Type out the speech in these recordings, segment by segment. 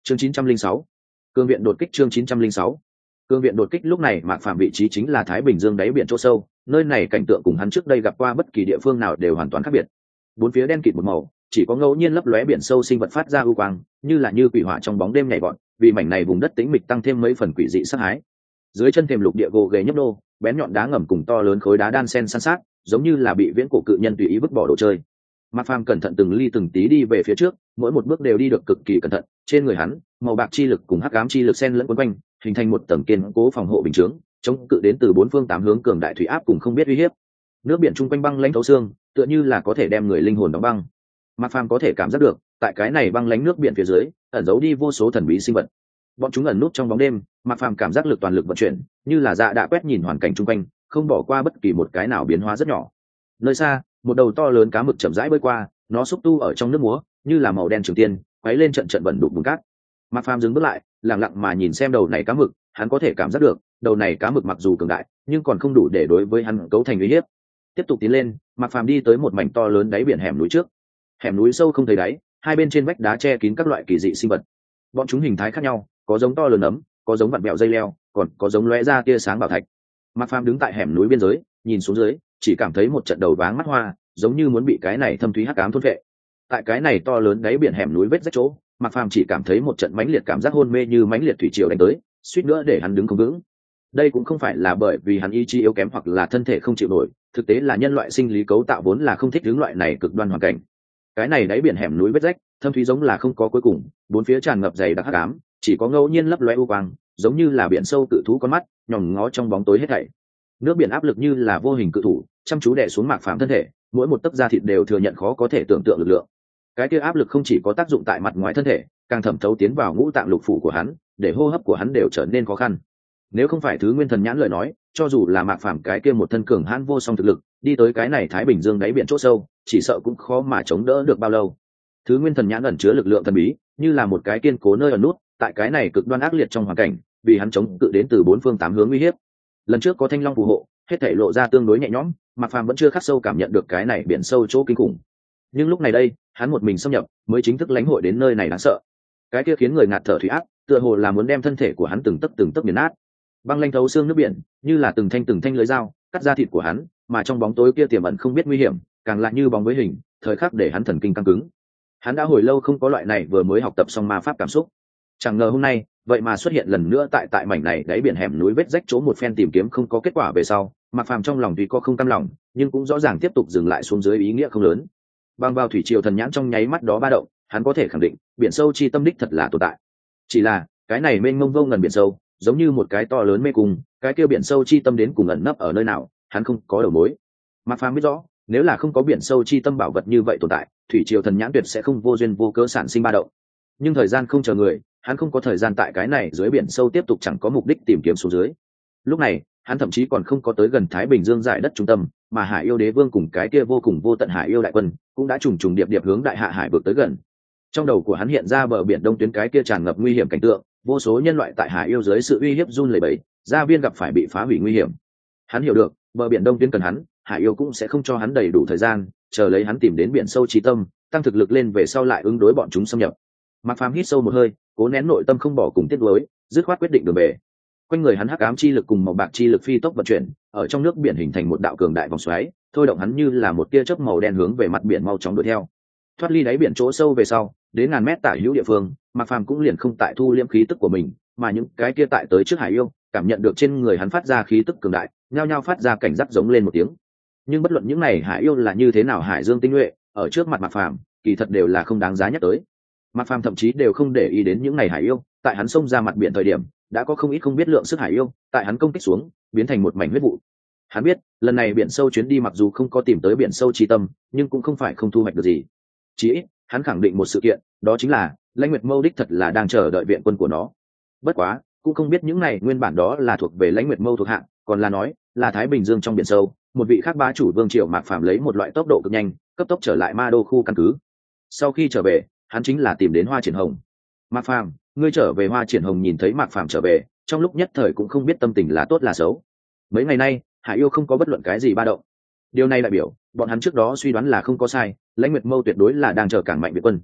chương 906, cương viện đột kích. chương 906, cương viện đột kích. Lúc này Mạc Phàm vị trí chính là Thái Bình Dương đáy biển chỗ sâu, nơi này cảnh tượng cùng hắn trước đây gặp qua bất kỳ địa phương nào đều hoàn toàn khác biệt. Bốn phía đen kịt một màu, chỉ có ngẫu nhiên lấp lóe biển sâu sinh vật phát ra ưu quang, như quỷ hỏa trong bóng đêm nhảy vọt, vì mảnh này vùng đất tĩnh mịch tăng thêm mấy phần quỷ dị sắc hái. Dưới chân thềm lục địa gồ ghề nhấp nô, bén nhọn đá ngầm cùng to lớn khối đá đan sen san sát, giống như là bị viễn cổ cự nhân tùy ý vứt bỏ đồ chơi. Mạc Phàm cẩn thận từng ly từng tí đi về phía trước, mỗi một bước đều đi được cực kỳ cẩn thận. Trên người hắn, màu bạc chi lực cùng hắc ám chi lực xen lẫn quấn quanh, hình thành một tầng kiên cố phòng hộ bình chướng, chống cự đến từ bốn phương tám hướng cường đại thủy áp cùng không biết uy hiếp. Nước biển chung quanh băng lãnh thấu xương, tựa như là có thể đem người linh hồn đóng băng. Mạc Phàm có thể cảm giác được, tại cái này băng lãnh nước biển phía dưới, ẩn giấu đi vô số thần bí sinh vật. Bọn chúng ẩn nút trong bóng đêm, Mạc Phàm cảm giác lực toàn lực vận chuyển, như là dạ đã quét nhìn hoàn cảnh chung quanh, không bỏ qua bất kỳ một cái nào biến hóa rất nhỏ. Nơi xa, một đầu to lớn cá mực chậm rãi bơi qua, nó xúc tu ở trong nước múa, như là màu đen trường tiên, quấy lên trận trận vận đục bùn cát. Mạc Phàm dừng bước lại, lặng lặng mà nhìn xem đầu này cá mực, hắn có thể cảm giác được, đầu này cá mực mặc dù cường đại, nhưng còn không đủ để đối với hắn cấu thành uy hiếp. Tiếp tục tiến lên, Mạc Phàm đi tới một mảnh to lớn đáy biển hẻm núi trước. Hẻm núi sâu không thấy đáy, hai bên trên vách đá che kín các loại kỳ dị sinh vật. Bọn chúng hình thái khác nhau, có giống to lớn ấm, có giống vặn vẹo dây leo, còn có giống lóe ra tia sáng bảo thạch. Mạc Phàm đứng tại hẻm núi biên giới, nhìn xuống dưới, chỉ cảm thấy một trận đầu váng mắt hoa, giống như muốn bị cái này thâm thúy hắc ám thôn phệ. Tại cái này to lớn đáy biển hẻm núi vết rách chỗ, Mạc Phàm chỉ cảm thấy một trận mãnh liệt cảm giác hôn mê như mãnh liệt thủy triều đánh tới, suýt nữa để hắn đứng không vững. Đây cũng không phải là bởi vì hắn ý chí yếu kém hoặc là thân thể không chịu nổi, thực tế là nhân loại sinh lý cấu tạo vốn là không thích ứng loại này cực đoan hoàn cảnh. Cái này đáy biển hẻm núi vết rách, thâm thúy giống là không có cuối cùng, bốn phía tràn ngập dày đặc hắc ám, chỉ có ngẫu nhiên lấp lóe u quang, giống như là biển sâu cự thú con mắt, nhòm ngó trong bóng tối hết thảy. Nước biển áp lực như là vô hình cự thủ, chăm chú đè xuống Mạc Phàm thân thể, mỗi một tấc da thịt đều thừa nhận khó có thể tưởng tượng lực lượng. Cái kia áp lực không chỉ có tác dụng tại mặt ngoài thân thể, càng thẩm thấu tiến vào ngũ tạng lục phủ của hắn, để hô hấp của hắn đều trở nên khó khăn. Nếu không phải thứ nguyên thần nhãn lời nói, cho dù là Mạc Phàm cái kia một thân cường hãn vô song thực lực, đi tới cái này Thái Bình Dương đáy biển chỗ sâu, chỉ sợ cũng khó mà chống đỡ được bao lâu. Thứ nguyên thần nhãn ẩn chứa lực lượng thần bí, như là một cái kiên cố nơi ẩn nút, tại cái này cực đoan ác liệt trong hoàn cảnh, vì hắn chống cự đến từ bốn phương tám hướng uy hiếp. Lần trước có Thanh Long phù hộ, hết thảy lộ ra tương đối nhẹ nhõm, Mạc Phàm vẫn chưa khắc sâu cảm nhận được cái này biển sâu chỗ kinh khủng. Nhưng lúc này đây, hắn một mình xâm nhập, mới chính thức lãnh hội đến nơi này đáng sợ. Cái kia khiến người ngạt thở thủy áp, tựa hồ là muốn đem thân thể của hắn từng tấc nghiền nát. Băng lanh thấu xương nước biển, như là từng thanh lưỡi dao, cắt ra thịt của hắn, mà trong bóng tối kia tiềm ẩn không biết nguy hiểm, càng lại như bóng với hình, thời khắc để hắn thần kinh căng cứng. Hắn đã hồi lâu không có loại này vừa mới học tập xong ma pháp cảm xúc. Chẳng ngờ hôm nay, vậy mà xuất hiện lần nữa tại mảnh này đáy biển hẻm núi vết rách chỗ một phen tìm kiếm không có kết quả về sau, Mạc Phàm trong lòng tuy có không cam lòng, nhưng cũng rõ ràng tiếp tục dừng lại xuống dưới ý nghĩa không lớn. Bằng vào thủy triều thần nhãn trong nháy mắt đó ba động, hắn có thể khẳng định, biển sâu chi tâm đích thật là tồn tại. Chỉ là, cái này mênh mông vô ngần biển sâu, giống như một cái to lớn mê cung, cái kia biển sâu chi tâm đến cùng ẩn nấp ở nơi nào, hắn không có đầu mối. Mạc Phàm biết rõ, nếu là không có biển sâu chi tâm bảo vật như vậy tồn tại, thủy triều thần nhãn tuyệt sẽ không vô duyên vô cớ sản sinh ba động. Nhưng thời gian không chờ người, hắn không có thời gian tại cái này dưới biển sâu tiếp tục chẳng có mục đích tìm kiếm xuống dưới. Lúc này, hắn thậm chí còn không có tới gần Thái Bình Dương giải đất trung tâm, mà Hải Yêu Đế Vương cùng cái kia vô cùng vô tận Hải Yêu đại quân cũng đã trùng trùng điệp điệp hướng Đại Hạ Hải vực tới gần. Trong đầu của hắn hiện ra bờ biển đông tuyến cái kia tràn ngập nguy hiểm cảnh tượng, vô số nhân loại tại Hải Yêu dưới sự uy hiếp run lẩy bẩy, gia viên gặp phải bị phá hủy nguy hiểm. Hắn hiểu được, bờ biển đông tuyến cần hắn, Hải Yêu cũng sẽ không cho hắn đầy đủ thời gian, chờ lấy hắn tìm đến biển sâu trí tâm, tăng thực lực lên về sau lại ứng đối bọn chúng xâm nhập. Mạc Phàm hít sâu một hơi, cố nén nội tâm không bỏ cùng tiếc nuối, dứt khoát quyết định đường về. Quanh người hắn hắc ám chi lực cùng màu bạc chi lực phi tốc vận chuyển, ở trong nước biển hình thành một đạo cường đại vòng xoáy, thôi động hắn như là một tia chớp màu đen hướng về mặt biển mau chóng đuổi theo. Thoát ly đáy biển chỗ sâu về sau, đến ngàn mét tả hữu địa phương, Mạc Phàm cũng liền không tại thu liễm khí tức của mình, mà những cái kia tại tới trước Hải Yêu, cảm nhận được trên người hắn phát ra khí tức cường đại, nhao nhao phát ra cảnh giác giống lên một tiếng. Nhưng bất luận những này Hải Yêu là như thế nào hải dương tinh nhuệ, ở trước mặt Mạc Phàm, kỳ thật đều là không đáng giá nhắc tới. Mạc Phàm thậm chí đều không để ý đến những này Hải Yêu, tại hắn xông ra mặt biển thời điểm, đã có không ít không biết lượng sức Hải Yêu, tại hắn công kích xuống, biến thành một mảnh huyết vụ. Hắn biết, lần này biển sâu chuyến đi mặc dù không có tìm tới biển sâu chi tâm, nhưng cũng không phải không thu hoạch được gì. Chỉ ít, hắn khẳng định một sự kiện, đó chính là Lãnh Nguyệt Mâu đích thật là đang chờ đợi viện quân của nó. Bất quá, cũng không biết những này nguyên bản đó là thuộc về Lãnh Nguyệt Mâu thuộc hạng, còn là nói là Thái Bình Dương trong biển sâu, một vị khác bá chủ vương triều Mạc Phàm lấy một loại tốc độ cực nhanh, cấp tốc trở lại Ma Đô khu căn cứ. Sau khi trở về, hắn chính là tìm đến Hoa Triển Hồng. Mạc Phàm, ngươi trở về. Hoa Triển Hồng nhìn thấy Mạc Phàm trở về, trong lúc nhất thời cũng không biết tâm tình là tốt là xấu. Mấy ngày nay, Hải Yêu không có bất luận cái gì ba động. Điều này đại biểu, bọn hắn trước đó suy đoán là không có sai, Lãnh Nguyệt Mâu tuyệt đối là đang chờ càng mạnh viện quân.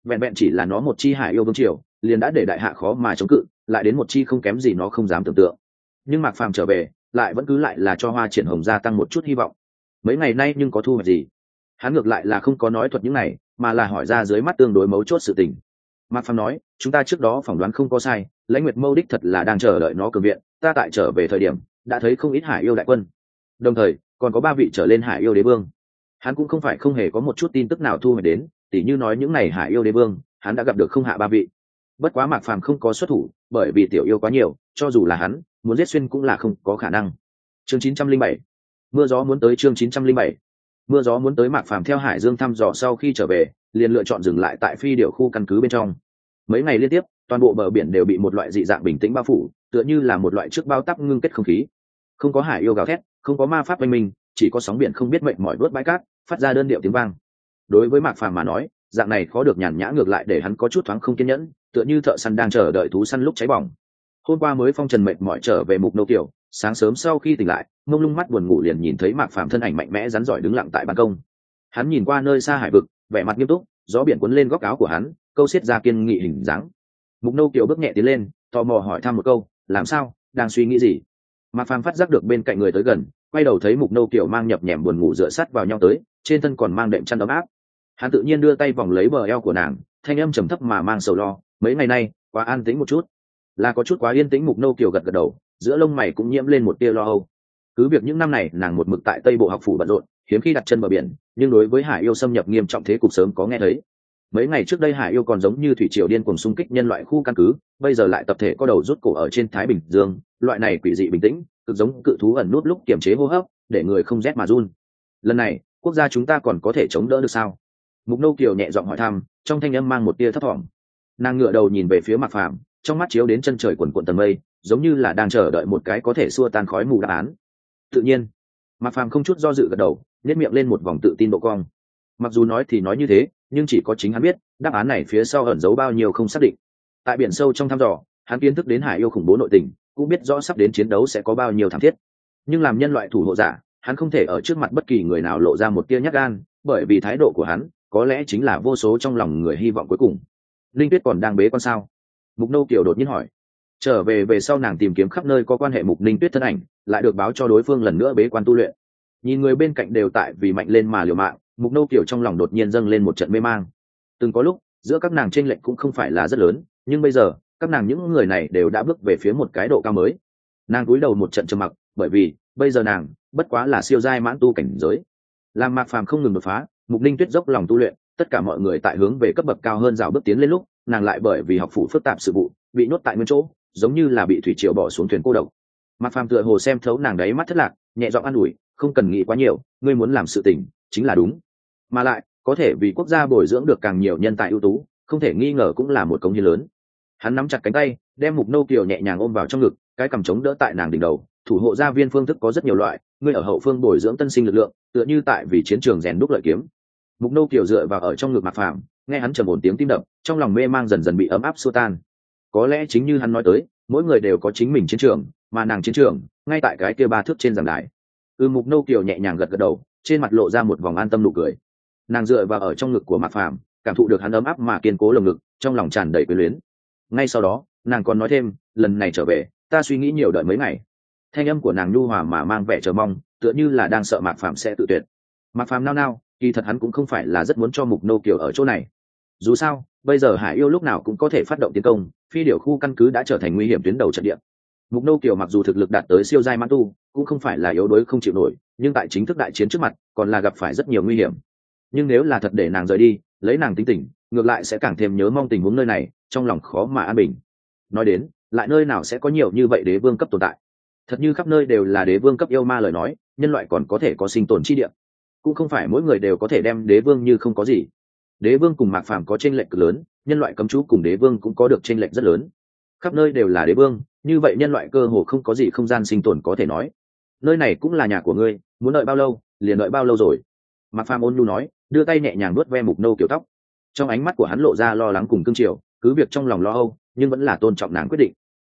vẹn vẹn chỉ là nó một chi hải yêu vương triều liền đã để đại hạ khó mà chống cự, lại đến một chi không kém gì nó không dám tưởng tượng. Nhưng Mạc Phàm trở về lại vẫn cứ lại là cho Hoa Triển Hồng gia tăng một chút hy vọng. Mấy ngày nay nhưng có thu hoạch gì? Hắn ngược lại là không có nói thuật những này, mà là hỏi ra dưới mắt tương đối mấu chốt sự tình. Mạc Phàm nói, chúng ta trước đó phỏng đoán không có sai, Lãnh Nguyệt Mâu đích thật là đang chờ đợi nó cường viện, ta tại trở về thời điểm đã thấy không ít hải yêu đại quân, đồng thời còn có 3 vị trở lên hải yêu đế vương. Hắn cũng không phải không hề có một chút tin tức nào thu hoạch đến, tỉ như nói những này hải yêu đế vương hắn đã gặp được không hạ 3 vị. Bất quá Mạc Phàm không có xuất thủ, bởi vì tiểu yêu quá nhiều, cho dù là hắn muốn giết xuyên cũng là không có khả năng. Chương 907, mưa gió muốn tới. Chương 907, mưa gió muốn tới. Mạc Phàm theo Hải Dương thăm dò sau khi trở về liền lựa chọn dừng lại tại phi điểu khu căn cứ bên trong. Mấy ngày liên tiếp toàn bộ bờ biển đều bị một loại dị dạng bình tĩnh bao phủ, tựa như là một loại trước bao tắp ngưng kết không khí. Không có hải yêu gào thét, không có ma pháp oanh minh, chỉ có sóng biển không biết mệnh mỏi vớt bãi cát phát ra đơn điệu tiếng vang. Đối với Mạc Phàm mà nói, dạng này khó được nhàn nhã ngược lại để hắn có chút thoáng không kiên nhẫn, tựa như thợ săn đang chờ đợi thú săn lúc cháy bỏng. Hôm qua mới phong trần mệt mỏi trở về Mục Nâu Kiều, sáng sớm sau khi tỉnh lại mông lung mắt buồn ngủ liền nhìn thấy Mạc Phàm thân ảnh mạnh mẽ rắn giỏi đứng lặng tại ban công. Hắn nhìn qua nơi xa hải vực, vẻ mặt nghiêm túc, gió biển cuốn lên góc áo của hắn, câu xiết ra kiên nghị hình dáng. Mục Nâu Kiều bước nhẹ tiến lên, tò mò hỏi thăm một câu, làm sao, đang suy nghĩ gì? Mạc Phàm phát giác được bên cạnh người tới gần, quay đầu thấy Mục Nâu Kiều mang nhập nhèm buồn ngủ dựa sát vào nhau tới, trên thân còn mang đệm chăn ấm áp. Hắn tự nhiên đưa tay vòng lấy bờ eo của nàng, thanh âm trầm thấp mà mang sầu lo, mấy ngày nay quá an tĩnh một chút. Là có chút quá yên tĩnh. Mục Nâu Kiều gật gật đầu, giữa lông mày cũng nhiễm lên một tia lo âu. Cứ việc những năm này nàng một mực tại Tây Bộ học phủ bận rộn, hiếm khi đặt chân bờ biển, nhưng đối với hải yêu xâm nhập nghiêm trọng thế cục sớm có nghe thấy. Mấy ngày trước đây hải yêu còn giống như thủy triều điên cuồng xung kích nhân loại khu căn cứ, bây giờ lại tập thể có đầu rút cổ ở trên Thái Bình Dương, loại này quỷ dị bình tĩnh, cực giống cự thú ẩn nút lúc kiềm chế hô hấp, để người không rét mà run. Lần này quốc gia chúng ta còn có thể chống đỡ được sao? Mục Nâu Kiều nhẹ giọng hỏi thăm, trong thanh âm mang một tia thấp thỏm. Nàng ngửa đầu nhìn về phía Mạc Phàm, trong mắt chiếu đến chân trời quần quần tầng mây, giống như là đang chờ đợi một cái có thể xua tan khói mù đáp án. Tự nhiên, Mạc Phàm không chút do dự gật đầu, nhếch miệng lên một vòng tự tin độ cong. Mặc dù nói thì nói như thế, nhưng chỉ có chính hắn biết, đáp án này phía sau ẩn giấu bao nhiêu không xác định. Tại biển sâu trong thăm dò, hắn kiến thức đến hải yêu khủng bố nội tình, cũng biết rõ sắp đến chiến đấu sẽ có bao nhiêu thảm thiết. Nhưng làm nhân loại thủ hộ giả, hắn không thể ở trước mặt bất kỳ người nào lộ ra một tia nhát gan, bởi vì thái độ của hắn có lẽ chính là vô số trong lòng người hy vọng cuối cùng. Linh Tuyết còn đang bế quan sao? Mục Nâu Kiều đột nhiên hỏi. Trở về sau nàng tìm kiếm khắp nơi có quan hệ Mục Linh Tuyết thân ảnh, lại được báo cho đối phương lần nữa bế quan tu luyện. Nhìn người bên cạnh đều tại vì mạnh lên mà liều mạng, Mục Nâu Kiều trong lòng đột nhiên dâng lên một trận mê mang. Từng có lúc giữa các nàng chênh lệch cũng không phải là rất lớn, nhưng bây giờ các nàng những người này đều đã bước về phía một cái độ cao mới. Nàng cúi đầu một trận trầm mặc, bởi vì bây giờ nàng bất quá là siêu giai mãn tu cảnh giới. Làm Mạc Phàm không ngừng đột phá, Mục Linh Tuyết dốc lòng tu luyện, tất cả mọi người tại hướng về cấp bậc cao hơn rào bước tiến lên lúc, nàng lại bởi vì học phủ phức tạp sự vụ bị nhốt tại nguyên chỗ, giống như là bị thủy triều bỏ xuống thuyền cô độc. Mạc Phàm tựa hồ xem thấu nàng đáy mắt thất lạc, nhẹ giọng an ủi, không cần nghĩ quá nhiều, ngươi muốn làm sự tình chính là đúng, mà lại có thể vì quốc gia bồi dưỡng được càng nhiều nhân tài ưu tú, không thể nghi ngờ cũng là một công hiến lớn. Hắn nắm chặt cánh tay, đem Mục Nâu Kiều nhẹ nhàng ôm vào trong ngực, cái cằm chống đỡ tại nàng đỉnh đầu. Thủ hộ gia viên phương thức có rất nhiều loại, ngươi ở hậu phương bồi dưỡng tân sinh lực lượng, tựa như tại vì chiến trường rèn đúc lợi kiếm. Mục Nâu Kiều dựa vào ở trong ngực Mạc Phàm, nghe hắn trầm ổn tiếng tim đập, trong lòng mê mang dần dần bị ấm áp xua tan. Có lẽ chính như hắn nói tới, mỗi người đều có chính mình chiến trường, mà nàng chiến trường ngay tại cái kia 3 thước trên giảng đài. Mục Nâu Kiều nhẹ nhàng gật gật đầu, trên mặt lộ ra một vòng an tâm nụ cười. Nàng dựa vào ở trong ngực của Mạc Phàm, cảm thụ được hắn ấm áp mà kiên cố lồng ngực, trong lòng tràn đầy quyến luyến. Ngay sau đó nàng còn nói thêm, lần này trở về ta suy nghĩ nhiều đợi mấy ngày. Thanh âm của nàng nhu hòa mà mang vẻ chờ mong, tựa như là đang sợ Mạc Phàm sẽ tự tuyệt. Mạc Phàm nao nao, kỳ thật hắn cũng không phải là rất muốn cho Mục Nâu Kiều ở chỗ này. Dù sao bây giờ hải yêu lúc nào cũng có thể phát động tiến công, phi điểu khu căn cứ đã trở thành nguy hiểm tuyến đầu trận địa. Mục Nâu Kiều mặc dù thực lực đạt tới siêu giai mãn tu, cũng không phải là yếu đuối không chịu nổi, nhưng tại chính thức đại chiến trước mặt còn là gặp phải rất nhiều nguy hiểm. Nhưng nếu là thật để nàng rời đi, lấy nàng tính tình, ngược lại sẽ càng thêm nhớ mong tình huống nơi này, trong lòng khó mà an bình. Nói đến lại nơi nào sẽ có nhiều như vậy đế vương cấp tồn tại? Thật như khắp nơi đều là đế vương cấp yêu ma lời nói, nhân loại còn có thể có sinh tồn chi địa. Cũng không phải mỗi người đều có thể đem đế vương như không có gì. Đế vương cùng Mạc Phàm có chênh lệch cực lớn, nhân loại cấm chú cùng đế vương cũng có được chênh lệch rất lớn. Khắp nơi đều là đế vương, như vậy nhân loại cơ hồ không có gì không gian sinh tồn có thể nói. Nơi này cũng là nhà của ngươi, muốn đợi bao lâu liền đợi bao lâu rồi. Mạc Phàm ôn nhu nói, đưa tay nhẹ nhàng nuốt ve Mục Nâu Kiều tóc. Trong ánh mắt của hắn lộ ra lo lắng cùng cương triều, cứ việc trong lòng lo âu nhưng vẫn là tôn trọng nàng quyết định.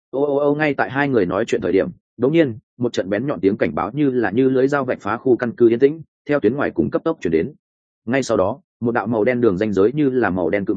Ngay tại hai người nói chuyện thời điểm, đột nhiên một trận bén nhọn tiếng cảnh báo như lưới dao vạch phá khu căn cứ yên tĩnh, theo tuyến ngoài cùng cấp tốc chuyển đến. Ngay sau đó một đạo màu đen đường ranh giới như là màu đen cự mãng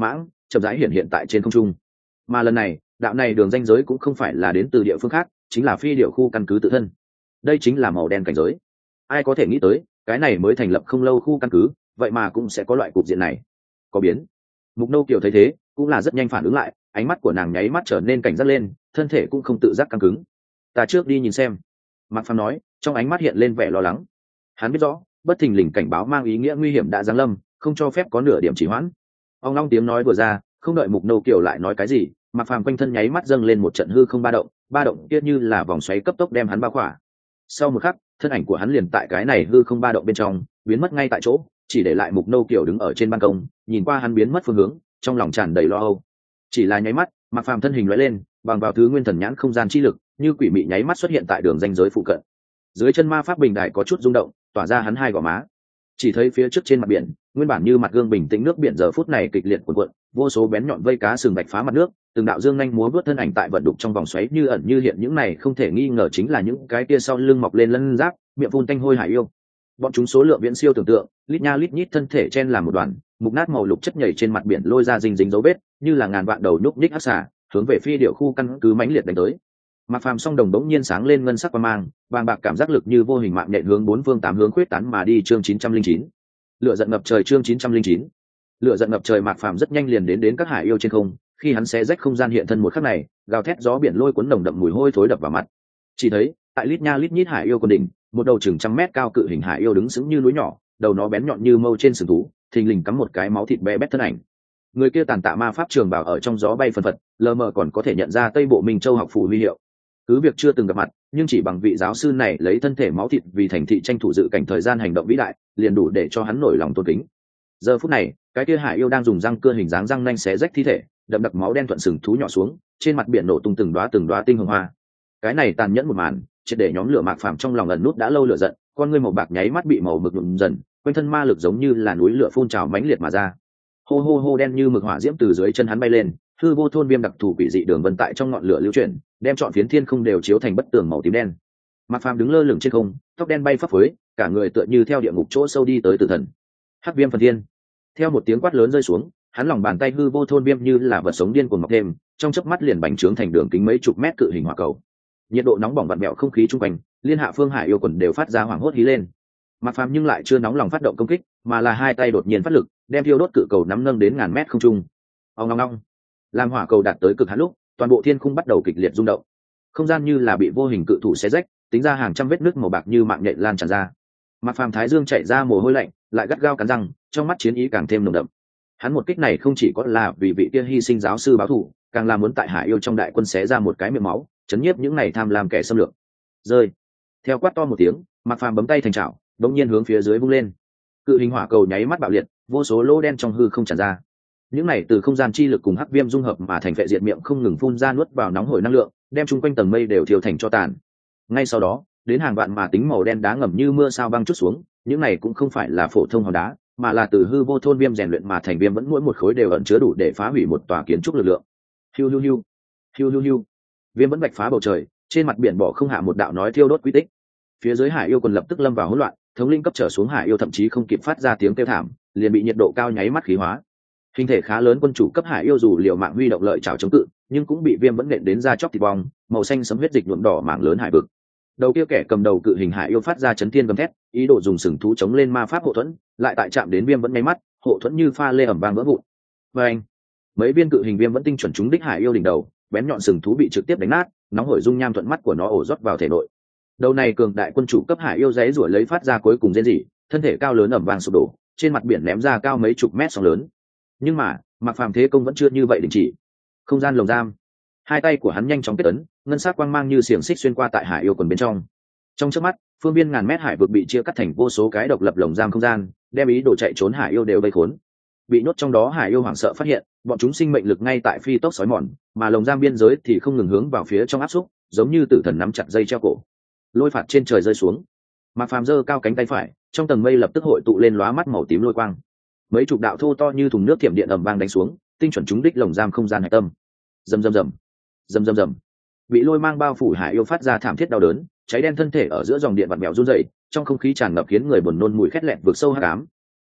chậm rãi hiện tại trên không trung. Mà lần này đạo này đường ranh giới cũng không phải là đến từ địa phương khác, chính là phi điệu khu căn cứ tự thân. Đây chính là màu đen cảnh giới. Ai có thể nghĩ tới cái này mới thành lập không lâu khu căn cứ vậy mà cũng sẽ có loại cục diện này. Có biến. Mục Nâu Kiều thấy thế cũng là rất nhanh phản ứng lại, ánh mắt của nàng nháy mắt trở nên cảnh giác lên, thân thể cũng không tự giác căng cứng. Ta trước đi nhìn xem. Mạc Phàm nói, trong ánh mắt hiện lên vẻ lo lắng. Hắn biết rõ bất thình lình cảnh báo mang ý nghĩa nguy hiểm đã giáng lâm, không cho phép có nửa điểm trì hoãn. Ông long tiếng nói vừa ra, không đợi Mục Nâu Kiều lại nói cái gì, Mạc Phàm quanh thân nháy mắt dâng lên một trận hư không ba động kia như là vòng xoáy cấp tốc đem hắn bao khỏa. Sau một khắc, thân ảnh của hắn liền tại cái này hư không ba động bên trong biến mất ngay tại chỗ, chỉ để lại Mục Nâu Kiều đứng ở trên ban công, nhìn qua hắn biến mất phương hướng, trong lòng tràn đầy lo âu. Chỉ là nháy mắt, Mạc Phàm thân hình lóe lên, bằng vào thứ nguyên thần nhãn không gian chi lực, như quỷ mị nháy mắt xuất hiện tại đường ranh giới phụ cận. Dưới chân ma pháp bình đài có chút rung động, tỏa ra hắn hai gò má. Chỉ thấy phía trước trên mặt biển, nguyên bản như mặt gương bình tĩnh nước biển giờ phút này kịch liệt cuộn cuộn, vô số bén nhọn vây cá sừng bạch phá mặt nước, từng đạo dương nhanh múa vớt thân ảnh tại vận đục trong vòng xoáy như ẩn như hiện, những này không thể nghi ngờ chính là những cái kia sau lưng mọc lên lân giáp, miệng phun tanh hôi hải yêu. Bọn chúng số lượng viễn siêu tưởng tượng, lít nha lít nhít thân thể chen làm một đoàn, mục nát màu lục chất nhảy trên mặt biển lôi ra dính dấu vết, như là ngàn vạn đầu nhúc nhích hắc xả, hướng về phi điệu khu căn cứ mãnh liệt đánh tới. Mạc Phàm song đồng đống nhiên sáng lên ngân sắc quang mang, vàng bạc cảm giác lực như vô hình mạng nhện hướng bốn phương tám hướng khuyết tán mà đi. Chương 909. Lửa giận ngập trời. Chương 909. Lửa giận ngập trời. Mạc Phàm rất nhanh liền đến các hải yêu trên không, khi hắn xé rách không gian hiện thân một khắc này, gào thét gió biển lôi cuốn nồng đậm mùi hôi thối đập vào mặt. Chỉ thấy, tại lít nha lít nhít hải yêu quần đỉnh, một đầu chừng trăm mét cao cự hình hải yêu đứng sững như núi nhỏ, đầu nó bén nhọn như mâu trên sừng thú, thình lình cắm một cái máu thịt bé bét thân ảnh. Người kia tàn tạ ma pháp trường bào ở trong gió bay phần phật, lờ mờ còn có thể nhận ra Tây Bộ Minh Châu học phù huy hiệu. Cứ việc chưa từng gặp mặt, nhưng chỉ bằng vị giáo sư này lấy thân thể máu thịt vì thành thị tranh thủ dự cảnh thời gian hành động vĩ đại, liền đủ để cho hắn nổi lòng tôn kính. Giờ phút này, cái kia hải yêu đang dùng răng cưa hình dáng răng nanh xé rách thi thể, đậm đặc máu đen thuận sừng thú nhỏ xuống, trên mặt biển nổ tung từng đóa tinh hồng hoa. Cái này tàn nhẫn một màn, triệt để nhóm lửa Mạc Phàm trong lòng ẩn nút đã lâu lửa giận, con ngươi màu bạc nháy mắt bị màu mực nhuộm dần, quanh thân ma lực giống như là núi lửa phun trào mãnh liệt mà ra. Hô hô hô, đen như mực hỏa diễm từ dưới chân hắn bay lên, hư vô thôn viêm đặc thù quỷ dị đường vân tại trong ngọn lửa lưu chuyển, đem trọn phiến thiên không đều chiếu thành bất tường màu tím đen. Mạc Phàm đứng lơ lửng trên không, tóc đen bay phấp phới, cả người tựa như theo địa ngục chỗ sâu đi tới tử thần. Hắc viêm phần thiên. Theo một tiếng quát lớn rơi xuống, hắn lòng bàn tay hư vô thôn viêm như là vật sống điên cuồng mọc thêm, trong chớp mắt liền bành trướng thành đường kính mấy chục mét cự hình hỏa cầu. Nhiệt độ nóng bỏng vặn vẹo không khí chung quanh, liên hạ phương hải yêu quần đều phát ra hoảng hốt hí lên. Mạc Phàm nhưng lại chưa nóng lòng phát động công kích, mà là hai tay đột nhiên phát lực, đem thiêu đốt cự cầu nắm nâng đến ngàn mét không trung. Ong ong ong. Làm hỏa cầu đạt tới cực hạn lúc, toàn bộ thiên khung bắt đầu kịch liệt rung động. Không gian như là bị vô hình cự thủ xé rách, tính ra hàng trăm vết nứt màu bạc như mạng nhện lan tràn ra. Mạc Phàm thái dương chạy ra mồ hôi lạnh, lại gắt gao cắn răng, trong mắt chiến ý càng thêm nồng đậm. Hắn một kích này không chỉ có là vì vị kia hy sinh giáo sư báo thù, càng là muốn tại hải yêu trong đại quân xé ra một cái miệng máu, chấn nhiếp những này tham lam kẻ xâm lược. Rơi. Theo quát to một tiếng, Mạc Phàm bấm tay thành chảo, đột nhiên hướng phía dưới vung lên. Cự hình hỏa cầu nháy mắt bạo liệt, vô số lỗ đen trong hư không tràn ra. Những này từ không gian chi lực cùng hắc viêm dung hợp mà thành vệ diệt miệng không ngừng phun ra nuốt vào nóng hổi năng lượng, đem chung quanh tầng mây đều thiêu thành cho tàn. Ngay sau đó, đến hàng vạn mà tính màu đen đá ngầm như mưa sao băng chút xuống, những này cũng không phải là phổ thông hòn đá, mà là từ hư vô thôn viêm rèn luyện mà thành viêm vẫn mỗi một khối đều ẩn chứa đủ để phá hủy một tòa kiến trúc lực lượng. Hiu hiu hiu, hiu hiu hiu. Viêm vẫn bạch phá bầu trời, trên mặt biển bỏ không hạ một đạo nói thiêu đốt quy tích. Phía dưới hải yêu quần lập tức lâm vào hỗn loạn, thống linh cấp trở xuống hải yêu thậm chí không kịp phát ra tiếng kêu thảm, liền bị nhiệt độ cao nháy mắt khí hóa. Hình thể khá lớn quân chủ cấp hải yêu dù liều mạng huy động lợi chảo chống cự, nhưng cũng bị viêm vẫn nện đến da chóc thịt bong, màu xanh sẫm huyết dịch nhuộm đỏ mảng lớn hải vực. Đầu kia kẻ cầm đầu cự hình hải yêu phát ra chấn thiên gầm thét, ý đồ dùng sừng thú chống lên ma pháp hộ thuẫn, lại tại chạm đến viêm vẫn nháy mắt, hộ thuẫn như pha lê ẩm vang vỡ vụn. Và anh, mấy viên cự hình viêm vẫn tinh chuẩn trúng đích hải yêu đỉnh đầu, bén nhọn sừng thú bị trực tiếp đánh nát, nóng hổi dung nham thuận mắt của nó ổ rót vào thể nội. Đầu này cường đại quân chủ cấp hải yêu giấy rủa lấy phát ra cuối cùng rên rỉ, thân thể cao lớn ẩm vang sụp đổ, trên mặt biển ném ra cao mấy chục mét sóng lớn. Nhưng mà Mạc Phàm thế công vẫn chưa như vậy đình chỉ. Không gian lồng giam, hai tay của hắn nhanh chóng kết ấn, ngân sắc quang mang như xiềng xích xuyên qua tại hải yêu quần bên trong. Trong chớp mắt, phương viên ngàn mét hải vực bị chia cắt thành vô số cái độc lập lồng giam không gian, đem ý đồ chạy trốn hải yêu đều vây khốn. Bị nhốt trong đó hải yêu hoảng sợ phát hiện, bọn chúng sinh mệnh lực ngay tại phi tốc sói mòn, mà lồng giam biên giới thì không ngừng hướng vào phía trong áp xúc, giống như tử thần nắm chặt dây treo cổ. Lôi phạt trên trời rơi xuống, Mạc Phàm giơ cao cánh tay phải, trong tầng mây lập tức hội tụ lên lóa mắt màu tím lôi quang. Mấy chục đạo thô to như thùng nước thiểm điện ầm vang đánh xuống, tinh chuẩn trúng đích lồng giam không gian hải tâm. Rầm rầm rầm, rầm rầm rầm. Bị lôi mang bao phủ hải yêu phát ra thảm thiết đau đớn, cháy đen thân thể ở giữa dòng điện vặn vẹo run rẩy, trong không khí tràn ngập khiến người buồn nôn mùi khét lẹn vượt sâu hắc ám.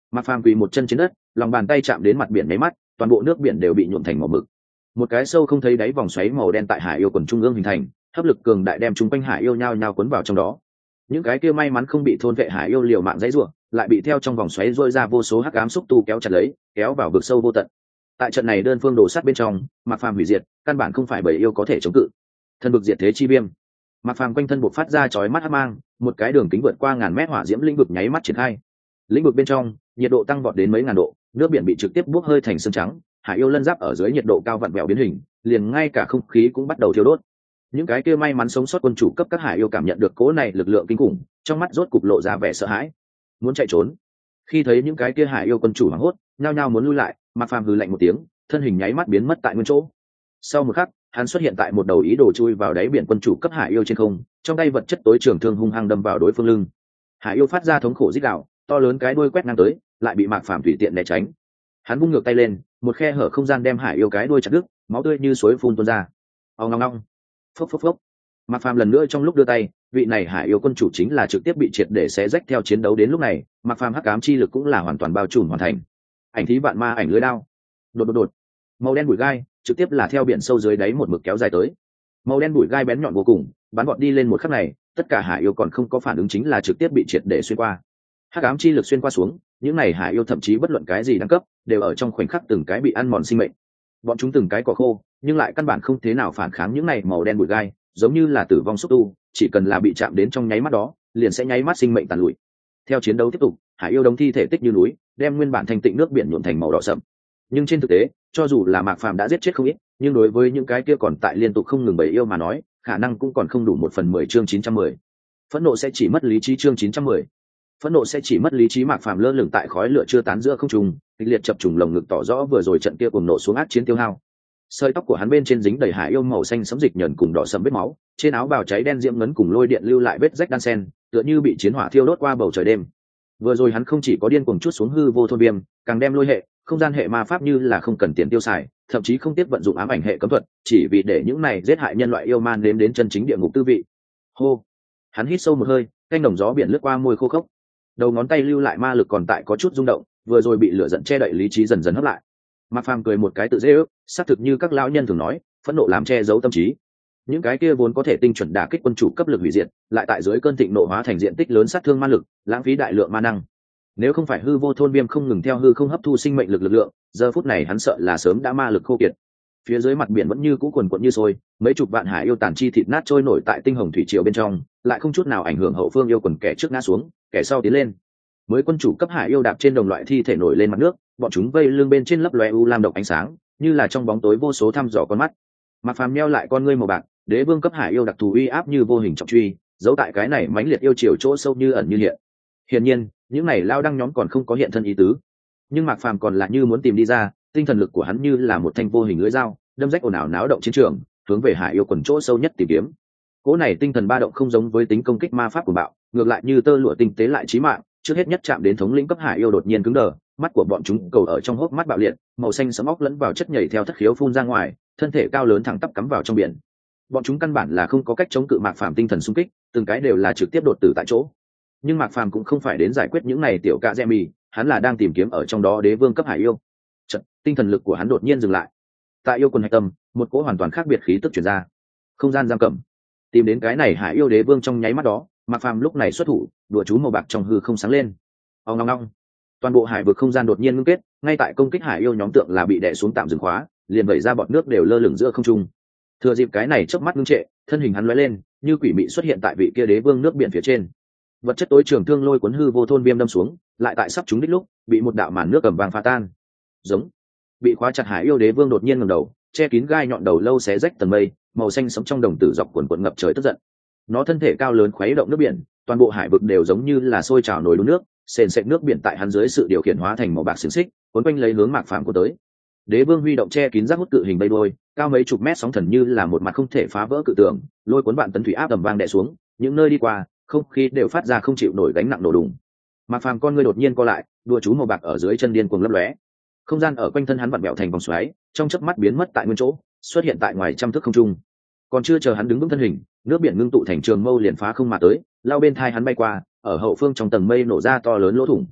Mạc Phàm quỳ một chân trên đất, lòng bàn tay chạm đến mặt biển nháy mắt, toàn bộ nước biển đều bị nhuộm thành màu mực. Một cái sâu không thấy đáy vòng xoáy màu đen tại hải yêu quần trung ương hình thành, hấp lực cường đại đem chúng quanh hải yêu nhao nhao cuốn vào trong đó. Những cái kia may mắn không bị thôn vệ hải yêu liều mạng dãy rủa, lại bị theo trong vòng xoáy rôi ra vô số hắc ám xúc tu kéo chặt lấy, kéo vào vực sâu vô tận. Tại trận này đơn phương đổ sát bên trong, Mạc Phàm hủy diệt, căn bản không phải bầy yêu có thể chống cự. Thân vực diệt thế chi viêm, Mạc Phàm quanh thân bộc phát ra chói mắt hắc mang, một cái đường kính vượt qua ngàn mét hỏa diễm lĩnh vực nháy mắt triển khai. Lĩnh vực bên trong, nhiệt độ tăng vọt đến mấy ngàn độ, nước biển bị trực tiếp bốc hơi thành sương trắng, hải yêu lân giáp ở dưới nhiệt độ cao vặn vẹo biến hình, liền ngay cả không khí cũng bắt đầu thiêu đốt. Những cái kia may mắn sống sót quân chủ cấp các hải yêu cảm nhận được cỗ này lực lượng kinh khủng, trong mắt rốt cục lộ ra vẻ sợ hãi, muốn chạy trốn. Khi thấy những cái kia hải yêu quân chủ hoảng hốt, nhao nhao muốn lui lại, Mạc Phàm hừ lạnh một tiếng, thân hình nháy mắt biến mất tại nguyên chỗ. Sau một khắc, hắn xuất hiện tại một đầu ý đồ chui vào đáy biển quân chủ cấp hải yêu trên không, trong tay vật chất tối trường thương hung hăng đâm vào đối phương lưng. Hải yêu phát ra thống khổ rít gào, to lớn cái đuôi quét ngang tới, lại bị Mạc Phàm tùy tiện né tránh. Hắn vung ngược tay lên, một khe hở không gian đem hải yêu cái đuôi chặt đứt, máu tươi như suối phun tuôn ra. Ong ong ong, phốc phốc phốc. Mạc Phàm lần nữa trong lúc đưa tay, vị này hải yêu quân chủ chính là trực tiếp bị triệt để xé rách theo chiến đấu đến lúc này, Mạc Phàm hắc ám chi lực cũng là hoàn toàn bao trùm hoàn thành. Ảnh thí vạn ma ảnh lưới đao. Đột đột đột. Màu đen bụi gai trực tiếp là theo biển sâu dưới đáy một mực kéo dài tới. Màu đen bụi gai bén nhọn vô cùng, bắn vọt đi lên một khắc này, tất cả hải yêu còn không có phản ứng chính là trực tiếp bị triệt để xuyên qua. Hắc ám chi lực xuyên qua xuống, những này hải yêu thậm chí bất luận cái gì đẳng cấp, đều ở trong khoảnh khắc từng cái bị ăn mòn sinh mệnh. Bọn chúng từng cái cỏ khô, nhưng lại căn bản không thế nào phản kháng những này màu đen bụi gai, giống như là tử vong xúc tu, chỉ cần là bị chạm đến trong nháy mắt đó, liền sẽ nháy mắt sinh mệnh tàn lụi. Theo chiến đấu tiếp tục, hải yêu đống thi thể tích như núi, đem nguyên bản thanh tịnh nước biển nhuộm thành màu đỏ sậm. Nhưng trên thực tế, cho dù là Mạc Phàm đã giết chết không ít, nhưng đối với những cái kia còn tại liên tục không ngừng bầy yêu mà nói, khả năng cũng còn không đủ 1/10 chương 910. Phẫn nộ sẽ chỉ mất lý trí chương 910. Phẫn nộ sẽ chỉ mất lý trí. Mạc Phàm lơ lửng tại khói lửa chưa tán giữa không trung, kịch liệt chập trùng lồng ngực tỏ rõ vừa rồi trận kia cuồng nộ xuống ác chiến tiêu hao. Sợi tóc của hắn bên trên dính đầy hải yêu màu xanh sẫm dịch nhờn cùng đỏ sẫm vết máu, trên áo bào cháy đen diễm ngấn cùng lôi điện lưu lại vết rách đan sen, tựa như bị chiến hỏa thiêu đốt qua bầu trời đêm. Vừa rồi hắn không chỉ có điên cuồng chút xuống hư vô thôn viêm, càng đem lôi hệ, không gian hệ ma pháp như là không cần tiền tiêu xài, thậm chí không tiếc vận dụng ám ảnh hệ cấm thuật, chỉ vì để những này giết hại nhân loại yêu man nếm đến chân chính địa ngục tư vị. Hô, hắn hít sâu một hơi, canh đồng gió biển lướt qua môi khô khốc, đầu ngón tay lưu lại ma lực còn tại có chút rung động, vừa rồi bị lửa giận che đậy lý trí dần dần hấp lại. Mạc Phàm cười một cái tự dễ ước, xác thực như các lão nhân thường nói, phẫn nộ làm che giấu tâm trí. Những cái kia vốn có thể tinh chuẩn đả kích quân chủ cấp lực hủy diệt, lại tại dưới cơn thịnh nộ hóa thành diện tích lớn sát thương ma lực, lãng phí đại lượng ma năng. Nếu không phải hư vô thôn viêm không ngừng theo hư không hấp thu sinh mệnh lực lượng, giờ phút này hắn sợ là sớm đã ma lực khô kiệt. Phía dưới mặt biển vẫn như cũ quần quật như sôi, mấy chục vạn hải yêu tàn chi thịt nát trôi nổi tại tinh hồng thủy triều bên trong, lại không chút nào ảnh hưởng hậu phương yêu quần, kẻ trước ngã xuống, kẻ sau tiến lên. Mới quân chủ cấp hải yêu đạp trên đồng loại thi thể nổi lên mặt nước, bọn chúng vây lưng bên trên lấp lóe u lam độc ánh sáng, như là trong bóng tối vô số thăm dò con mắt. Mạc Phàm nheo lại con ngươi màu bạc, đế vương cấp hải yêu đặc thù uy áp như vô hình trọng truy, giấu tại cái này mãnh liệt yêu chiều chỗ sâu như ẩn như hiện. Hiển nhiên, những này lao đăng nhóm còn không có hiện thân ý tứ, nhưng Mạc Phàm còn là như muốn tìm đi ra, tinh thần lực của hắn như là một thanh vô hình lưỡi dao, đâm rách ồn ào náo động chiến trường, hướng về hải yêu quần chỗ sâu nhất tìm kiếm. Cỗ này tinh thần ba động không giống với tính công kích ma pháp của bạo, ngược lại như tơ lụa tinh tế lại chí mạng, trước hết nhất chạm đến thống lĩnh cấp hải yêu đột nhiên cứng đờ, mắt của bọn chúng cầu ở trong hốc mắt bạo liệt, màu xanh sẫm óc lẫn vào chất nhảy theo thất khiếu phun ra ngoài, thân thể cao lớn thẳng tắp cắm vào trong biển. Bọn chúng căn bản là không có cách chống cự Mạc Phàm tinh thần xung kích, từng cái đều là trực tiếp đột tử tại chỗ. Nhưng Mạc Phàm cũng không phải đến giải quyết những này tiểu cạ dẹ mì, hắn là đang tìm kiếm ở trong đó đế vương cấp hải yêu. Chợt, tinh thần lực của hắn đột nhiên dừng lại. Tại yêu quần hạch tâm, một cỗ hoàn toàn khác biệt khí tức truyền ra. Không gian giam cầm. Tìm đến cái này hải yêu đế vương trong nháy mắt đó, Mạc Phàm lúc này xuất thủ, đùa chú màu bạc trong hư không sáng lên. Ong ong ong. Toàn bộ hải vực không gian đột nhiên ngưng kết, ngay tại công kích hải yêu nhóm tượng là bị đè xuống tạm dừng khóa, liền vẩy ra bọt nước đều lơ lửng giữa không trung. Thừa dịp cái này chớp mắt ngưng trệ, thân hình hắn lóe lên, như quỷ mị xuất hiện tại vị kia đế vương nước biển phía trên. Vật chất tối trường thương lôi cuốn hư vô thôn viêm đâm xuống, lại tại sắp trúng đích lúc, bị một đạo màn nước cầm vàng phá tan. Giống. Bị khóa chặt hải yêu đế vương đột nhiên ngẩng đầu, che kín gai nhọn đầu lâu xé rách tầng mây, màu xanh sống trong đồng tử dọc cuộn cuộn ngập trời tức giận. Nó thân thể cao lớn khuấy động nước biển, toàn bộ hải vực đều giống như là sôi trào nồi đun nước, sền sệt nước biển tại hắn dưới sự điều khiển hóa thành màu bạc xiềng xích, cuốn quanh lấy hướng Mạc Phàm của tới. Đế vương huy động che kín rác hút cự hình bay đôi, cao mấy chục mét sóng thần như là một mặt không thể phá vỡ cự tường, lôi cuốn vạn tấn thủy áp tầm vang đè xuống, những nơi đi qua, không khí đều phát ra không chịu nổi gánh nặng nổ đùng. Mạc Phàm con ngươi đột nhiên co lại, đùa chú màu bạc ở dưới chân điên cuồng lấp lóe. Không gian ở quanh thân hắn vặn vẹo thành vòng xoáy, trong chớp mắt biến mất tại nguyên chỗ, xuất hiện tại ngoài trăm thước không trung. Còn chưa chờ hắn đứng vững thân hình, nước biển ngưng tụ thành trường mâu liền phá không mà tới, lao bên thai hắn bay qua, ở hậu phương trong tầng mây nổ ra to lớn lỗ thủng.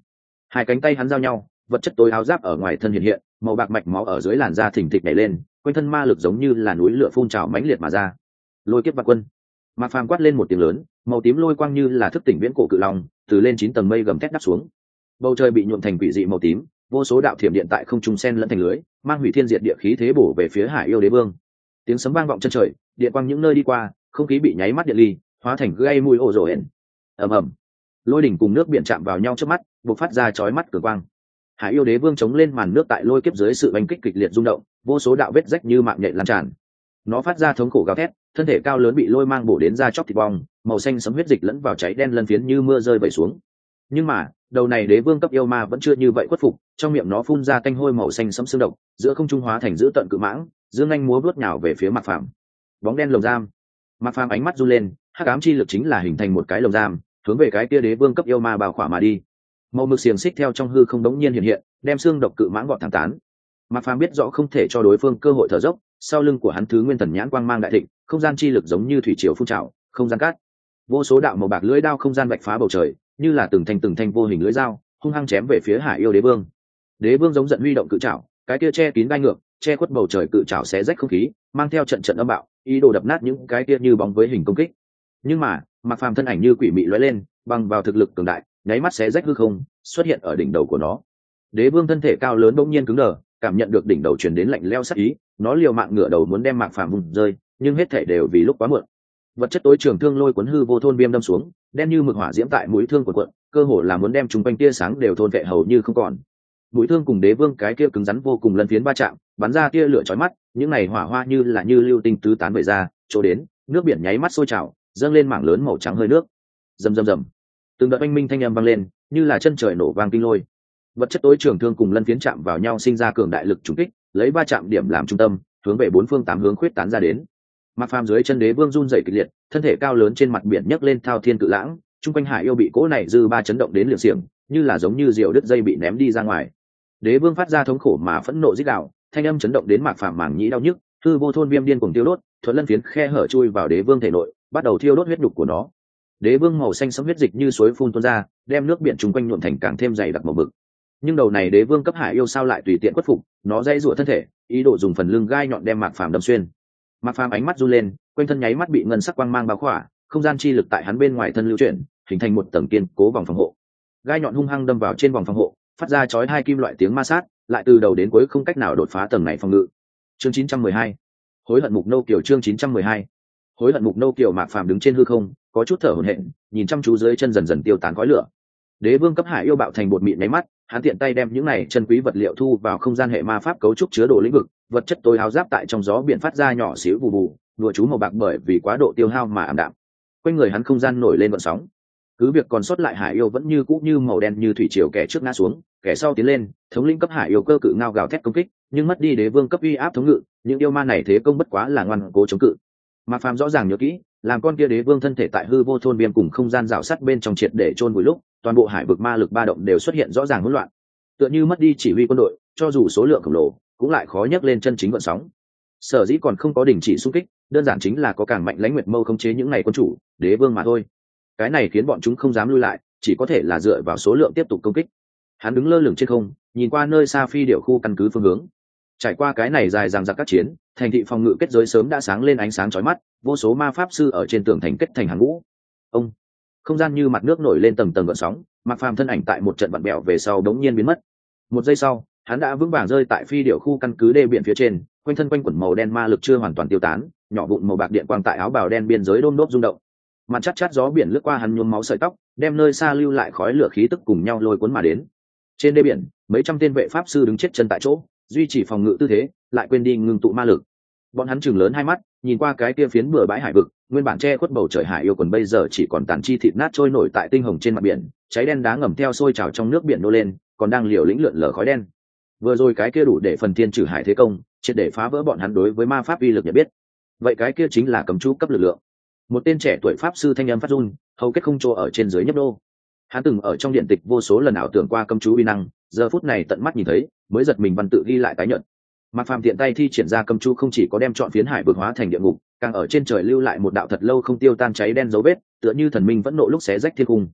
Hai cánh tay hắn giao nhau, vật chất tối áo giáp ở ngoài thân hiện hiện, màu bạc mạch máu ở dưới làn da thình thịch nảy lên, quanh thân ma lực giống như là núi lửa phun trào mãnh liệt mà ra. Lôi kiếp vạn quân. Mạc Phàm quát lên một tiếng lớn, màu tím lôi quang như là thức tỉnh viễn cổ cự long, từ lên 9 tầng mây gầm thét đáp xuống. Bầu trời bị nhuộm thành quỷ dị màu tím, vô số đạo thiểm điện tại không trung xen lẫn thành lưới, mang hủy thiên diệt địa khí thế bổ về phía Hải Yêu Đế Vương. Tiếng sấm vang vọng chân trời, điện quang những nơi đi qua, không khí bị nháy mắt điện ly, hóa thành gây mùi ồ rồ hển. Ầm ầm. Lôi đỉnh cùng nước biển chạm vào nhau trước mắt, bộc phát ra chói mắt cường quang. Hải Yêu Đế Vương chống lên màn nước tại lôi kiếp dưới sự oanh kích kịch liệt rung động, vô số đạo vết rách như mạng nhện lan tràn. Nó phát ra thống khổ gào thét, thân thể cao lớn bị lôi mang bổ đến da chóc thịt bong, màu xanh sẫm huyết dịch lẫn vào cháy đen lân phiến như mưa rơi vẩy xuống. Nhưng mà, đầu này đế vương cấp yêu ma vẫn chưa như vậy khuất phục, trong miệng nó phun ra tanh hôi màu xanh sẫm xương độc, giữa không trung hóa thành dữ tận cự mãng, dương anh múa vuốt nhào về phía Mạc Phàm. Bóng đen lồng giam. Mạc Phàm ánh mắt run lên, hắc ám chi lực chính là hình thành một cái lồng giam, hướng về cái kia đế vương cấp yêu ma bao khỏa mà đi. Màu mực xiềng xích theo trong hư không đống nhiên hiện hiện, đem xương độc cự mãng gọt thẳng tán. Mạc Phàm biết rõ không thể cho đối phương cơ hội thở dốc, sau lưng của hắn thứ nguyên thần nhãn quang mang đại thịnh, không gian chi lực giống như thủy triều phun trào, không gian cát. Vô số đạo màu bạc lưỡi đao không gian vạch phá bầu trời, như là từng thanh vô hình lưỡi dao, hung hăng chém về phía Hải Yêu Đế Vương. Đế Vương giống giận huy động cự trảo, cái kia che kín gai ngược, che khuất bầu trời cự trảo xé rách không khí, mang theo trận trận âm bạo, ý đồ đập nát những cái kia như bóng với hình công kích. Nhưng mà, Mạc Phàm thân ảnh như quỷ mị lóe lên, bằng vào thực lực cường đại, nháy mắt xé rách hư không, xuất hiện ở đỉnh đầu của nó. Đế Vương thân thể cao lớn bỗng nhiên cứng đờ, cảm nhận được đỉnh đầu truyền đến lạnh lẽo sát ý, nó liều mạng ngửa đầu muốn đem Mạc Phàm vùng rơi, nhưng hết thảy đều vì lúc quá muộn. Vật chất tối trường thương lôi cuốn hư vô thôn viêm đâm xuống, đen như mực hỏa diễm tại mũi thương của quận, cơ hồ là muốn đem chúng quanh tia sáng đều thôn vệ hầu như không còn. Mũi thương cùng Đế Vương cái kia cứng rắn vô cùng lần phiến va chạm, bắn ra tia lửa chói mắt, những này hỏa hoa như là như lưu tinh tứ tán về ra, chỗ đến, nước biển nháy mắt sôi trào, dâng lên mảng lớn màu trắng hơi nước. Rầm rầm rầm. Từng đợt oanh minh thanh âm vang lên, như là chân trời nổ vang kinh lôi. Vật chất tối trường thương cùng lân phiến chạm vào nhau sinh ra cường đại lực trùng kích, lấy va chạm điểm làm trung tâm, hướng về bốn phương tám hướng khuyết tán ra đến. Mạc Phàm dưới chân Đế Vương run rẩy kịch liệt, thân thể cao lớn trên mặt biển nhấc lên thao thiên cự lãng, trung quanh Hải Yêu bị cỗ này dư ba chấn động đến liều xiềng, như là giống như diều đứt dây bị ném đi ra ngoài. Đế Vương phát ra thống khổ mà phẫn nộ rít gào, thanh âm chấn động đến Mạc Phàm màng nhĩ đau nhức, hư vô thôn viêm điên cuồng tiêu đốt, thuận lân phiến khe hở chui vào Đế Vương thể nội, bắt đầu thiêu đốt huyết nhục của nó. Đế Vương màu xanh sẫm huyết dịch như suối phun tuôn ra, đem nước biển chung quanh nhuộm thành càng thêm dày đặc màu mực. Nhưng đầu này Đế Vương cấp Hải Yêu sao lại tùy tiện khuất phục, nó dãy rủa thân thể, ý đồ dùng phần lưng gai nhọn đem Mạc Phàm đâm xuyên. Mạc Phàm ánh mắt run lên, quanh thân nháy mắt bị ngân sắc quang mang bao khỏa, không gian chi lực tại hắn bên ngoài thân lưu chuyển, hình thành một tầng kiên cố vòng phòng hộ. Gai nhọn hung hăng đâm vào trên vòng phòng hộ, phát ra chói hai kim loại tiếng ma sát, lại từ đầu đến cuối không cách nào đột phá tầng này phòng ngự. Chương 912. Hối hận mục nô kiều. Chương 912. Hối hận mục nô kiều. Mạc Phàm đứng trên hư không, có chút thở hổn hển, nhìn chăm chú dưới chân dần dần tiêu tán khói lửa. Đế Vương cấp Hải Yêu bạo thành bột mịn nháy mắt, hắn tiện tay đem những này chân quý vật liệu thu vào không gian hệ ma pháp cấu trúc chứa đồ lĩnh vực, vật chất tối áo giáp tại trong gió biển phát ra nhỏ xíu bù bù, đùa chú màu bạc bởi vì quá độ tiêu hao mà ảm đạm. Quanh người hắn không gian nổi lên gợn sóng. Cứ việc còn sót lại Hải Yêu vẫn như cũ như màu đen như thủy triều, kẻ trước ngã xuống, kẻ sau tiến lên, thống lĩnh cấp Hải Yêu cơ cự ngao gào thét công kích, nhưng mất đi Đế Vương cấp uy áp thống ngự, những yêu ma này thế công bất quá là ngoan cố chống cự. Mạc Phàm rõ ràng nhớ kỹ, làm con kia Đế Vương thân thể tại hư vô thôn viêm cùng không gian rào sắt bên trong triệt để chôn vùi lúc, toàn bộ hải vực ma lực ba động đều xuất hiện rõ ràng hỗn loạn, tựa như mất đi chỉ huy quân đội, cho dù số lượng khổng lồ cũng lại khó nhấc lên chân chính vận sóng. Sở dĩ còn không có đình chỉ xung kích, đơn giản chính là có càng mạnh lãnh nguyệt mâu khống chế những này quân chủ Đế Vương mà thôi. Cái này khiến bọn chúng không dám lui lại, chỉ có thể là dựa vào số lượng tiếp tục công kích. Hắn đứng lơ lửng trên không, nhìn qua nơi xa phi điểu khu căn cứ phương hướng. Trải qua cái này dài dằng dặc các chiến, thành thị phòng ngự kết giới sớm đã sáng lên ánh sáng chói mắt, vô số ma pháp sư ở trên tường thành kết thành hàng ngũ. Ông, không gian như mặt nước nổi lên tầng tầng gợn sóng, Mạc Phàm thân ảnh tại một trận vặn bẹo về sau đống nhiên biến mất. Một giây sau, hắn đã vững vàng rơi tại phi điểu khu căn cứ đê biển phía trên, quanh thân quanh quẩn màu đen ma lực chưa hoàn toàn tiêu tán, nhỏ vụn màu bạc điện quang tại áo bào đen biên giới đôm đốp rung động. Mặt chát chát gió biển lướt qua hắn nhuốm máu sợi tóc, đem nơi xa lưu lại khói lửa khí tức cùng nhau lôi cuốn mà đến. Trên đê biển, mấy trăm tên vệ pháp sư đứng chết chân tại chỗ, duy trì phòng ngự tư thế, lại quên đi ngưng tụ ma lực. Bọn hắn chừng lớn hai mắt, nhìn qua cái kia phiến bừa bãi hải vực, nguyên bản che khuất bầu trời Hải Yêu quần bây giờ chỉ còn tàn chi thịt nát trôi nổi tại tinh hồng trên mặt biển, cháy đen đá ngầm theo sôi trào trong nước biển nô lên, còn đang liều lĩnh lượn lờ khói đen. Vừa rồi cái kia đủ để phần thiên trừ hải thế công, triệt để phá vỡ bọn hắn đối với ma pháp uy lực nhận biết. Vậy cái kia chính là cấm chú cấp lực lượng. Một tên trẻ tuổi pháp sư thanh âm phát run, hầu kết không chỗ ở trên dưới nhấp đô. Hắn từng ở trong điện tịch vô số lần ảo tưởng qua cấm chú uy năng, giờ phút này tận mắt nhìn thấy, mới giật mình văn tự ghi lại tái nhận. Mạc Phàm tiện tay thi triển ra cấm chú không chỉ có đem trọn phiến hải vực hóa thành địa ngục, càng ở trên trời lưu lại một đạo thật lâu không tiêu tan cháy đen dấu vết, tựa như thần minh vẫn nộ lúc xé rách thiên cung.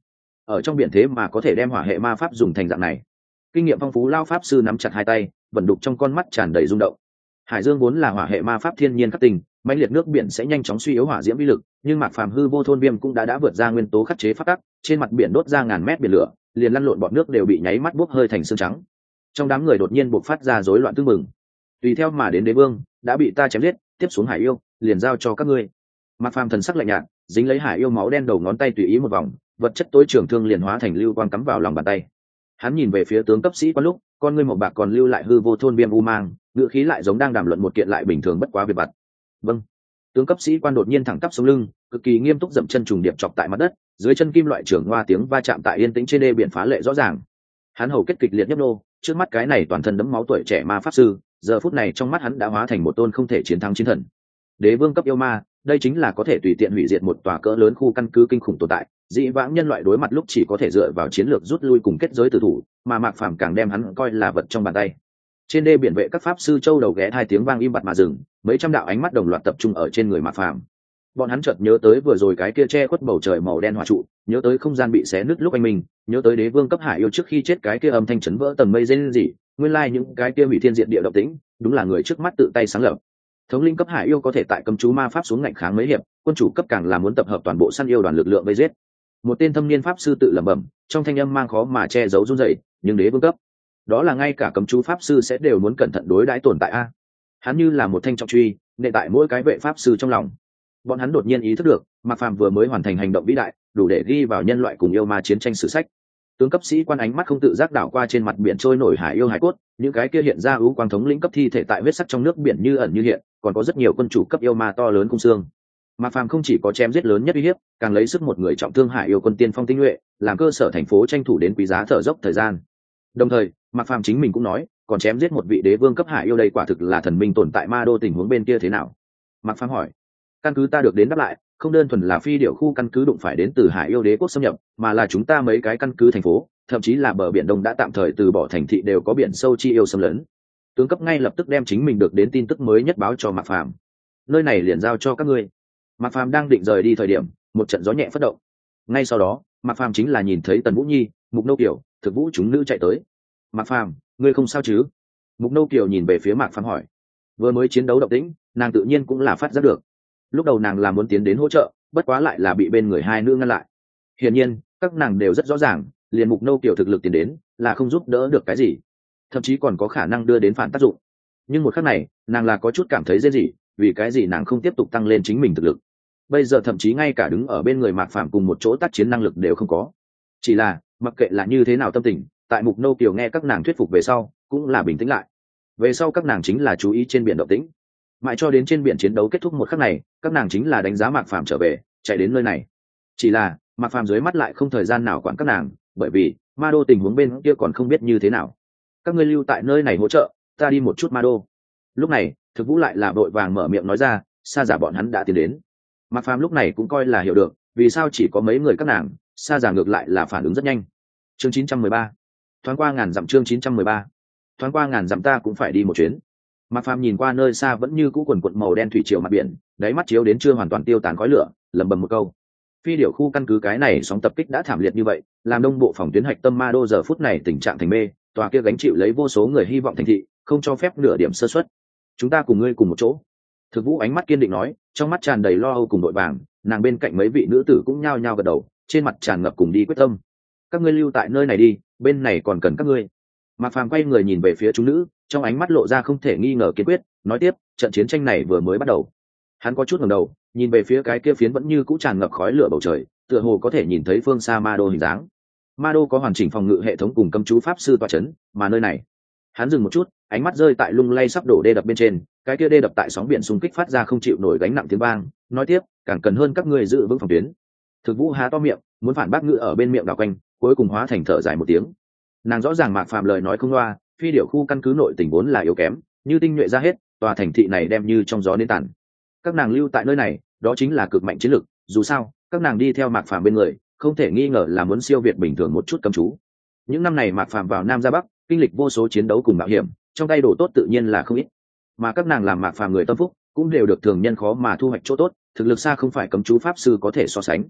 ở trong biển thế mà có thể đem hỏa hệ ma pháp dùng thành dạng này. Kinh nghiệm phong phú lao pháp sư nắm chặt hai tay, vận đục trong con mắt tràn đầy rung động. Hải dương vốn là hỏa hệ ma pháp thiên nhiên khắc tinh, mãnh liệt nước biển sẽ nhanh chóng suy yếu hỏa diễm uy lực, nhưng Mạc Phàm hư vô thôn viêm cũng đã vượt ra nguyên tố khắc chế pháp tắc, trên mặt biển đốt ra ngàn mét biển lửa, liền lăn lộn bọt nước đều bị nháy mắt bốc hơi thành xương trắng. Trong đám người đột nhiên bộc phát ra rối loạn tương mừng. Tùy theo mà đến đế vương đã bị ta chém giết, tiếp xuống hải yêu liền giao cho các ngươi. Mạc Phàm thần sắc lạnh nhạt, dính lấy hải yêu máu đen đầu ngón tay tùy ý một vòng, vật chất tối trường thương liền hóa thành lưu quang cắm vào lòng bàn tay. Hắn nhìn về phía tướng cấp sĩ quan lúc, con ngươi màu bạc còn lưu lại hư vô thôn viêm u mang, ngữ khí lại giống đang đàm luận một kiện lại bình thường bất quá việc vặt. Vâng. Tướng cấp sĩ quan đột nhiên thẳng tắp sống lưng, cực kỳ nghiêm túc dậm chân trùng điệp chọc tại mặt đất, dưới chân kim loại trưởng hoa tiếng va chạm tại yên tĩnh trên đê biển phá lệ rõ ràng. Hắn hầu kết kịch liệt nhấp nô, trước mắt cái này toàn thân đẫm máu tuổi trẻ ma pháp sư, giờ phút này trong mắt hắn đã hóa thành một tôn không thể chiến thắng chiến thần. Đế vương cấp yêu ma, đây chính là có thể tùy tiện hủy diệt một tòa cỡ lớn khu căn cứ kinh khủng tồn tại. Dĩ vãng nhân loại đối mặt lúc chỉ có thể dựa vào chiến lược rút lui cùng kết giới tử thủ, mà Mạc Phàm càng đem hắn coi là vật trong bàn tay. Trên đê biển vệ các pháp sư châu đầu ghé hai tiếng vang im bặt mà dừng, mấy trăm đạo ánh mắt đồng loạt tập trung ở trên người Mạc Phàm. Bọn hắn chợt nhớ tới vừa rồi cái kia che khuất bầu trời màu đen hỏa trụ, nhớ tới không gian bị xé nứt lúc anh mình, nhớ tới đế vương cấp hải yêu trước khi chết cái kia âm thanh chấn vỡ tầng mây rên rỉ, nguyên lai những cái kia hủy thiên diệt địa động tĩnh, đúng là người trước mắt tự tay sáng lập. Thống linh cấp hải yêu có thể tại cấm chú ma pháp xuống ngạnh kháng mấy hiệp, quân chủ cấp càng là muốn tập hợp toàn bộ săn yêu đoàn lực lượng vây giết. Một tên thâm niên pháp sư tự lẩm bẩm, trong thanh âm mang khó mà che giấu run rẩy, nhưng đế vương cấp, đó là ngay cả cấm chú pháp sư sẽ đều muốn cẩn thận đối đãi tồn tại a. Hắn như là một thanh trọng truy, nện tại mỗi cái vệ pháp sư trong lòng. Bọn hắn đột nhiên ý thức được, Mạc Phàm vừa mới hoàn thành hành động vĩ đại, đủ để ghi vào nhân loại cùng yêu ma chiến tranh sử sách. Tướng cấp sĩ quan ánh mắt không tự giác đảo qua trên mặt biển trôi nổi hải yêu hải cốt, những cái kia hiện ra ưu quang thống lĩnh cấp thi thể tại huyết sắc trong nước biển như ẩn như hiện, còn có rất nhiều quân chủ cấp yêu ma to lớn cung xương. Mạc Phàm không chỉ có chém giết lớn nhất uy hiếp, càng lấy sức một người trọng thương hải yêu quân tiên phong tinh nhuệ, làm cơ sở thành phố tranh thủ đến quý giá thở dốc thời gian. Đồng thời, Mạc Phàm chính mình cũng nói, còn chém giết một vị đế vương cấp hải yêu đây quả thực là thần minh tồn tại ma đô tình huống bên kia thế nào? Mạc Phàm hỏi. Căn cứ ta được đến đáp lại, không đơn thuần là phi điểu khu căn cứ đụng phải đến từ hải yêu đế quốc xâm nhập, mà là chúng ta mấy cái căn cứ thành phố, thậm chí là bờ biển đông đã tạm thời từ bỏ thành thị đều có biển sâu chi yêu xâm lấn. Tướng cấp ngay lập tức đem chính mình được đến tin tức mới nhất báo cho Mạc Phàm. Nơi này liền giao cho các ngươi. Mạc Phàm đang định rời đi thời điểm, một trận gió nhẹ phất động. Ngay sau đó, Mạc Phàm chính là nhìn thấy Tần Vũ Nhi, Mục Nâu Kiều, Thực Vũ chúng nữ chạy tới. Mạc Phàm, ngươi không sao chứ? Mục Nâu Kiều nhìn về phía Mạc Phàm hỏi. Vừa mới chiến đấu động tĩnh, nàng tự nhiên cũng là phát giác được. Lúc đầu nàng là muốn tiến đến hỗ trợ, bất quá lại là bị bên người hai nữ ngăn lại. Hiển nhiên, các nàng đều rất rõ ràng, liền Mục Nâu Kiều thực lực tiến đến, là không giúp đỡ được cái gì, thậm chí còn có khả năng đưa đến phản tác dụng. Nhưng một khắc này, nàng là có chút cảm thấy dễ gì, vì cái gì nàng không tiếp tục tăng lên chính mình thực lực. Bây giờ thậm chí ngay cả đứng ở bên người Mạc Phàm cùng một chỗ tác chiến năng lực đều không có. Chỉ là, mặc kệ là như thế nào tâm tình, tại Mục Nâu Kiều nghe các nàng thuyết phục về sau, cũng là bình tĩnh lại. Về sau các nàng chính là chú ý trên biển động tĩnh. Mãi cho đến trên biển chiến đấu kết thúc một khắc này, các nàng chính là đánh giá Mạc Phàm trở về, chạy đến nơi này. Chỉ là, Mạc Phàm dưới mắt lại không thời gian nào quản các nàng, bởi vì ma đô tình huống bên kia còn không biết như thế nào. Các ngươi lưu tại nơi này hỗ trợ, ta đi một chút ma đô. Lúc này, Thực Vũ lại là vội vàng mở miệng nói ra, Sa Giả bọn hắn đã tiến đến. Mạc Phàm lúc này cũng coi là hiểu được, vì sao chỉ có mấy người các nàng, Sa Giả ngược lại là phản ứng rất nhanh. Chương 913. Thoáng qua ngàn dặm chương 913. Thoáng qua ngàn dặm ta cũng phải đi một chuyến. Mạc Phàm nhìn qua nơi xa vẫn như cũ quần quần màu đen thủy triều mặt biển, đáy mắt chiếu đến chưa hoàn toàn tiêu tán khói lửa, lẩm bẩm một câu. Phi điểu khu căn cứ cái này sóng tập kích đã thảm liệt như vậy, làm đông bộ phòng tuyến hạch tâm ma đô giờ phút này tình trạng thành mê, tòa kia gánh chịu lấy vô số người hy vọng thành thị, không cho phép nửa điểm sơ suất. Chúng ta cùng ngươi cùng một chỗ. Thực Vũ ánh mắt kiên định nói, trong mắt tràn đầy lo âu cùng đội vàng, nàng bên cạnh mấy vị nữ tử cũng nhao nhao gật đầu, trên mặt tràn ngập cùng đi quyết tâm. Các ngươi lưu tại nơi này đi, bên này còn cần các ngươi. Mạc Phàm quay người nhìn về phía chúng nữ, trong ánh mắt lộ ra không thể nghi ngờ kiên quyết, nói tiếp, trận chiến tranh này vừa mới bắt đầu. Hắn có chút ngẩng đầu, nhìn về phía cái kia phiến vẫn như cũ tràn ngập khói lửa bầu trời, tựa hồ có thể nhìn thấy phương xa ma đô hình dáng. Ma đô có hoàn chỉnh phòng ngự hệ thống cùng cấm chú pháp sư tọa chấn, mà nơi này, hắn dừng một chút, ánh mắt rơi tại lung lay sắp đổ đê đập bên trên, cái kia đê đập tại sóng biển xung kích phát ra không chịu nổi gánh nặng tiếng vang, nói tiếp, càng cần hơn các ngươi giữ vững phòng tuyến. Thực Vũ há to miệng, muốn phản bác ngữ ở bên miệng đảo quanh, cuối cùng hóa thành thở dài một tiếng. Nàng rõ ràng Mạc Phàm lời nói không loa, phi điểu khu căn cứ nội tình vốn là yếu kém, như tinh nhuệ ra hết, tòa thành thị này đem như trong gió nên tàn. Các nàng lưu tại nơi này, đó chính là cực mạnh chiến lực, dù sao, các nàng đi theo Mạc Phàm bên người, không thể nghi ngờ là muốn siêu việt bình thường một chút cấm chú. Những năm này Mạc Phàm vào Nam ra Bắc, kinh lịch vô số chiến đấu cùng mạo hiểm, trong tay đồ tốt tự nhiên là không ít. Mà các nàng làm Mạc Phàm người tâm phúc, cũng đều được thường nhân khó mà thu hoạch chỗ tốt, thực lực xa không phải cấm chú pháp sư có thể so sánh.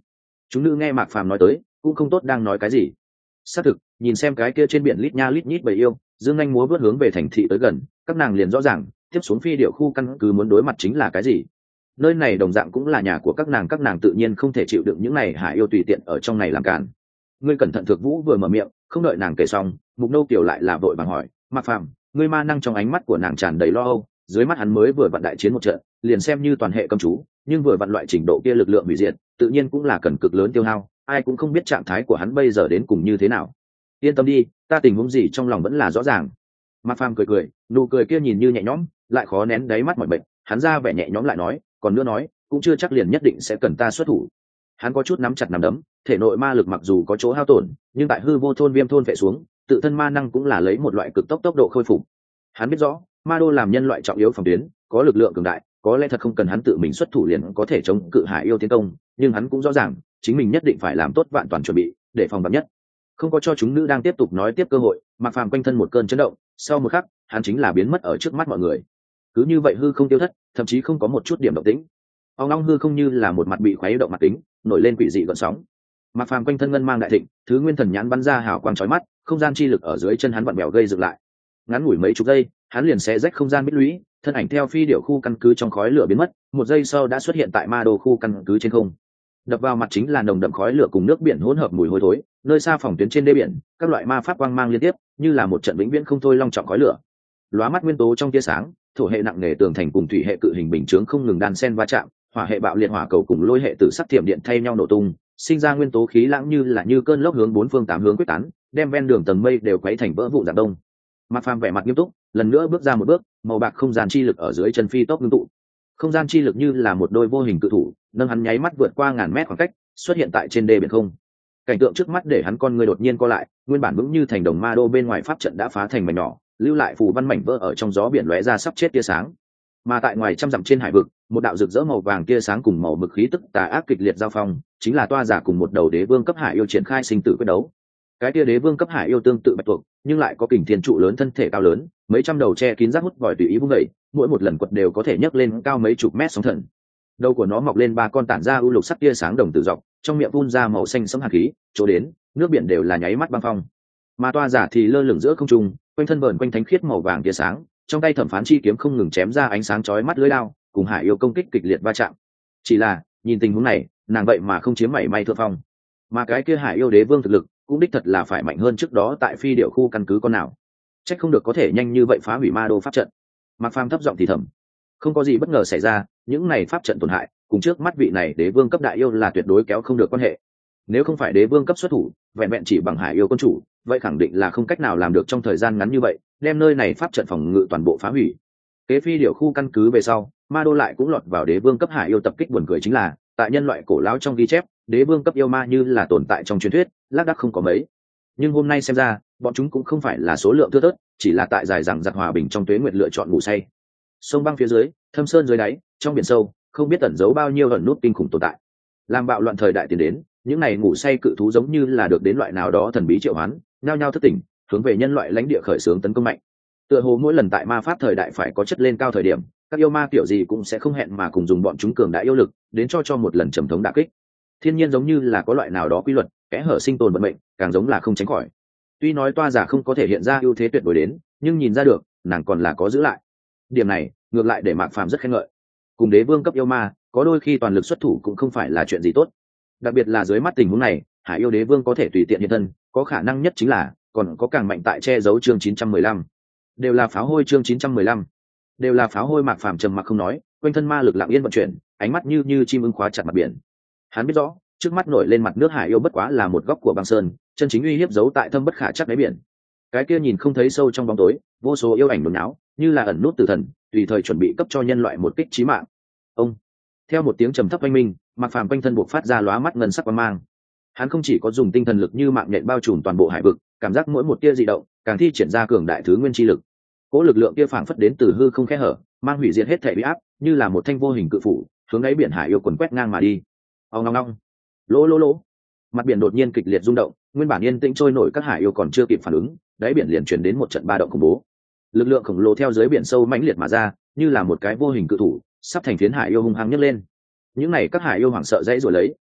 Chúng nữ nghe Mạc Phàm nói tới cũng không tốt đang nói cái gì. Xác thực, nhìn xem cái kia trên biển lít nha lít nhít bầy yêu dương anh múa vớt hướng về thành thị tới gần, các nàng liền rõ ràng tiếp xuống phi điệu khu căn cứ muốn đối mặt chính là cái gì. Nơi này đồng dạng cũng là nhà của các nàng tự nhiên không thể chịu đựng những này hải yêu tùy tiện ở trong này làm cản. Ngươi cẩn thận. Thược Vũ vừa mở miệng, không đợi nàng kể xong, Mục Nô Kiều lại là vội vàng hỏi, Mạc Phàm, ngươi ma năng trong ánh mắt của nàng tràn đầy lo âu, dưới mắt hắn mới vừa vặn đại chiến một trận, liền xem như toàn hệ cầm chú, nhưng vừa vặn loại trình độ kia lực lượng hủy diệt, tự nhiên cũng là cần cực lớn tiêu hao, ai cũng không biết trạng thái của hắn bây giờ đến cùng như thế nào. Yên tâm đi, ta tình huống gì trong lòng vẫn là rõ ràng. Mạc Phàm cười cười, nụ cười kia nhìn như nhẹ nhõm, lại khó nén đáy mắt mọi bệnh, hắn ra vẻ nhẹ nhõm lại nói, còn nữa nói, cũng chưa chắc liền nhất định sẽ cần ta xuất thủ. Hắn có chút nắm chặt nắm đấm, thể nội ma lực mặc dù có chỗ hao tổn, nhưng tại hư vô thôn viêm thôn vệ xuống, tự thân ma năng cũng là lấy một loại cực tốc độ khôi phục. Hắn biết rõ, ma đô làm nhân loại trọng yếu phòng tuyến, có lực lượng cường đại, có lẽ thật không cần hắn tự mình xuất thủ liền có thể chống cự hải yêu tiến công, nhưng hắn cũng rõ ràng, chính mình nhất định phải làm tốt vạn toàn chuẩn bị, để phòng vạn nhất. Không có cho chúng nữ đang tiếp tục nói tiếp cơ hội, Mạc Phàm quanh thân một cơn chấn động, sau một khắc, hắn chính là biến mất ở trước mắt mọi người. Cứ như vậy hư không tiêu thất, thậm chí không có một chút điểm động tĩnh. Ông long hư không như là một mặt bị khuấy động mặt kính, nổi lên quỷ dị gợn sóng. Mạc Phàm quanh thân ngân mang đại thịnh, thứ nguyên thần nhãn bắn ra hào quang chói mắt, không gian chi lực ở dưới chân hắn vặn bèo gây dựng lại. Ngắn ngủi mấy chục giây, hắn liền xé rách không gian bích lũy, thân ảnh theo phi điểu khu căn cứ trong khói lửa biến mất, một giây sau đã xuất hiện tại ma đô khu căn cứ trên không. Đập vào mặt chính là nồng đậm khói lửa cùng nước biển hỗn hợp mùi hôi thối, nơi xa phòng tuyến trên đê biển, các loại ma pháp quang mang liên tiếp, như là một trận vĩnh viễn không thôi long trọng khói lửa. Lóa mắt nguyên tố trong tia sáng, thổ hệ nặng nề tường thành cùng thủy hệ cự hình bình chướng không ngừng đan xen va chạm, hỏa hệ bạo liệt hỏa cầu cùng lôi hệ tử sắc tiệm điện thay nhau nổ tung, sinh ra nguyên tố khí lãng như cơn lốc hướng bốn phương tám hướng quyết tán, đem ven đường tầng mây đều quấy thành vỡ vụn dạng đông. Mạc Phàm vẻ mặt nghiêm túc, lần nữa bước ra một bước, màu bạc không gian chi lực ở dưới chân phi tốc ngưng tụ. Không gian chi lực như là một đôi vô hình cự thủ, nâng hắn nháy mắt vượt qua ngàn mét khoảng cách, xuất hiện tại trên đê biển không. Cảnh tượng trước mắt để hắn con người đột nhiên co lại, nguyên bản vững như thành đồng ma đô bên ngoài pháp trận đã phá thành mảnh nhỏ, lưu lại phù văn mảnh vỡ ở trong gió biển lóe ra sắp chết tia sáng. Mà tại ngoài trăm dặm trên hải vực, một đạo rực rỡ màu vàng tia sáng cùng màu mực khí tức tà ác kịch liệt giao phong, chính là toa giả cùng một đầu đế vương cấp hải yêu triển khai sinh tử quyết đấu. Cái tia đế vương cấp hải yêu tương tự bạch tuộc, nhưng lại có kình thiên trụ lớn, thân thể cao lớn, mấy trăm đầu che kín rác hút vòi tùy ý vung vẩy, mỗi một lần quật đều có thể nhấc lên cao mấy chục mét sóng thần. Đầu của nó mọc lên ba con tản ra u lục sắc tia sáng đồng tử dọc, trong miệng phun ra màu xanh sẫm hàn khí, chỗ đến, nước biển đều là nháy mắt băng phong. Mà toa giả thì lơ lửng giữa không trung, quanh thân vờn quanh thánh khiết màu vàng tia sáng, trong tay thẩm phán chi kiếm không ngừng chém ra ánh sáng chói mắt lưỡi đao, cùng hải yêu công kích kịch liệt va chạm. Chỉ là, nhìn tình huống này, nàng vậy mà không chiếm mảy may thượng phong. Mà cái kia hải yêu đế vương thực lực, cũng đích thật là phải mạnh hơn trước đó tại phi điệu khu căn cứ con nào. Chắc không được có thể nhanh như vậy phá hủy ma đô pháp trận. Mạc Phàm thấp giọng thì thầm, không có gì bất ngờ xảy ra, những này pháp trận tổn hại, cùng trước mắt vị này đế vương cấp đại yêu là tuyệt đối kéo không được quan hệ. Nếu không phải đế vương cấp xuất thủ, vẹn vẹn chỉ bằng hải yêu quân chủ, vậy khẳng định là không cách nào làm được trong thời gian ngắn như vậy, đem nơi này pháp trận phòng ngự toàn bộ phá hủy. Kế phi điệu khu căn cứ về sau, ma đô lại cũng lọt vào đế vương cấp hải yêu tập kích. Buồn cười chính là, tại nhân loại cổ lão trong ghi chép, đế vương cấp yêu ma như là tồn tại trong truyền thuyết, lác đác không có mấy. Nhưng hôm nay xem ra, bọn chúng cũng không phải là số lượng thưa thớt, chỉ là tại dài rằng giặc hòa bình trong tuế nguyệt lựa chọn ngủ say. Sông băng phía dưới, thâm sơn dưới đáy, trong biển sâu, không biết ẩn giấu bao nhiêu ẩn nút kinh khủng tồn tại. Làm bạo loạn thời đại tiến đến, những này ngủ say cự thú giống như là được đến loại nào đó thần bí triệu hoán, nhao nhao thức tỉnh, hướng về nhân loại lãnh địa khởi xướng tấn công mạnh. Tựa hồ mỗi lần tại ma pháp thời đại phải có chất lên cao thời điểm, các yêu ma kiểu gì cũng sẽ không hẹn mà cùng dùng bọn chúng cường đại yêu lực, đến cho một lần trầm thống đả kích. Thiên nhiên giống như là có loại nào đó quy luật, kẽ hở sinh tồn vận mệnh, càng giống là không tránh khỏi. Tuy nói toa giả không có thể hiện ra ưu thế tuyệt đối đến, nhưng nhìn ra được, nàng còn là có giữ lại. Điểm này, ngược lại để Mạc Phàm rất khen ngợi. Cùng đế vương cấp yêu ma, có đôi khi toàn lực xuất thủ cũng không phải là chuyện gì tốt. Đặc biệt là dưới mắt tình huống này, hải yêu đế vương có thể tùy tiện hiện thân, có khả năng nhất chính là còn có càng mạnh tại che giấu chương 915. Đều là pháo hôi chương 915. Đều là pháo hôi. Mạc Phàm trầm mặc không nói, quanh thân ma lực lặng yên vận chuyển, ánh mắt như chim ưng khóa chặt mặt biển. Hắn biết rõ, trước mắt nổi lên mặt nước hải yêu bất quá là một góc của băng sơn, chân chính uy hiếp giấu tại thâm bất khả chắc đáy biển. Cái kia nhìn không thấy sâu trong bóng tối, vô số yêu ảnh đốn náo, như là ẩn nút tử thần, tùy thời chuẩn bị cấp cho nhân loại một kích chí mạng. Ông, theo một tiếng trầm thấp oanh minh, Mạc Phàm quanh thân buộc phát ra lóa mắt ngân sắc quang mang. Hắn không chỉ có dùng tinh thần lực như mạng nhện bao trùm toàn bộ hải vực, cảm giác mỗi một tia dị động, càng thi triển ra cường đại thứ nguyên chi lực. Cỗ lực lượng kia phảng phất đến từ hư không khe hở, mang hủy diệt hết thể uy áp, như là một thanh vô hình cự phủ, hướng đáy biển hải yêu quần quét ngang mà đi. Ong ong ong, lỗ lỗ lỗ. Mặt biển đột nhiên kịch liệt rung động, nguyên bản yên tĩnh trôi nổi các hải yêu còn chưa kịp phản ứng, đáy biển liền chuyển đến một trận ba động khủng bố. Lực lượng khổng lồ theo dưới biển sâu mãnh liệt mà ra, như là một cái vô hình cự thủ, sắp thành phiến hải yêu hung hăng nhấc lên. Những này các hải yêu hoảng sợ dãy rồi lấy,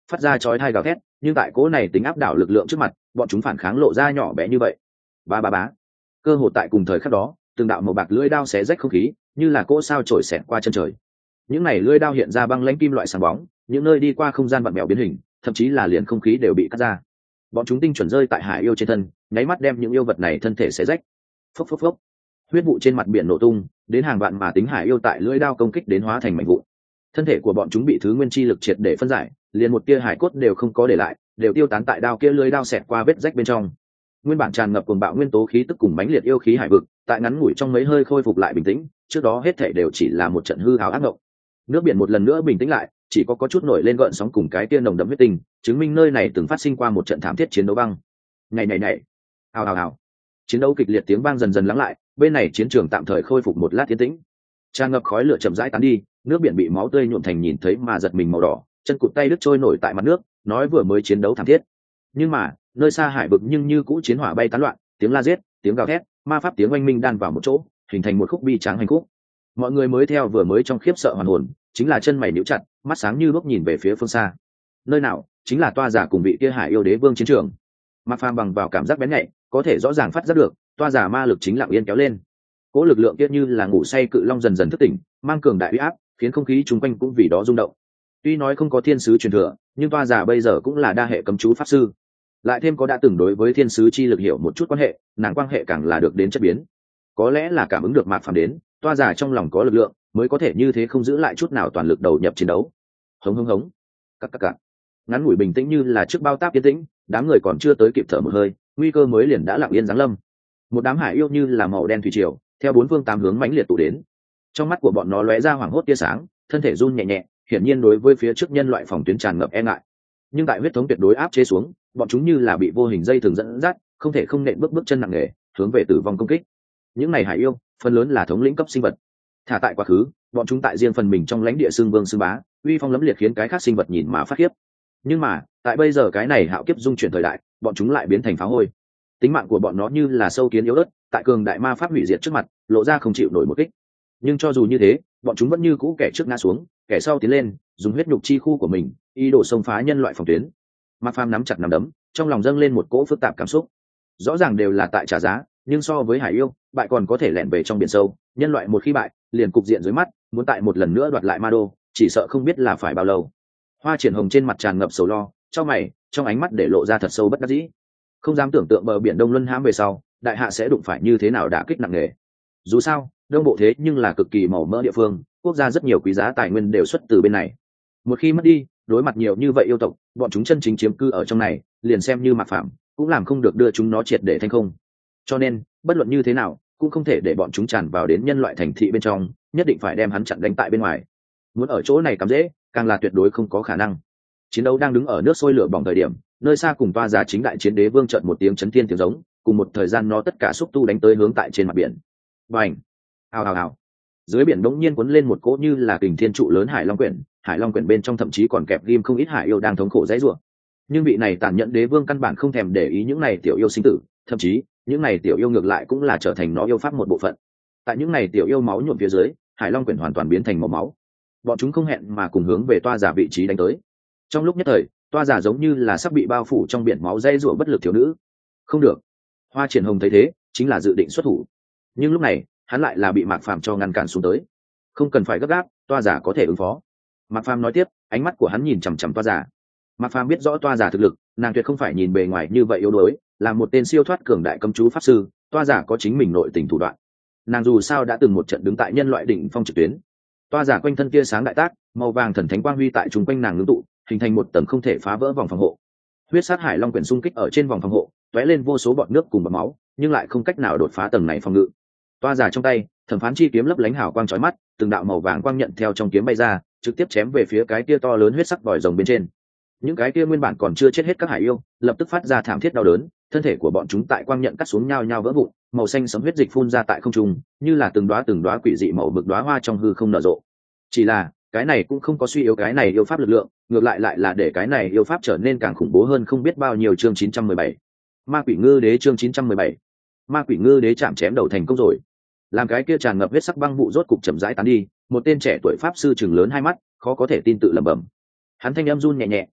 phát ra chói tai gào thét, nhưng tại cỗ này tính áp đảo lực lượng trước mặt, bọn chúng phản kháng lộ ra nhỏ bé như vậy. Ba ba bá. Cơ hồ tại cùng thời khắc đó, từng đạo màu bạc lưỡi đao xé rách không khí, như là cỗ sao trổi xẹt qua chân trời. Những này lưỡi đao hiện ra băng lãnh kim loại sáng bóng, những nơi đi qua không gian vặn vẹo biến hình, thậm chí là liền không khí đều bị cắt ra. Bọn chúng tinh chuẩn rơi tại hải yêu trên thân, nháy mắt đem những yêu vật này thân thể xé rách. Phốc phốc phốc. Huyết vụ trên mặt biển nổ tung, đến hàng vạn mà tính hải yêu tại lưỡi đao công kích đến hóa thành mảnh vụn. Thân thể của bọn chúng bị thứ nguyên chi lực triệt để phân giải, liền một tia hải cốt đều không có để lại, đều tiêu tán tại đao kia lưỡi đao xẹt qua vết rách bên trong. Nguyên bản tràn ngập cuồng bạo nguyên tố khí tức cùng mãnh liệt yêu khí hải vực, tại ngắn ngủi trong mấy hơi khôi phục lại bình tĩnh, trước đó hết thảy đều chỉ là một trận hư ảo ác mộng. Nước biển một lần nữa bình tĩnh lại, chỉ có chút nổi lên gợn sóng cùng cái tia nồng đậm huyết tinh, chứng minh nơi này từng phát sinh qua một trận thảm thiết chiến đấu băng. Nhảy, ào ào ào. Chiến đấu kịch liệt tiếng vang dần dần lắng lại, bên này chiến trường tạm thời khôi phục một lát yên tĩnh. Tràn ngập khói lửa chậm rãi tán đi, nước biển bị máu tươi nhuộm thành nhìn thấy mà giật mình màu đỏ, chân cụt tay đứt trôi nổi tại mặt nước, nói vừa mới chiến đấu thảm thiết. Nhưng mà, nơi xa hải vực nhưng như cũ chiến hỏa bay tán loạn, tiếng la giết, tiếng gào thét, ma pháp tiếng oanh minh đan vào một chỗ, hình thành một khúc bi tráng hành khúc. Mọi người mới theo vừa mới trong khiếp sợ hoàn hồn, chính là chân mày nhíu chặt, mắt sáng như đuốc nhìn về phía phương xa. Nơi nào? Chính là toa giả cùng vị kia hải yêu đế vương chiến trường. Mạc Phàm bằng vào cảm giác bén nhạy, có thể rõ ràng phát giác được, toa giả ma lực chính lặng yên kéo lên. Cỗ lực lượng kia như là ngủ say cự long dần dần thức tỉnh, mang cường đại uy áp, khiến không khí chung quanh cũng vì đó rung động. Tuy nói không có thiên sứ truyền thừa, nhưng toa giả bây giờ cũng là đa hệ cấm chú pháp sư, lại thêm có đã từng đối với thiên sứ chi lực hiểu một chút quan hệ, nàng quan hệ càng là được đến chất biến. Có lẽ là cảm ứng được Mạc Phàm đến, toa giả trong lòng có lực lượng, mới có thể như thế không giữ lại chút nào toàn lực đầu nhập chiến đấu. Hống hống hống, cặc. Ngắn ngủi bình tĩnh như là trước bao táp yên tĩnh, đám người còn chưa tới kịp thở một hơi, nguy cơ mới liền đã lặng yên giáng lâm. Một đám hải yêu như là màu đen thủy triều, theo bốn phương tám hướng mãnh liệt tụ đến. Trong mắt của bọn nó lóe ra hoảng hốt tia sáng, thân thể run nhẹ nhẹ, hiển nhiên đối với phía trước nhân loại phòng tuyến tràn ngập e ngại. Nhưng tại huyết thống tuyệt đối áp chế xuống, bọn chúng như là bị vô hình dây thường dẫn dắt, không thể không nện bước chân nặng nề, hướng về tử vong công kích. Những này hải yêu, phần lớn là thống lĩnh cấp sinh vật. Thả tại quá khứ, bọn chúng tại riêng phần mình trong lãnh địa xương vương xương bá, uy phong lẫm liệt khiến cái khác sinh vật nhìn mà phát khiếp. Nhưng mà, tại bây giờ cái này hạo kiếp dung chuyển thời đại, bọn chúng lại biến thành phá hôi. Tính mạng của bọn nó như là sâu kiến yếu ớt, tại cường đại ma pháp hủy diệt trước mặt, lộ ra không chịu nổi một kích. Nhưng cho dù như thế, bọn chúng vẫn như cũ kẻ trước ngã xuống, kẻ sau tiến lên, dùng huyết nhục chi khu của mình, ý đồ xông phá nhân loại phòng tuyến. Mạc Phàm nắm chặt nắm đấm, trong lòng dâng lên một cỗ phức tạp cảm xúc. Rõ ràng đều là tại trả giá, nhưng so với hải yêu, bại còn có thể lẻn về trong biển sâu, nhân loại một khi bại, liền cục diện dưới mắt, muốn tại một lần nữa đoạt lại ma đô, chỉ sợ không biết là phải bao lâu. Hoa Triển Hồng trên mặt tràn ngập sầu lo, trong mày, trong ánh mắt để lộ ra thật sâu bất đắc dĩ. Không dám tưởng tượng bờ biển Đông Luân hãm về sau, đại hạ sẽ đụng phải như thế nào đả kích nặng nề. Dù sao, Đông Bộ thế nhưng là cực kỳ màu mỡ địa phương, quốc gia rất nhiều quý giá tài nguyên đều xuất từ bên này. Một khi mất đi, đối mặt nhiều như vậy yêu tộc, bọn chúng chân chính chiếm cư ở trong này, liền xem như Mạc Phạm, cũng làm không được đưa chúng nó triệt để thành không. Cho nên, bất luận như thế nào, cũng không thể để bọn chúng tràn vào đến nhân loại thành thị bên trong, nhất định phải đem hắn chặn đánh tại bên ngoài. Muốn ở chỗ này cắm dễ, càng là tuyệt đối không có khả năng. Chiến đấu đang đứng ở nước sôi lửa bỏng thời điểm, nơi xa cùng toa giá chính đại chiến đế vương trận một tiếng chấn thiên tiếng giống, cùng một thời gian nó tất cả xúc tu đánh tới hướng tại trên mặt biển. Bành! Ào. Dưới biển đống nhiên cuốn lên một cỗ như là kình thiên trụ lớn hải long quyển bên trong thậm chí còn kẹp ghim không ít hải yêu đang thống khổ dãy rủa. Nhưng vị này tàn nhẫn đế vương căn bản không thèm để ý những này tiểu yêu sinh tử, thậm chí những này tiểu yêu ngược lại cũng là trở thành nó yêu pháp một bộ phận. Tại những này tiểu yêu máu nhuộm phía dưới, hải long quyển hoàn toàn biến thành màu máu. Bọn chúng không hẹn mà cùng hướng về toa giả vị trí đánh tới. Trong lúc nhất thời, toa giả giống như là sắp bị bao phủ trong biển máu dây rủa bất lực thiếu nữ. Không được. Hoa Triển Hồng thấy thế, chính là dự định xuất thủ. Nhưng lúc này, hắn lại là bị Mạc Phàm cho ngăn cản xuống tới. Không cần phải gấp gáp, toa giả có thể ứng phó. Mạc Phàm nói tiếp, ánh mắt của hắn nhìn chằm chằm toa giả. Mạc Phàm biết rõ toa giả thực lực, nàng tuyệt không phải nhìn bề ngoài như vậy yếu đuối, là một tên siêu thoát cường đại cấm chú pháp sư, toa giả có chính mình nội tình thủ đoạn. Nàng dù sao đã từng một trận đứng tại nhân loại đỉnh phong trực tuyến. Toa giả quanh thân tia sáng đại tác, màu vàng thần thánh quang huy tại trung quanh nàng ngưng tụ, hình thành một tầng không thể phá vỡ vòng phòng hộ. Huyết sát hải long quyển xung kích ở trên vòng phòng hộ, tóe lên vô số bọt nước cùng bọt máu, nhưng lại không cách nào đột phá tầng này phòng ngự. Toa giả trong tay, thẩm phán chi kiếm lấp lánh hào quang chói mắt, từng đạo màu vàng quang nhận theo trong kiếm bay ra, trực tiếp chém về phía cái tia to lớn huyết sắc vòi rồng bên trên. Những cái tia nguyên bản còn chưa chết hết các hải yêu, lập tức phát ra thảm thiết đau đớn, thân thể của bọn chúng tại quang nhận cắt xuống nhao nhao vỡ vụn, màu xanh sẫm huyết dịch phun ra tại không trung, như là từng đóa quỷ dị màu bực đóa hoa trong hư không nở rộ. Chỉ là, cái này cũng không có suy yếu cái này yêu pháp lực lượng, ngược lại là để cái này yêu pháp trở nên càng khủng bố hơn không biết bao nhiêu. Chương 917. Ma Quỷ Ngư Đế. Chương 917. Ma Quỷ Ngư Đế chạm chém đầu thành công rồi. Làm cái kia tràn ngập huyết sắc băng vụ rốt cục chậm rãi tán đi, một tên trẻ tuổi pháp sư trừng lớn hai mắt, khó có thể tin tự lẩm bẩm. Hắn thanh âm run nhẹ nhẹ,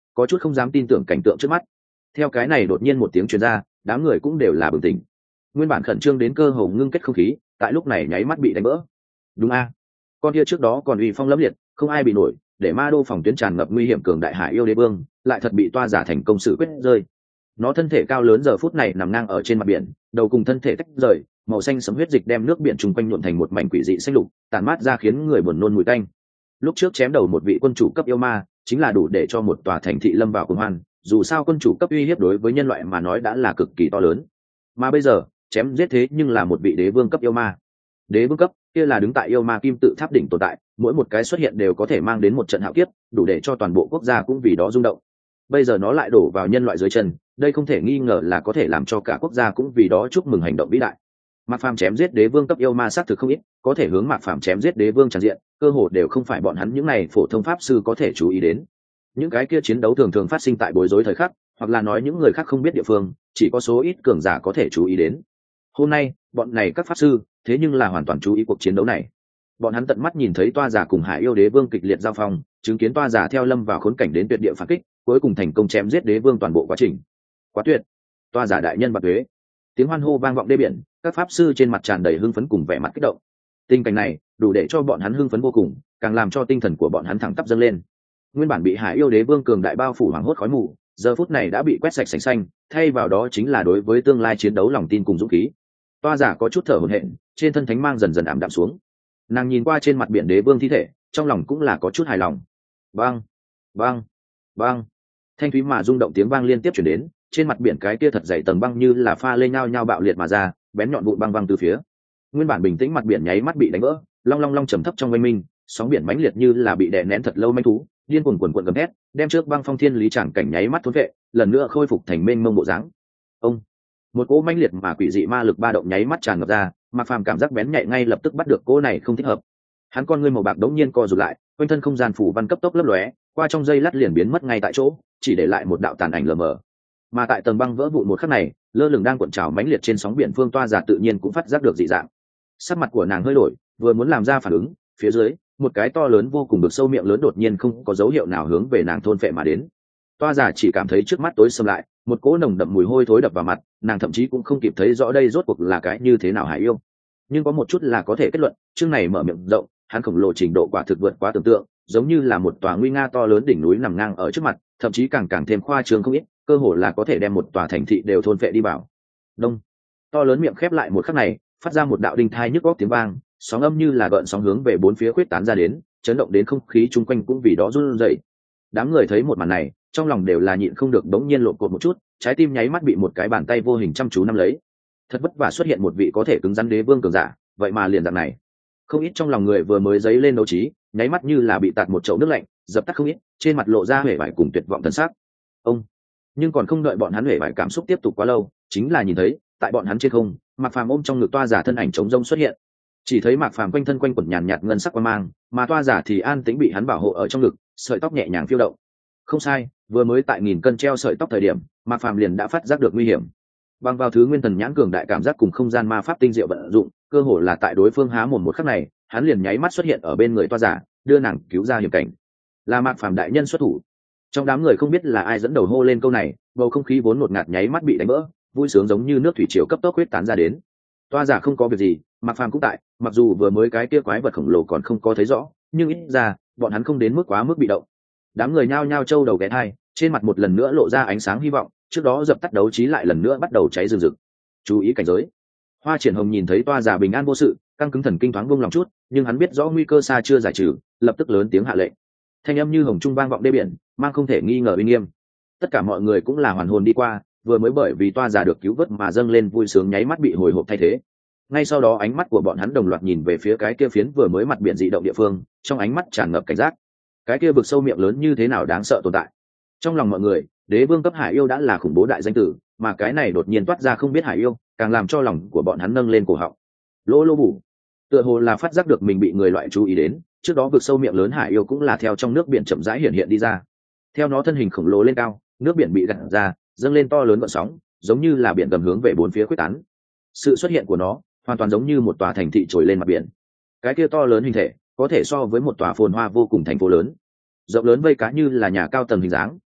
có chút không dám tin tưởng cảnh tượng trước mắt. Theo cái này đột nhiên một tiếng truyền ra, đám người cũng đều là bừng tỉnh. Nguyên bản khẩn trương đến cơ hồ ngưng kết không khí, tại lúc này nháy mắt bị đánh vỡ. Đúng a, con kia trước đó còn uy phong lẫm liệt, không ai bị nổi, để ma đô phòng tuyến tràn ngập nguy hiểm cường đại hải yêu đế vương, lại thật bị toa giả thành công sự quyết rơi. Nó thân thể cao lớn giờ phút này nằm ngang ở trên mặt biển, đầu cùng thân thể tách rời, màu xanh sẫm huyết dịch đem nước biển chung quanh nhuộm thành một mảnh quỷ dị xanh lục, tản mát ra khiến người buồn nôn mùi tanh. Lúc trước chém đầu một vị quân chủ cấp yêu ma, chính là đủ để cho một tòa thành thị lâm vào cuồng hoan, dù sao quân chủ cấp uy hiếp đối với nhân loại mà nói đã là cực kỳ to lớn. Mà bây giờ, chém giết thế nhưng là một vị đế vương cấp yêu ma. Đế vương cấp, kia là đứng tại yêu ma kim tự tháp đỉnh tồn tại, mỗi một cái xuất hiện đều có thể mang đến một trận hạo kiếp, đủ để cho toàn bộ quốc gia cũng vì đó rung động. Bây giờ nó lại đổ vào nhân loại dưới chân, đây không thể nghi ngờ là có thể làm cho cả quốc gia cũng vì đó chúc mừng hành động vĩ đại. Mạc Phàm chém giết đế vương cấp yêu ma xác thực không ít, có thể hướng Mạc Phàm chém giết đế vương tràn diện, cơ hồ đều không phải bọn hắn những này phổ thông pháp sư có thể chú ý đến. Những cái kia chiến đấu thường thường phát sinh tại bối rối thời khắc, hoặc là nói những người khác không biết địa phương, chỉ có số ít cường giả có thể chú ý đến. Hôm nay, bọn này các pháp sư, thế nhưng là hoàn toàn chú ý cuộc chiến đấu này. Bọn hắn tận mắt nhìn thấy toa giả cùng Hải yêu đế vương kịch liệt giao phong, chứng kiến toa giả theo lâm vào khốn cảnh đến tuyệt địa phản kích, cuối cùng thành công chém giết đế vương toàn bộ quá trình. Quá tuyệt! Toa giả đại nhân bạc tuế! Tiếng hoan hô vang vọng đê biển, các pháp sư trên mặt tràn đầy hưng phấn cùng vẻ mặt kích động. Tình cảnh này đủ để cho bọn hắn hưng phấn vô cùng, càng làm cho tinh thần của bọn hắn thẳng tắp dâng lên. Nguyên bản bị Hải yêu đế vương cường đại bao phủ hoảng hốt khói mù, giờ phút này đã bị quét sạch sành xanh, thay vào đó chính là đối với tương lai chiến đấu lòng tin cùng dũng khí. Toa giả có chút thở hổn hển, trên thân thánh mang dần dần ảm đạm xuống. Nàng nhìn qua trên mặt biển đế vương thi thể, trong lòng cũng là có chút hài lòng. Bang, bang, bang, thanh thúy mà rung động tiếng vang liên tiếp chuyển đến, trên mặt biển cái kia thật dày tầng băng như là pha lê nhau nhau bạo liệt mà ra, bén nhọn vụn băng văng từ phía. Nguyên bản bình tĩnh mặt biển nháy mắt bị đánh vỡ, long long long trầm thấp trong oanh minh, sóng biển mãnh liệt như là bị đè nén thật lâu manh thú, điên cuồng cuồn cuộn gầm thét, đem trước băng phong thiên lý chẳng cảnh nháy mắt thốn vệ, lần nữa khôi phục thành mênh mông bộ dáng. Ông, một cỗ mãnh liệt mà quỷ dị ma lực ba động nháy mắt tràn ngập ra, Mạc Phàm cảm giác bén nhạy ngay lập tức bắt được cỗ này không thích hợp. Hắn con ngươi màu bạc đống nhiên co rụt lại, quanh thân không gian phủ văn cấp tốc lấp lóe, qua trong giây lát liền biến mất ngay tại chỗ, chỉ để lại một đạo tàn ảnh lờ mờ. Mà tại tầng băng vỡ vụn một khắc này, lơ lửng đang cuộn trào mãnh liệt trên sóng biển phương toa giả tự nhiên cũng phát giác được dị dạng. Sắc mặt của nàng hơi đổi, vừa muốn làm ra phản ứng, phía dưới, một cái to lớn vô cùng được sâu miệng lớn đột nhiên không có dấu hiệu nào hướng về nàng thôn phệ mà đến. Toa giả chỉ cảm thấy trước mắt tối sầm lại, một cỗ nồng đậm mùi hôi thối đập vào mặt, nàng thậm chí cũng không kịp thấy rõ đây rốt cuộc là cái như thế nào Hải yêu. Nhưng có một chút là có thể kết luận, chương này mở miệng rộng, hắn khổng lồ trình độ quả thực vượt quá tưởng tượng, giống như là một tòa nguy nga to lớn đỉnh núi nằm ngang ở trước mặt, thậm chí càng thêm khoa trương không ít, cơ hồ là có thể đem một tòa thành thị đều thôn phệ đi vào. Đông, to lớn miệng khép lại một khắc này, phát ra một đạo đinh thai nhức óc tiếng vang, sóng âm như là gợn sóng hướng về bốn phía khuyết tán ra đến, chấn động đến không khí chung quanh cũng vì đó run rẩy. Đám người thấy một màn này, trong lòng đều là nhịn không được đống nhiên lộn cột một chút, trái tim nháy mắt bị một cái bàn tay vô hình chăm chú nắm lấy. Thật vất vả xuất hiện một vị có thể cứng rắn đế vương cường giả, vậy mà liền dạng này. Không ít trong lòng người vừa mới dấy lên đấu trí, nháy mắt như là bị tạt một chậu nước lạnh, dập tắt không ít, trên mặt lộ ra hề vải cùng tuyệt vọng thần sắc. Ông, nhưng còn không đợi bọn hắn hề vải cảm xúc tiếp tục quá lâu, chính là nhìn thấy, tại bọn hắn trên không, Mạc Phàm ôm trong ngực toa giả thân ảnh trống rông xuất hiện. Chỉ thấy Mạc Phàm quanh thân quanh quẩn nhàn nhạt ngân sắc quang mang, mà toa giả thì an tĩnh bị hắn bảo hộ ở trong ngực, sợi tóc nhẹ nhàng phiêu động. Không sai, vừa mới tại nghìn cân treo sợi tóc thời điểm, Mạc Phàm liền đã phát giác được nguy hiểm. Bằng vào thứ nguyên thần nhãn cường đại cảm giác cùng không gian ma pháp tinh diệu vận dụng, cơ hồ là tại đối phương há mồm một khắc này, hắn liền nháy mắt xuất hiện ở bên người toa giả, đưa nàng cứu ra hiểm cảnh. Là Mạc Phàm đại nhân xuất thủ. Trong đám người không biết là ai dẫn đầu hô lên câu này, bầu không khí vốn ngột ngạt nháy mắt bị đánh vỡ, vui sướng giống như nước thủy triều cấp tốc huyết tán ra đến. Toa giả không có việc gì, Mạc Phàm cũng tại, mặc dù vừa mới cái kia quái vật khổng lồ còn không có thấy rõ, nhưng ít ra bọn hắn không đến mức quá mức bị động. Đám người nhao nhao trâu đầu ghé thai, trên mặt một lần nữa lộ ra ánh sáng hy vọng, trước đó dập tắt đấu trí lại lần nữa bắt đầu cháy rừng rực. Chú ý cảnh giới. Hoa Triển Hồng nhìn thấy toa giả bình an vô sự, căng cứng thần kinh thoáng buông lòng chút, nhưng hắn biết rõ nguy cơ xa chưa giải trừ, lập tức lớn tiếng hạ lệnh. Thanh âm như hồng trung vang vọng đê biển, mang không thể nghi ngờ uy nghiêm. Tất cả mọi người cũng là hoàn hồn đi qua, vừa mới bởi vì toa giả được cứu vớt mà dâng lên vui sướng nháy mắt bị hồi hộp thay thế. Ngay sau đó ánh mắt của bọn hắn đồng loạt nhìn về phía cái kia phiến vừa mới mặt biển dị động địa phương, trong ánh mắt tràn ngập cảnh giác. Cái kia vực sâu miệng lớn như thế nào đáng sợ tồn tại. Trong lòng mọi người, đế vương cấp hải yêu đã là khủng bố đại danh tử, mà cái này đột nhiên toát ra không biết hải yêu, càng làm cho lòng của bọn hắn nâng lên cổ họng. Lỗ lô bù, tựa hồ là phát giác được mình bị người loại chú ý đến, trước đó vực sâu miệng lớn hải yêu cũng là theo trong nước biển chậm rãi hiện hiện đi ra. Theo nó thân hình khổng lồ lên cao, nước biển bị gặt ra, dâng lên to lớn gợn sóng, giống như là biển gầm hướng về bốn phía quyết tán. Sự xuất hiện của nó hoàn toàn giống như một tòa thành thị trồi lên mặt biển. Cái kia to lớn hình thể có thể so với một tòa phồn hoa vô cùng thành phố lớn, rộng lớn vây cá như là nhà cao tầng hình dáng,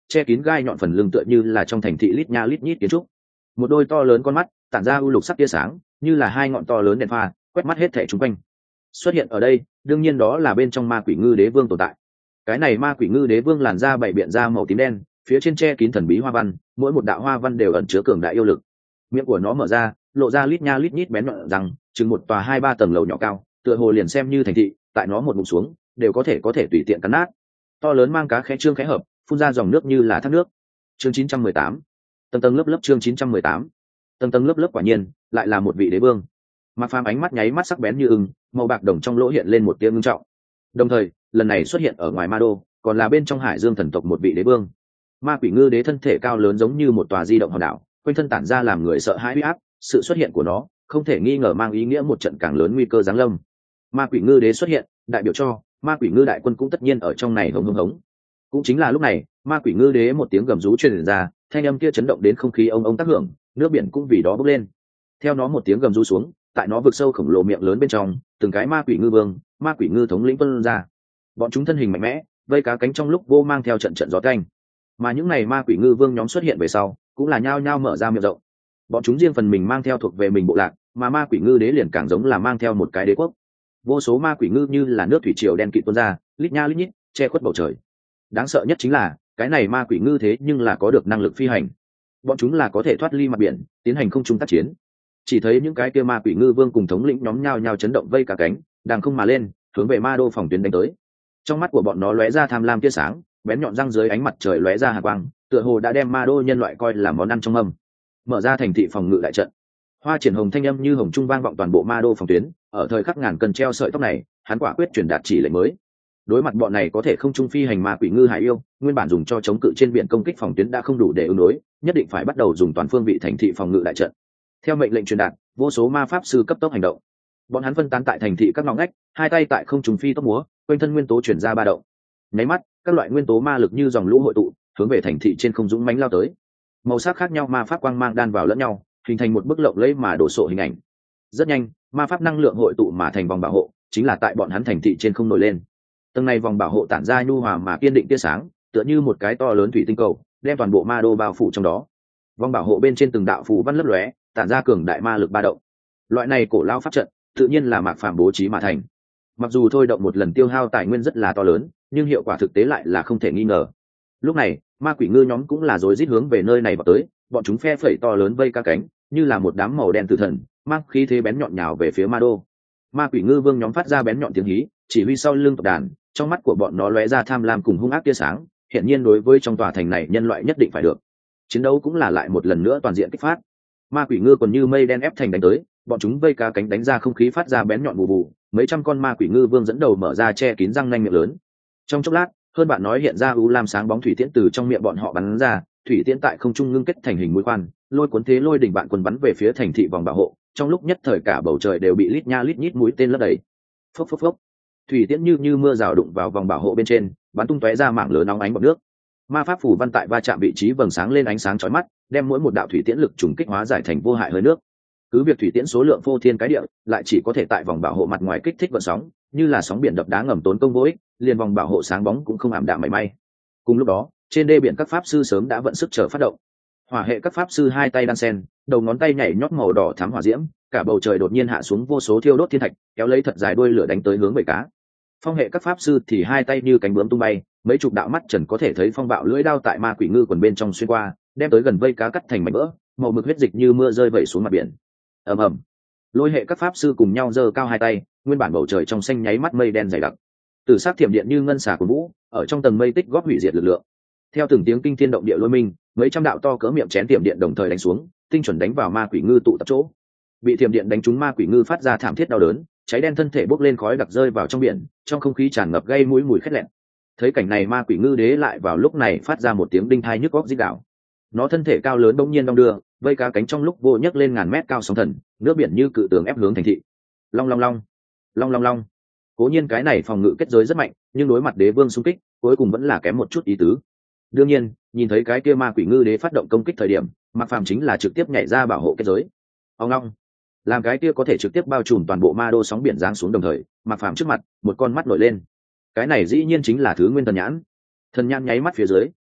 che kín gai nhọn phần lưng tựa như là trong thành thị lít nha lít nhít kiến trúc. Một đôi to lớn con mắt tản ra u lục sắc tia sáng, như là hai ngọn to lớn đèn pha quét mắt hết thảy xung quanh. Xuất hiện ở đây đương nhiên đó là bên trong ma quỷ ngư đế vương tồn tại. Cái này ma quỷ ngư đế vương làn da bảy biện da màu tím đen, phía trên che kín thần bí hoa văn, mỗi một đạo hoa văn đều ẩn chứa cường đại yêu lực. Miệng của nó mở ra, lộ ra lít nha lít nhít bén nhọn răng, chừng một tòa 2-3 tầng lầu nhỏ cao, tựa hồ liền xem như thành thị, tại nó một ngụm xuống, đều có thể tùy tiện cắn nát. To lớn mang cá khẽ trương khẽ hợp, phun ra dòng nước như là thác nước. Chương 918. Tầng tầng lớp lớp chương 918. Tầng tầng lớp lớp quả nhiên, lại là một vị đế vương. Mạc Phàm ánh mắt nháy mắt sắc bén như ưng, màu bạc đồng trong lỗ hiện lên một tia ngưng trọng. Đồng thời, lần này xuất hiện ở ngoài Ma Đô, còn là bên trong Hải Dương thần tộc một vị đế vương. Ma quỷ ngư đế thân thể cao lớn giống như một tòa di động hòn đảo, quanh thân tản ra làm người sợ hãi uy áp, sự xuất hiện của nó không thể nghi ngờ mang ý nghĩa một trận càng lớn nguy cơ giáng lâm. Ma quỷ ngư đế xuất hiện, đại biểu cho ma quỷ ngư đại quân cũng tất nhiên ở trong này hống hống hống. Cũng chính là lúc này, ma quỷ ngư đế một tiếng gầm rú truyền ra, thanh âm kia chấn động đến không khí ông ông tác hưởng, nước biển cũng vì đó bốc lên. Theo nó một tiếng gầm rú xuống, tại nó vực sâu khổng lồ miệng lớn bên trong, từng cái ma quỷ ngư vương, ma quỷ ngư thống lĩnh tuôn ra. Bọn chúng thân hình mạnh mẽ, vây cá cánh trong lúc vô mang theo trận trận gió canh. Mà những này ma quỷ ngư vương nhóm xuất hiện về sau, cũng là nhao nhao mở ra miệng rộng. Bọn chúng riêng phần mình mang theo thuộc về mình bộ lạc, mà ma quỷ ngư đế liền càng giống là mang theo một cái đế quốc. Vô số ma quỷ ngư như là nước thủy triều đen kịt tuôn ra, lít nha lít nhít, che khuất bầu trời. Đáng sợ nhất chính là cái này ma quỷ ngư thế nhưng là có được năng lực phi hành. Bọn chúng là có thể thoát ly mặt biển, tiến hành không trung tác chiến. Chỉ thấy những cái kia ma quỷ ngư vương cùng thống lĩnh nhóm nhao nhao chấn động vây cả cánh, đang không mà lên, hướng về Ma Đô phòng tuyến đánh tới. Trong mắt của bọn nó lóe ra tham lam tia sáng, bén nhọn răng dưới ánh mặt trời lóe ra hàn quang, tựa hồ đã đem Ma Đô nhân loại coi là món ăn trong mâm. Mở ra thành thị phòng ngự đại trận. Hoa triển hồng thanh âm như hồng trung vang vọng toàn bộ Ma Đô phòng tuyến, ở thời khắc ngàn cân treo sợi tóc này, hắn quả quyết truyền đạt chỉ lệnh mới. Đối mặt bọn này có thể không trung phi hành ma quỷ ngư hải yêu, nguyên bản dùng cho chống cự trên biển công kích phòng tuyến đã không đủ để ứng đối, nhất định phải bắt đầu dùng toàn phương vị thành thị phòng ngự đại trận. Theo mệnh lệnh truyền đạt, vô số ma pháp sư cấp tốc hành động. Bọn hắn phân tán tại thành thị các ngõ ngách, hai tay tại không trung phi tốc múa, quanh thân nguyên tố chuyển ra ba động. Nháy mắt, các loại nguyên tố ma lực như dòng lũ hội tụ, hướng về thành thị trên không dũng mãnh lao tới. Màu sắc khác nhau ma pháp quang mang đan vào lẫn nhau, hình thành một bức lộng lẫy mà đổ sộ hình ảnh. Rất nhanh, ma pháp năng lượng hội tụ mà thành vòng bảo hộ, chính là tại bọn hắn thành thị trên không nổi lên. Tầng này vòng bảo hộ tản ra nhu hòa mà kiên định tia sáng, tựa như một cái to lớn thủy tinh cầu, đem toàn bộ Ma Đô bao phủ trong đó. Vòng bảo hộ bên trên từng đạo phù văn lấp lóe, tản ra cường đại ma lực ba động. Loại này cổ lao pháp trận, tự nhiên là Mạc Phàm bố trí mà thành. Mặc dù thôi động một lần tiêu hao tài nguyên rất là to lớn, nhưng hiệu quả thực tế lại là không thể nghi ngờ. Lúc này, ma quỷ ngư nhóm cũng là rối rít hướng về nơi này vào tới, bọn chúng phe phẩy to lớn vây ca cánh, như là một đám màu đen tử thần, mang khí thế bén nhọn nhào về phía Ma Đô. Ma quỷ ngư vương nhóm phát ra bén nhọn tiếng hí, chỉ huy sau lưng tộc đàn, trong mắt của bọn nó lóe ra tham lam cùng hung ác tia sáng, hiện nhiên đối với trong tòa thành này nhân loại nhất định phải được. Chiến đấu cũng là lại một lần nữa toàn diện kích phát. Ma quỷ ngư còn như mây đen ép thành đánh tới, bọn chúng vây cá cánh đánh ra không khí phát ra bén nhọn bù bù, mấy trăm con ma quỷ ngư vương dẫn đầu mở ra che kín răng nanh miệng lớn. Trong chốc lát, hơn bạn nói hiện ra u lam sáng bóng thủy tiễn từ trong miệng bọn họ bắn ra, thủy tiễn tại không trung ngưng kết thành hình mũi khoan, lôi cuốn thế lôi đỉnh bạn quân bắn về phía thành thị vòng bảo hộ, trong lúc nhất thời cả bầu trời đều bị lít nha lít nhít mũi tên lấp đầy. Phốc phốc phốc. Thủy tiễn như mưa rào đụng vào vòng bảo hộ bên trên, bắn tung tóe ra mảng lớn nóng ánh bọt nước. Ma pháp phủ văn tại va chạm vị trí vầng sáng lên ánh sáng chói mắt, đem mỗi một đạo thủy tiễn lực trùng kích hóa giải thành vô hại hơi nước. Cứ việc thủy tiễn số lượng phô thiên cái địa, lại chỉ có thể tại vòng bảo hộ mặt ngoài kích thích vận sóng, như là sóng biển đập đá ngầm tốn công vô ích, liền vòng bảo hộ sáng bóng cũng không ảm đạm mảy may. Cùng lúc đó, trên đê biển các pháp sư sớm đã vận sức chờ phát động. Hỏa hệ các pháp sư hai tay đan sen, đầu ngón tay nhảy nhót màu đỏ thắm hỏa diễm, cả bầu trời đột nhiên hạ xuống vô số thiêu đốt thiên thạch, kéo lấy thật dài đuôi lửa đánh tới hướng bầy cá. Phong hệ các pháp sư thì hai tay như cánh bướm tung bay, mấy chục đạo mắt trần có thể thấy phong bạo lưỡi đao tại ma quỷ ngư quần bên trong xuyên qua, đem tới gần vây cá cắt thành mảnh vỡ, màu mực huyết dịch như mưa rơi vẩy xuống mặt biển. Ầm ầm. Lôi hệ các pháp sư cùng nhau giơ cao hai tay, nguyên bản bầu trời trong xanh nháy mắt mây đen dày đặc. Tử sắc thiểm điện như ngân xà cuồn vũ, ở trong tầng mây tích góp hủy diệt lực lượng. Theo từng tiếng kinh thiên động địa lôi minh, mấy trăm đạo to cỡ miệng chén thiểm điện đồng thời đánh xuống, tinh chuẩn đánh vào ma quỷ ngư tụ tập chỗ. Bị thiểm điện đánh trúng ma quỷ ngư phát ra thảm thiết đau đớn, cháy đen thân thể bốc lên khói đặc rơi vào trong biển, trong không khí tràn ngập gây mũi mùi khét lẹn. Thấy cảnh này ma quỷ ngư đế lại vào lúc này phát ra một tiếng đinh thai nhức óc rít gào. Nó thân thể cao lớn bỗng nhiên đong đưa, vây cá cánh trong lúc vô nhấc lên ngàn mét cao sóng thần, nước biển như cự tường ép hướng thành thị. Long long long, long long long. Cố nhiên cái này phòng ngự kết giới rất mạnh, nhưng đối mặt đế vương xung kích, cuối cùng vẫn là kém một chút ý tứ. Đương nhiên, nhìn thấy cái kia ma quỷ ngư đế phát động công kích thời điểm, Mạc Phàm chính là trực tiếp nhảy ra bảo hộ kết giới. Ông long, làm cái kia có thể trực tiếp bao trùm toàn bộ Ma Đô sóng biển giáng xuống đồng thời, Mạc Phàm trước mặt, một con mắt nổi lên. Cái này dĩ nhiên chính là thứ nguyên thần nhãn. Thần nhãn nháy mắt phía dưới,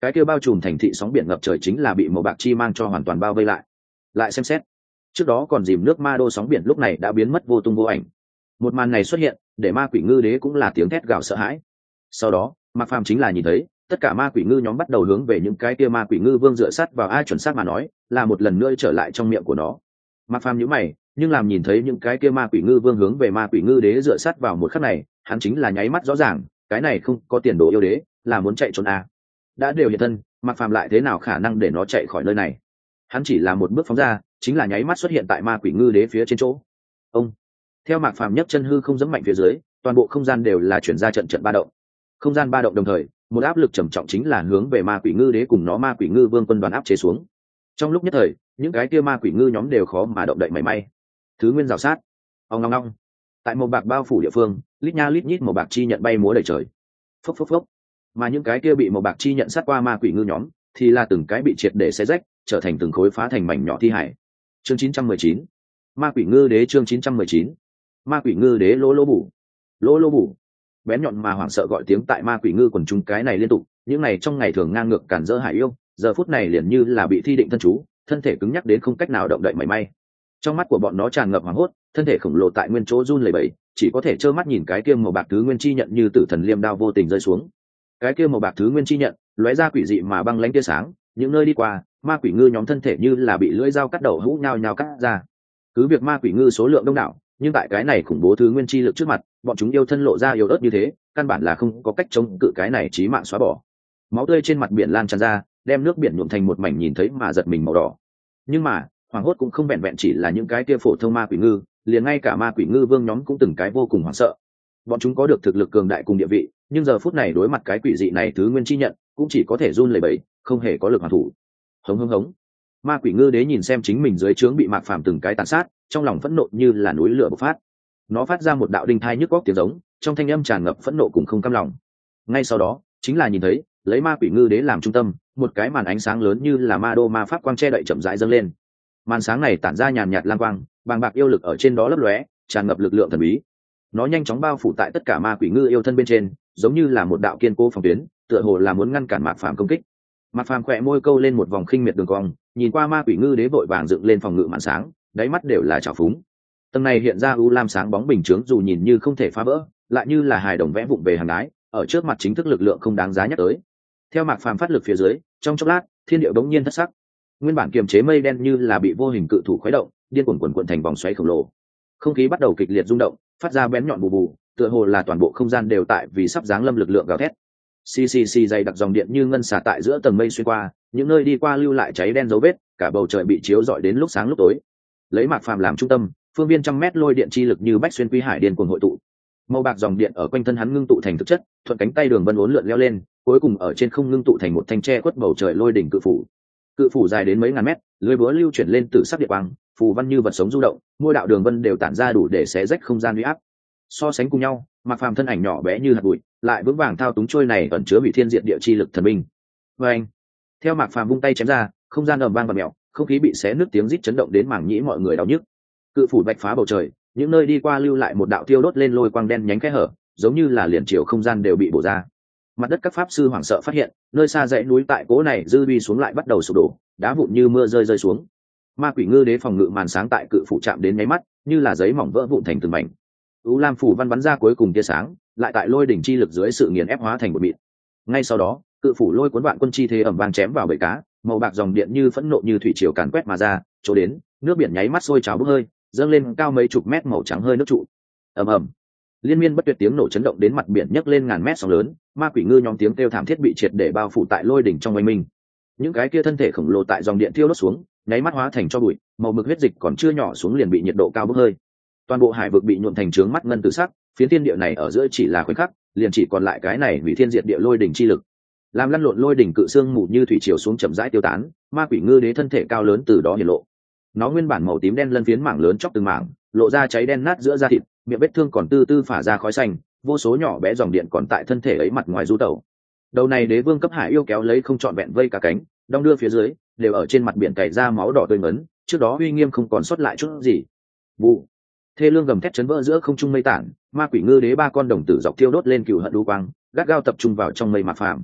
cái kia bao trùm thành thị sóng biển ngập trời chính là bị màu bạc chi mang cho hoàn toàn bao vây lại xem xét trước đó còn dìm nước ma đô sóng biển lúc này đã biến mất vô tung vô ảnh. Một màn này xuất hiện để ma quỷ ngư đế cũng là tiếng thét gào sợ hãi. Sau đó Mạc Phàm chính là nhìn thấy tất cả ma quỷ ngư nhóm bắt đầu hướng về những cái kia ma quỷ ngư vương dựa sát vào, ai chuẩn xác mà nói là một lần nữa trở lại trong miệng của nó. Mạc Phàm nhíu mày, nhưng làm nhìn thấy những cái kia ma quỷ ngư vương hướng về ma quỷ ngư đế dựa sát vào một khắc này, hắn chính là nháy mắt rõ ràng, cái này không có tiền đồ yêu đế, là muốn chạy trốn à. Đã đều hiện thân, Mạc Phàm lại thế nào khả năng để nó chạy khỏi nơi này? Hắn chỉ là một bước phóng ra, chính là nháy mắt xuất hiện tại ma quỷ ngư đế phía trên chỗ. Ông theo Mạc Phàm nhấc chân hư không giẫm mạnh phía dưới, toàn bộ không gian đều là chuyển ra trận ba động. Không gian ba động đồng thời, một áp lực trầm trọng chính là hướng về ma quỷ ngư đế cùng nó ma quỷ ngư vương quân đoàn áp chế xuống. Trong lúc nhất thời, những cái kia ma quỷ ngư nhóm đều khó mà động đậy mảy may. Thứ nguyên rào sát, ong long long. Tại màu bạc bao phủ địa phương, lít nha lít nhít màu bạc chi nhận bay múa đầy trời. Phốc phốc phốc. Mà những cái kia bị màu bạc chi nhận sát qua ma quỷ ngư nhóm, thì là từng cái bị triệt để xé rách, trở thành từng khối phá thành mảnh nhỏ thi hải. Chương 919. Ma quỷ ngư đế, chương 919. Ma quỷ ngư đế lỗ lỗ bù. Lỗ lỗ bù. Bén nhọn mà hoảng sợ gọi tiếng tại ma quỷ ngư quần chúng cái này liên tục, những này trong ngày thường ngang ngược cản rỡ hải yêu, giờ phút này liền như là bị thi định thân chú, thân thể cứng nhắc đến không cách nào động đậy mảy may. Trong mắt của bọn nó tràn ngập hoảng hốt, thân thể khổng lồ tại nguyên chỗ run lẩy bẩy, chỉ có thể trơ mắt nhìn cái kia màu bạc thứ nguyên chi nhận như tử thần liêm đao vô tình rơi xuống. Cái kia màu bạc thứ nguyên chi nhận lóe ra quỷ dị mà băng lãnh tia sáng, những nơi đi qua, ma quỷ ngư nhóm thân thể như là bị lưỡi dao cắt đầu hũ nhao nhao cắt ra. Cứ việc ma quỷ ngư số lượng đông đảo, nhưng tại cái này khủng bố thứ nguyên chi lực trước mặt, bọn chúng yêu thân lộ ra yếu ớt như thế, căn bản là không có cách chống cự cái này chí mạng xóa bỏ. Máu tươi trên mặt biển lan tràn ra, đem nước biển nhuộm thành một mảnh nhìn thấy mà giật mình màu đỏ. Nhưng mà hoảng hốt cũng không vẹn vẹn chỉ là những cái kia phổ thông ma quỷ ngư, liền ngay cả ma quỷ ngư vương nhóm cũng từng cái vô cùng hoảng sợ. Bọn chúng có được thực lực cường đại cùng địa vị, nhưng giờ phút này đối mặt cái quỷ dị này thứ nguyên chi nhận, cũng chỉ có thể run lẩy bẩy, không hề có lực hoàn thủ. Hống hống hống. Ma quỷ ngư đế nhìn xem chính mình dưới trướng bị Mạc Phàm từng cái tàn sát, trong lòng phẫn nộ như là núi lửa bộc phát. Nó phát ra một đạo đinh thai nhức góc tiếng giống, trong thanh âm tràn ngập phẫn nộ cùng không cam lòng. Ngay sau đó chính là nhìn thấy lấy ma quỷ ngư đế làm trung tâm, một cái màn ánh sáng lớn như là ma đô ma pháp quang che đậy chậm rãi dâng lên. Màn sáng này tản ra nhàn nhạt lang quang, bàng bạc yêu lực ở trên đó lấp lóe, tràn ngập lực lượng thần bí. Nó nhanh chóng bao phủ tại tất cả ma quỷ ngư yêu thân bên trên, giống như là một đạo kiên cố phòng tuyến, tựa hồ là muốn ngăn cản Mạc Phàm công kích. Mạc Phàm khẽ môi câu lên một vòng khinh miệt đường cong, nhìn qua ma quỷ ngư đế vội vàng dựng lên phòng ngự màn sáng, đáy mắt đều là trào phúng. Tầng này hiện ra u lam sáng bóng bình chướng dù nhìn như không thể phá vỡ, lại như là hài đồng vẽ vụng về hàng đái, ở trước mặt chính thức lực lượng không đáng giá nhắc tới. Theo Mạc Phàm phát lực phía dưới, trong chốc lát, thiên địa bỗng nhiên thất sắc. Nguyên bản kiềm chế mây đen như là bị vô hình cự thủ khuấy động, điên cuồng cuộn thành vòng xoáy khổng lồ. Không khí bắt đầu kịch liệt rung động, phát ra bén nhọn bù bù, tựa hồ là toàn bộ không gian đều tại vì sắp giáng lâm lực lượng gào thét. Xì xì xì dày đặc dòng điện như ngân xả tại giữa tầng mây xuyên qua, những nơi đi qua lưu lại cháy đen dấu vết, cả bầu trời bị chiếu rọi đến lúc sáng lúc tối. Lấy Mạc Phàm làm trung tâm, phương viên trăm mét lôi điện chi lực như bách xuyên quy hải điên cuồng hội tụ. Màu bạc dòng điện ở quanh thân hắn ngưng tụ thành thực chất, thuận cánh tay đường vân uốn lượn leo lên, cuối cùng ở trên không ngưng tụ thành một thanh tre quất bầu trời lôi đỉnh cự phủ. Cự phủ dài đến mấy ngàn mét, lưới búa lưu chuyển lên từ sắc địa quang, phù văn như vật sống du động, mỗi đạo đường vân đều tản ra đủ để xé rách không gian uy áp. So sánh cùng nhau, Mạc Phàm thân ảnh nhỏ bé như hạt bụi, lại vững vàng thao túng trôi này ẩn chứa hủy thiên diệt địa chi lực thần binh. Và anh, theo Mạc Phàm vung tay chém ra, không gian ầm vang và mèo, không khí bị xé nứt, tiếng rít chấn động đến mảng nhĩ mọi người đau nhức. Cự phủ bạch phá bầu trời, những nơi đi qua lưu lại một đạo tiêu đốt lên lôi quang đen nhánh kẽ hở, giống như là liền chiều không gian đều bị bổ ra. Mặt đất các pháp sư hoảng sợ phát hiện, nơi xa dãy núi tại cố này dư vi xuống lại bắt đầu sụp đổ, đá vụn như mưa rơi xuống. Ma quỷ ngư đế phòng ngự màn sáng tại cự phủ chạm đến nháy mắt, như là giấy mỏng vỡ vụn thành từng mảnh. U lam phủ văn bắn ra cuối cùng tia sáng, lại tại lôi đỉnh chi lực dưới sự nghiền ép hóa thành một mịn. Ngay sau đó, cự phủ lôi cuốn vạn quân chi thế ầm vang chém vào bầy cá, màu bạc dòng điện như phẫn nộ như thủy triều càn quét mà ra, chỗ đến, nước biển nháy mắt sôi trào bốc hơi, dâng lên cao mấy chục mét màu trắng hơi nước trụ. Ầm ầm, liên miên bất tuyệt tiếng nổ chấn động đến mặt biển nhấc lên ngàn mét sóng lớn, ma quỷ ngư nhóm tiếng kêu thảm thiết bị triệt để bao phủ tại lôi đỉnh trong oanh minh. Những cái kia thân thể khổng lồ tại dòng điện thiêu đốt xuống, nháy mắt hóa thành cho bụi, màu mực huyết dịch còn chưa nhỏ xuống liền bị nhiệt độ cao bốc hơi. Toàn bộ hải vực bị nhuộm thành trướng mắt ngân tử sắc, phiến thiên địa này ở giữa chỉ là khoảnh khắc, liền chỉ còn lại cái này hủy thiên diệt địa lôi đỉnh chi lực. Làm lăn lộn lôi đỉnh cự xương mù như thủy triều xuống chậm rãi tiêu tán, ma quỷ ngư đế thân thể cao lớn từ đó hiển lộ. Nó nguyên bản màu tím đen lân phiến mảng lớn chóc từng mảng, lộ ra cháy đen nát giữa da thịt, miệng vết thương còn tư tư phả ra khói xanh, vô số nhỏ bé dòng điện còn tại thân thể ấy mặt ngoài du tẩu. Đầu này đế vương cấp hải yêu kéo lấy không trọn vẹn vây cả cánh, đong đưa phía dưới, đều ở trên mặt biển cày ra máu đỏ tươi ngấn, trước đó uy nghiêm không còn sót lại chút gì. Vụ. Thê lương gầm thét chấn vỡ giữa không trung mây tản, ma quỷ ngư đế ba con đồng tử dọc thiêu đốt lên cừu hận đu quang, gắt gao tập trung vào trong mây Mạc Phàm.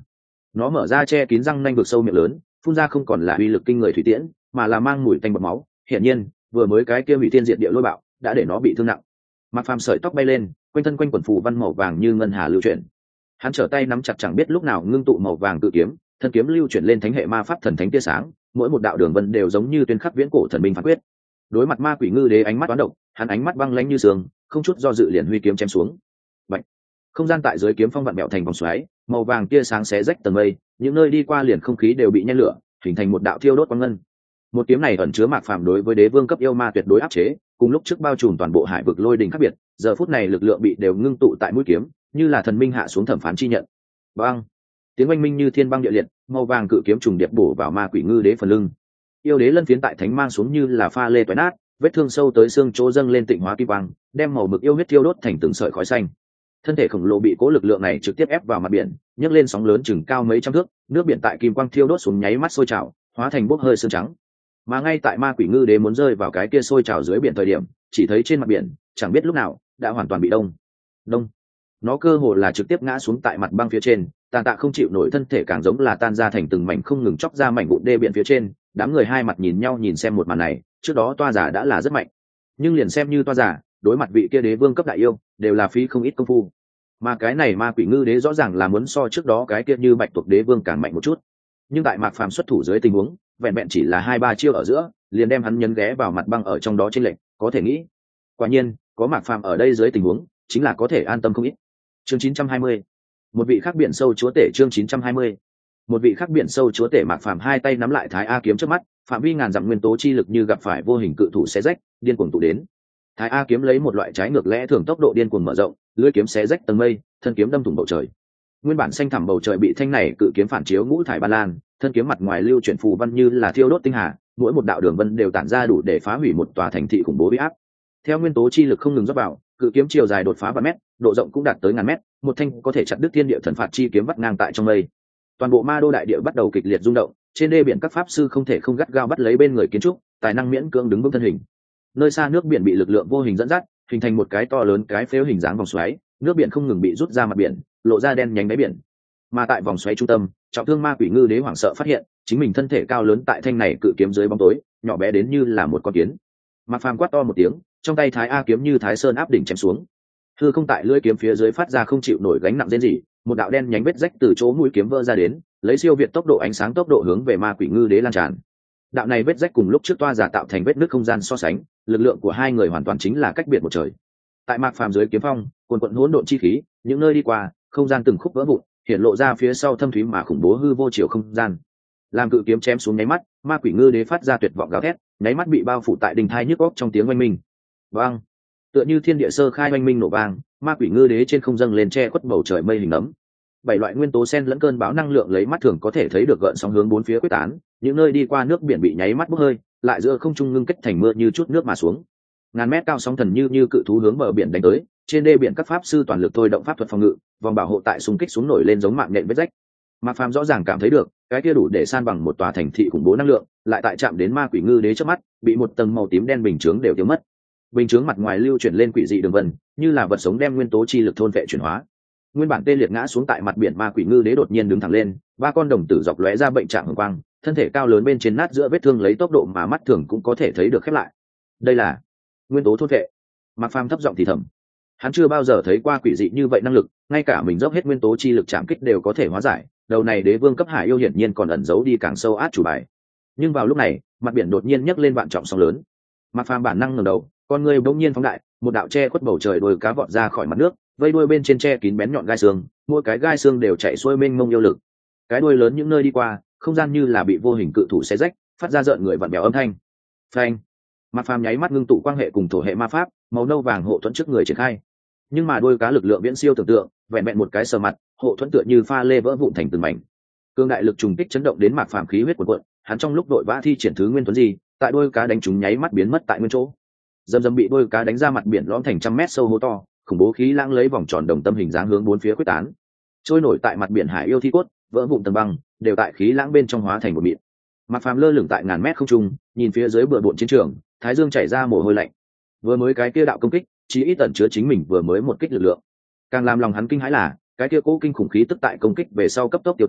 nó mở ra che kín răng nanh vực sâu miệng lớn, phun ra không còn là uy lực kinh người thủy tiễn, mà là mang mùi tanh bọt máu. Hiển nhiên vừa mới cái kia hủy thiên diệt địa lôi bạo đã để nó bị thương nặng. Mạc Phàm sợi tóc bay lên, quanh thân quanh quần phù văn màu vàng như ngân hà lưu chuyển. Hắn trở tay nắm chặt chẳng biết lúc nào ngưng tụ màu vàng cự kiếm, thân kiếm lưu chuyển lên thánh hệ ma pháp thần thánh tia sáng, mỗi một đạo đường vân đều giống như tuyên khắc viễn cổ thần binh phán quyết. Đối mặt ma quỷ ngư đế ánh mắt toán độc, hắn ánh mắt băng lãnh như sương, không chút do dự liền huy kiếm chém xuống. Bạch. Không gian tại dưới kiếm phong vặn bẹo thành vòng xoáy, màu vàng tia sáng xé rách tầng mây, những nơi đi qua liền không khí đều bị nhen lửa, hình thành một đạo thiêu đốt quang ngân. Một kiếm này ẩn chứa Mạc Phàm đối với đế vương cấp yêu ma tuyệt đối áp chế, cùng lúc trước bao trùm toàn bộ hải vực lôi đình khác biệt, giờ phút này lực lượng bị đều ngưng tụ tại mũi kiếm, như là thần minh hạ xuống thẩm phán chi nhận. Bang! Tiếng oanh minh như thiên băng địa liệt, màu vàng cự kiếm trùng điệp bổ vào ma quỷ ngư đế phần lưng. Yêu đế lân phiến tại thánh mang xuống như là pha lê toái nát, vết thương sâu tới xương chỗ dâng lên tịnh hóa kim quang, đem màu mực yêu huyết thiêu đốt thành từng sợi khói xanh. Thân thể khổng lồ bị cố lực lượng này trực tiếp ép vào mặt biển, nhấc lên sóng lớn chừng cao mấy trăm thước, nước biển tại kim quang thiêu đốt xuống nháy mắt sôi trào, hóa thành bốc hơi sương trắng. Mà ngay tại ma quỷ ngư đế muốn rơi vào cái kia sôi trào dưới biển thời điểm, chỉ thấy trên mặt biển chẳng biết lúc nào đã hoàn toàn bị đông. Nó cơ hồ là trực tiếp ngã xuống tại mặt băng phía trên, tàn tạ không chịu nổi, thân thể càng giống là tan ra thành từng mảnh không ngừng chóc ra mảnh vụn đê biển phía trên. Đám người hai mặt nhìn nhau nhìn xem một màn này, trước đó toa giả đã là rất mạnh, nhưng liền xem như toa giả đối mặt vị kia đế vương cấp đại yêu đều là phí không ít công phu. Mà cái này ma quỷ ngư đế rõ ràng là muốn so trước đó cái kia như bạch tuộc đế vương càng mạnh một chút, nhưng tại Mạc Phàm xuất thủ dưới tình huống vẹn vẹn chỉ là 2-3 chiêu ở giữa liền đem hắn nhấn ghé vào mặt băng ở trong đó trên lệnh, có thể nghĩ quả nhiên có Mạc Phàm ở đây dưới tình huống chính là có thể an tâm không ít. Chương 920, một vị khác biển sâu chúa tể. Chương 920, một vị khác biển sâu chúa tể. Mạc Phàm hai tay nắm lại Thái A kiếm trước mắt, phạm vi ngàn dặm nguyên tố chi lực như gặp phải vô hình cự thủ xé rách điên cuồng tụ đến. Thái A kiếm lấy một loại trái ngược lẽ thường tốc độ điên cuồng mở rộng, lưỡi kiếm xé rách tầng mây, thân kiếm đâm thủng bầu trời. Nguyên bản xanh thẳm bầu trời bị thanh này cự kiếm phản chiếu ngũ thải ba lan, thân kiếm mặt ngoài lưu chuyển phù văn như là thiêu đốt tinh hà, mỗi một đạo đường vân đều tản ra đủ để phá hủy một tòa thành thị khủng bố uy áp. Theo nguyên tố chi lực không ngừng rót vào, cự kiếm chiều dài đột phá vạn mét, độ rộng cũng đạt tới ngàn mét, một thanh có thể chặt đứt thiên địa thần phạt chi kiếm vắt ngang tại trong mây. Toàn bộ ma đô đại địa bắt đầu kịch liệt rung động, trên đê biển các pháp sư không thể không gắt gao bắt lấy bên người kiến trúc, tài năng miễn cưỡng đứng vững thân hình. Nơi xa nước biển bị lực lượng vô hình dẫn dắt, hình thành một cái to lớn cái phếu hình dáng vòng xoáy, nước biển không ngừng bị rút ra mặt biển, lộ ra đen nhánh đáy biển. Mà tại vòng xoáy trung tâm, trọng thương ma quỷ ngư đế hoảng sợ phát hiện chính mình thân thể cao lớn tại thanh này cự kiếm dưới bóng tối nhỏ bé đến như là một con kiến. Mạc Phàm quát to một tiếng, trong tay Thái A kiếm như Thái Sơn áp đỉnh chém xuống. Hư không tại lưỡi kiếm phía dưới phát ra không chịu nổi gánh nặng rên rỉ, một đạo đen nhánh vết rách từ chỗ mũi kiếm vỡ ra đến, lấy siêu việt tốc độ ánh sáng tốc độ hướng về ma quỷ ngư đế lan tràn. Đạo này vết rách cùng lúc trước toa giả tạo thành vết nứt không gian so sánh, lực lượng của hai người hoàn toàn chính là cách biệt một trời. Tại Mạc Phàm dưới kiếm phong, cuồn cuộn hỗn độn chi khí, những nơi đi qua, không gian từng khúc vỡ vụn, hiện lộ ra phía sau thâm thúy mà khủng bố hư vô chiều không gian. Làm cự kiếm chém xuống nháy mắt, ma quỷ ngư đế phát ra tuyệt vọng gào thét, nháy mắt bị bao phủ tại đình thai nhức óc trong tiếng oanh minh. Vang! Tựa như thiên địa sơ khai oanh minh nổ vang, ma quỷ ngư đế trên không dâng lên che khuất bầu trời mây hình nấm. 7 loại nguyên tố sen lẫn cơn bão năng lượng lấy mắt thường có thể thấy được gợn sóng hướng bốn phía quyết tán, những nơi đi qua nước biển bị nháy mắt bốc hơi, lại giữa không trung ngưng kết thành mưa như chút nước mà xuống. Ngàn mét cao sóng thần như cự thú hướng bờ biển đánh tới, trên đê biển các pháp sư toàn lực thôi động pháp thuật phòng ngự, vòng bảo hộ tại xung kích xuống nổi lên giống mạng nện vết rách. Mạc Phàm rõ ràng cảm thấy được, cái kia đủ để san bằng một tòa thành thị khủng bố năng lượng, lại tại chạm đến ma quỷ ngư đế trước mắt, bị một tầng màu tím đen bình chướng đều tiêu mất. Bình chướng mặt ngoài lưu chuyển lên quỷ dị đường vân, như là vật sống đem nguyên tố chi lực thôn vệ chuyển hóa. Nguyên bản tê liệt ngã xuống tại mặt biển ma quỷ ngư đế đột nhiên đứng thẳng lên, ba con đồng tử dọc lóe ra bệnh trạng hồng quang, thân thể cao lớn bên trên nát giữa vết thương lấy tốc độ mà mắt thường cũng có thể thấy được khép lại. Đây là nguyên tố thôn vệ. Mạc Phàm thấp giọng thì thầm, hắn chưa bao giờ thấy qua quỷ dị như vậy năng lực, ngay cả mình dốc hết nguyên tố chi lực chạm kích đều có thể hóa giải. Đầu này đế vương cấp hải yêu hiển nhiên còn ẩn giấu đi càng sâu át chủ bài. Nhưng vào lúc này, mặt biển đột nhiên nhấc lên vạn trọng sóng lớn. Mạc Phàm bản năng ngẩng đầu, con người bỗng nhiên phóng đại, một đạo che khuất bầu trời đuôi cá vọt ra khỏi mặt nước, vây đuôi bên trên che kín bén nhọn gai xương, mỗi cái gai xương đều chạy xuôi mênh mông yêu lực. Cái đuôi lớn những nơi đi qua, không gian như là bị vô hình cự thủ xé rách, phát ra rợn người vặn bèo âm thanh. Phanh! Mạc Phàm nháy mắt ngưng tụ quan hệ cùng thổ hệ ma pháp, màu nâu vàng hộ thuẫn trước người triển khai. Nhưng mà đuôi cá lực lượng viễn siêu tưởng tượng, vẹn vẹn một cái sờ mặt, hộ thuẫn tựa như pha lê vỡ vụn thành từng mảnh. Cương đại lực trùng kích chấn động đến Mạc Phàm khí huyết cuộn cuộn, hắn trong lúc đội vã thi triển thứ nguyên tuấn gì, tại đuôi cá đánh trúng nháy mắt biến mất tại nguyên chỗ. Dầm dầm bị đuôi cá đánh ra mặt biển lõm thành trăm mét sâu hố to, khủng bố khí lãng lấy vòng tròn đồng tâm hình dáng hướng bốn phía quyết tán. Trôi nổi tại mặt biển hải yêu thi cốt, vỡ vụn tầng băng, đều tại khí lãng bên trong hóa thành một mịn. Mạc Phàm lơ lửng tại ngàn mét không trung, nhìn phía dưới bờ bộn chiến trường, thái dương chảy ra mồ hôi lạnh. Vừa mới cái kia đạo công kích, chỉ ít tẩn chứa chính mình vừa mới một kích lực lượng. Càng làm lòng hắn kinh hãi là, cái kia cố kinh khủng khí tức tại công kích về sau cấp tốc tiêu tán,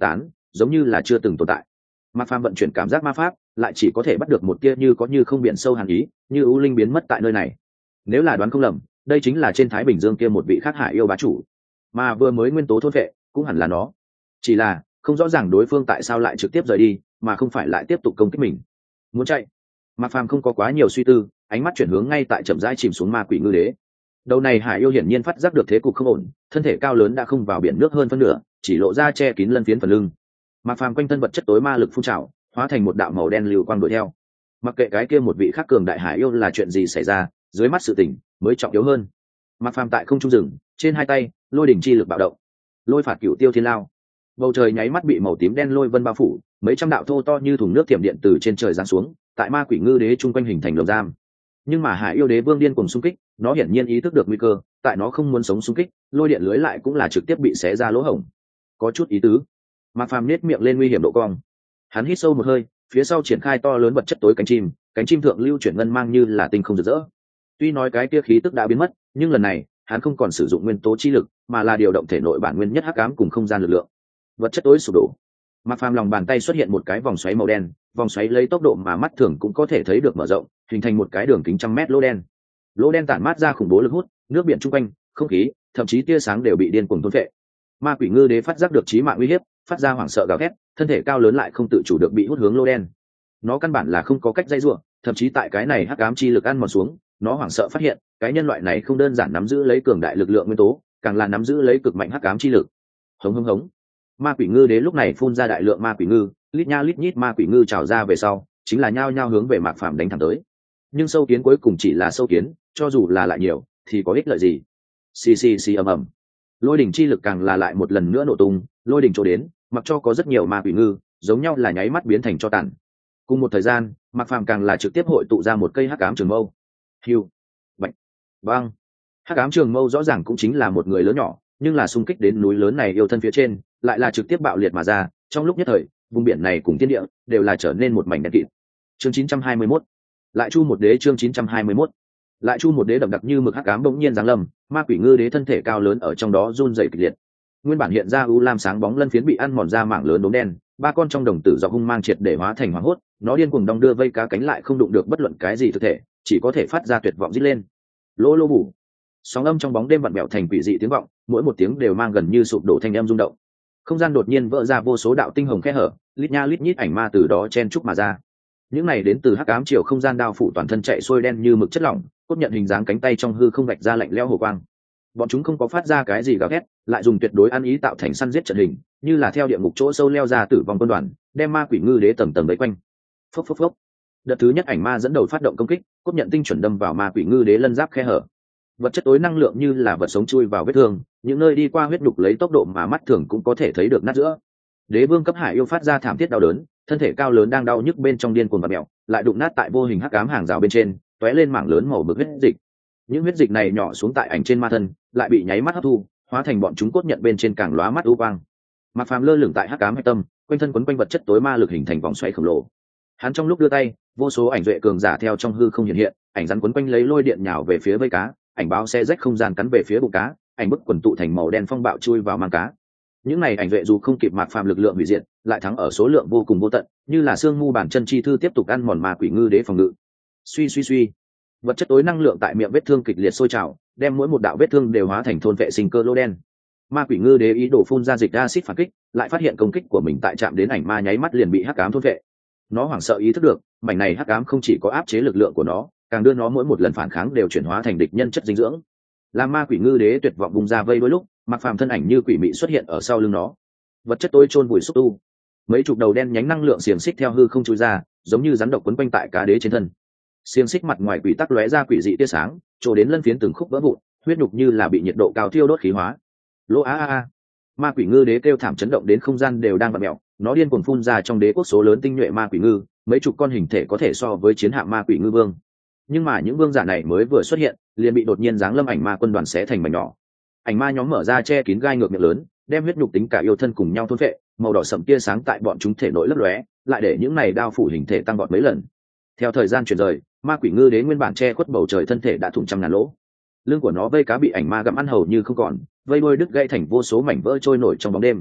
giống như là chưa từng tồn tại. Mạc Phàm vận chuyển cảm giác ma pháp, lại chỉ có thể bắt được một tia như có như không biển sâu hàn ý, như ưu linh biến mất tại nơi này. Nếu là đoán không lầm, đây chính là trên Thái Bình Dương kia một vị khác hải yêu bá chủ, mà vừa mới nguyên tố thôn vệ cũng hẳn là nó. Chỉ là không rõ ràng đối phương tại sao lại trực tiếp rời đi, mà không phải lại tiếp tục công kích mình. Muốn chạy? Mạc Phàm không có quá nhiều suy tư, ánh mắt chuyển hướng ngay tại chậm rãi chìm xuống ma quỷ ngư đế. Đầu này hải yêu hiển nhiên phát giác được thế cục không ổn, thân thể cao lớn đã không vào biển nước hơn phân nửa, chỉ lộ ra che kín lân phiến phần lưng. Mạc Phàm quanh thân vật chất tối ma lực phun trào, hóa thành một đạo màu đen lưu quang đuổi theo. Mặc kệ cái kia một vị khác cường đại hải yêu là chuyện gì xảy ra, dưới mắt sự tình mới trọng yếu hơn. Mạc Phàm tại không trung rừng, trên hai tay lôi đỉnh chi lực bạo động, lôi phạt cửu tiêu thiên lao. Bầu trời nháy mắt bị màu tím đen lôi vân bao phủ, mấy trăm đạo thô to như thùng nước tiềm điện từ trên trời giáng xuống, tại ma quỷ ngư đế trung quanh hình thành lồng giam. Nhưng mà hải yêu đế vương điên cuồng xung kích, nó hiển nhiên ý thức được nguy cơ, tại nó không muốn sống xung kích, lôi điện lưới lại cũng là trực tiếp bị xé ra lỗ hổng. Có chút ý tứ. Mạc Phàm nhếch miệng lên nguy hiểm độ cong. Hắn hít sâu một hơi, phía sau triển khai to lớn vật chất tối cánh chim thượng lưu chuyển ngân mang như là tinh không rực rỡ. Tuy nói cái kia khí tức đã biến mất, nhưng lần này hắn không còn sử dụng nguyên tố chi lực, mà là điều động thể nội bản nguyên nhất hắc ám cùng không gian lực lượng. Vật chất tối sụp đổ. Mạc Phàm lòng bàn tay xuất hiện một cái vòng xoáy màu đen, vòng xoáy lấy tốc độ mà mắt thường cũng có thể thấy được mở rộng, hình thành một cái đường kính trăm mét lỗ đen. Lỗ đen tản mát ra khủng bố lực hút, nước biển chung quanh, không khí, thậm chí tia sáng đều bị điên cuồng thôn phệ. Ma quỷ ngư đế phát giác được chí mạng uy hiếp, phát ra hoảng sợ gào thét, thân thể cao lớn lại không tự chủ được bị hút hướng lỗ đen. Nó căn bản là không có cách dây rủa, thậm chí tại cái này hắc ám chi lực ăn mòn xuống, nó hoảng sợ phát hiện, cái nhân loại này không đơn giản nắm giữ lấy cường đại lực lượng nguyên tố, càng là nắm giữ lấy cực mạnh hắc ám chi lực. Hống hống hống. Ma quỷ ngư đế lúc này phun ra đại lượng ma quỷ ngư, lít nha lít nhít ma quỷ ngư trào ra về sau, chính là nhao nhao hướng về Mạc Phàm đánh thẳng tới. Nhưng sâu kiến cuối cùng chỉ là sâu kiến, cho dù là lại nhiều, thì có ích lợi gì? Xì xì xì ầm ầm. Lôi đỉnh chi lực càng là lại một lần nữa nổ tung, lôi đỉnh chỗ đến, mặc cho có rất nhiều ma quỷ ngư, giống nhau là nháy mắt biến thành tro tàn. Cùng một thời gian, Mạc Phàm càng là trực tiếp hội tụ ra một cây hắc ám trường mâu. Hiu, bạch, băng. Hắc ám trường mâu rõ ràng cũng chính là một người lớn nhỏ, nhưng là xung kích đến núi lớn này yêu thân phía trên, lại là trực tiếp bạo liệt mà ra. Trong lúc nhất thời, vùng biển này cùng thiên địa đều là trở nên một mảnh đen kịt. Chương 921, lại chu một đế. Chương 921, lại chu một đế đậm đặc như mực hắc ám bỗng nhiên giáng lâm, ma quỷ ngư đế thân thể cao lớn ở trong đó run rẩy kịch liệt. Nguyên bản hiện ra u lam sáng bóng lân phiến bị ăn mòn ra mảng lớn đốm đen, ba con trong đồng tử do hung mang triệt để hóa thành hoàng hốt, nó điên cuồng đong đưa vây cá cánh lại không đụng được bất luận cái gì thực thể, chỉ có thể phát ra tuyệt vọng rít lên. Lô lô bù. Sóng âm trong bóng đêm vặn vẹo thành quỷ dị tiếng vọng, mỗi một tiếng đều mang gần như sụp đổ thanh âm rung động. Không gian đột nhiên vỡ ra vô số đạo tinh hồng khe hở, lít nha lít nhít ảnh ma từ đó chen chúc mà ra. Những này đến từ hắc ám chiều không gian đao phủ toàn thân chạy xuôi đen như mực chất lỏng, cốt nhận hình dáng cánh tay trong hư không vạch ra lạnh lẽo hồ quang. Bọn chúng không có phát ra cái gì gào thét, lại dùng tuyệt đối ăn ý tạo thành săn giết trận hình, như là theo địa ngục chỗ sâu leo ra tử vong quân đoàn, đem ma quỷ ngư đế tầm tầm vây quanh. Phốc phốc phốc. Đợt thứ nhất ảnh ma dẫn đầu phát động công kích, cốt nhận tinh chuẩn đâm vào ma quỷ ngư đế lân giáp khe hở. Vật chất tối năng lượng như là vật sống chui vào vết thương, những nơi đi qua huyết đục lấy tốc độ mà mắt thường cũng có thể thấy được nát giữa. Đế vương cấp hải yêu phát ra thảm thiết đau đớn, thân thể cao lớn đang đau nhức bên trong điên cuồng và mèo, lại đụng nát tại vô hình hắc ám hàng rào bên trên, tóe lên mảng lớn màu bực huyết dịch. Những huyết dịch này nhỏ xuống tại ảnh trên ma thân, lại bị nháy mắt hấp thu, hóa thành bọn chúng cốt nhận bên trên càng lóa mắt u quang. Mạc Phàm lơ lửng tại hắc ám hạch tâm, quanh thân quấn quanh vật chất tối ma lực hình thành vòng xoáy khổng lồ. Hắn trong lúc đưa tay, vô số ảnh duệ cường giả theo trong hư không hiện hiện, ảnh rắn quấn quanh lấy lôi điện nhào về phía vây cá, ảnh báo xe rách không gian cắn về phía bụng cá, ảnh bức quần tụ thành màu đen phong bạo chui vào mang cá. Những này ảnh duệ dù không kịp Mạc Phàm lực lượng hủy diệt, lại thắng ở số lượng vô cùng vô tận, như là xương mu bản chân chi thư tiếp tục ăn mòn ma quỷ ngư đế phòng ngự. Suy suy suy, vật chất tối năng lượng tại miệng vết thương kịch liệt sôi trào, đem mỗi một đạo vết thương đều hóa thành thôn vệ sinh cơ lô đen. Ma quỷ ngư đế ý đồ phun ra dịch acid phản kích, lại phát hiện công kích của mình tại chạm đến ảnh ma nháy mắt liền bị hắc ám thôn vệ. Nó hoảng sợ ý thức được, mảnh này hắc ám không chỉ có áp chế lực lượng của nó, càng đưa nó mỗi một lần phản kháng đều chuyển hóa thành địch nhân chất dinh dưỡng. Làm ma quỷ ngư đế tuyệt vọng bung ra vây đôi lúc, Mạc Phàm thân ảnh như quỷ mị xuất hiện ở sau lưng nó. Vật chất tối chôn vùi xúc tu, mấy chục đầu đen nhánh năng lượng xiềng xích theo hư không chui ra, giống như rắn độc quấn quanh tại cá đế trên thân. Xiềng xích mặt ngoài quỷ tắc lóe ra quỷ dị tia sáng, trổ đến lân phiến từng khúc vỡ vụn, huyết nhục như là bị nhiệt độ cao thiêu đốt khí hóa. Lỗ a a a. Ma quỷ ngư đế kêu thảm chấn động đến không gian đều đang vặn mèo, nó điên cuồng phun ra trong đế quốc số lớn tinh nhuệ ma quỷ ngư, mấy chục con hình thể có thể so với chiến hạm ma quỷ ngư vương. Nhưng mà những vương giả này mới vừa xuất hiện, liền bị đột nhiên giáng lâm ảnh ma quân đoàn xé thành mảnh nhỏ. Ảnh ma nhóm mở ra che kín gai ngược miệng lớn, đem huyết nhục tính cả yêu thân cùng nhau thôn phệ, màu đỏ sẫm tia sáng tại bọn chúng thể nội lấp lóe, lại để những này đao phủ hình thể tăng vọt mấy lần. Theo thời gian chuyển rời, ma quỷ ngư đế nguyên bản che khuất bầu trời thân thể đã thủng trăm ngàn lỗ. Lưng của nó vây cá bị ảnh ma gặm ăn hầu như không còn, vây đuôi đứt gãy thành vô số mảnh vỡ trôi nổi trong bóng đêm.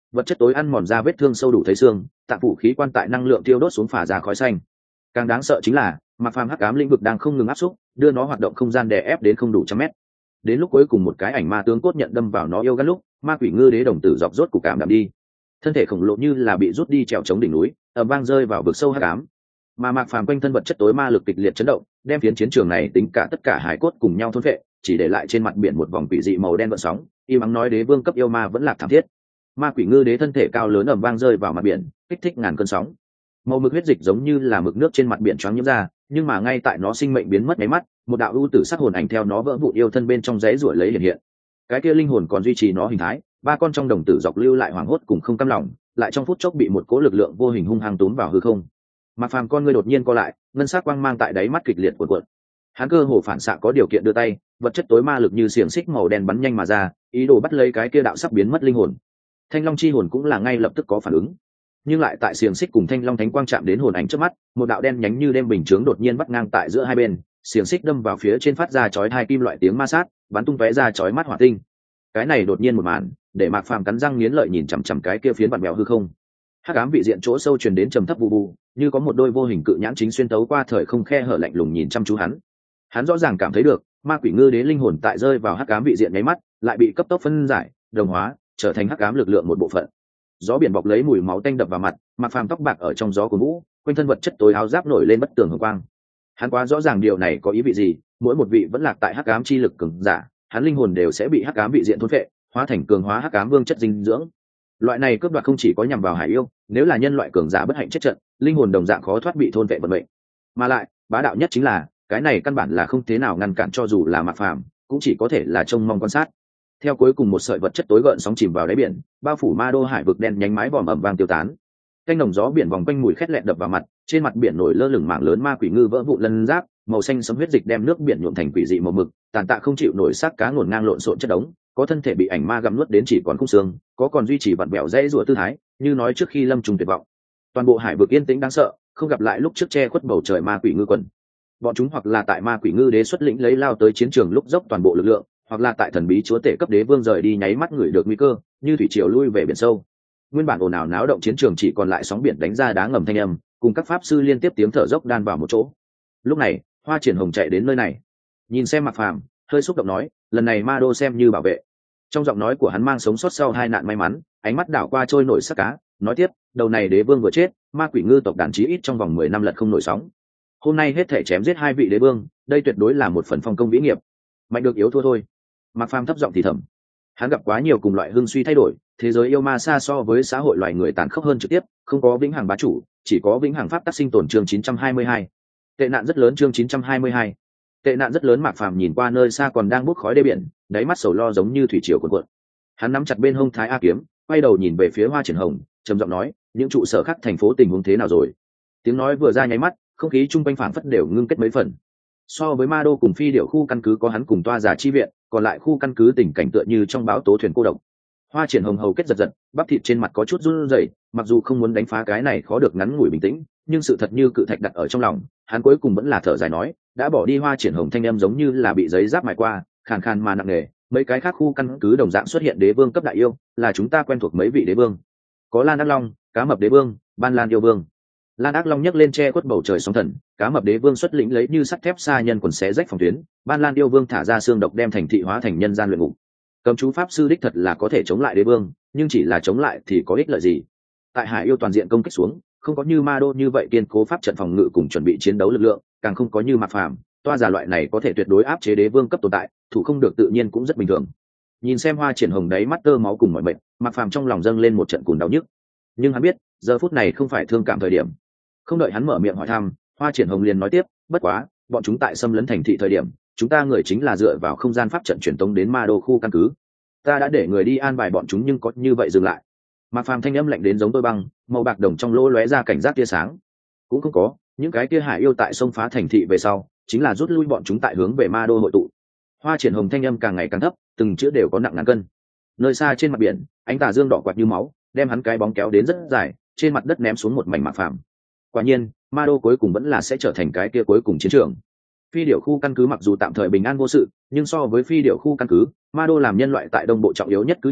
vật chất tối ăn mòn ra vết thương sâu đủ thấy xương, tạng phủ khí quan tại năng lượng tiêu đốt xuống phả ra khói xanh. Càng đáng sợ chính là Mạc Phàm hắc ám lĩnh vực đang không ngừng áp xúc, đưa nó hoạt động không gian đè ép đến không đủ trăm mét. Đến lúc cuối cùng một cái ảnh ma tướng cốt nhận đâm vào nó yêu gắt lúc, ma quỷ ngư đế đồng tử dọc rốt cục cảm đạm đi, thân thể khổng lồ như là bị rút đi trèo chống đỉnh núi, ầm vang rơi vào vực sâu hắc ám. Mà Mạc Phàm quanh thân vật chất tối ma lực kịch liệt chấn động, đem phiến chiến trường này tính cả tất cả hải cốt cùng nhau thôn phệ, chỉ để lại trên mặt biển một vòng quỷ dị màu đen gợn sóng. Im ắng nói đế vương cấp yêu ma vẫn lạc thảm thiết. Ma quỷ ngư đế thân thể cao lớn ầm vang rơi vào mặt biển, kích thích ngàn cơn sóng. Màu mực huyết dịch giống như là mực nước trên mặt biển choáng nhiễm ra, nhưng mà ngay tại nó sinh mệnh biến mất mấy mắt, một đạo ưu tử sắc hồn ảnh theo nó vỡ vụn yêu thân bên trong giấy ruổi lấy hiện hiện. Cái kia linh hồn còn duy trì nó hình thái, ba con trong đồng tử dọc lưu lại hoảng hốt cùng không cam lòng, lại trong phút chốc bị một cỗ lực lượng vô hình hung hăng túm vào hư không. Mạc Phàm con ngươi đột nhiên co lại, ngân sắc quang mang tại đáy mắt kịch liệt cuộn cuộn. Hắn cơ hồ phản xạ có điều kiện đưa tay, vật chất tối ma lực như xiềng xích màu đen bắn nhanh mà ra, ý đồ bắt lấy cái kia đạo sắp biến mất linh hồn. Thanh Long chi hồn cũng là ngay lập tức có phản ứng, nhưng lại tại xiềng xích cùng Thanh Long thánh quang chạm đến hồn ảnh trước mắt, một đạo đen nhánh như đêm bình chướng đột nhiên vắt ngang tại giữa hai bên, xiềng xích đâm vào phía trên phát ra chói hai kim loại tiếng ma sát, bắn tung tóe ra chói mắt hỏa tinh. Cái này đột nhiên một màn, để Mạc Phàm cắn răng nghiến lợi nhìn chằm chằm cái kia phiến vặn vẹo hư không. Hắc ám vị diện chỗ sâu truyền đến trầm thấp vụ vụ, như có một đôi vô hình cự nhãn chính xuyên tấu qua thời không khe hở lạnh lùng nhìn chăm chú hắn. Hắn rõ ràng cảm thấy được, ma quỷ ngư đế linh hồn tại rơi vào hắc ám vị diện nháy mắt, lại bị cấp tốc phân giải, đồng hóa, trở thành hắc ám lực lượng một bộ phận. Gió biển bọc lấy mùi máu tanh đập vào mặt, Mạc Phàm tóc bạc ở trong gió của vũ, quanh thân vật chất tối áo giáp nổi lên bất tường hồng quang. Hắn quá rõ ràng điều này có ý vị gì, mỗi một vị vẫn lạc tại hắc ám chi lực cường giả, hắn linh hồn đều sẽ bị hắc ám vị diện thôn phệ, hóa thành cường hóa hắc ám vương chất dinh dưỡng. Loại này cướp đoạt không chỉ có nhằm vào hải yêu, nếu là nhân loại cường giả bất hạnh chết trận, linh hồn đồng dạng khó thoát bị thôn vệ vận mệnh. Mà lại, bá đạo nhất chính là, cái này căn bản là không thế nào ngăn cản cho dù là Mạc Phàm, cũng chỉ có thể là trông mong quan sát. Theo cuối cùng một sợi vật chất tối gợn sóng chìm vào đáy biển, bao phủ ma đô hải vực đen nhánh mái vòm ẩm vang tiêu tán. Canh đồng gió biển vòng quanh mùi khét lẹt đập vào mặt, trên mặt biển nổi lơ lửng mảng lớn ma quỷ ngư vỡ vụn lân giáp, màu xanh sẫm huyết dịch đem nước biển nhuộm thành quỷ dị màu mực, tàn tạ không chịu nổi xác cá ngổn ngang lộn xộn chất đống, có thân thể bị ảnh ma gặm nuốt đến chỉ còn khung xương, có còn duy trì vặn bẹo dãy rủa tư thái, như nói trước khi lâm trùng tuyệt vọng. Toàn bộ hải vực yên tĩnh đáng sợ, không gặp lại lúc trước che khuất bầu trời ma quỷ ngư quần. Bọn chúng hoặc là tại ma quỷ ngư đế xuất lĩnh lấy lao tới chiến trường lúc dốc toàn bộ lực lượng, hoặc là tại thần bí chúa tể cấp đế vương rời đi nháy mắt người được nguy cơ, như thủy triều lui về biển sâu. Nguyên bản ồn ào náo động chiến trường chỉ còn lại sóng biển đánh ra đá ngầm thanh âm, cùng các pháp sư liên tiếp tiếng thở dốc đan vào một chỗ. Lúc này, Hoa Triển Hồng chạy đến nơi này, nhìn xem Mạc Phàm, hơi xúc động nói, lần này ma đô xem như bảo vệ. Trong giọng nói của hắn mang sống sót sau hai nạn may mắn, ánh mắt đảo qua trôi nổi sắc cá, nói tiếp, đầu này đế vương vừa chết, ma quỷ ngư tộc đàn chí ít trong vòng 10 năm lật không nổi sóng. Hôm nay hết thể chém giết hai vị đế vương, đây tuyệt đối là một phần phong công vĩ nghiệp. Mạnh được yếu thua thôi. Mạc Phàm thấp giọng thì thầm. Hắn gặp quá nhiều cùng loại hưng suy thay đổi, thế giới yêu ma xa so với xã hội loài người tàn khốc hơn trực tiếp, không có vĩnh hằng bá chủ, chỉ có vĩnh hằng pháp tắc sinh tồn chương 922. Tệ nạn rất lớn chương 922. Tệ nạn rất lớn. Mạc Phàm nhìn qua nơi xa còn đang bốc khói đê biển, đáy mắt sầu lo giống như thủy triều cuộn cuộn. Hắn nắm chặt bên hông Thái A kiếm, quay đầu nhìn về phía Hoa Triển Hồng, trầm giọng nói, những trụ sở khác thành phố tình huống thế nào rồi? Tiếng nói vừa ra nháy mắt, không khí chung quanh phảng phất đều ngưng kết mấy phần. So với ma đô cùng phi điệu khu căn cứ có hắn cùng toa giả chi viện, còn lại khu căn cứ tình cảnh tựa như trong bão tố thuyền cô độc. Hoa Triển Hồng hầu kết giật giật, bắp thịt trên mặt có chút run rẩy, mặc dù không muốn đánh phá cái này khó được ngắn ngủi bình tĩnh, nhưng sự thật như cự thạch đặt ở trong lòng, hắn cuối cùng vẫn là thở dài nói, đã bỏ đi. Hoa Triển Hồng thanh em giống như là bị giấy giáp mài qua, khàn khàn mà nặng nề. Mấy cái khác khu căn cứ đồng dạng xuất hiện đế vương cấp đại yêu, là chúng ta quen thuộc mấy vị đế vương, có Lan Ác Long, Cá Mập đế vương, Ban Lan yêu vương. Lan Ác Long nhấc lên che khuất bầu trời sóng thần, Cá Mập đế vương xuất lĩnh lấy như sắt thép xa nhân quần xé rách phòng tuyến, Ban Lan yêu vương thả ra xương độc đem thành thị hóa thành nhân gian luyện ngục. Cầm chú pháp sư đích thật là có thể chống lại đế vương, nhưng chỉ là chống lại thì có ích lợi gì? Tại hải yêu toàn diện công kích xuống, không có như ma đô như vậy kiên cố pháp trận phòng ngự cùng chuẩn bị chiến đấu lực lượng, càng không có như Mạc Phàm toa giả loại này có thể tuyệt đối áp chế đế vương cấp tồn tại, thủ không được tự nhiên cũng rất bình thường. Nhìn xem Hoa Triển Hồng đấy mắt tơ máu cùng mọi mệnh, Mạc Phàm trong lòng dâng lên một trận cùn đau nhức, nhưng hắn biết giờ phút này không phải thương cảm thời điểm. Không đợi hắn mở miệng hỏi thăm, Hoa Triển Hồng liền nói tiếp, bất quá bọn chúng tại xâm lấn thành thị thời điểm, chúng ta người chính là dựa vào không gian pháp trận truyền tống đến ma đô khu căn cứ, ta đã để người đi an bài bọn chúng, nhưng có như vậy dừng lại? Mạc Phàm thanh âm lạnh đến giống tôi băng, màu bạc đồng trong lỗ lóe ra cảnh giác tia sáng. Cũng không có, những cái tia hải yêu tại sông phá thành thị về sau, chính là rút lui bọn chúng tại hướng về ma đô hội tụ. Hoa Triển Hồng thanh âm càng ngày càng thấp, từng chữ đều có nặng ngàn cân. Nơi xa trên mặt biển, ánh tà dương đỏ quạt như máu, đem hắn cái bóng kéo đến rất dài, trên mặt đất ném xuống một mảnh Mạc Phàm. Quả nhiên, ma đô cuối cùng vẫn là sẽ trở thành cái kia cuối cùng chiến trường. Phi điểu khu căn cứ mặc dù tạm thời bình an vô sự, nhưng so với phi điểu khu căn cứ, ma đô làm nhân loại tại đông bộ trọng yếu nhất cứ điểm,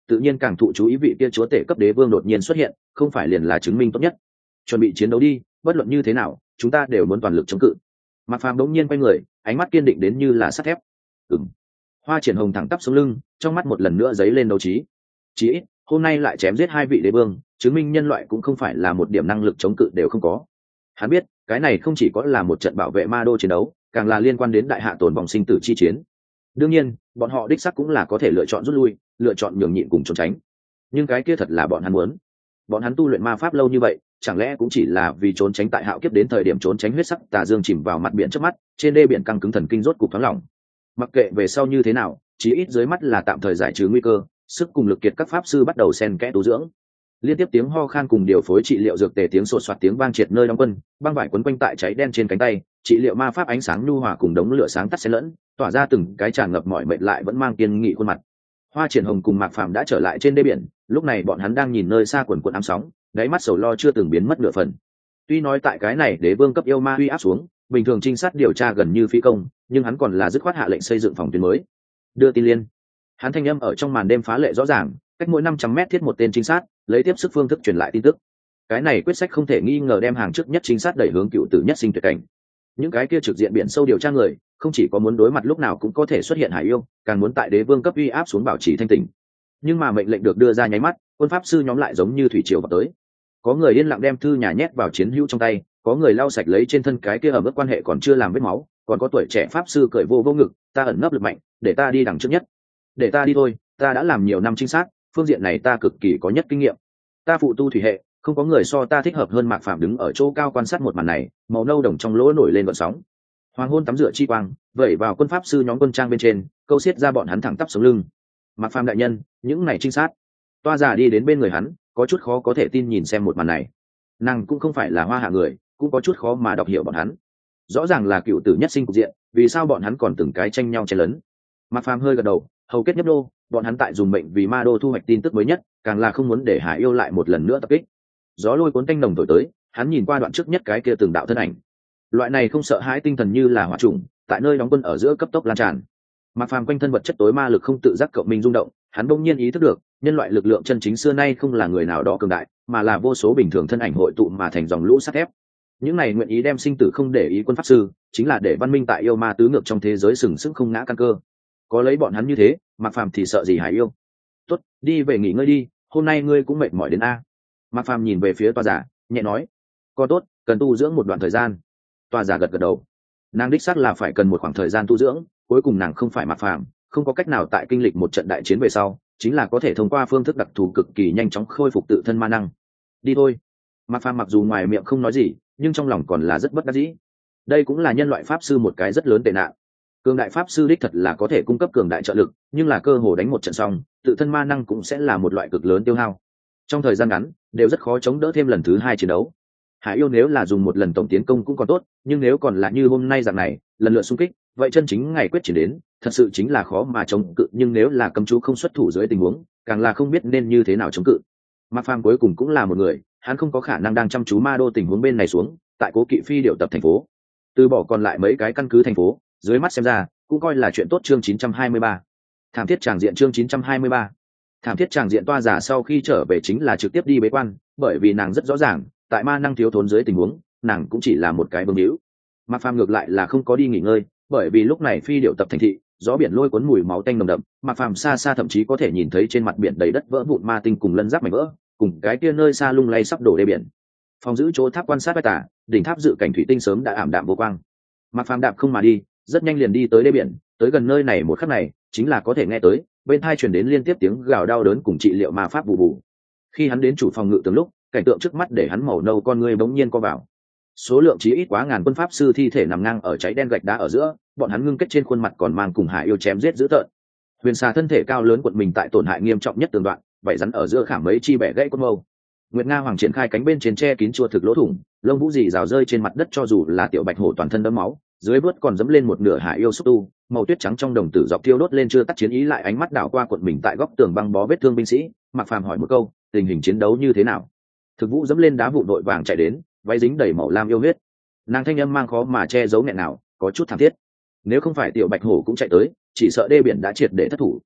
tự nhiên càng thụ chú ý vị kia chúa tể cấp đế vương đột nhiên xuất hiện, không phải liền là chứng minh tốt nhất. Chuẩn bị chiến đấu đi, bất luận như thế nào chúng ta đều muốn toàn lực chống cự. Mạc Phàm đống nhiên quay người, ánh mắt kiên định đến như là sắt thép. Hoa Triển Hồng thẳng tắp sống lưng, trong mắt một lần nữa dấy lên đấu trí. Chí ít hôm nay lại chém giết 2 vị đế vương, chứng minh nhân loại cũng không phải là một điểm năng lực chống cự đều không có. Hắn biết cái này không chỉ có là một trận bảo vệ ma đô chiến đấu, càng là liên quan đến đại hạ tồn vong sinh tử chi chiến. Đương nhiên bọn họ đích xác cũng là có thể lựa chọn rút lui, lựa chọn nhường nhịn cùng trốn tránh, nhưng cái kia thật là bọn hắn muốn. Bọn hắn tu luyện ma pháp lâu như vậy, chẳng lẽ cũng chỉ là vì trốn tránh tại hạo kiếp đến thời điểm trốn tránh huyết sắc tà dương chìm vào mặt biển trước mắt, trên đê biển căng cứng thần kinh rốt cục thoáng lỏng. Mặc kệ về sau như thế nào, chí ít dưới mắt là tạm thời giải trừ nguy cơ, sức cùng lực kiệt các pháp sư bắt đầu xen kẽ tu dưỡng. Liên tiếp tiếng ho khan cùng điều phối trị liệu dược tề, tiếng sột soạt tiếng vang triệt nơi đóng quân, băng vải quấn quanh tại cháy đen trên cánh tay, trị liệu ma pháp ánh sáng nhu hòa cùng đống lửa sáng tắt xen lẫn, tỏa ra từng cái tràn ngập mỏi mệt lại vẫn mang kiên nghị khuôn mặt. Hoa Triển Hồng cùng Mạc Phàm đã trở lại trên đê biển, lúc này bọn hắn đang nhìn nơi xa quần quần ám sóng, đáy mắt sầu lo chưa từng biến mất nửa phần. Tuy nói tại cái này đế vương cấp yêu ma uy áp xuống, bình thường trinh sát điều tra gần như phi công, nhưng hắn còn là dứt khoát hạ lệnh xây dựng phòng tuyến mới. Đưa tin liên. Hắn thanh âm ở trong màn đêm phá lệ rõ ràng, cách mỗi 500 mét thiết một tên trinh sát, lấy tiếp sức phương thức truyền lại tin tức. Cái này quyết sách không thể nghi ngờ đem hàng trước nhất trinh sát đẩy hướng cựu tử nhất sinh tuyệt cảnh. Những cái kia trực diện biển sâu điều tra người, không chỉ có muốn đối mặt lúc nào cũng có thể xuất hiện hải yêu, càng muốn tại đế vương cấp uy áp xuống bảo trì thanh tỉnh. Nhưng mà mệnh lệnh được đưa ra nháy mắt, quân pháp sư nhóm lại giống như thủy triều vào tới. Có người yên lặng đem thư nhà nhét vào chiến hữu trong tay, có người lau sạch lấy trên thân cái kia ở mức quan hệ còn chưa làm vết máu, còn có tuổi trẻ pháp sư cười vô vô ngực, ta ẩn nấp lực mạnh, để ta đi đằng trước nhất. Để ta đi thôi, ta đã làm nhiều năm trinh sát, phương diện này ta cực kỳ có nhất kinh nghiệm. Ta phụ tu thủy hệ, không có người so ta thích hợp hơn. Mạc Phàm đứng ở chỗ cao quan sát một màn này, màu nâu đồng trong lỗ nổi lên gợn sóng. Hoàng hôn tắm rửa chi quang vẩy vào quân pháp sư nhóm quân trang bên trên, câu xiết ra bọn hắn thẳng tắp sống lưng. Mạc Phàm đại nhân, những này trinh sát. Toa giả đi đến bên người hắn, có chút khó có thể tin nhìn xem một màn này. Nàng cũng không phải là hoa hạ người, cũng có chút khó mà đọc hiểu bọn hắn. Rõ ràng là cựu tử nhất sinh cục diện, vì sao bọn hắn còn từng cái tranh nhau chen lấn? Mạc Phàm hơi gật đầu, hầu kết nhấp đô, bọn hắn tại dùng mệnh vì ma đô thu hoạch tin tức mới nhất, càng là không muốn để Hải yêu lại một lần nữa tập kích. Gió lôi cuốn tanh nồng thổi tới, hắn nhìn qua đoạn trước nhất cái kia từng đạo thân ảnh. Loại này không sợ hãi tinh thần như là hỏa trùng, tại nơi đóng quân ở giữa cấp tốc lan tràn. Mạc Phàm quanh thân vật chất tối ma lực không tự giác cộng minh rung động, hắn bỗng nhiên ý thức được, nhân loại lực lượng chân chính xưa nay không là người nào đó cường đại, mà là vô số bình thường thân ảnh hội tụ mà thành dòng lũ sắt thép. Những này nguyện ý đem sinh tử không để ý quân pháp sư, chính là để văn minh tại yêu ma tứ ngược trong thế giới sừng sững không ngã căn cơ. Có lấy bọn hắn như thế, Mạc Phàm thì sợ gì Hải yêu? Tốt, đi về nghỉ ngơi đi, hôm nay ngươi cũng mệt mỏi đến a. Mạc Phàm nhìn về phía tòa giả, nhẹ nói, có tốt, cần tu dưỡng một đoạn thời gian. Tòa giả gật gật đầu, nàng đích xác là phải cần một khoảng thời gian tu dưỡng, cuối cùng nàng không phải Mạc Phàm, không có cách nào tại kinh lịch một trận đại chiến về sau, chính là có thể thông qua phương thức đặc thù cực kỳ nhanh chóng khôi phục tự thân ma năng. Đi thôi. Mạc Phàm mặc dù ngoài miệng không nói gì, nhưng trong lòng còn là rất bất đắc dĩ. Đây cũng là nhân loại pháp sư một cái rất lớn tệ nạn. Cường đại pháp sư đích thật là có thể cung cấp cường đại trợ lực, nhưng là cơ hồ đánh một trận xong, tự thân ma năng cũng sẽ là một loại cực lớn tiêu hao. Trong thời gian ngắn, đều rất khó chống đỡ thêm lần thứ 2 chiến đấu. Hải yêu nếu là dùng một lần tổng tiến công cũng còn tốt, nhưng nếu còn là như hôm nay dạng này, lần lượt xung kích, vậy chân chính ngày quyết chiến đến, thật sự chính là khó mà chống cự, nhưng nếu là cấm chú không xuất thủ dưới tình huống, càng là không biết nên như thế nào chống cự. Mạc Phàm cuối cùng cũng là một người, hắn không có khả năng đang chăm chú ma đô tình huống bên này xuống, tại Cố Kỵ Phi điều tập thành phố, từ bỏ còn lại mấy cái căn cứ thành phố, dưới mắt xem ra cũng coi là chuyện tốt. Chương 923 thảm thiết tràng diện. Chương 923 thảm thiết tràng diện. Toa giả sau khi trở về chính là trực tiếp đi bế quan, bởi vì nàng rất rõ ràng, tại ma năng thiếu thốn dưới tình huống, nàng cũng chỉ là một cái bướng hữu. Mạc Phàm ngược lại là không có đi nghỉ ngơi, bởi vì lúc này phi điệu tập thành thị, gió biển lôi cuốn mùi máu tanh nồng đậm, Mạc Phàm xa xa thậm chí có thể nhìn thấy trên mặt biển đầy đất vỡ vụn ma tinh cùng lân giáp mảnh vỡ, cùng cái kia nơi xa lung lay sắp đổ đê biển. Phòng giữ chỗ tháp quan sát bách tả, đỉnh tháp dự cảnh thủy tinh sớm đã ảm đạm vô quang. Mạc Phàm đạp không mà đi, rất nhanh liền đi tới đê biển, tới gần nơi này một khắc này, chính là có thể nghe tới bên tai truyền đến liên tiếp tiếng gào đau đớn cùng trị liệu ma pháp bù bù. Khi hắn đến chủ phòng ngự từng lúc, cảnh tượng trước mắt để hắn màu nâu con ngươi bỗng nhiên co vào. Số lượng chí ít quá ngàn quân pháp sư thi thể nằm ngang ở cháy đen gạch đá ở giữa, bọn hắn ngưng kết trên khuôn mặt còn mang cùng Hải yêu chém giết dữ tợn. Huyền xà thân thể cao lớn quật mình tại tổn hại nghiêm trọng nhất tường đoạn, vảy rắn ở giữa khảm mấy chi bẻ gãy cốt mâu. Nguyệt Nga Hoàng triển khai cánh bên trên che kín chua thực lỗ thủng, lông vũ dì rào rơi trên mặt đất, cho dù là tiểu bạch hổ toàn thân đẫm máu, dưới bước còn dẫm lên một nửa Hải yêu xúc tu, màu tuyết trắng trong đồng tử dọc thiêu đốt lên chưa tắt chiến ý, lại ánh mắt đảo qua quật mình tại góc tường băng bó vết thương binh sĩ. Mạc Phàm hỏi một câu, tình hình chiến đấu như thế nào? Thực Vũ dẫm lên đá vụn đội vàng chạy đến, váy dính đầy màu lam yêu huyết, nàng thanh âm mang khó mà che giấu nghẹn nào, có chút thảm thiết. Nếu không phải tiểu bạch hổ cũng chạy tới, chỉ sợ đê biển đã triệt để thất thủ.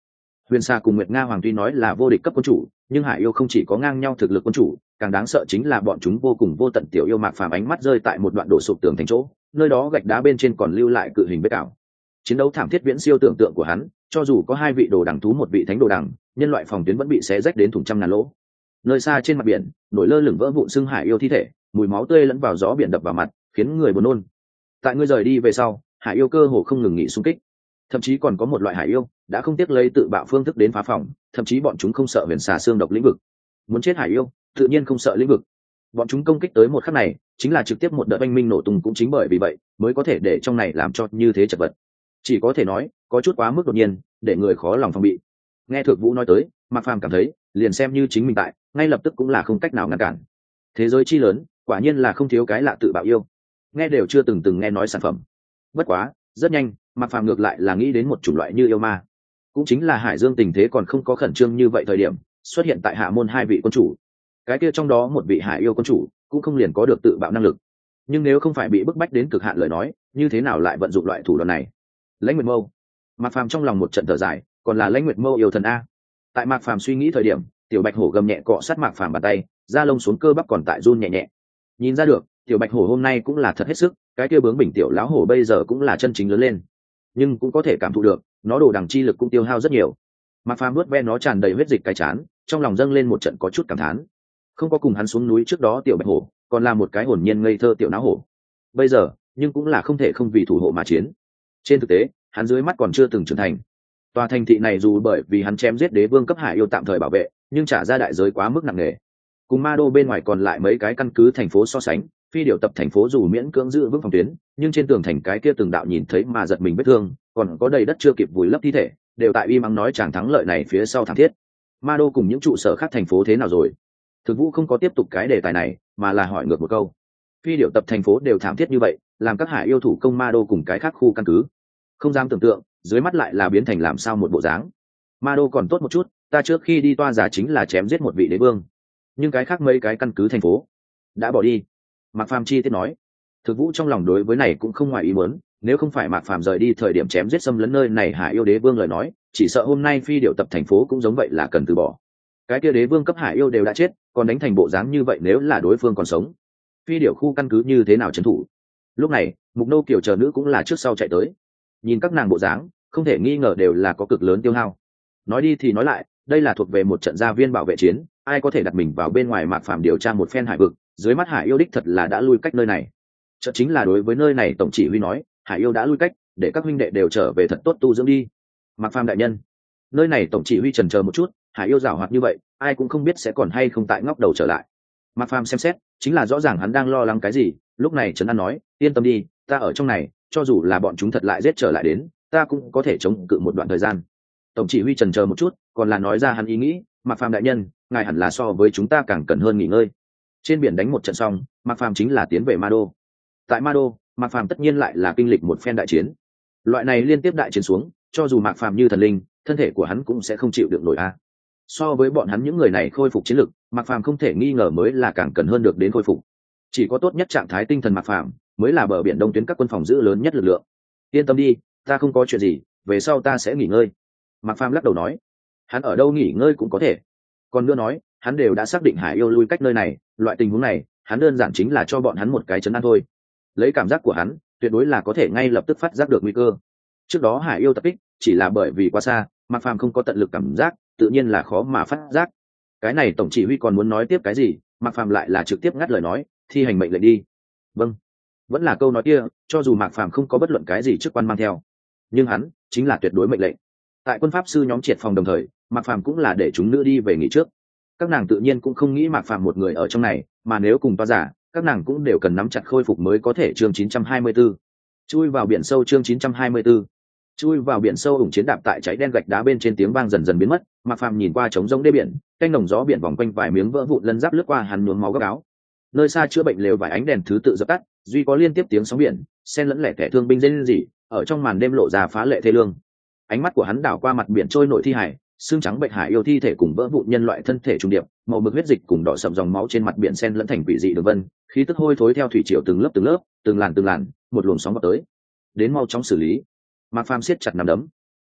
Huyền Sa cùng Nguyệt Nga Hoàng tuy nói là vô địch cấp quân chủ, nhưng Hải yêu không chỉ có ngang nhau thực lực quân chủ, càng đáng sợ chính là bọn chúng vô cùng vô tận tiểu yêu Mạc Phàm ánh mắt rơi tại một đoạn đổ sụp tường thành chỗ, nơi đó gạch đá bên trên còn lưu lại cự hình vết cào. Chiến đấu thảm thiết viễn siêu tưởng tượng của hắn, cho dù có 2 vị đồ đằng thú, 1 vị thánh đồ đằng, nhân loại phòng tuyến vẫn bị xé rách đến thủng trăm ngàn lỗ. Nơi xa trên mặt biển, nổi lơ lửng vỡ vụn xương Hải yêu thi thể, mùi máu tươi lẫn vào gió biển đập vào mặt, khiến người buồn nôn. Tại ngươi rời đi về sau, Hải yêu cơ hồ không ngừng nghỉ xung kích. Thậm chí còn có một loại Hải yêu đã không tiếc lấy tự bạo phương thức đến phá phòng, thậm chí bọn chúng không sợ huyền xà xương độc lĩnh vực. Muốn chết Hải yêu, tự nhiên không sợ lĩnh vực. Bọn chúng công kích tới một khắc này, chính là trực tiếp một đợt oanh minh nổ tung, cũng chính bởi vì vậy mới có thể để trong này làm cho như thế chật vật. Chỉ có thể nói có chút quá mức đột nhiên, để người khó lòng phòng bị. Nghe Thượng Vũ nói tới, Mạc Phàm cảm thấy liền xem như chính mình tại, ngay lập tức cũng là không cách nào ngăn cản. Thế giới chi lớn, quả nhiên là không thiếu cái lạ tự bạo yêu. Nghe đều chưa từng nghe nói sản phẩm. Bất quá rất nhanh, Mạc Phàm ngược lại là nghĩ đến một chủng loại như yêu ma, cũng chính là Hải Dương tình thế còn không có khẩn trương như vậy thời điểm xuất hiện tại hạ môn 2 vị quân chủ. Cái kia trong đó một vị Hải yêu quân chủ cũng không liền có được tự bạo năng lực, nhưng nếu không phải bị bức bách đến cực hạn lời nói, như thế nào lại vận dụng loại thủ đoạn này? Lãnh Nguyệt Mâu. Mạc Phàm trong lòng một trận thở dài, còn là Lãnh Nguyệt Mâu yêu thần a. Tại Mạc Phàm suy nghĩ thời điểm, tiểu bạch hổ gầm nhẹ cọ sát Mạc Phàm bàn tay, da lông xuống cơ bắp còn tại run nhẹ nhẹ. Nhìn ra được, tiểu bạch hổ hôm nay cũng là thật hết sức, cái kia bướng bỉnh tiểu lão hổ bây giờ cũng là chân chính lớn lên, nhưng cũng có thể cảm thụ được nó đồ đằng chi lực cũng tiêu hao rất nhiều. Mạc Phàm nuốt ve nó tràn đầy huyết dịch cái chán, trong lòng dâng lên một trận có chút cảm thán. Không có cùng hắn xuống núi trước đó tiểu bạch hổ còn là một cái hồn nhiên ngây thơ tiểu não hổ, bây giờ nhưng cũng là không thể không vì thủ hộ mà chiến. Trên thực tế hắn dưới mắt còn chưa từng trưởng thành. Tòa thành thị này dù bởi vì hắn chém giết đế vương cấp Hải yêu tạm thời bảo vệ, nhưng trả ra đại giới quá mức nặng nề. Cùng Ma Đô bên ngoài còn lại mấy cái căn cứ thành phố so sánh, Phi Điểu tập thành phố dù miễn cưỡng giữ vững phòng tuyến, nhưng trên tường thành cái kia từng đạo nhìn thấy mà giật mình vết thương, còn có đầy đất chưa kịp vùi lấp thi thể, đều tại uy mắng nói chàng thắng lợi này phía sau thảm thiết. Ma Đô cùng những trụ sở khác thành phố thế nào rồi? Thực Vũ không có tiếp tục cái đề tài này, mà là hỏi ngược một câu. Phi Điểu tập thành phố đều thảm thiết như vậy, làm các Hải yêu thủ công Ma Đô cùng cái khác khu căn cứ, không dám tưởng tượng dưới mắt lại là biến thành làm sao một bộ dáng. Ma Đô còn tốt một chút, ta trước khi đi toa giả chính là chém giết một vị đế vương, nhưng cái khác mấy cái căn cứ thành phố đã bỏ đi. Mạc Phàm chi tiết nói. Thực Vũ trong lòng đối với này cũng không ngoài ý muốn, nếu không phải Mạc Phàm rời đi thời điểm chém giết xâm lấn nơi này Hải yêu đế vương lời nói, chỉ sợ hôm nay Phi Điểu tập thành phố cũng giống vậy là cần từ bỏ. Cái kia đế vương cấp Hải yêu đều đã chết, còn đánh thành bộ dáng như vậy, nếu là đối phương còn sống, Phi Điểu khu căn cứ như thế nào trấn thủ? Lúc này Mục Nô Kiều chờ nữ cũng là trước sau chạy tới, nhìn các nàng bộ dáng không thể nghi ngờ đều là có cực lớn tiêu hao. Nói đi thì nói lại, đây là thuộc về một trận gia viên bảo vệ chiến, ai có thể đặt mình vào bên ngoài Mạc Phàm điều tra một phen hải vực, dưới mắt Hải yêu đích thật là đã lui cách nơi này. Chợt chính là đối với nơi này tổng chỉ huy nói, Hải yêu đã lui cách, để các huynh đệ đều trở về thật tốt tu dưỡng đi. Mạc Phàm đại nhân. Nơi này tổng chỉ huy chần chờ một chút, Hải yêu giảo hoạt như vậy, ai cũng không biết sẽ còn hay không tại ngóc đầu trở lại. Mạc Phàm xem xét, chính là rõ ràng hắn đang lo lắng cái gì, lúc này Trấn An nói, yên tâm đi, ta ở trong này, cho dù là bọn chúng thật lại giết trở lại đến, ta cũng có thể chống cự một đoạn thời gian. Tổng chỉ huy chần chờ một chút, còn là nói ra hắn ý nghĩ, Mạc Phàm đại nhân, ngài hẳn là so với chúng ta càng cần hơn nghỉ ngơi. Trên biển đánh một trận xong, Mạc Phàm chính là tiến về Ma Đô. Tại Ma Đô, Mạc Phàm tất nhiên lại là kinh lịch một phen đại chiến. Loại này liên tiếp đại chiến xuống, cho dù Mạc Phàm như thần linh, thân thể của hắn cũng sẽ không chịu được nổi a. So với bọn hắn những người này khôi phục chiến lực, Mạc Phàm không thể nghi ngờ mới là càng cần hơn được đến khôi phục. Chỉ có tốt nhất trạng thái tinh thần Mạc Phàm mới là bờ biển đông tuyến các quân phòng giữ lớn nhất lực lượng. Yên tâm đi, ta không có chuyện gì, về sau ta sẽ nghỉ ngơi. Mạc Phàm lắc đầu nói, hắn ở đâu nghỉ ngơi cũng có thể. Còn nữa nói, hắn đều đã xác định Hải yêu lui cách nơi này, loại tình huống này, hắn đơn giản chính là cho bọn hắn một cái trấn an thôi. Lấy cảm giác của hắn, tuyệt đối là có thể ngay lập tức phát giác được nguy cơ. Trước đó Hải yêu tập kích, chỉ là bởi vì quá xa, Mạc Phàm không có tận lực cảm giác, tự nhiên là khó mà phát giác. Cái này tổng chỉ huy còn muốn nói tiếp cái gì, Mạc Phàm lại là trực tiếp ngắt lời nói, thi hành mệnh lệnh đi. Vâng. Vẫn là câu nói kia, cho dù Mạc Phàm không có bất luận cái gì chức quan mang theo, nhưng hắn chính là tuyệt đối mệnh lệnh. Tại quân pháp sư nhóm triệt phòng đồng thời, Mạc Phàm cũng là để chúng nữ đi về nghỉ trước. Các nàng tự nhiên cũng không nghĩ Mạc Phàm một người ở trong này, mà nếu cùng toa giả, các nàng cũng đều cần nắm chặt khôi phục mới có thể. Chương 924. Chui vào biển sâu. Chương 924. Chui vào biển sâu. Ủng chiến đạp tại cháy đen gạch đá bên trên, tiếng vang dần dần biến mất. Mạc Phàm nhìn qua trống rỗng đê biển, canh nồng gió biển vòng quanh vài miếng vỡ vụn lân giáp lướt qua, hắn nhuốm máu gấp áo. Nơi xa chữa bệnh lều vài ánh đèn thứ tự dập tắt, duy có liên tiếp tiếng sóng biển xen lẫn lẻ tẻ thương binh rên rỉ, ở trong màn đêm lộ ra phá lệ thê lương. Ánh mắt của hắn đảo qua mặt biển trôi nổi thi hải, xương trắng bệnh hải yêu thi thể cùng vỡ vụn nhân loại thân thể trùng điệp, màu mực huyết dịch cùng đỏ sậm dòng máu trên mặt biển xen lẫn thành quỷ dị đường vân, khí tức hôi thối theo thủy triều từng lớp, từng làn, một luồng sóng vào tới. Đến mau chóng xử lý. Mạc Phàm siết chặt nắm đấm.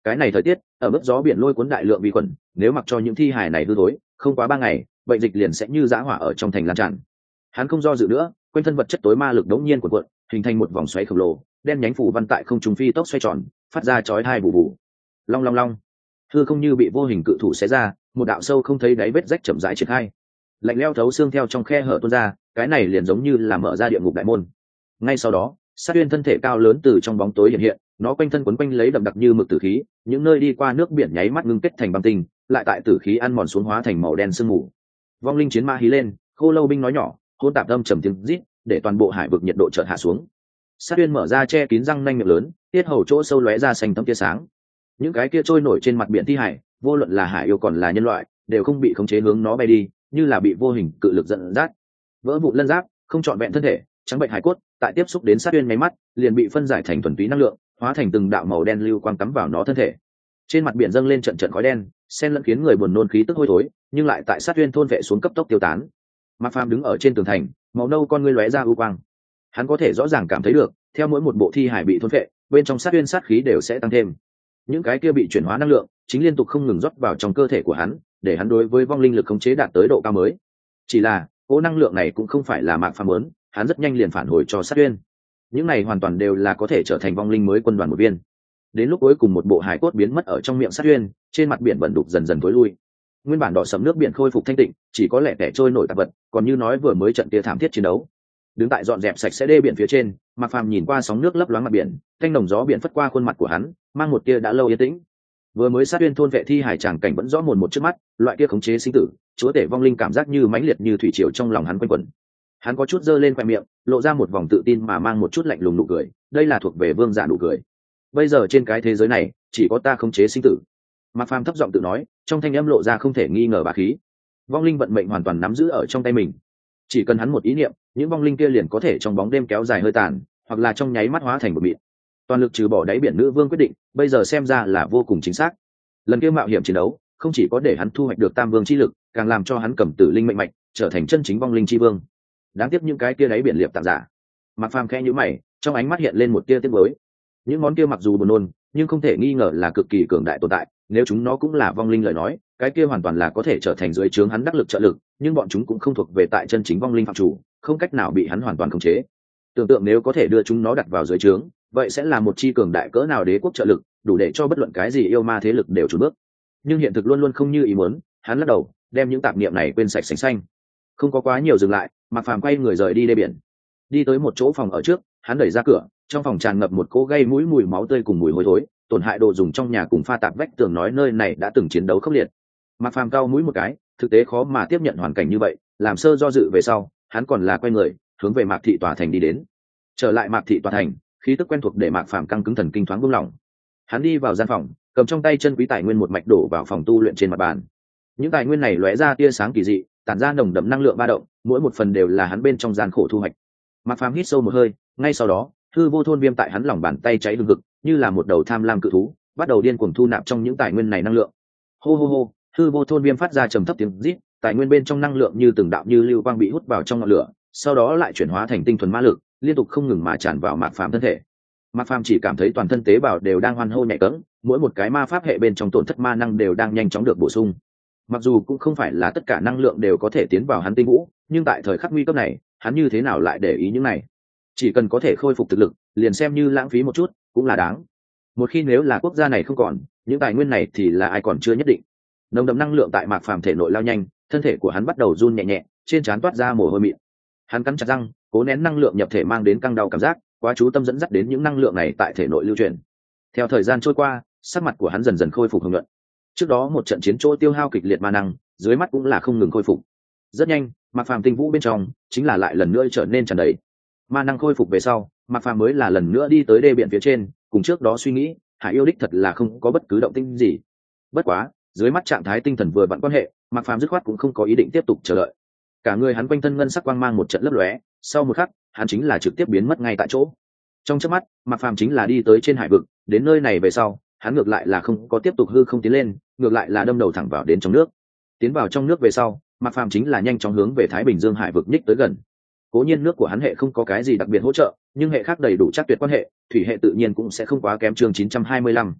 Cái này thời tiết ở mức gió biển lôi cuốn đại lượng vi khuẩn, nếu mặc cho những thi hài này hư thối, không quá 3 ngày bệnh dịch liền sẽ như dã hỏa ở trong thành lan tràn. Hắn không do dự nữa, quanh thân vật chất tối ma lực đống nhiên của cuộn, hình thành một vòng xoáy khổng lồ, đen nhánh phủ văn tại không trung phi tốc xoay tròn, phát ra chói tai bù bù. Long long long, hư không như bị vô hình cự thủ xé ra, một đạo sâu không thấy đáy vết rách chậm rãi triển khai. Lạnh lẽo thấu xương theo trong khe hở tuôn ra, cái này liền giống như là mở ra địa ngục đại môn. Ngay sau đó, Sát Uyên thân thể cao lớn từ trong bóng tối hiện hiện, nó quanh thân quấn quanh lấy đậm đặc như mực tử khí, những nơi đi qua nước biển nháy mắt ngưng kết thành băng tinh, lại tại tử khí ăn mòn xuống hóa thành màu đen sương mù. Vong linh chiến ma hí lên, Khô Lâu binh nói nhỏ, hỗn tạp âm trầm tiếng rít, để toàn bộ hải vực nhiệt độ chợt hạ xuống. Sát Uyên mở ra che kín răng nanh miệng lớn, tiết hầu chỗ sâu lóe ra xanh tấm tia sáng. Những cái kia trôi nổi trên mặt biển thi hải, vô luận là hải yêu còn là nhân loại, đều không bị khống chế hướng nó bay đi, như là bị vô hình cự lực dẫn dắt. Vỡ vụn lân giáp, không trọn vẹn thân thể, trắng bệnh hải cốt, tại tiếp xúc đến Sát Uyên máy mắt, liền bị phân giải thành thuần túy năng lượng, hóa thành từng đạo màu đen lưu quang cắm vào nó thân thể. Trên mặt biển dâng lên trận trận khói đen, xen lẫn khiến người buồn nôn khí tức hôi thối, nhưng lại tại Sát Uyên thôn vệ xuống cấp tốc tiêu tán. Mạc Phàm đứng ở trên tường thành, màu nâu con ngươi lóe ra ưu quang. Hắn có thể rõ ràng cảm thấy được, theo mỗi một bộ thi hải bị thôn vệ, bên trong Sát Uyên sát khí đều sẽ tăng thêm. Những cái kia bị chuyển hóa năng lượng, chính liên tục không ngừng rót vào trong cơ thể của hắn, để hắn đối với vong linh lực khống chế đạt tới độ cao mới. Chỉ là, cỗ năng lượng này cũng không phải là Mạc Phàm muốn, hắn rất nhanh liền phản hồi cho Sát Uyên. Những này hoàn toàn đều là có thể trở thành vong linh mới quân đoàn một viên. Đến lúc cuối cùng một bộ hải cốt biến mất ở trong miệng Sát Uyên, trên mặt biển bẩn đục dần dần tối lui. Nguyên bản đỏ sẫm nước biển khôi phục thanh tịnh, chỉ có lẻ tẻ trôi nổi tạp vật, còn như nói vừa mới trận kia thảm thiết chiến đấu. Đứng tại dọn dẹp sạch sẽ đê biển phía trên, Mạc Phàm nhìn qua sóng nước lấp loáng mặt biển, thanh nồng gió biển phất qua khuôn mặt của hắn, mang một tia đã lâu yên tĩnh. Vừa mới Sát Uyên thôn vệ thi hải tràng cảnh vẫn rõ mồn một trước mắt, loại kia khống chế sinh tử, chúa tể vong linh cảm giác như mãnh liệt như thủy triều trong lòng hắn quanh quẩn. Hắn có chút giơ lên khoe miệng, lộ ra một vòng tự tin mà mang một chút lạnh lùng nụ cười, đây là thuộc về vương giả nụ cười. Bây giờ trên cái thế giới này, chỉ có ta khống chế sinh tử. Mạc Phàm thấp giọng tự nói, trong thanh âm lộ ra không thể nghi ngờ bá khí. Vong linh vận mệnh hoàn toàn nắm giữ ở trong tay mình. Chỉ cần hắn một ý niệm, những vong linh kia liền có thể trong bóng đêm kéo dài hơi tàn, hoặc là trong nháy mắt hóa thành một mịn. Toàn lực trừ bỏ đáy biển nữ vương quyết định, bây giờ xem ra là vô cùng chính xác. Lần kia mạo hiểm chiến đấu, không chỉ có để hắn thu hoạch được tam vương chi lực, càng làm cho hắn cầm tử linh mệnh mạnh, trở thành chân chính vong linh chi vương. Đáng tiếc những cái kia đáy biển liệp tạm giả. Mạc Phàm khẽ nhíu mày, trong ánh mắt hiện lên một tia tiếc nuối. Những món kia mặc dù buồn nôn, nhưng không thể nghi ngờ là cực kỳ cường đại tồn tại, nếu chúng nó cũng là vong linh lời nói, cái kia hoàn toàn là có thể trở thành dưới trướng hắn đắc lực trợ lực, nhưng bọn chúng cũng không thuộc về tại chân chính vong linh phạm chủ, không cách nào bị hắn hoàn toàn khống chế. Tưởng tượng nếu có thể đưa chúng nó đặt vào dưới trướng, vậy sẽ là một chi cường đại cỡ nào đế quốc trợ lực, đủ để cho bất luận cái gì yêu ma thế lực đều chùn bước. Nhưng hiện thực luôn luôn không như ý muốn, hắn lắc đầu, đem những tạp niệm này quên sạch sành xanh. Không có quá nhiều dừng lại, Mạc Phàm quay người rời đi đê biển, đi tới một chỗ phòng ở trước, hắn đẩy ra cửa, trong phòng tràn ngập một cỗ gây mũi mùi máu tươi cùng mùi hôi thối, tổn hại đồ dùng trong nhà cùng pha tạp vách tường nói nơi này đã từng chiến đấu khốc liệt. Mạc Phàm cau mũi một cái, thực tế khó mà tiếp nhận hoàn cảnh như vậy, làm sơ do dự về sau, hắn còn là quay người, hướng về Mạc thị tòa thành đi đến. Trở lại Mạc thị tòa thành, khí tức quen thuộc để Mạc Phàm căng cứng thần kinh thoáng buông lỏng. Hắn đi vào gian phòng, cầm trong tay chân quý tài nguyên một mạch đổ vào phòng tu luyện trên mặt bàn. Những tài nguyên này lóe ra tia sáng kỳ dị, tản ra nồng đậm năng lượng ba động, mỗi một phần đều là hắn bên trong gian khổ thu hoạch. Mạc Phàm hít sâu một hơi, ngay sau đó, hư vô thôn viêm tại hắn lòng bàn tay cháy hừng hực, như là một đầu tham lam cự thú, bắt đầu điên cuồng thu nạp trong những tài nguyên này năng lượng. Hô hô hô, hư vô thôn viêm phát ra trầm thấp tiếng rít, tài nguyên bên trong năng lượng như từng đạo như lưu quang bị hút vào trong ngọn lửa, sau đó lại chuyển hóa thành tinh thuần ma lực, liên tục không ngừng mà tràn vào Mạc Phàm thân thể. Mạc Phàm chỉ cảm thấy toàn thân tế bào đều đang hoan hô nhảy cẫng, mỗi một cái ma pháp hệ bên trong tổn thất ma năng đều đang nhanh chóng được bổ sung. Mặc dù cũng không phải là tất cả năng lượng đều có thể tiến vào hắn tinh vũ, nhưng tại thời khắc nguy cấp này, hắn như thế nào lại để ý những này? Chỉ cần có thể khôi phục thực lực, liền xem như lãng phí một chút, cũng là đáng. Một khi nếu là quốc gia này không còn, những tài nguyên này thì là ai còn chưa nhất định. Nồng đậm năng lượng tại Mạc Phàm thể nội lao nhanh, thân thể của hắn bắt đầu run nhẹ nhẹ, trên trán toát ra mồ hôi mịn. Hắn cắn chặt răng, cố nén năng lượng nhập thể mang đến căng đau cảm giác, quá chú tâm dẫn dắt đến những năng lượng này tại thể nội lưu truyền. Theo thời gian trôi qua, sắc mặt của hắn dần dần khôi phục hồng nhuận. Trước đó một trận chiến chỗ tiêu hao kịch liệt ma năng, dưới mắt cũng là không ngừng khôi phục. Rất nhanh, Mạc Phàm tinh vũ bên trong chính là lại lần nữa trở nên tràn đầy. Ma năng khôi phục về sau, Mạc Phàm mới là lần nữa đi tới đê biển phía trên, cùng trước đó suy nghĩ, Hải yêu đích thật là không có bất cứ động tĩnh gì. Bất quá, dưới mắt trạng thái tinh thần vừa vặn quan hệ, Mạc Phàm dứt khoát cũng không có ý định tiếp tục chờ đợi. Cả người hắn quanh thân ngân sắc quang mang một trận lấp lóe, sau một khắc, hắn chính là trực tiếp biến mất ngay tại chỗ. Trong chớp mắt, Mạc Phàm chính là đi tới trên hải vực, đến nơi này về sau, hắn ngược lại là không có tiếp tục hư không tiến lên, ngược lại là đâm đầu thẳng vào đến trong nước. Tiến vào trong nước về sau, Mạc Phàm chính là nhanh chóng hướng về Thái Bình Dương hải vực nhích tới gần. Cố nhiên nước của hắn hệ không có cái gì đặc biệt hỗ trợ, nhưng hệ khác đầy đủ chắc tuyệt quan hệ, thủy hệ tự nhiên cũng sẽ không quá kém. Chương 925,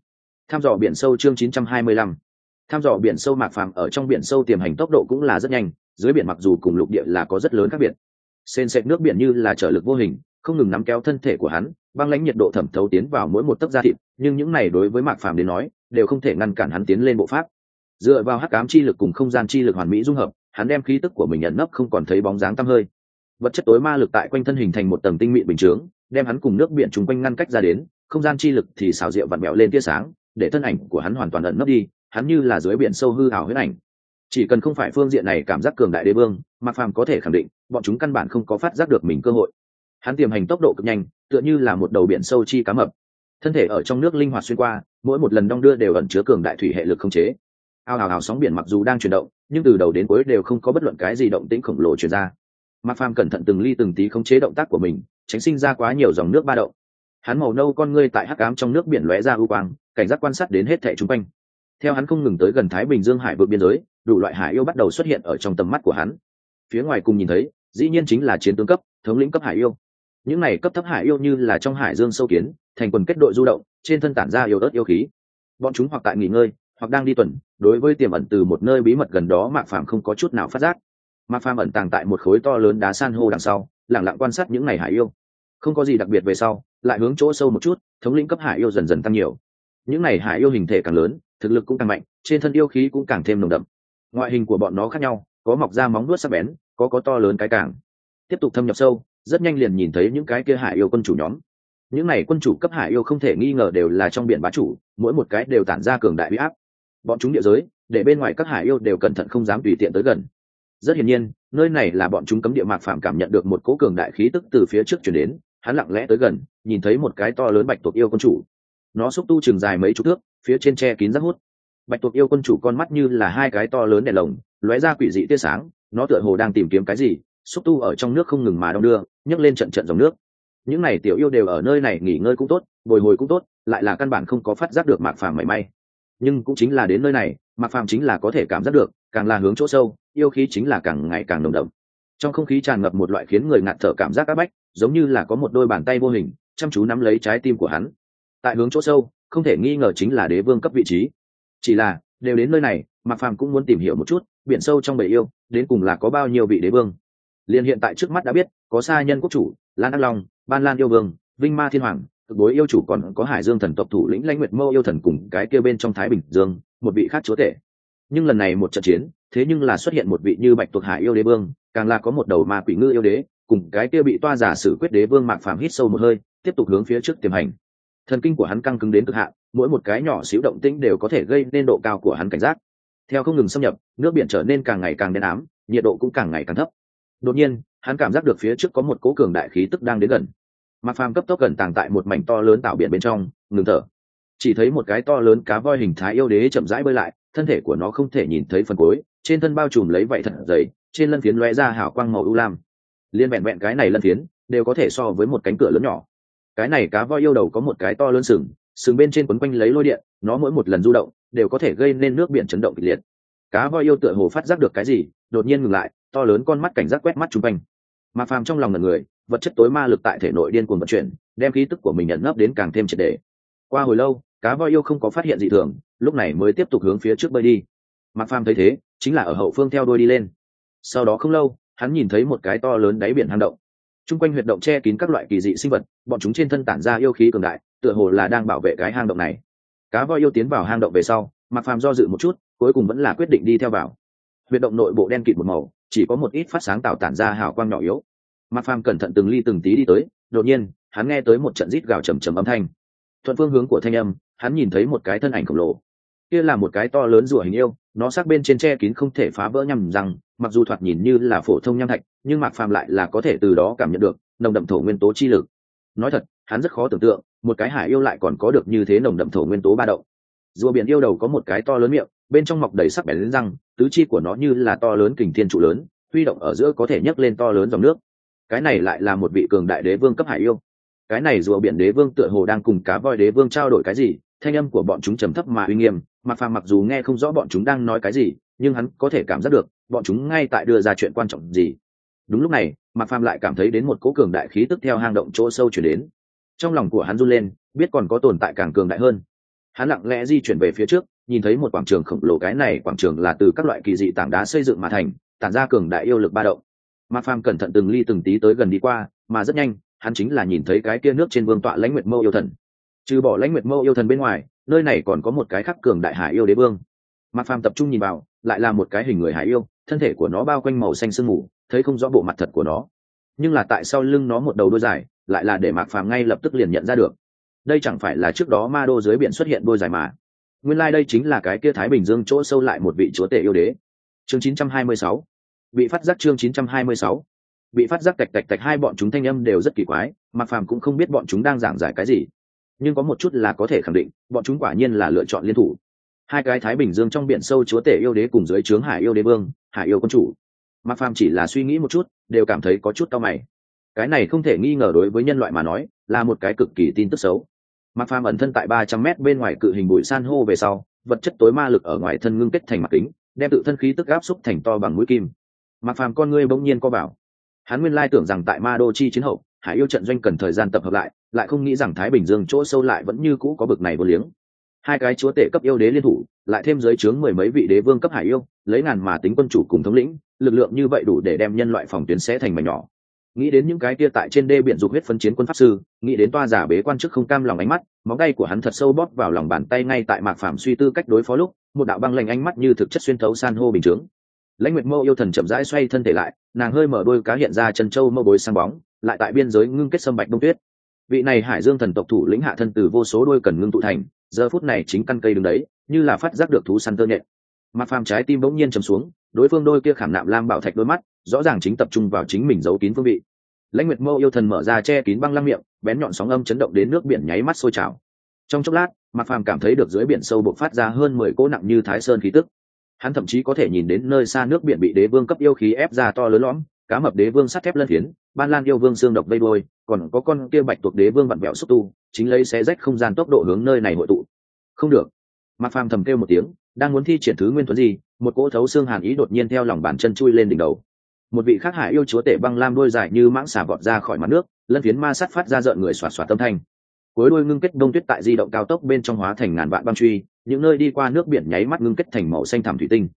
Tham dò biển sâu chương 925. Tham dò biển sâu. Mạc Phàm ở trong biển sâu tiềm hành tốc độ cũng là rất nhanh, dưới biển mặc dù cùng lục địa là có rất lớn khác biệt. Sền sệt nước biển như là trở lực vô hình, không ngừng nắm kéo thân thể của hắn, băng lãnh nhiệt độ thẩm thấu tiến vào mỗi một tấc da thịt, nhưng những này đối với Mạc Phàm đến nói, đều không thể ngăn cản hắn tiến lên bộ pháp. Dựa vào hắc ám chi lực cùng không gian chi lực hoàn mỹ dung hợp, hắn đem khí tức của mình ẩn nấp không còn thấy bóng dáng tăm hơi. Vật chất tối ma lực tại quanh thân hình thành một tầng tinh mịn bình chướng, đem hắn cùng nước biển chung quanh ngăn cách ra đến, không gian chi lực thì xào rượu vặn vẹo lên tia sáng, để thân ảnh của hắn hoàn toàn ẩn nấp đi, hắn như là dưới biển sâu hư ảo huyễn ảnh. Chỉ cần không phải phương diện này cảm giác cường đại đế vương, Mạc Phàm có thể khẳng định, bọn chúng căn bản không có phát giác được mình cơ hội. Hắn tiềm hành tốc độ cực nhanh, tựa như là một đầu biển sâu chi cá mập. Thân thể ở trong nước linh hoạt xuyên qua, mỗi một lần đong đưa đều ẩn chứa cường đại thủy hệ lực không chế. Ao ào ào sóng biển mặc dù đang chuyển động, nhưng từ đầu đến cuối đều không có bất luận cái gì động tĩnh khổng lồ truyền ra. Mạc Phàm cẩn thận từng ly từng tí khống chế động tác của mình, tránh sinh ra quá nhiều dòng nước ba động. Hắn màu nâu con ngươi tại hắc ám trong nước biển lóe ra ưu quang, cảnh giác quan sát đến hết thảy xung quanh. Theo hắn không ngừng tới gần Thái Bình Dương hải vực biên giới, đủ loại hải yêu bắt đầu xuất hiện ở trong tầm mắt của hắn. Phía ngoài cùng nhìn thấy, dĩ nhiên chính là chiến tướng cấp, thống lĩnh cấp hải yêu. Những này cấp thấp hải yêu như là trong hải dương sâu kiến, thành quần kết đội du động, trên thân tản ra yêu ớt yêu khí. Bọn chúng hoặc tại nghỉ ngơi, hoặc đang đi tuần, đối với tiềm ẩn từ một nơi bí mật gần đó Mạc Phàm không có chút nào phát giác. Mạc Phàm ẩn tàng tại một khối to lớn đá san hô đằng sau, lặng lặng quan sát những này hải yêu. Không có gì đặc biệt về sau, lại hướng chỗ sâu một chút, thống lĩnh cấp hải yêu dần dần tăng nhiều. Những này hải yêu hình thể càng lớn, thực lực cũng càng mạnh, trên thân yêu khí cũng càng thêm nồng đậm. Ngoại hình của bọn nó khác nhau, có mọc ra móng vuốt sắc bén, có to lớn cái càng. Tiếp tục thâm nhập sâu, rất nhanh liền nhìn thấy những cái kia hải yêu quân chủ nhóm. Những này quân chủ cấp hải yêu không thể nghi ngờ đều là trong biển bá chủ, mỗi một cái đều tản ra cường đại uy áp. Bọn chúng địa giới, để bên ngoài các hải yêu đều cẩn thận không dám tùy tiện tới gần. Rất hiển nhiên, nơi này là bọn chúng cấm địa. Mạc Phàm cảm nhận được một cỗ cường đại khí tức từ phía trước truyền đến, hắn lặng lẽ tới gần, nhìn thấy một cái to lớn bạch tuộc yêu quân chủ. Nó xúc tu chừng dài mấy chục thước, phía trên che kín rác hút. Bạch tuộc yêu quân chủ con mắt như là hai cái to lớn đèn lồng, lóe ra quỷ dị tia sáng, nó tựa hồ đang tìm kiếm cái gì, xúc tu ở trong nước không ngừng mà đong đưa, nhấc lên trận trận dòng nước. Những này tiểu yêu đều ở nơi này nghỉ ngơi cũng tốt, bồi hồi cũng tốt, lại là căn bản không có phát giác được Mạc Phàm mảy may. Nhưng cũng chính là đến nơi này, Mạc Phàm chính là có thể cảm giác được, càng là hướng chỗ sâu, yêu khí chính là càng ngày càng nồng đậm. Trong không khí tràn ngập một loại khiến người ngạt thở cảm giác áp bách, giống như là có một đôi bàn tay vô hình chăm chú nắm lấy trái tim của hắn. Tại hướng chỗ sâu, không thể nghi ngờ chính là đế vương cấp vị trí. Chỉ là, đều đến nơi này, Mạc Phàm cũng muốn tìm hiểu một chút, biển sâu trong bầy yêu, đến cùng là có bao nhiêu vị đế vương. Liên hiện tại trước mắt đã biết, có Sa Nhân quốc chủ, Lan Đắc Long, Ban Lan yêu vương, Vinh Ma Thiên Hoàng, Cực Bối yêu chủ, còn có Hải Dương thần tộc thủ lĩnh Lãnh Nguyệt Mâu yêu thần cùng cái kia bên trong Thái Bình Dương, một vị khác chúa tể. Nhưng lần này một trận chiến, thế nhưng là xuất hiện một vị như Bạch Tuộc Hải yêu đế vương, càng là có một đầu ma quỷ ngư yêu đế, cùng cái kia bị toa giả xử quyết đế vương. Mạc Phàm hít sâu một hơi, tiếp tục hướng phía trước tiềm hành. Thần kinh của hắn căng cứng đến cực hạn, mỗi một cái nhỏ xíu động tĩnh đều có thể gây nên độ cao của hắn cảnh giác. Theo không ngừng xâm nhập, nước biển trở nên càng ngày càng đen ám, nhiệt độ cũng càng ngày càng thấp. Đột nhiên, hắn cảm giác được phía trước có một cỗ cường đại khí tức đang đến gần. Mạc Phàm cấp tốc gần tàng tại một mảnh to lớn tạo biển bên trong, ngừng thở. Chỉ thấy một cái to lớn cá voi hình thái yêu đế chậm rãi bơi lại, thân thể của nó không thể nhìn thấy phần cuối, trên thân bao trùm lấy vảy thật dày, trên lân phiến lóe ra hào quang màu u lam. Liên vẹn vẹn cái này lân phiến đều có thể so với một cánh cửa lớn nhỏ. Cái này cá voi yêu đầu có một cái to lớn sừng, sừng bên trên quấn quanh lấy lôi điện, nó mỗi một lần du động đều có thể gây nên nước biển chấn động kịch liệt. Cá voi yêu tựa hồ phát giác được cái gì, đột nhiên ngừng lại, to lớn con mắt cảnh giác quét mắt xung quanh. Mạc Phàm trong lòng ngẩn người, vật chất tối ma lực tại thể nội điên cuồng vận chuyển, đem khí tức của mình nhận nấp đến càng thêm triệt để. Qua hồi lâu, cá voi yêu không có phát hiện gì thường, lúc này mới tiếp tục hướng phía trước bơi đi. Mạc Phàm thấy thế, chính là ở hậu phương theo đuôi đi lên. Sau đó không lâu, hắn nhìn thấy một cái to lớn đáy biển hang động. Trung quanh huyệt động che kín các loại kỳ dị sinh vật, bọn chúng trên thân tản ra yêu khí cường đại, tựa hồ là đang bảo vệ cái hang động này. Cá voi yêu tiến vào hang động về sau, Mạc Phàm do dự một chút, cuối cùng vẫn là quyết định đi theo vào. Huyệt động nội bộ đen kịt một màu, chỉ có một ít phát sáng tạo tản ra hào quang nhỏ yếu. Mạc Phàm cẩn thận từng ly từng tí đi tới, đột nhiên, hắn nghe tới một trận rít gào trầm trầm âm thanh. Thuận phương hướng của thanh âm, hắn nhìn thấy một cái thân ảnh khổng lồ. Kia là một cái to lớn rùa hình yêu, nó sắc bên trên che kín không thể phá vỡ nhằm răng, mặc dù thoạt nhìn như là phổ thông nham thạch, nhưng Mạc Phàm lại là có thể từ đó cảm nhận được nồng đậm thổ nguyên tố chi lực. Nói thật, hắn rất khó tưởng tượng, một cái hải yêu lại còn có được như thế nồng đậm thổ nguyên tố ba động. Rùa biển yêu đầu có một cái to lớn miệng, bên trong mọc đầy sắc bén răng, tứ chi của nó như là to lớn kình thiên trụ lớn, huy động ở giữa có thể nhấc lên to lớn dòng nước. Cái này lại là một vị cường đại đế vương cấp hải yêu. Cái này rùa biển đế vương tựa hồ đang cùng cá voi đế vương trao đổi cái gì, thanh âm của bọn chúng trầm thấp mà uy nghiêm. Mạc Phàm mặc dù nghe không rõ bọn chúng đang nói cái gì, nhưng hắn có thể cảm giác được bọn chúng ngay tại đưa ra chuyện quan trọng gì. Đúng lúc này, Mạc Phàm lại cảm thấy đến một cỗ cường đại khí tức theo hang động chỗ sâu chuyển đến. Trong lòng của hắn run lên, biết còn có tồn tại càng cường đại hơn. Hắn lặng lẽ di chuyển về phía trước, nhìn thấy một quảng trường khổng lồ, cái này quảng trường là từ các loại kỳ dị tảng đá xây dựng mà thành, tản ra cường đại yêu lực ba động. Mạc Phàm cẩn thận từng ly từng tí tới gần đi qua, mà rất nhanh hắn chính là nhìn thấy cái kia nước trên vương tọa Lãnh Nguyệt Mâu yêu thần. Trừ bỏ Lãnh Nguyệt Mâu yêu thần bên ngoài, nơi này còn có một cái khác cường đại hải yêu đế vương. Mạc Phàm tập trung nhìn vào, lại là một cái hình người hải yêu, thân thể của nó bao quanh màu xanh sương mù, thấy không rõ bộ mặt thật của nó, nhưng là tại sau lưng nó một đầu đuôi dài, lại là để Mạc Phàm ngay lập tức liền nhận ra được. Đây chẳng phải là trước đó ma đô dưới biển xuất hiện đuôi dài mà. Nguyên lai đây chính là cái kia Thái Bình Dương chỗ sâu lại một vị chúa tể yêu đế. Chương 926. Bị phát giác. Chương 926. Bị phát giác. Tạch hai bọn chúng thanh âm đều rất kỳ quái, Mạc Phàm cũng không biết bọn chúng đang giảng giải cái gì, nhưng có một chút là có thể khẳng định, bọn chúng quả nhiên là lựa chọn liên thủ. Hai cái Thái Bình Dương trong biển sâu chúa tể yêu đế cùng dưới trướng Hải yêu đế vương, Hải yêu quân chủ. Mạc Phàm chỉ là suy nghĩ một chút, đều cảm thấy có chút cau mày. Cái này không thể nghi ngờ đối với nhân loại mà nói, là một cái cực kỳ tin tức xấu. Mạc Phàm ẩn thân tại 300 mét bên ngoài cự hình bụi san hô về sau, vật chất tối ma lực ở ngoài thân ngưng kết thành mặt kính, đem tự thân khí tức áp xúc thành to bằng mũi kim. Mạc Phàm con ngươi bỗng nhiên co bảo. Hắn nguyên lai tưởng rằng tại Ma Đô chi chiến hậu, Hải yêu trận doanh cần thời gian tập hợp lại không nghĩ rằng Thái Bình Dương chỗ sâu lại vẫn như cũ có bực này vô liếng. Hai cái chúa tể cấp yêu đế liên thủ, lại thêm dưới trướng mười mấy vị đế vương cấp hải yêu, lấy ngàn mà tính quân chủ cùng thống lĩnh, lực lượng như vậy đủ để đem nhân loại phòng tuyến xé thành mảnh nhỏ. Nghĩ đến những cái kia tại trên đê biển dục huyết phân chiến quân pháp sư, nghĩ đến toa giả bế quan chức không cam lòng ánh mắt, móng tay của hắn thật sâu bóp vào lòng bàn tay. Ngay tại Mạc Phàm suy tư cách đối phó lúc, một đạo băng lạnh ánh mắt như thực chất xuyên thấu san hô bình chướng. Lãnh Nguyệt Mâu yêu thần chậm rãi xoay thân thể lại, nàng hơi mở đôi cá hiện ra chân châu mâu bối sáng bóng, lại tại biên giới ngưng kết sâm bạch đông tuyết. Vị này Hải Dương thần tộc thủ lĩnh hạ thân từ vô số đôi cần ngưng tụ thành, giờ phút này chính căn cây đứng đấy, như là phát giác được thú săn tơ nhện. Mạc Phàm trái tim bỗng nhiên trầm xuống, đối phương đôi kia khảm nạm lam bảo thạch đôi mắt, rõ ràng chính tập trung vào chính mình giấu kín phương vị. Lãnh Nguyệt Mâu yêu thần mở ra che kín băng lăng miệng, bén nhọn sóng âm chấn động đến nước biển nháy mắt sôi trào. Trong chốc lát, Mạc Phàm cảm thấy được dưới biển sâu bộc phát ra hơn 10 cỗ nặng như Thái Sơn khí tức. Hắn thậm chí có thể nhìn đến nơi xa nước biển bị đế vương cấp yêu khí ép ra to lớn lõm, cá mập đế vương sắt thép lân phiến, ban lan yêu vương xương độc vây đuôi, còn có con kia bạch tuộc đế vương vặn vẹo xúc tu, chính lấy xé rách không gian tốc độ hướng nơi này hội tụ. Không được. Mạc Phàm thầm kêu một tiếng, đang muốn thi triển thứ nguyên thuần gì, một cỗ thấu xương hàn ý đột nhiên theo lòng bàn chân chui lên đỉnh đầu. Một vị khác Hải yêu chúa tể băng lam đôi dài như mãng xà vọt ra khỏi mặt nước, lân phiến ma sát phát ra rợn người xoạt xoạt âm thanh. Cuối đuôi ngưng kết đông tuyết tại di động cao tốc bên trong hóa thành ngàn vạn băng truy, những nơi đi qua nước biển nháy mắt ngưng kết thành màu xanh thẳm thủy tinh.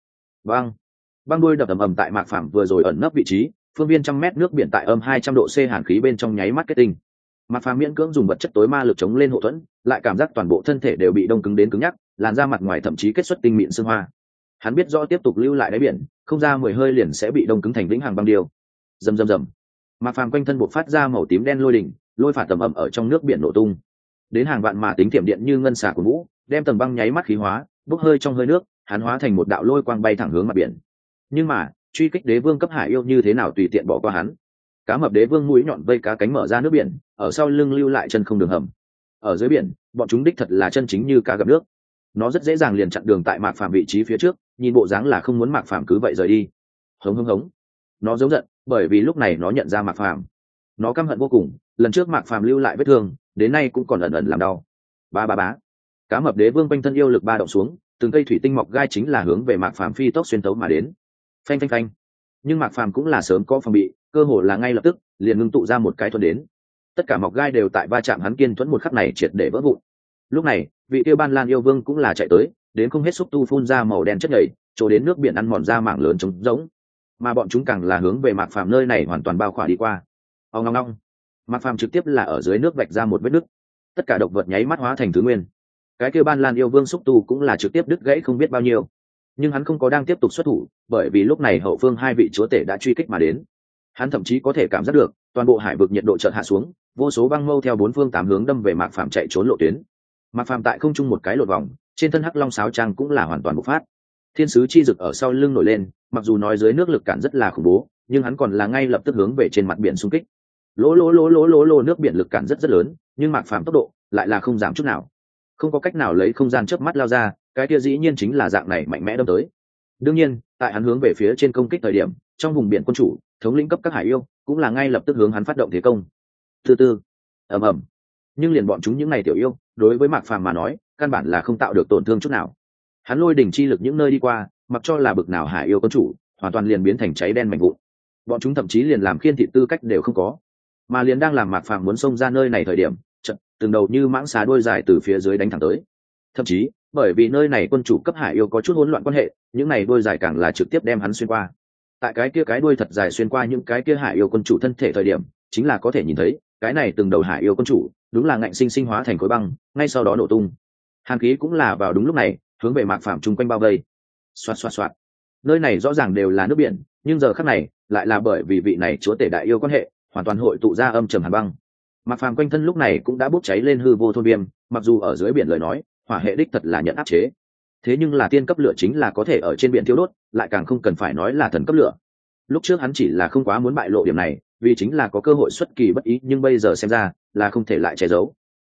Băng đuôi đập ầm ầm tại Mạc Phàm vừa rồi ẩn nấp vị trí, phương viên 100 mét nước biển tại âm 200 độ C hàn khí bên trong nháy mắt kết tinh. Mạc Phàm miễn cưỡng dùng vật chất tối ma lực chống lên hộ thuẫn, lại cảm giác toàn bộ thân thể đều bị đông cứng đến cứng nhắc, làn da mặt ngoài thậm chí kết xuất tinh mịn sương hoa. Hắn biết rõ tiếp tục lưu lại đáy biển, không ra 10 hơi liền sẽ bị đông cứng thành vĩnh hằng băng điêu. Rầm rầm rầm. Mạc Phàm quanh thân bộc phát ra màu tím đen lôi đỉnh, lôi phạt tầm ầm ở trong nước biển nổ tung. Đến hàng vạn mà tính tiệm điện như ngân xà của vũ, đem tầng băng nháy mắt khí hóa, bốc hơi trong hơi nước, hắn hóa thành một đạo lôi quang bay thẳng hướng mặt biển. Nhưng mà, truy kích đế vương cấp hải yêu như thế nào tùy tiện bỏ qua hắn. Cá mập đế vương mũi nhọn vây cá cánh mở ra nước biển, ở sau lưng lưu lại chân không đường hầm. Ở dưới biển, bọn chúng đích thật là chân chính như cá gặp nước. Nó rất dễ dàng liền chặn đường tại Mạc Phàm vị trí phía trước, nhìn bộ dáng là không muốn Mạc Phàm cứ vậy rời đi. Hống hống hống. Nó giống giận, bởi vì lúc này nó nhận ra Mạc Phàm. Nó căm hận vô cùng, lần trước Mạc Phàm lưu lại vết thương, đến nay cũng còn ẩn ẩn làm đau. Ba ba bá. Cá mập đế vương quanh thân yêu lực ba động xuống, từng cây thủy tinh mọc gai chính là hướng về Mạc Phàm phi tốc xuyên tấu mà đến. Phanh phanh phanh. Nhưng Mạc Phàm cũng là sớm có phòng bị, cơ hồ là ngay lập tức liền ngưng tụ ra một cái thuẫn đến. Tất cả mọc gai đều tại va chạm hắn kiên thuẫn một khắc này triệt để vỡ vụn. Lúc này, vị tiêu ban lan yêu vương cũng là chạy tới, đến không hết xúc tu phun ra màu đen chất nhầy, trổ đến nước biển ăn mòn ra mảng lớn trống rỗng. Mà bọn chúng càng là hướng về Mạc Phàm nơi này hoàn toàn bao khỏa đi qua. Ong ong ong. Mạc Phàm trực tiếp là ở dưới nước vạch ra một vết nứt. Tất cả động vật nháy mắt hóa thành thứ nguyên. Cái kia ban lan yêu vương xúc tu cũng là trực tiếp đứt gãy không biết bao nhiêu. Nhưng hắn không có đang tiếp tục xuất thủ, bởi vì lúc này hậu phương hai vị chúa tể đã truy kích mà đến. Hắn thậm chí có thể cảm giác được toàn bộ hải vực nhiệt độ chợt hạ xuống, vô số băng mâu theo bốn phương tám hướng đâm về Mạc Phàm chạy trốn lộ tuyến. Mạc Phàm tại không trung một cái lột vòng, trên thân hắc long sáo trang cũng là hoàn toàn bộc phát. Thiên sứ chi dực ở sau lưng nổi lên, mặc dù nói dưới nước lực cản rất là khủng bố, nhưng hắn còn là ngay lập tức hướng về trên mặt biển xung kích. Lỗ nước biển lực cản rất lớn, nhưng Mạc Phàm tốc độ lại là không giảm chút nào. Không có cách nào lấy không gian chớp mắt lao ra, cái kia dĩ nhiên chính là dạng này mạnh mẽ đâm tới. Đương nhiên, tại hắn hướng về phía trên công kích thời điểm, trong vùng biển quân chủ, thống lĩnh cấp các hải yêu cũng là ngay lập tức hướng hắn phát động thế công. Từ từ, ầm ầm. Nhưng liền bọn chúng những này tiểu yêu, đối với Mạc Phàm mà nói, căn bản là không tạo được tổn thương chút nào. Hắn lôi đỉnh chi lực những nơi đi qua, mặc cho là bực nào hải yêu quân chủ, hoàn toàn liền biến thành cháy đen mảnh vụn. Bọn chúng thậm chí liền làm khiên thị tư cách đều không có. Mà liền đang làm Mạc Phàm muốn xông ra nơi này thời điểm, chợt từng đầu như mãng xà đuôi dài từ phía dưới đánh thẳng tới. Thậm chí bởi vì nơi này quân chủ cấp hải yêu có chút hỗn loạn quan hệ, những này đuôi dài càng là trực tiếp đem hắn xuyên qua. Tại cái kia cái đuôi thật dài xuyên qua những cái kia hải yêu quân chủ thân thể thời điểm, chính là có thể nhìn thấy cái này từng đầu hải yêu quân chủ đúng là ngạnh sinh sinh hóa thành khối băng, ngay sau đó nổ tung. Hàn khí cũng là vào đúng lúc này hướng về Mạc Phàm chung quanh bao vây. Xoạt xoạt xoạt. Nơi này rõ ràng đều là nước biển, nhưng giờ khắc này lại là bởi vì vị này chúa tể đại yêu quan hệ, hoàn toàn hội tụ ra âm trầm hàn băng. Mạc Phàm quanh thân lúc này cũng đã bốc cháy lên hư vô thôn viêm, mặc dù ở dưới biển lời nói hỏa hệ đích thật là nhận áp chế, thế nhưng là tiên cấp lửa chính là có thể ở trên biển thiêu đốt, lại càng không cần phải nói là thần cấp lửa. Lúc trước hắn chỉ là không quá muốn bại lộ điểm này, vì chính là có cơ hội xuất kỳ bất ý, nhưng bây giờ xem ra là không thể lại che giấu.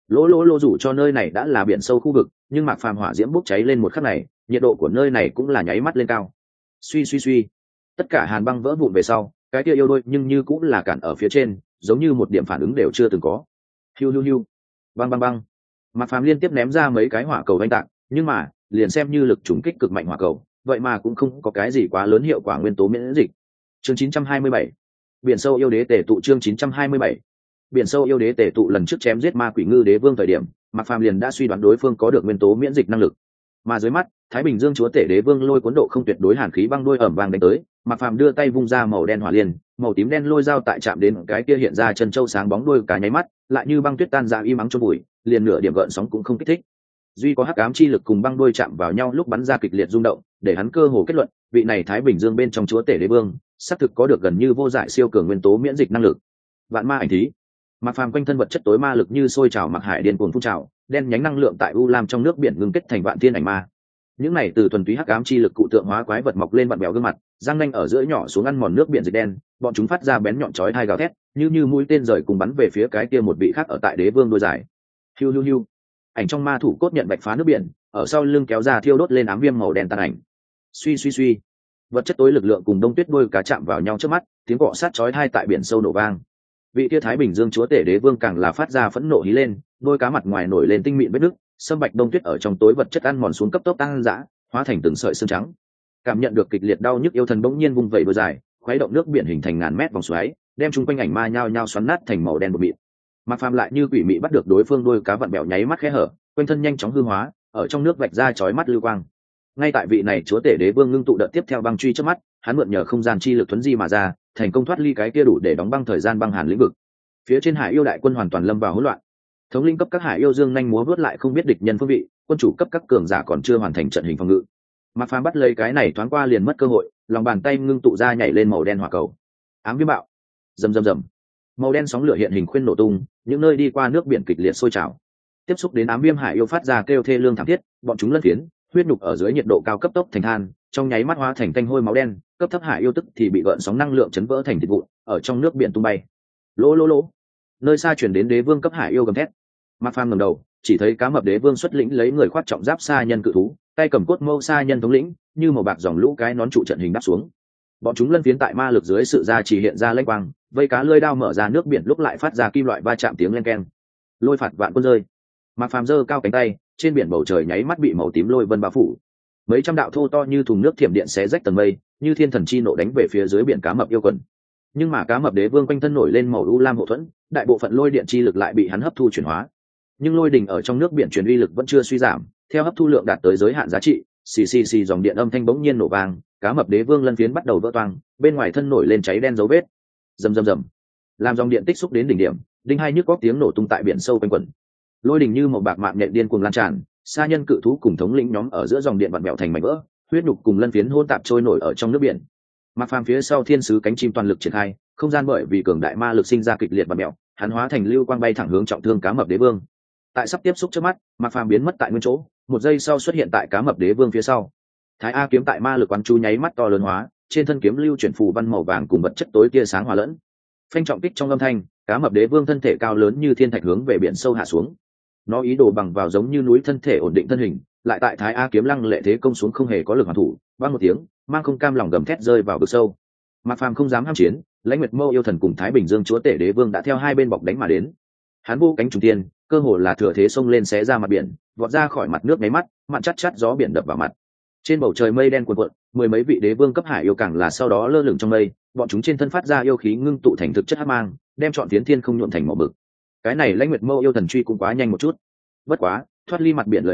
Lỗ dù cho nơi này đã là biển sâu khu vực, nhưng Mạc Phàm hỏa diễm bốc cháy lên một khắc này, nhiệt độ của nơi này cũng là nháy mắt lên cao. Suy suy suy, tất cả hàn băng vỡ vụn về sau, cái kia yêu đôi nhưng như cũng là cản ở phía trên, giống như một điểm phản ứng đều chưa từng có. Hiu hiu hiu, băng băng băng. Mạc Phàm liên tiếp ném ra mấy cái hỏa cầu vành tạc, nhưng mà liền xem như lực trùng kích cực mạnh hỏa cầu, vậy mà cũng không có cái gì quá lớn hiệu quả nguyên tố miễn dịch. Chương 927, biển sâu yêu đế tề tụ. Chương 927, biển sâu yêu đế tề tụ. Lần trước chém giết ma quỷ ngư đế vương thời điểm, Mạc Phàm liền đã suy đoán đối phương có được nguyên tố miễn dịch năng lực, mà dưới mắt Thái Bình Dương chúa tể đế vương lôi cuốn độ không tuyệt đối hàn khí băng đôi ẩm vàng đánh tới. Mạc Phàm đưa tay vung ra màu đen hỏa liên, màu tím đen lôi dao tại chạm đến cái kia hiện ra chân châu sáng bóng đôi cái nháy mắt, lại như băng tuyết tan ra im ắng chôn bụi, liền nửa điểm gợn sóng cũng không kích thích. Duy có hắc ám chi lực cùng băng đôi chạm vào nhau lúc bắn ra kịch liệt rung động, để hắn cơ hồ kết luận, vị này Thái Bình Dương bên trong chúa tể đế vương, xác thực có được gần như vô giải siêu cường nguyên tố miễn dịch năng lực. Vạn ma ảnh thí. Mạc Phàm quanh thân vật chất tối ma lực như sôi trào mặc hải điên cuồng phun trào, đen nhánh năng lượng tại u lam trong nước biển ngưng kết thành vạn thiên ảnh ma. Những này từ thuần túy hắc ám chi lực cụ tượng hóa quái vật mọc lên vặn bèo gương mặt, răng nanh ở giữa nhỏ xuống ăn mòn nước biển dịch đen, bọn chúng phát ra bén nhọn chói tai gào thét, như mũi tên rời cùng bắn về phía cái kia một vị khác ở tại đế vương đôi dài. Hiu hiu hiu. Ảnh trong ma thủ cốt nhận bạch phá nước biển, ở sau lưng kéo ra thiêu đốt lên ám viêm màu đen tàn ảnh. Suy suy suy. Vật chất tối lực lượng cùng đông tuyết đôi cá chạm vào nhau trước mắt, tiếng cọ sát chói tai tại biển sâu nổ vang. Vị kia Thái Bình Dương chúa tể đế vương càng là phát ra phẫn nộ hí lên, đôi cá mặt ngoài nổi lên tinh mịn vết nứt, sâm bạch đông tuyết ở trong tối vật chất ăn mòn xuống cấp tốc tăng dã, hóa thành từng sợi xương trắng. Cảm nhận được kịch liệt đau nhức, yêu thần bỗng nhiên vung vẩy đôi dài, khuấy động nước biển hình thành ngàn mét vòng xoáy, đem chung quanh ảnh ma nhao nhao xoắn nát thành màu đen bột mịn. Mạc Phàm lại như quỷ mị bắt được đối phương đôi cá vặn bèo nháy mắt khẽ hở, quanh thân nhanh chóng hư hóa, ở trong nước vạch ra chói mắt lưu quang. Ngay tại vị này chúa tể đế vương ngưng tụ đợt tiếp theo băng truy trước mắt, hắn mượn nhờ không gian chi lực thuấn di mà ra, thành công thoát ly cái kia đủ để đóng băng thời gian băng hàn lĩnh vực. Phía trên hải yêu đại quân hoàn toàn lâm vào hỗn loạn. Thống lĩnh cấp các hải yêu dương nhanh múa vớt lại không biết địch nhân phương vị, quân chủ cấp các cường giả còn chưa hoàn thành trận hình phòng ngự. Mạc Phàm bắt lấy cái này thoáng qua liền mất cơ hội, lòng bàn tay ngưng tụ ra nhảy lên màu đen hỏa cầu. Ám viêm bạo. Rầm rầm rầm. Màu đen sóng lửa hiện hình khuyên nổ tung, những nơi đi qua nước biển kịch liệt sôi trào. Tiếp xúc đến ám viêm hải yêu phát ra kêu thê lương thảm thiết, bọn chúng lân phiến, huyết nhục ở dưới nhiệt độ cao cấp tốc thành than, trong nháy mắt hóa thành tanh hôi máu đen, cấp thấp hải yêu tức thì bị gợn sóng năng lượng chấn vỡ thành thịt vụn, ở trong nước biển tung bay. Lỗ lỗ lỗ. Nơi xa chuyển đến đế vương cấp hải yêu gầm thét. Mạc Phàm ngẩng đầu, chỉ thấy cá mập đế vương xuất lĩnh lấy người khoác trọng giáp sa nhân cự thú, tay cầm cốt mâu sa nhân thống lĩnh, như màu bạc dòng lũ cái nón trụ trận hình đáp xuống. Bọn chúng lân phiến tại ma lực dưới sự gia trì hiện ra lênh quang, vây cá lưỡi đao mở ra nước biển lúc lại phát ra kim loại va chạm tiếng len keng. Lôi phạt vạn quân rơi. Mạc Phàm giơ cao cánh tay, trên biển bầu trời nháy mắt bị màu tím lôi vân bao phủ. Mấy trăm đạo thô to như thùng nước thiểm điện xé rách tầng mây, như thiên thần chi nộ đánh về phía dưới biển cá mập yêu quần. Nhưng mà cá mập đế vương quanh thân nổi lên màu u lam hộ thuẫn, đại bộ phận lôi điện chi lực lại bị hắn hấp thu chuyển hóa. Nhưng lôi đỉnh ở trong nước biển truyền uy lực vẫn chưa suy giảm, theo hấp thu lượng đạt tới giới hạn giá trị, xì dòng điện âm thanh bỗng nhiên nổ vang, cá mập đế vương lân phiến bắt đầu vỡ toang, bên ngoài thân nổi lên cháy đen dấu vết. Rầm rầm rầm. Làm dòng điện tích xúc đến đỉnh điểm, đinh hai nhức góc tiếng nổ tung tại biển sâu quanh quẩn. Lôi đỉnh như một bạc mạng nhện điên cuồng lan tràn, sa nhân cự thú cùng thống lĩnh nhóm ở giữa dòng điện vặn vẹo thành mảnh vỡ, huyết nhục cùng lân phiến hỗn tạp trôi nổi ở trong nước biển. Mạc Phàm phía sau thiên sứ cánh chim toàn lực triển khai, không gian bởi vì cường đại ma lực sinh ra kịch liệt vặn vẹo, hắn hóa thành lưu quang bay thẳng hướng trọng thương cá mập đế vương. Tại sắp tiếp xúc trước mắt, Mạc Phàm biến mất tại nguyên chỗ, một giây sau xuất hiện tại cá mập đế vương phía sau. Thái A kiếm tại ma lực quán chú nháy mắt to lớn hóa, trên thân kiếm lưu chuyển phù văn màu vàng cùng vật chất tối tia sáng hòa lẫn. Phanh trọng kích trong âm thanh, cá mập đế vương thân thể cao lớn như thiên thạch hướng về biển sâu hạ xuống. Nó ý đồ bằng vào giống như núi thân thể ổn định thân hình, lại tại Thái A kiếm lăng lệ thế công xuống không hề có lực hoàn thủ, vang một tiếng, mang không cam lòng gầm thét rơi vào vực sâu. Mạc Phàm không dám ham chiến, Lãnh Nguyệt Mâu yêu thần cùng Thái Bình Dương chúa tể đế vương đã theo hai bên bọc đánh mà đến. Hắn vô cánh trùng tiên, cơ hồ là thừa thế xông lên xé ra mặt biển, vọt ra khỏi mặt nước nháy mắt, mặn chát chát gió biển đập vào mặt. Trên bầu trời mây đen cuồn cuộn, mười mấy vị đế vương cấp hải yêu càng là sau đó lơ lửng trong mây, bọn chúng trên thân phát ra yêu khí ngưng tụ thành thực chất hắc mang, đem trọn tiến thiên không nhuộm thành màu bực. Cái này Lãnh Nguyệt Mâu yêu thần truy cũng quá nhanh một chút. Bất quá, thoát ly mặt biển lời nói,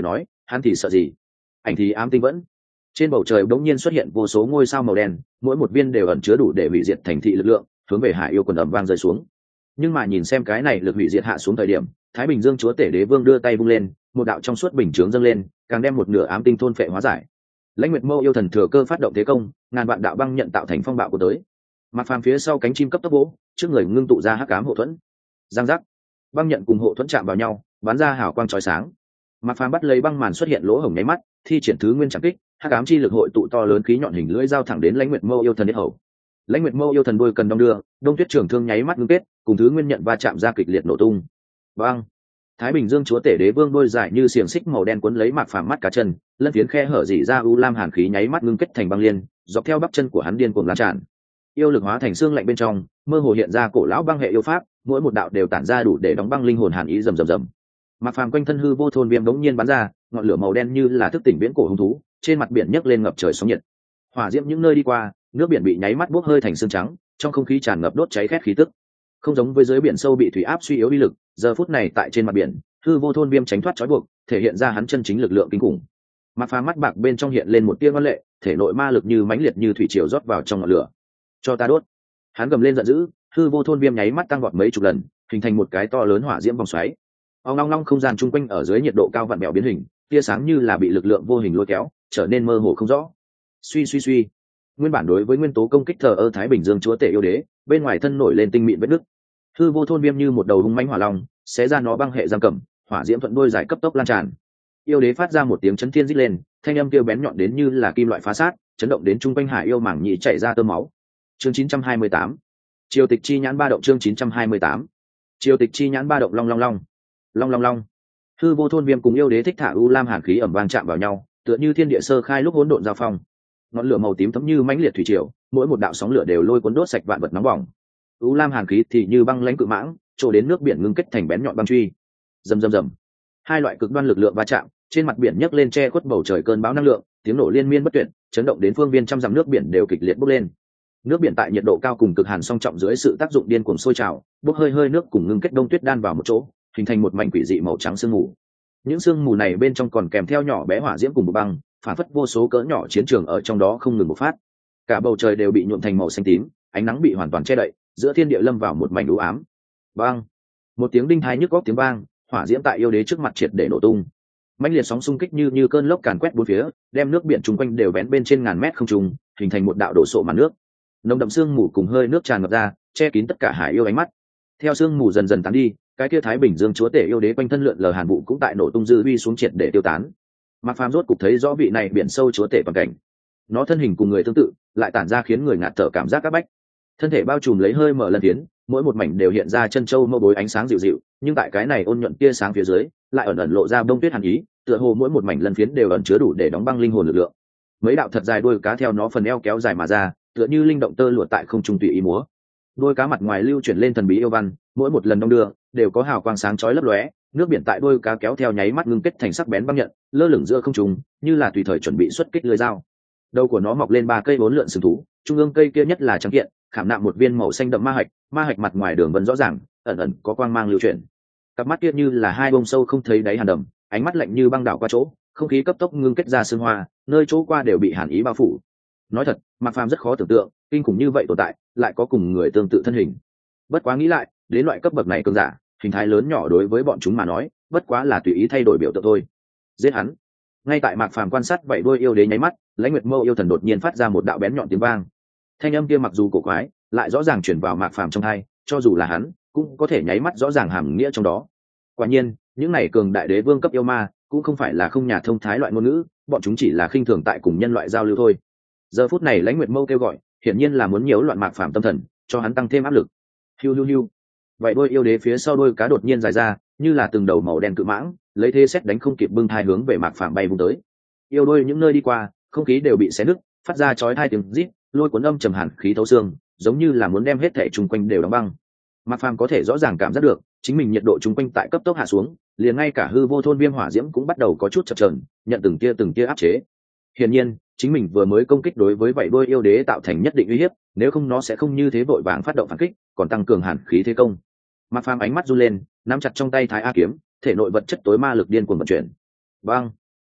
hắn thì sợ gì? Ảnh thì ám tinh vẫn. Trên bầu trời bỗng nhiên xuất hiện vô số ngôi sao màu đen, mỗi một viên đều ẩn chứa đủ để hủy diệt thành thị lực lượng, hướng về Hải Yêu quần ầm vang rơi xuống. Nhưng mà nhìn xem cái này lực hủy diệt hạ xuống thời điểm, Thái Bình Dương chúa tể đế vương đưa tay vung lên, một đạo trong suốt bình chướng dâng lên, càng đem một nửa ám tinh thôn phệ hóa giải. Lãnh Nguyệt Mâu yêu thần thừa cơ phát động thế công, ngàn vạn đạo băng nhận tạo thành phong bạo của tới. Mặc Phàm phía sau cánh chim cấp tốc vỗ, trước người ngưng tụ ra hắc ám hộ thuẫn. Giang giác, băng nhận cùng hộ thuẫn chạm vào nhau, bắn ra hào quang chói sáng. Mặc Phàm bắt lấy băng màn xuất hiện lỗ hổng nháy mắt, thi triển thứ nguyên chẳng kích, hắc ám chi lực hội tụ to lớn khí nhọn hình lưỡi dao thẳng đến Lãnh Nguyệt Mâu yêu thần đế hầu. Lãnh Nguyệt Mâu yêu thần đôi cần đong đưa, đông tuyết trường thương nháy mắt ngưng kết, cùng thứ nguyên nhận va chạm ra kịch liệt nổ tung. Bang! Thái Bình Dương chúa tể đế vương đôi dài như xiềng xích màu đen cuốn lấy Mạc Phàm mắt cá chân, lân phiến khe hở rỉ ra u lam hàn khí nháy mắt ngưng kết thành băng liên, dọc theo bắp chân của hắn điên cuồng lan tràn. Yêu lực hóa thành xương lạnh bên trong, mơ hồ hiện ra cổ lão băng hệ yêu pháp, mỗi một đạo đều tản ra đủ để đóng băng linh hồn hàn ý rầm rầm rầm. Mạc Phàm quanh thân hư vô thôn viêm đống nhiên bắn ra, ngọn lửa màu đen như là thức tỉnh viễn cổ hung thú, trên mặt biển nhấc lên ngập trời sóng nhiệt. Hỏa diễm những nơi đi qua, nước biển bị nháy mắt bốc hơi thành xương trắng, trong không khí tràn ngập đốt cháy khét khí tức. Không giống với dưới biển sâu bị thủy áp suy yếu uy lực, giờ phút này tại trên mặt biển, hư vô thôn viêm tránh thoát trói buộc, thể hiện ra hắn chân chính lực lượng kinh khủng. Mạc Phàm mắt bạc bên trong hiện lên một tia ngoan lệ, thể nội ma lực như mãnh liệt như thủy triều rót vào trong ngọn lửa. Cho ta đốt! Hắn gầm lên giận dữ, hư vô thôn viêm nháy mắt tăng vọt mấy chục lần, hình thành một cái to lớn hỏa diễm vòng xoáy. Ong long long không gian chung quanh ở dưới nhiệt độ cao vặn vẹo biến hình, tia sáng như là bị lực lượng vô hình lôi kéo, trở nên mơ hồ không rõ. Suy suy suy, nguyên bản đối với nguyên tố công kích thờ ơ Thái Bình Dương chúa tể yêu đế, bên ngoài thân nổi lên tinh mịn vết nứt. Hư vô thôn viêm như một đầu hung mãnh hỏa long, xé ra nó băng hệ giam cầm, hỏa diễm thuận đôi dài cấp tốc lan tràn. Yêu đế phát ra một tiếng chấn thiên rít lên, thanh âm kêu bén nhọn đến như là kim loại phá sát, chấn động đến trung quanh Hải yêu mảng nhị chảy ra tơ máu. Chương 928. Triều tịch chi nhãn ba động. Chương 928. Triều tịch chi nhãn ba động. Long long long, long long long. Hư vô thôn viêm cùng yêu đế thích thả u lam hàn khí ẩm vang chạm vào nhau, tựa như thiên địa sơ khai lúc hỗn độn giao phong. Ngọn lửa màu tím thấm như mãnh liệt thủy triều, mỗi một đạo sóng lửa đều lôi cuốn đốt sạch vạn vật nóng bỏng. U lam hàn khí thì như băng lãnh cự mãng, trổ đến nước biển ngưng kết thành bén nhọn băng truy. Rầm rầm rầm. Hai loại cực đoan lực lượng va chạm, trên mặt biển nhấc lên che khuất bầu trời cơn bão năng lượng, tiếng nổ liên miên bất tuyệt, chấn động đến phương viên trăm dặm nước biển đều kịch liệt bốc lên. Nước biển tại nhiệt độ cao cùng cực hàn song trọng dưới sự tác dụng điên cuồng sôi trào, bốc hơi hơi nước cùng ngưng kết đông tuyết đan vào một chỗ, hình thành một mảnh quỷ dị màu trắng sương mù. Những sương mù này bên trong còn kèm theo nhỏ bé hỏa diễm cùng một băng, phản phất vô số cỡ nhỏ chiến trường ở trong đó không ngừng bộc phát. Cả bầu trời đều bị nhuộm thành màu xanh tím, ánh nắng bị hoàn toàn che đậy, giữa thiên địa lâm vào một mảnh u ám. Bang! Một tiếng đinh tai nhức óc tiếng vang, hỏa diễm tại yêu đế trước mặt triệt để nổ tung. Mãnh liệt sóng xung kích như cơn lốc càn quét bốn phía, đem nước biển chung quanh đều vén bên trên ngàn mét không trung, hình thành một đạo đổ sộ màn nước. Nồng đậm sương mù cùng hơi nước tràn ngập ra, che kín tất cả Hải yêu ánh mắt. Theo sương mù dần dần tán đi, cái kia Thái Bình Dương chúa tể yêu đế quanh thân lượn lờ hàn vụ cũng tại nổ tung dư uy xuống triệt để tiêu tán. Mạc Phàm rốt cục thấy rõ vị này biển sâu chúa tể toàn cảnh. Nó thân hình cùng người tương tự, lại tản ra khiến người ngạt thở cảm giác các bách. Thân thể bao trùm lấy hơi mở lân phiến, mỗi một mảnh đều hiện ra chân châu mâu bối ánh sáng dịu dịu, nhưng tại cái này ôn nhuận tia sáng phía dưới, lại ẩn ẩn lộ ra bông tuyết hàn ý, tựa hồ mỗi một mảnh lân phiến đều ẩn chứa đủ để đóng băng linh hồn lực lượng. Mấy đạo thật dài đuôi cá theo nó phần eo kéo dài mà ra, tựa như linh động tơ lụa tại không trung tùy ý múa. Đuôi cá mặt ngoài lưu chuyển lên thần bí yêu văn, mỗi một lần đong đưa đều có hào quang sáng chói lấp lóe, nước biển tại đuôi cá kéo theo nháy mắt ngưng kết thành sắc bén băng nhận, lơ lửng giữa không trung, như là tùy thời chuẩn bị xuất kích lưỡi dao. Đầu của nó mọc lên ba cây bốn lượn sừng thú, trung ương cây kia nhất là trắng kiện, khảm nạm một viên màu xanh đậm ma hạch mặt ngoài đường vân rõ ràng, ẩn ẩn có quang mang lưu chuyển. Cặp mắt kia như là hai bông sâu không thấy đáy hàn đầm, ánh mắt lạnh như băng đảo qua chỗ, không khí cấp tốc ngưng kết ra sương hoa, nơi chỗ qua đều bị hàn ý bao phủ. Nói thật, Mạc Phàm rất khó tưởng tượng, kinh khủng như vậy tồn tại, lại có cùng người tương tự thân hình. Bất quá nghĩ lại, đến loại cấp bậc này cường giả, hình thái lớn nhỏ đối với bọn chúng mà nói, bất quá là tùy ý thay đổi biểu tượng thôi. Giết hắn! Ngay tại Mạc Phàm quan sát vậy đôi yêu đế nháy mắt, Lãnh Nguyệt Mâu yêu thần đột nhiên phát ra một đạo bén nhọn tiếng vang. Thanh âm kia mặc dù cổ quái, lại rõ ràng truyền vào Mạc Phàm trong tai, cho dù là hắn, cũng có thể nháy mắt rõ ràng hàm nghĩa trong đó. Quả nhiên, những này cường đại đế vương cấp yêu ma, cũng không phải là không nhà thông thái loại ngôn ngữ, bọn chúng chỉ là khinh thường tại cùng nhân loại giao lưu thôi. Giờ phút này Lãnh Nguyệt Mâu kêu gọi, hiển nhiên là muốn nhiễu loạn Mạc Phàm tâm thần, cho hắn tăng thêm áp lực. Hiu hiu hiu. Vậy đôi yêu đế phía sau đôi cá đột nhiên dài ra, như là từng đầu màu đen cự mãng, lấy thế xét đánh không kịp bưng thai hướng về Mạc Phàm bay vung tới. Yêu đôi những nơi đi qua, không khí đều bị xé nứt, phát ra chói tai tiếng rít, lôi cuốn âm trầm hàn khí thấu xương, giống như là muốn đem hết thể chung quanh đều đóng băng. Mạc Phàm có thể rõ ràng cảm giác được, chính mình nhiệt độ chung quanh tại cấp tốc hạ xuống, liền ngay cả hư vô thôn viêm hỏa diễm cũng bắt đầu có chút chập chờn, nhận từng tia áp chế. Hiển nhiên, chính mình vừa mới công kích đối với vậy đôi yêu đế tạo thành nhất định uy hiếp, nếu không nó sẽ không như thế vội vàng phát động phản kích, còn tăng cường hàn khí thế công. Mạc Phàm ánh mắt run lên, nắm chặt trong tay Thái A kiếm, thể nội vật chất tối ma lực điên cuồng vận chuyển. Bang!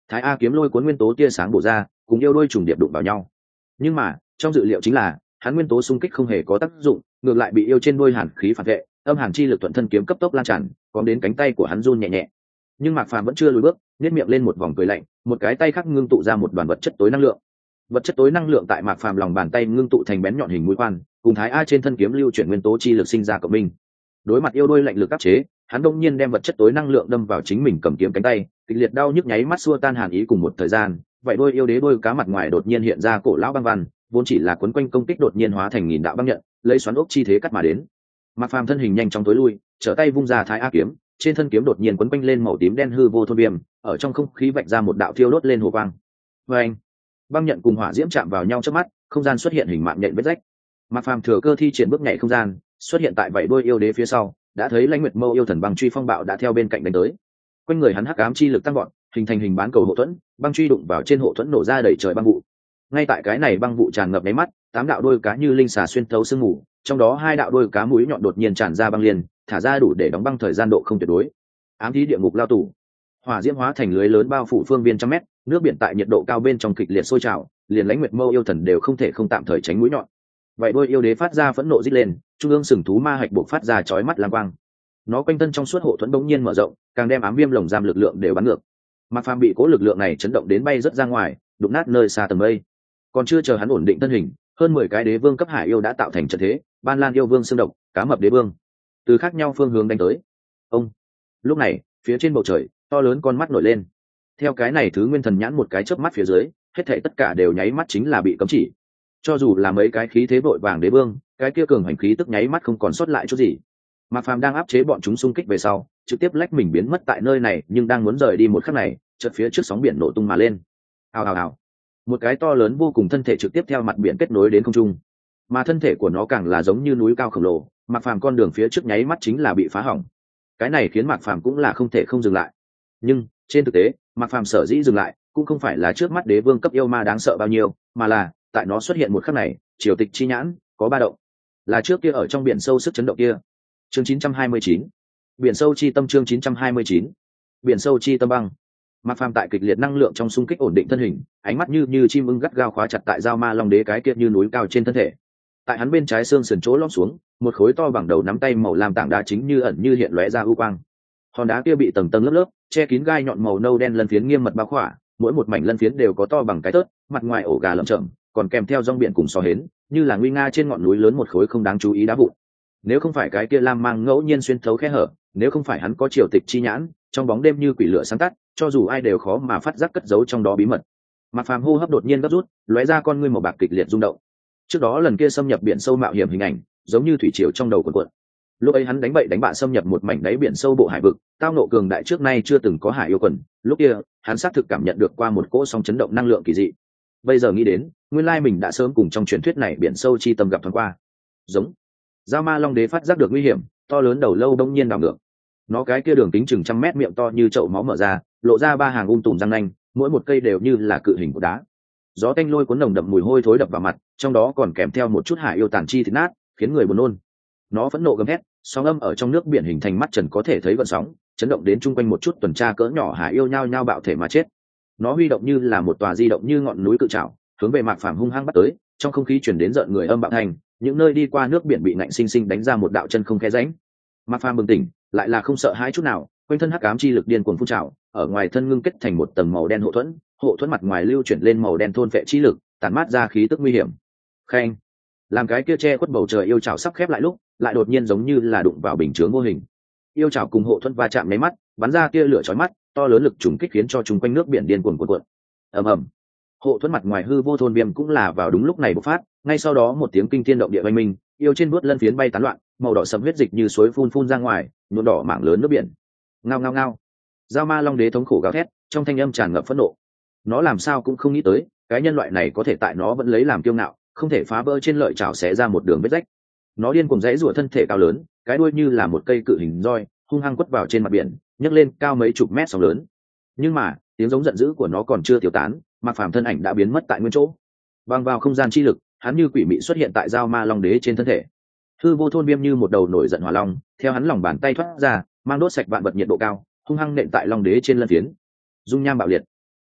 Thái A kiếm lôi cuốn nguyên tố tia sáng bổ ra, cùng yêu đôi trùng điệp đụng vào nhau. Nhưng mà trong dự liệu chính là hắn nguyên tố xung kích không hề có tác dụng, ngược lại bị yêu trên đôi hàn khí phản vệ, âm hàn chi lực thuận thân kiếm cấp tốc lan tràn, còn đến cánh tay của hắn run nhẹ nhẹ. Nhưng Mạc Phàm vẫn chưa lùi bước, nhếch miệng lên một vòng cười lạnh, một cái tay khác ngưng tụ ra một đoàn vật chất tối năng lượng. Vật chất tối năng lượng tại Mạc Phàm lòng bàn tay ngưng tụ thành bén nhọn hình mũi khoan, cùng Thái A trên thân kiếm lưu chuyển nguyên tố chi lực sinh ra cộng minh. Đối mặt yêu đôi lạnh lực áp chế, hắn đông nhiên đem vật chất tối năng lượng đâm vào chính mình cầm kiếm cánh tay, kịch liệt đau nhức nháy mắt xua tan hàn ý cùng một thời gian, vậy đôi yêu đế đôi cá mặt ngoài đột nhiên hiện ra cổ lão băng văn, vốn chỉ là quấn quanh công kích đột nhiên hóa thành nghìn đạo băng nhận, lấy xoắn ốc chi thế cắt mà đến. Mạc Phàm thân hình nhanh chóng tối lui, trở tay vung ra Thái A kiếm, trên thân kiếm đột nhiên quấn quanh lên màu tím đen hư vô thôn viêm, ở trong không khí vạch ra một đạo thiêu đốt lên hồ quang. Oeng! Băng nhận cùng hỏa diễm chạm vào nhau chớp mắt, không gian xuất hiện hình mạng nhện vết rách. Mạc Phàm thừa cơ thi triển bước nhảy không gian, xuất hiện tại vậy đôi yêu đế phía sau, đã thấy Lãnh Nguyệt Mâu yêu thần băng truy phong bạo đã theo bên cạnh đánh tới. Quanh người hắn hắc ám chi lực tăng vọt, hình thành hình bán cầu hộ thuẫn, băng truy đụng vào trên hộ thuẫn nổ ra đầy trời băng vụ. Ngay tại cái này băng vụ tràn ngập nháy mắt, 8 đạo đôi cá như linh xà xuyên thấu sương mù, trong đó 2 đạo đôi cá mũi nhọn đột nhiên tràn ra băng liền, thả ra đủ để đóng băng thời gian độ không tuyệt đối. Ám thí địa ngục lao tù. Hỏa diễm hóa thành lưới lớn bao phủ phương viên trăm mét, nước biển tại nhiệt độ cao bên trong kịch liệt sôi trào, liền Lãnh Nguyệt Mâu yêu thần đều không thể không tạm thời tránh mũi nhọn. Vậy đôi yêu đế phát ra phẫn nộ rít lên, trung ương sừng thú ma hạch buộc phát ra chói mắt lam quang. Nó quanh thân trong suốt hộ thuẫn bỗng nhiên mở rộng, càng đem ám viêm lồng giam lực lượng đều bắn ngược. Mạc Phàm bị cố lực lượng này chấn động đến bay rất ra ngoài, đụng nát nơi xa tầng mây. Còn chưa chờ hắn ổn định thân hình, hơn 10 cái đế vương cấp hải yêu đã tạo thành trận thế, Ban Lan yêu vương xương độc, cá mập đế vương, từ khác nhau phương hướng đánh tới. Ông. Lúc này, phía trên bầu trời, to lớn con mắt nổi lên. Theo cái này thứ nguyên thần nhãn một cái chớp mắt phía dưới, hết thảy tất cả đều nháy mắt chính là bị cấm chỉ. Cho dù là mấy cái khí thế vội vàng đế vương, cái kia cường hành khí tức nháy mắt không còn sót lại chút gì. Mạc Phàm đang áp chế bọn chúng xung kích về sau, trực tiếp lách mình biến mất tại nơi này, nhưng đang muốn rời đi một khắc này, chợt phía trước sóng biển nổ tung mà lên. Ào ào ào. Một cái to lớn vô cùng thân thể trực tiếp theo mặt biển kết nối đến không trung. Mà thân thể của nó càng là giống như núi cao khổng lồ, Mạc Phàm con đường phía trước nháy mắt chính là bị phá hỏng. Cái này khiến Mạc Phàm cũng là không thể không dừng lại. Nhưng, trên thực tế, Mạc Phàm sở dĩ dừng lại, cũng không phải là trước mắt đế vương cấp yêu ma đáng sợ bao nhiêu, mà là tại nó xuất hiện một khắc này, triều tịch chi nhãn có ba động. Là trước kia ở trong biển sâu sức chấn động kia. Chương 929. Biển sâu chi tâm chương 929. Biển sâu chi tâm băng. Mạc Phàm tại kịch liệt năng lượng trong xung kích ổn định thân hình, ánh mắt như chim ưng gắt gao khóa chặt tại Dao Ma Long Đế cái kia như núi cao trên thân thể. Tại hắn bên trái xương sườn chỗ lõm xuống, một khối to bằng đầu nắm tay màu lam tảng đá chính như ẩn như hiện lóe ra u quang. Hòn đá kia bị tầng tầng lớp lớp che kín gai nhọn màu nâu đen lân phiến nghiêm mật bao khỏa, mỗi một mảnh lân phiến đều có to bằng cái tớt, mặt ngoài ổ gà lởm chởm, còn kèm theo rong biển cùng sò hến, như là nguy nga trên ngọn núi lớn một khối không đáng chú ý đá vụn. Nếu không phải cái kia lam mang ngẫu nhiên xuyên thấu khe hở, nếu không phải hắn có triều tịch chi nhãn, trong bóng đêm như quỷ lửa sáng tắt, cho dù ai đều khó mà phát giác cất giấu trong đó bí mật. Mạc Phàm hô hấp đột nhiên gấp rút, lóe ra con ngươi màu bạc kịch liệt rung động. Trước đó lần kia xâm nhập biển sâu mạo hiểm hình ảnh, giống như thủy triều trong đầu cuộn cuộn. Lúc ấy hắn đánh bậy đánh bạ xâm nhập một mảnh đáy biển sâu bộ hải vực, tao nộ cường đại trước nay chưa từng có hải yêu quần. Lúc kia, hắn xác thực cảm nhận được qua một cỗ sóng chấn động năng lượng kỳ dị. Bây giờ nghĩ đến, nguyên lai mình đã sớm cùng trong truyền thuyết này biển sâu chi tâm gặp thoáng qua. Giống. Dao Ma Long Đế phát giác được nguy hiểm, to lớn đầu lâu đông nhiên đảo ngược. Nó cái kia đường kính chừng trăm mét miệng to như chậu máu mở ra, lộ ra ba hàng tùm răng nanh, mỗi một cây đều như là cự hình của đá. Gió tanh lôi cuốn nồng đậm mùi hôi thối đập vào mặt, trong đó còn kèm theo một chút hải yêu tàn chi thịt nát, khiến người buồn nôn. Nó phẫn nộ gầm thét, sóng âm ở trong nước biển hình thành mắt trần có thể thấy gợn sóng, chấn động đến chung quanh một chút tuần tra cỡ nhỏ hải yêu nhao nhao bạo thể mà chết. Nó huy động như là một tòa di động như ngọn núi cự trảo, hướng về Mạc Phàm hung hăng bắt tới, trong không khí truyền đến rợn người âm bạo thành, những nơi đi qua nước biển bị nạnh sinh sinh đánh ra một đạo chân không khe rãnh. Mạc Phàm bừng tỉnh, lại là không sợ hãi chút nào, quanh thân hắc ám chi lực điên cuồng phun trào, ở ngoài thân ngưng kết thành một tầng màu đen hộ thuẫn mặt ngoài lưu chuyển lên màu đen thôn vệ chi lực, tản mát ra khí tức nguy hiểm. Khen, làm cái kia che khuất bầu trời yêu chảo sắp khép lại lúc, lại đột nhiên giống như là đụng vào bình chướng vô hình. Yêu chảo cùng hộ thuẫn va chạm mấy mắt, bắn ra tia lửa chói mắt, to lớn lực trùng kích khiến cho chúng quanh nước biển điên cuồng cuộn. Ầm ầm. Hộ thuẫn mặt ngoài hư vô thôn viêm cũng là vào đúng lúc này bộc phát, ngay sau đó một tiếng kinh thiên động địa oanh minh, yêu trên bước lân phiến bay tán loạn, màu đỏ sẫm huyết dịch như suối phun ra ngoài, nhuộm đỏ mảng lớn nước biển. Ngao ngao ngao. Dao Ma Long Đế thống khổ gào thét, trong thanh âm tràn ngập phẫn nộ. Nó làm sao cũng không nghĩ tới, cái nhân loại này có thể tại nó vẫn lấy làm kiêu ngạo, không thể phá vỡ trên lợi chảo xé ra một đường vết rách. Nó điên cuồng rẽ rủa thân thể cao lớn, cái đuôi như là một cây cự hình roi, hung hăng quất vào trên mặt biển, nhấc lên cao mấy chục mét sóng lớn. Nhưng mà, tiếng giống giận dữ của nó còn chưa tiêu tán, Mạc Phàm thân ảnh đã biến mất tại nguyên chỗ. Băng vào không gian chi lực, hắn như quỷ mị xuất hiện tại Dao Ma Long Đế trên thân thể. Hư vô thôn viêm như một đầu nổi giận hỏa long, theo hắn lòng bàn tay thoát ra, mang đốt sạch vạn vật nhiệt độ cao, hung hăng nện tại Long Đế trên lân phiến. Dung nham bạo liệt.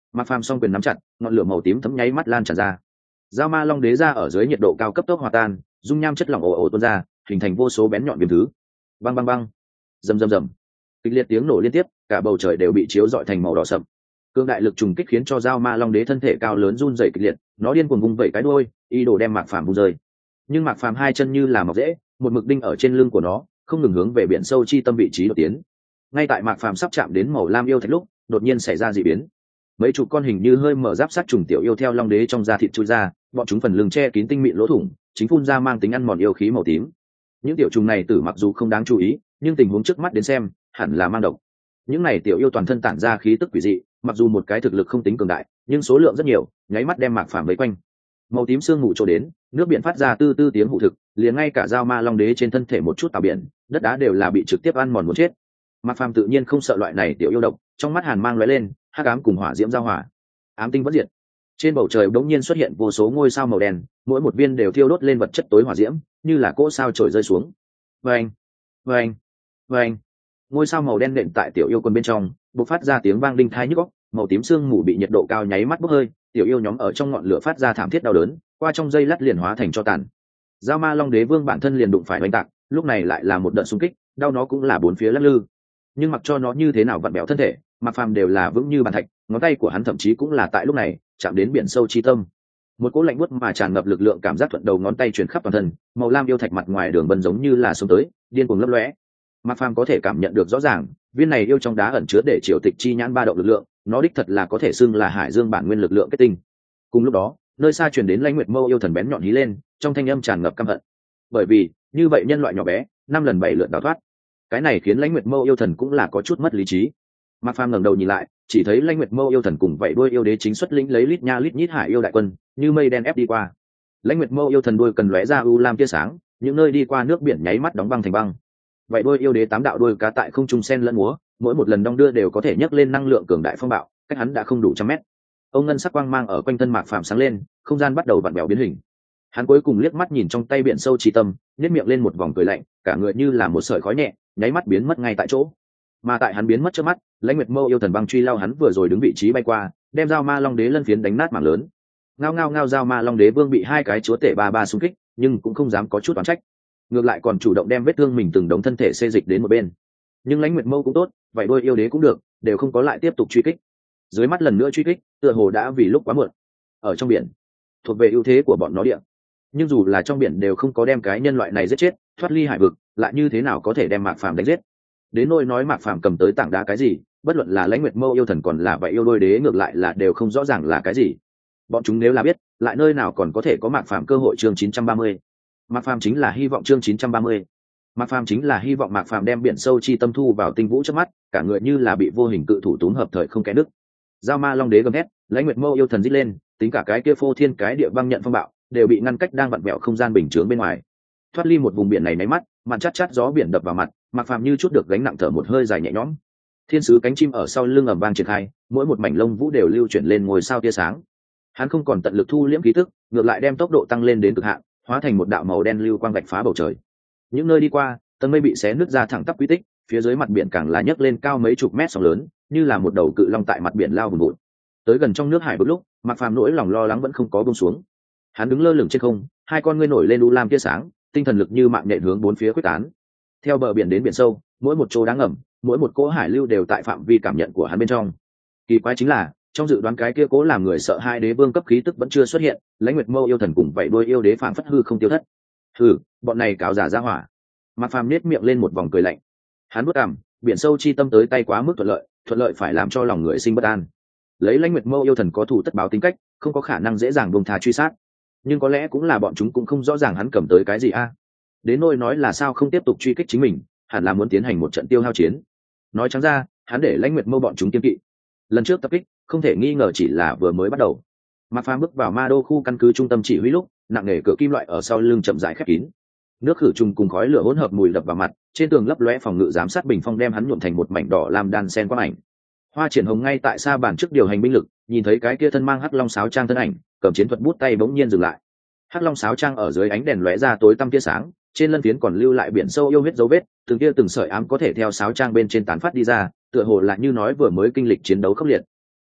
Mạc Phàm song quyền nắm chặt, ngọn lửa màu tím thấm nháy mắt lan tràn ra. Dao ma long đế ra ở dưới nhiệt độ cao cấp tốc hòa tan, dung nham chất lỏng ồ ồ tuôn ra, hình thành vô số bén nhọn viêm thứ. Băng băng băng, rầm rầm rầm. Kịch liệt tiếng nổ liên tiếp, cả bầu trời đều bị chiếu rọi thành màu đỏ sậm. Cương đại lực trùng kích khiến cho dao ma long đế thân thể cao lớn run rẩy kịch liệt, nó điên cuồng vung vẩy cái đuôi, ý đồ đem Mạc Phàm vung rơi. Nhưng Mạc Phàm hai chân như là mọc rễ, một mực đinh ở trên lưng của nó, không ngừng hướng về biển sâu chi tâm vị trí đột tiến. Ngay tại Mạc Phàm sắp chạm đến màu lam yêu thạch lúc, đột nhiên xảy ra dị biến. Mấy chục con hình như hơi mở giáp sát trùng tiểu yêu theo long đế trong da thịt chui ra, bọn chúng phần lưng che kín tinh mịn lỗ thủng, chính phun ra mang tính ăn mòn yêu khí màu tím. Những tiểu trùng này tử mặc dù không đáng chú ý, nhưng tình huống trước mắt đến xem, hẳn là mang độc. Những này tiểu yêu toàn thân tản ra khí tức quỷ dị, mặc dù một cái thực lực không tính cường đại, nhưng số lượng rất nhiều, nháy mắt đem Mạc Phàm vây quanh. Màu tím sương mù trổ đến, nước biển phát ra tư tư tiếng hụ thực, liền ngay cả dao ma long đế trên thân thể một chút tàu biển, đất đá đều là bị trực tiếp ăn mòn muốn chết. Mạc Phàm tự nhiên không sợ loại này tiểu yêu độc, trong mắt hàn mang lóe lên, hắc ám cùng hỏa diễm giao hỏa. Ám tinh vẫn diệt. Trên bầu trời bỗng nhiên xuất hiện vô số ngôi sao màu đen, mỗi một viên đều thiêu đốt lên vật chất tối hỏa diễm, như là cỗ sao trồi rơi xuống. Vâng, vâng, vâng. Ngôi sao màu đen nện tại tiểu yêu quân bên trong, bộc phát ra tiếng vang đinh tai nhức óc, màu tím sương mù bị nhiệt độ cao nháy mắt bốc hơi, tiểu yêu nhóm ở trong ngọn lửa phát ra thảm thiết đau đớn, qua trong giây lát liền hóa thành tro tàn. Dao ma long đế vương bản thân liền đụng phải oanh tạc, lúc này lại là một đợt xung kích, đau nó cũng là bốn phía lắc lư. Nhưng mặc cho nó như thế nào vặn bẹo thân thể, Mạc Phàm đều là vững như bàn thạch, ngón tay của hắn thậm chí cũng là tại lúc này chạm đến biển sâu chi tâm. Một cỗ lạnh buốt mà tràn ngập lực lượng cảm giác thuận đầu ngón tay truyền khắp toàn thân, màu lam yêu thạch mặt ngoài đường vân giống như là sống tới, điên cuồng lấp lóe. Mạc Phàm có thể cảm nhận được rõ ràng, viên này yêu trong đá ẩn chứa để triều tịch chi nhãn ba động lực lượng, nó đích thật là có thể xưng là hải dương bản nguyên lực lượng kết tinh. Cùng lúc đó, nơi xa truyền đến Lãnh Nguyệt Mâu yêu thần bén nhọn hí lên, trong thanh âm tràn ngập căm hận. Bởi vì, như vậy nhân loại nhỏ bé, 5 lần 7 lượt đào thoát. Cái này khiến Lãnh Nguyệt Mâu yêu thần cũng là có chút mất lý trí. Mạc Phàm ngẩng đầu nhìn lại, chỉ thấy Lãnh Nguyệt Mâu yêu thần cùng vậy đuôi yêu đế chính xuất lĩnh lấy lít nha lít nhít hải yêu đại quân, như mây đen ép đi qua. Lãnh Nguyệt Mâu yêu thần đuôi cần lóe ra u lam tia sáng, những nơi đi qua nước biển nháy mắt đóng băng thành băng. Vậy đuôi yêu đế 8 đạo đuôi cá tại không trung sen lẫn múa, mỗi một lần đong đưa đều có thể nhấc lên năng lượng cường đại phong bạo, cách hắn đã không đủ 100 mét. Ông ngân sắc quang mang ở quanh thân Mạc Phàm sáng lên, không gian bắt đầu vặn vẹo biến hình. Hắn cuối cùng liếc mắt nhìn trong tay biển sâu chi tâm, nhếch miệng lên một vòng cười lạnh, cả người như là một sợi khói nhẹ, nháy mắt biến mất ngay tại chỗ. Mà tại hắn biến mất trước mắt, Lãnh Nguyệt Mâu yêu thần băng truy lao hắn vừa rồi đứng vị trí bay qua, đem dao ma long đế lân phiến đánh nát mảng lớn. Ngao ngao ngao, dao ma long đế vương bị hai cái chúa tể ba xung kích, nhưng cũng không dám có chút oán trách, ngược lại còn chủ động đem vết thương mình từng đống thân thể xê dịch đến một bên. Nhưng Lãnh Nguyệt Mâu cũng tốt, vậy đôi yêu đế cũng được, đều không có lại tiếp tục truy kích. Dưới mắt lần nữa truy kích, tựa hồ đã vì lúc quá muộn. Ở trong biển, thuộc về ưu thế của bọn nó địa, nhưng dù là trong biển đều không có đem cái nhân loại này giết chết, thoát ly hải vực, lại như thế nào có thể đem Mạc Phàm đánh giết? Đến nỗi nói Mạc Phàm cầm tới tảng đá cái gì, bất luận là Lãnh Nguyệt Mâu yêu thần còn là vậy yêu đôi đế ngược lại là đều không rõ ràng là cái gì. Bọn chúng nếu là biết, lại nơi nào còn có thể có Mạc Phàm cơ hội. Chương 930. Mạc Phàm chính là hy vọng. Chương 930. Mạc Phàm chính là hy vọng. Mạc Phàm đem biển sâu chi tâm thu vào tinh vũ trước mắt, cả người như là bị vô hình cự thủ túm hợp thời không kẽ đứt. Giao ma long đế gầm hét, Lãnh Nguyệt Mâu yêu thần rít lên, tính cả cái kia phô thiên cái địa băng nhận phong bạo, đều bị ngăn cách đang vặn vẹo không gian bình chướng bên ngoài. Thoát ly một vùng biển này nháy mắt, màn chát chát gió biển đập vào mặt, Mạc Phàm như chút được gánh nặng thở một hơi dài nhẹ nhõm. Thiên sứ cánh chim ở sau lưng ầm vang triển khai, mỗi một mảnh lông vũ đều lưu chuyển lên ngôi sao tia sáng. Hắn không còn tận lực thu liễm khí tức, ngược lại đem tốc độ tăng lên đến cực hạn, hóa thành một đạo màu đen lưu quang vạch phá bầu trời. Những nơi đi qua, tầng mây bị xé nứt ra thẳng tắp quy tích, phía dưới mặt biển càng là nhấc lên cao mấy chục mét sóng lớn, như là một đầu cự long tại mặt biển lao vùn vụt. Tới gần trong nước hải vực lúc, Mạc Phàm nỗi lòng lo lắng vẫn không có buông xuống. Hắn đứng lơ lửng trên không, hai con ngươi nổi lên u lam tia sáng, tinh thần lực như mạng nhện hướng bốn phía quyết tán. Theo bờ biển đến biển sâu, mỗi một chỗ đá ngầm, mỗi một cỗ hải lưu đều tại phạm vi cảm nhận của hắn bên trong. Kỳ quái chính là, trong dự đoán cái kia cố làm người sợ hai đế vương cấp khí tức vẫn chưa xuất hiện, Lãnh Nguyệt Mâu yêu thần cùng vậy đuôi yêu đế phảng phất hư không tiêu thất. Hừ, bọn này cáo giả ra hỏa. Mạc Phàm nhếch miệng lên một vòng cười lạnh. Hắn bước cằm, biển sâu chi tâm tới tay quá mức thuận lợi phải làm cho lòng người sinh bất an. Lấy Lãnh Nguyệt Mâu yêu thần có thủ tất báo tính cách, không có khả năng dễ dàng buông tha truy sát. Nhưng có lẽ cũng là bọn chúng cũng không rõ ràng hắn cầm tới cái gì a. Đến nỗi nói là sao không tiếp tục truy kích chính mình, hẳn là muốn tiến hành một trận tiêu hao chiến. Nói trắng ra, hắn để Lãnh Nguyệt Mâu bọn chúng kiêng kỵ. Lần trước tập kích, không thể nghi ngờ chỉ là vừa mới bắt đầu. Mạc Phàm bước vào Ma Đô khu căn cứ trung tâm chỉ huy lúc, nặng nề cửa kim loại ở sau lưng chậm rãi khép kín. Nước khử trùng cùng khói lửa hỗn hợp mùi đập vào mặt, trên tường lấp lóe phòng ngự giám sát bình phong đem hắn nhuộm thành một mảnh đỏ làm đan sen quang ảnh. Hoa Triển Hồng ngay tại xa bàn trước điều hành binh lực, nhìn thấy cái kia thân mang hắc long sáo trang thân ảnh, cầm chiến thuật bút tay bỗng nhiên dừng lại. Hắc long sáo trang ở dưới ánh đèn lóe ra tối tăm tia sáng, trên lân phiến còn lưu lại biển sâu yêu huyết dấu vết, từng kia từng sợi ám có thể theo sáo trang bên trên tán phát đi ra, tựa hồ là như nói vừa mới kinh lịch chiến đấu khốc liệt.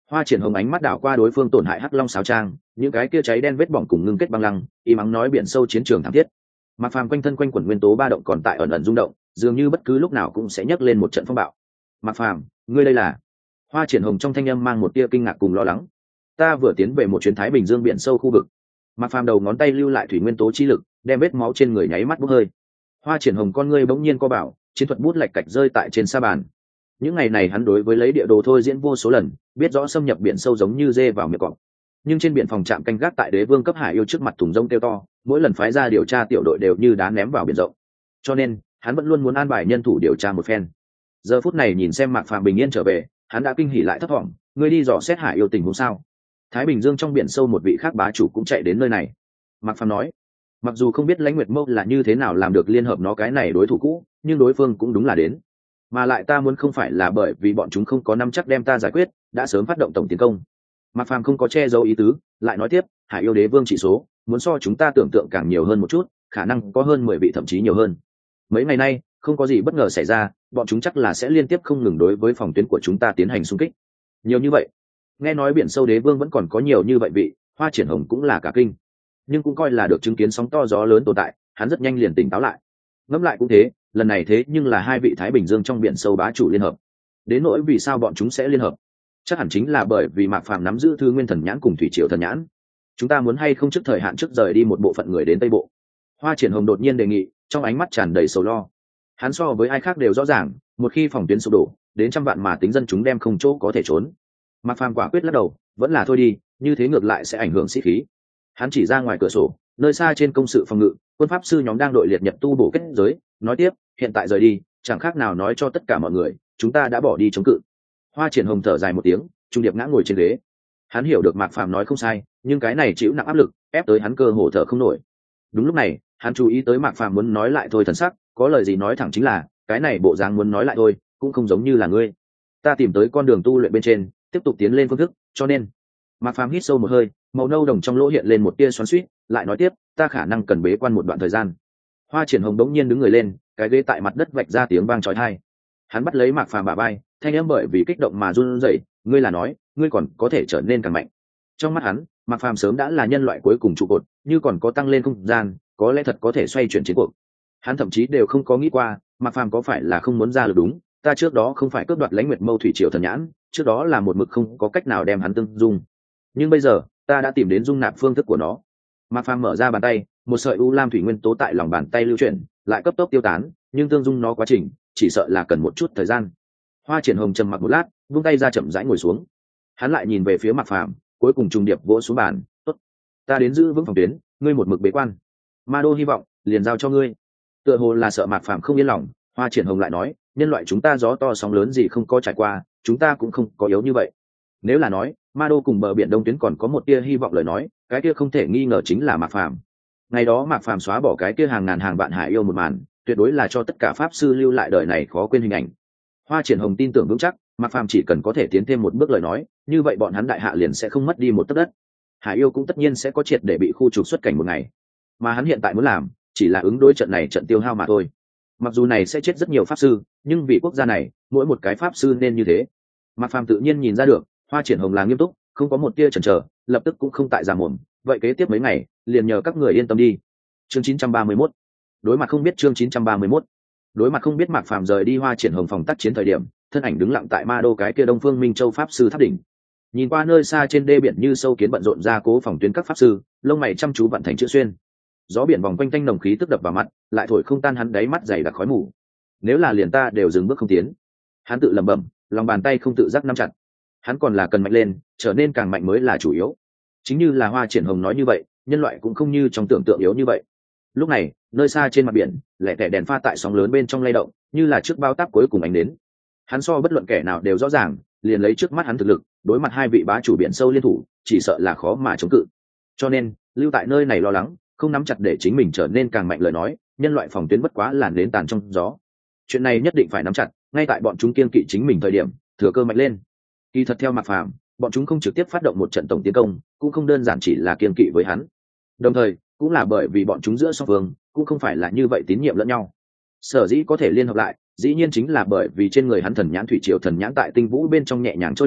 Hoa Triển Hồng ánh mắt đảo qua đối phương tổn hại hắc long sáo trang, những cái kia cháy đen vết bỏng cùng ngưng kết băng lăng, im ắng nói biển sâu chiến trường thảm thiết. Mạc Phàm quanh thân quanh quẩn nguyên tố ba động còn tại ẩn ẩn rung động, dường như bất cứ lúc nào cũng sẽ nhấc lên một trận phong bạo. Mạc Phàm, ngươi đây là? Hoa Triển Hồng trong thanh âm mang một tia kinh ngạc cùng lo lắng. Ta vừa tiến về một chuyến Thái Bình Dương biển sâu khu vực. Mạc Phàm đầu ngón tay lưu lại thủy nguyên tố chi lực, đem vết máu trên người nháy mắt bốc hơi. Hoa Triển Hồng con ngươi bỗng nhiên co bảo, chiến thuật bút lạch cạch rơi tại trên sa bàn. Những ngày này hắn đối với lấy địa đồ thôi diễn vô số lần, biết rõ xâm nhập biển sâu giống như dê vào miệng cọp. Nhưng trên biển phòng trạm canh gác tại Đế Vương cấp hải yêu trước mặt thùng rông kêu to, mỗi lần phái ra điều tra tiểu đội đều như đá ném vào biển rộng. Cho nên, hắn vẫn luôn muốn an bài nhân thủ điều tra một phen. Giờ phút này nhìn xem Mạc Phàm bình yên trở về, hắn đã kinh hỉ lại thấp thỏm, ngươi đi dò xét hải yêu tình huống sao? Thái Bình Dương trong biển sâu một vị khác bá chủ cũng chạy đến nơi này. Mạc Phàm nói, mặc dù không biết Lãnh Nguyệt Mâu là như thế nào làm được liên hợp nó cái này đối thủ cũ, nhưng đối phương cũng đúng là đến. Mà lại ta muốn không phải là bởi vì bọn chúng không có nắm chắc đem ta giải quyết, đã sớm phát động tổng tiến công. Mạc Phàm không có che giấu ý tứ, lại nói tiếp, hải yêu đế vương chỉ số muốn so chúng ta tưởng tượng càng nhiều hơn một chút, khả năng có hơn 10 vị thậm chí nhiều hơn. Mấy ngày nay không có gì bất ngờ xảy ra, bọn chúng chắc là sẽ liên tiếp không ngừng đối với phòng tuyến của chúng ta tiến hành xung kích. Nhiều như vậy. Nghe nói biển sâu đế vương vẫn còn có nhiều như vậy vị, Hoa Triển Hồng cũng là cả kinh, nhưng cũng coi là được chứng kiến sóng to gió lớn tồn tại, hắn rất nhanh liền tỉnh táo lại. Ngẫm lại cũng thế, lần này thế nhưng là hai vị Thái Bình Dương trong biển sâu bá chủ liên hợp. Đến nỗi vì sao bọn chúng sẽ liên hợp, chắc hẳn chính là bởi vì Mạc Phàm nắm giữ Thư Nguyên Thần Nhãn cùng Thủy Triều Thần Nhãn. Chúng ta muốn hay không trước thời hạn trước rời đi một bộ phận người đến Tây Bộ? Hoa Triển Hồng đột nhiên đề nghị, trong ánh mắt tràn đầy sầu lo. Hắn so với ai khác đều rõ ràng, một khi phòng tuyến sụp đổ, đến trăm vạn mà tính dân chúng đem không chỗ có thể trốn. Mạc Phàm quả quyết lắc đầu, vẫn là thôi đi, như thế ngược lại sẽ ảnh hưởng sĩ khí. Hắn chỉ ra ngoài cửa sổ, nơi xa trên công sự phòng ngự, quân pháp sư nhóm đang đội liệt nhập tu bổ kết giới, nói tiếp, hiện tại rời đi, chẳng khác nào nói cho tất cả mọi người, chúng ta đã bỏ đi chống cự. Hoa Triển Hồng thở dài một tiếng, trung điệp ngã ngồi trên ghế. Hắn hiểu được Mạc Phàm nói không sai, nhưng cái này chịu nặng áp lực, ép tới hắn cơ hồ thở không nổi. Đúng lúc này, hắn chú ý tới Mạc Phàm muốn nói lại thôi thần sắc, có lời gì nói thẳng chính là, cái này bộ dáng muốn nói lại thôi, cũng không giống như là ngươi. Ta tìm tới con đường tu luyện bên trên, tiếp tục tiến lên phương thức, cho nên. Mạc Phàm hít sâu một hơi, màu nâu đồng trong lỗ hiện lên một tia xoắn xuýt, lại nói tiếp, ta khả năng cần bế quan một đoạn thời gian. Hoa Triển Hồng đống nhiên đứng người lên, cái ghế tại mặt đất vạch ra tiếng vang chói tai. Hắn bắt lấy Mạc Phàm bả vai, thanh âm bởi vì kích động mà run rẩy, ngươi là nói, ngươi còn có thể trở nên càng mạnh. Trong mắt hắn, Mạc Phàm sớm đã là nhân loại cuối cùng trụ cột, như còn có tăng lên không gian, có lẽ thật có thể xoay chuyển chiến cuộc. Hắn thậm chí đều không có nghĩ qua, Mạc Phàm có phải là không muốn ra được đúng, ta trước đó không phải cướp đoạt Lãnh Nguyệt Mâu Thủy Triều Thần Nhãn, trước đó là một mực không có cách nào đem hắn tương dung. Nhưng bây giờ, ta đã tìm đến dung nạp phương thức của nó. Mạc Phàm mở ra bàn tay, một sợi u lam thủy nguyên tố tại lòng bàn tay lưu chuyển, lại cấp tốc tiêu tán, nhưng tương dung nó quá trình, chỉ sợ là cần một chút thời gian. Hoa Triển Hồng trầm mặc một lát, vung tay ra chậm rãi ngồi xuống. Hắn lại nhìn về phía Mạc Phàm, cuối cùng trùng điệp vỗ xuống bàn, "Tốt, ta đến giữ vững phòng tuyến, ngươi một mực bế quan. Ma đô hy vọng, liền giao cho ngươi." Tựa hồ là sợ Mạc Phàm không yên lòng, Hoa Triển Hồng lại nói, "Nhân loại chúng ta gió to sóng lớn gì không có trải qua, chúng ta cũng không có yếu như vậy. Nếu là nói, Ma đô cùng bờ biển Đông tuyến còn có một tia hy vọng lời nói, cái kia không thể nghi ngờ chính là Mạc Phàm. Ngày đó Mạc Phàm xóa bỏ cái kia hàng ngàn hàng vạn hải yêu một màn, tuyệt đối là cho tất cả pháp sư lưu lại đời này khó quên hình ảnh." Hoa Triển Hồng tin tưởng vững chắc, Mạc Phàm chỉ cần có thể tiến thêm một bước lời nói, như vậy bọn hắn đại hạ liền sẽ không mất đi một tấc đất. Hải yêu cũng tất nhiên sẽ có triệt để bị khu trục xuất cảnh một ngày. Mà hắn hiện tại muốn làm, chỉ là ứng đối trận này trận tiêu hao mà thôi. Mặc dù này sẽ chết rất nhiều pháp sư, nhưng vì quốc gia này, mỗi một cái pháp sư nên như thế. Mạc Phàm tự nhiên nhìn ra được, Hoa Triển Hồng là nghiêm túc, không có một tia chần chờ, lập tức cũng không tại giả mồm, vậy kế tiếp mấy ngày, liền nhờ các người yên tâm đi. Chương 931. Đối mặt không biết chương 931. Đối mặt không biết Mạc Phàm rời đi Hoa Triển Hồng phòng tác chiến thời điểm, thân ảnh đứng lặng tại Ma đô cái kia Đông Phương Minh Châu pháp sư tháp đỉnh. Nhìn qua nơi xa trên đê biển như sâu kiến bận rộn ra cố phòng tuyến các pháp sư, lông mày chăm chú vận thành chữ xuyên. Gió biển vòng quanh tanh nồng khí tức đập vào mặt, lại thổi không tan hắn đáy mắt dày đặc khói mù. Nếu là liền ta đều dừng bước không tiến. Hắn tự lẩm bẩm, lòng bàn tay không tự giác nắm chặt. Hắn còn là cần mạnh lên, trở nên càng mạnh mới là chủ yếu. Chính như là Hoa Triển Hồng nói như vậy, nhân loại cũng không như trong tưởng tượng yếu như vậy. Lúc này, nơi xa trên mặt biển, lẻ tẻ đèn pha tại sóng lớn bên trong lay động, như là trước bao táp cuối cùng ánh đến. Hắn so bất luận kẻ nào đều rõ ràng, liền lấy trước mắt hắn thực lực, đối mặt hai vị bá chủ biển sâu liên thủ, chỉ sợ là khó mà chống cự. Cho nên, lưu tại nơi này lo lắng, không nắm chặt để chính mình trở nên càng mạnh lời nói, nhân loại phòng tuyến bất quá là nến tàn trong gió. Chuyện này nhất định phải nắm chặt, ngay tại bọn chúng kiên kỵ chính mình thời điểm, thừa cơ mạnh lên. Kỳ thật theo Mạc Phàm, bọn chúng không trực tiếp phát động một trận tổng tiến công, cũng không đơn giản chỉ là kiên kỵ với hắn. Đồng thời, cũng là bởi vì bọn chúng giữa song phương cũng không phải là như vậy tín nhiệm lẫn nhau. Sở dĩ có thể liên hợp lại, dĩ nhiên chính là bởi vì trên người hắn thần nhãn thủy triều thần nhãn tại tinh vũ bên trong nhẹ nhàng trôi nổi,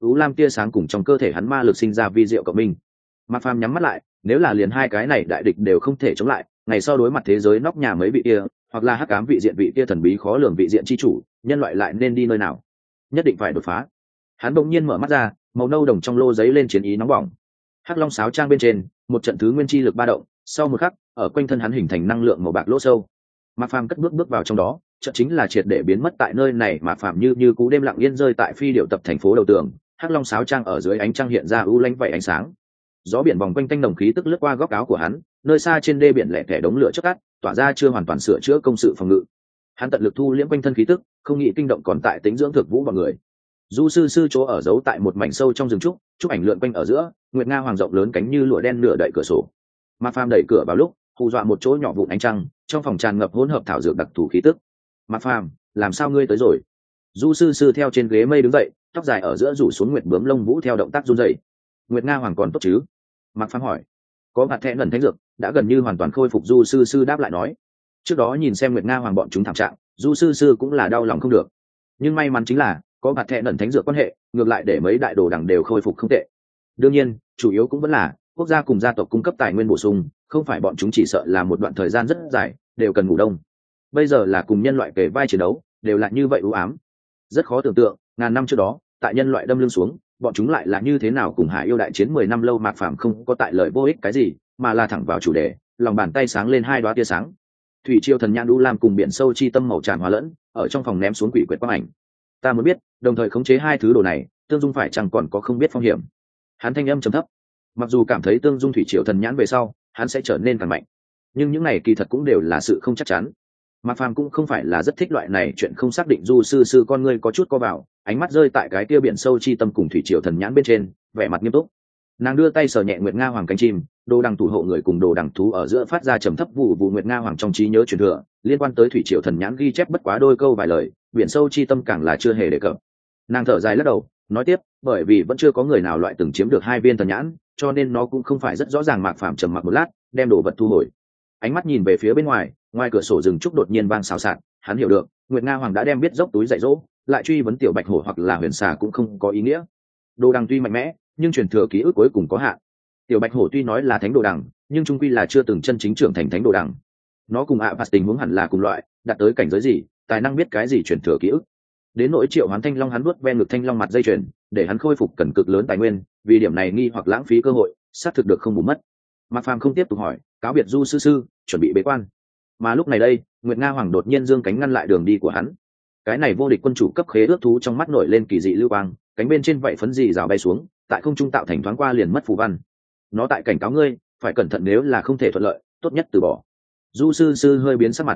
ú lam tia sáng cùng trong cơ thể hắn ma lực sinh ra vi diệu cộng minh. Mạc Phàm nhắm mắt lại, nếu là liền hai cái này đại địch đều không thể chống lại, ngày sau đối mặt thế giới nóc nhà mấy vị kia, hoặc là hắc ám vị diện vị kia thần bí khó lường vị diện chi chủ, nhân loại lại nên đi nơi nào? Nhất định phải đột phá. Hắn bỗng nhiên mở mắt ra, màu nâu đồng trong lô giấy lên chiến ý nóng bỏng. Hắc Long sáo trang bên trên, một trận thứ nguyên chi lực ba động, sau một khắc, ở quanh thân hắn hình thành năng lượng màu bạc lỗ sâu. Mạc Phàm cất bước vào trong đó, trận chính là triệt để biến mất tại nơi này. Mạc Phàm như cú đêm lặng yên rơi tại phi điệu tập thành phố đầu tường, Hắc Long sáo trang ở dưới ánh trăng hiện ra u lánh vậy ánh sáng. Gió biển vòng quanh tanh nồng khí tức lướt qua góc áo của hắn, nơi xa trên đê biển lẻ tẻ đống lửa chớp tắt, tỏa ra chưa hoàn toàn sửa chữa công sự phòng ngự. Hắn tận lực thu liễm quanh thân khí tức, không nghĩ kinh động còn tại tính dưỡng thực vũ bọn người. Du sư sư chỗ ở giấu tại một mảnh sâu trong rừng trúc ảnh lượn quanh ở giữa, nguyệt nga hoàng rộng lớn cánh như lụa đen nửa đậy cửa sổ. Mạc Phàm đẩy cửa vào lúc, hù dọa một chỗ nhỏ vụn ánh trăng, trong phòng tràn ngập hỗn hợp thảo dược đặc thù khí tức. Mạc Phàm, làm sao ngươi tới rồi? Du sư sư theo trên ghế mây đứng dậy, tóc dài ở giữa rủ xuống nguyệt bướm lông vũ theo động tác run rẩy. Nguyệt nga hoàng còn tốt chứ? Mạc Phàm hỏi. Có mặt thẹn ẩn thánh dược, đã gần như hoàn toàn khôi phục. Du sư sư đáp lại nói. Trước đó nhìn xem nguyệt nga hoàng bọn chúng thảm trạng, Du sư sư cũng là đau lòng không được. Nhưng may mắn chính là có mặt thẹn ẩn thánh dược quan hệ, ngược lại để mấy đại đồ đẳng đều khôi phục không tệ. Đương nhiên, chủ yếu cũng vẫn là quốc gia cùng gia tộc cung cấp tài nguyên bổ sung, không phải bọn chúng chỉ sợ là một đoạn thời gian rất dài đều cần ngủ đông. Bây giờ là cùng nhân loại kề vai chiến đấu, đều là như vậy u ám. Rất khó tưởng tượng, ngàn năm trước đó, tại nhân loại đâm lưng xuống, bọn chúng lại là như thế nào cùng Hải yêu đại chiến 10 năm lâu. Mạc Phàm không có tại lời vô ích cái gì, mà là thẳng vào chủ đề, lòng bàn tay sáng lên hai đóa tia sáng. Thủy triều thần nhãn u lam cùng biển sâu chi tâm màu tràn hòa lẫn, ở trong phòng ném xuống quỷ quyệt quang ảnh. Ta muốn biết, đồng thời khống chế hai thứ đồ này, tương dung phải chẳng còn có không biết phong hiểm. Hắn thanh âm trầm thấp. Mặc dù cảm thấy tương dung thủy triều thần nhãn về sau, hắn sẽ trở nên càng mạnh, nhưng những này kỳ thật cũng đều là sự không chắc chắn. Mạc Phàm cũng không phải là rất thích loại này chuyện không xác định. Du sư sư con ngươi có chút co vào, ánh mắt rơi tại cái kia biển sâu chi tâm cùng thủy triều thần nhãn bên trên, vẻ mặt nghiêm túc. Nàng đưa tay sờ nhẹ nguyệt nga hoàng cánh chim, đồ đằng thủ hộ người cùng đồ đằng thú ở giữa phát ra trầm thấp vụ vụ. Nguyệt nga hoàng trong trí nhớ truyền thừa liên quan tới thủy triều thần nhãn ghi chép bất quá đôi câu vài lời, biển sâu chi tâm càng là chưa hề đề cập. Nàng thở dài lắc đầu, nói tiếp, bởi vì vẫn chưa có người nào loại từng chiếm được hai viên thần nhãn, cho nên nó cũng không phải rất rõ ràng. Mạc Phàm trầm mặc một lát, đem đồ vật thu hồi, ánh mắt nhìn về phía bên ngoài. Ngoài cửa sổ rừng trúc đột nhiên vang xào xạc, hắn hiểu được nguyệt nga hoàng đã đem biết dốc túi dạy dỗ, lại truy vấn tiểu bạch hổ hoặc là huyền xà cũng không có ý nghĩa. Đồ đằng tuy mạnh mẽ, nhưng truyền thừa ký ức cuối cùng có hạn. Tiểu bạch hổ tuy nói là thánh đồ đằng, nhưng trung quy là chưa từng chân chính trưởng thành thánh đồ đằng. Nó cùng ạ phạt tình huống hẳn là cùng loại, đạt tới cảnh giới gì, tài năng biết cái gì truyền thừa ký ức. Đến nỗi triệu hoán thanh long, hắn vuốt ven ngực thanh long mặt dây chuyền, để hắn khôi phục cần cực lớn tài nguyên, vì điểm này nghi hoặc lãng phí cơ hội, xác thực được không bù mất. Mạc Phàm không tiếp tục hỏi, cáo biệt Du sư sư, chuẩn bị bế quan. Mà lúc này đây, nguyệt nga hoàng đột nhiên giương cánh ngăn lại đường đi của hắn. Cái này vô địch quân chủ cấp khế ước thú trong mắt nổi lên kỳ dị lưu quang, cánh bên trên vậy phấn gì rào bay xuống, tại không trung tạo thành thoáng qua liền mất phù văn. Nó tại cảnh cáo ngươi, phải cẩn thận, nếu là không thể thuận lợi, tốt nhất từ bỏ. Du sư sư hơi biến sắc mặt.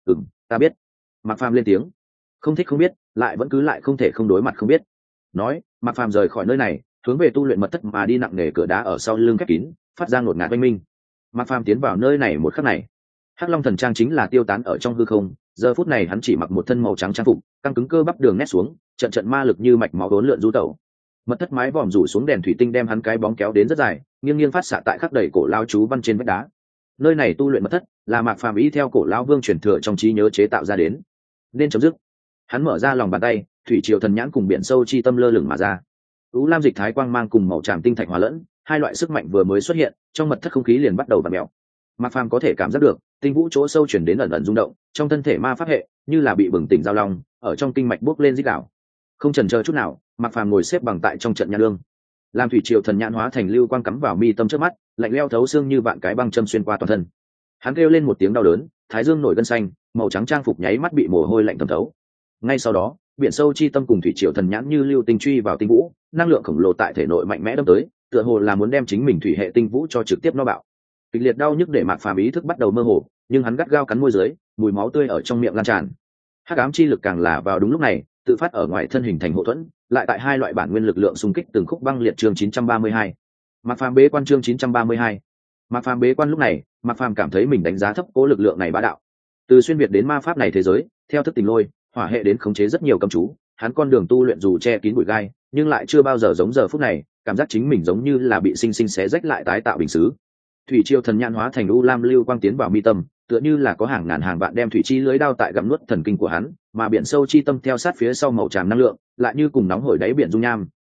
Ta biết. Mạc Phàm lên tiếng. Không thích không biết, lại vẫn cứ lại không thể không đối mặt không biết. Nói, Mạc Phàm rời khỏi nơi này, hướng về tu luyện mật thất mà đi. Nặng nề cửa đá ở sau lưng khép kín, phát ra ngột ngạt oanh minh. Mạc Phàm tiến vào nơi này một khắc này, Hắc Long thần trang chính là tiêu tán ở trong hư không. Giờ phút này hắn chỉ mặc một thân màu trắng trang phục, căng cứng cơ bắp đường nét xuống, trận trận ma lực như mạch máu đốn lượn du tẩu. Mật thất mái vòm rủ xuống đèn thủy tinh đem hắn cái bóng kéo đến rất dài, nghiêng nghiêng phát xạ tại khắc đầy cổ lao chú văn trên vách đá. Nơi này tu luyện mật thất là Mạc Phàm y theo cổ lao vương truyền thừa trong trí nhớ chế tạo ra đến. Nên chấm dứt. Hắn mở ra lòng bàn tay, thủy triều thần nhãn cùng biển sâu chi tâm lơ lửng mà ra. U lam dịch thái quang mang cùng màu tràm tinh thạch hòa lẫn, hai loại sức mạnh vừa mới xuất hiện, trong mật thất không khí liền bắt đầu vặn mèo. Mạc Phàm có thể cảm giác được tinh vũ chỗ sâu chuyển đến ẩn ẩn rung động, trong thân thể ma pháp hệ như là bị bừng tỉnh giao long, ở trong kinh mạch bốc lên rít đảo. Không chần chờ chút nào, Mạc Phàm ngồi xếp bằng tại trong trận nhãn lương, làm thủy triều thần nhãn hóa thành lưu quang cắm vào mi tâm trước mắt, lạnh leo thấu xương như vạn cái băng châm xuyên qua toàn thân. Hắn kêu lên một tiếng đau đớn, thái dương nổi gân xanh, màu trắng trang phục nháy mắt bị mồ hôi lạnh thấm thấu. Ngay sau đó, biển sâu chi tâm cùng thủy triều thần nhãn như lưu tinh truy vào tinh vũ, năng lượng khổng lồ tại thể nội mạnh mẽ đâm tới, tựa hồ là muốn đem chính mình thủy hệ tinh vũ cho trực tiếp no bạo. Kịch liệt đau nhức để Mạc Phàm ý thức bắt đầu mơ hồ, nhưng hắn gắt gao cắn môi dưới, mùi máu tươi ở trong miệng lan tràn. Hắc ám chi lực càng là vào đúng lúc này, tự phát ở ngoài thân hình thành hậu thuẫn, lại tại hai loại bản nguyên lực lượng xung kích từng khúc băng liệt. Chương 932. Mạc Phàm bế quan. Chương 932. Mạc Phàm bế quan. Lúc này, Mạc Phàm cảm thấy mình đánh giá thấp cố lực lượng này bá đạo. Từ xuyên việt đến ma pháp này thế giới, theo thức tình lôi, hỏa hệ đến khống chế rất nhiều cấm chú, hắn con đường tu luyện dù che kín bụi gai, nhưng lại chưa bao giờ giống giờ phút này, cảm giác chính mình giống như là bị sinh sinh xé rách lại tái tạo bình xứ. Thủy triều thần nhãn hóa thành u lam lưu quang tiến vào mi tâm, tựa như là có hàng ngàn hàng vạn đem thủy chi lưới đao tại gặm nuốt thần kinh của hắn, mà biển sâu chi tâm theo sát phía sau màu tràm năng lượng, lại như cùng nóng hổi đáy biển dung nham,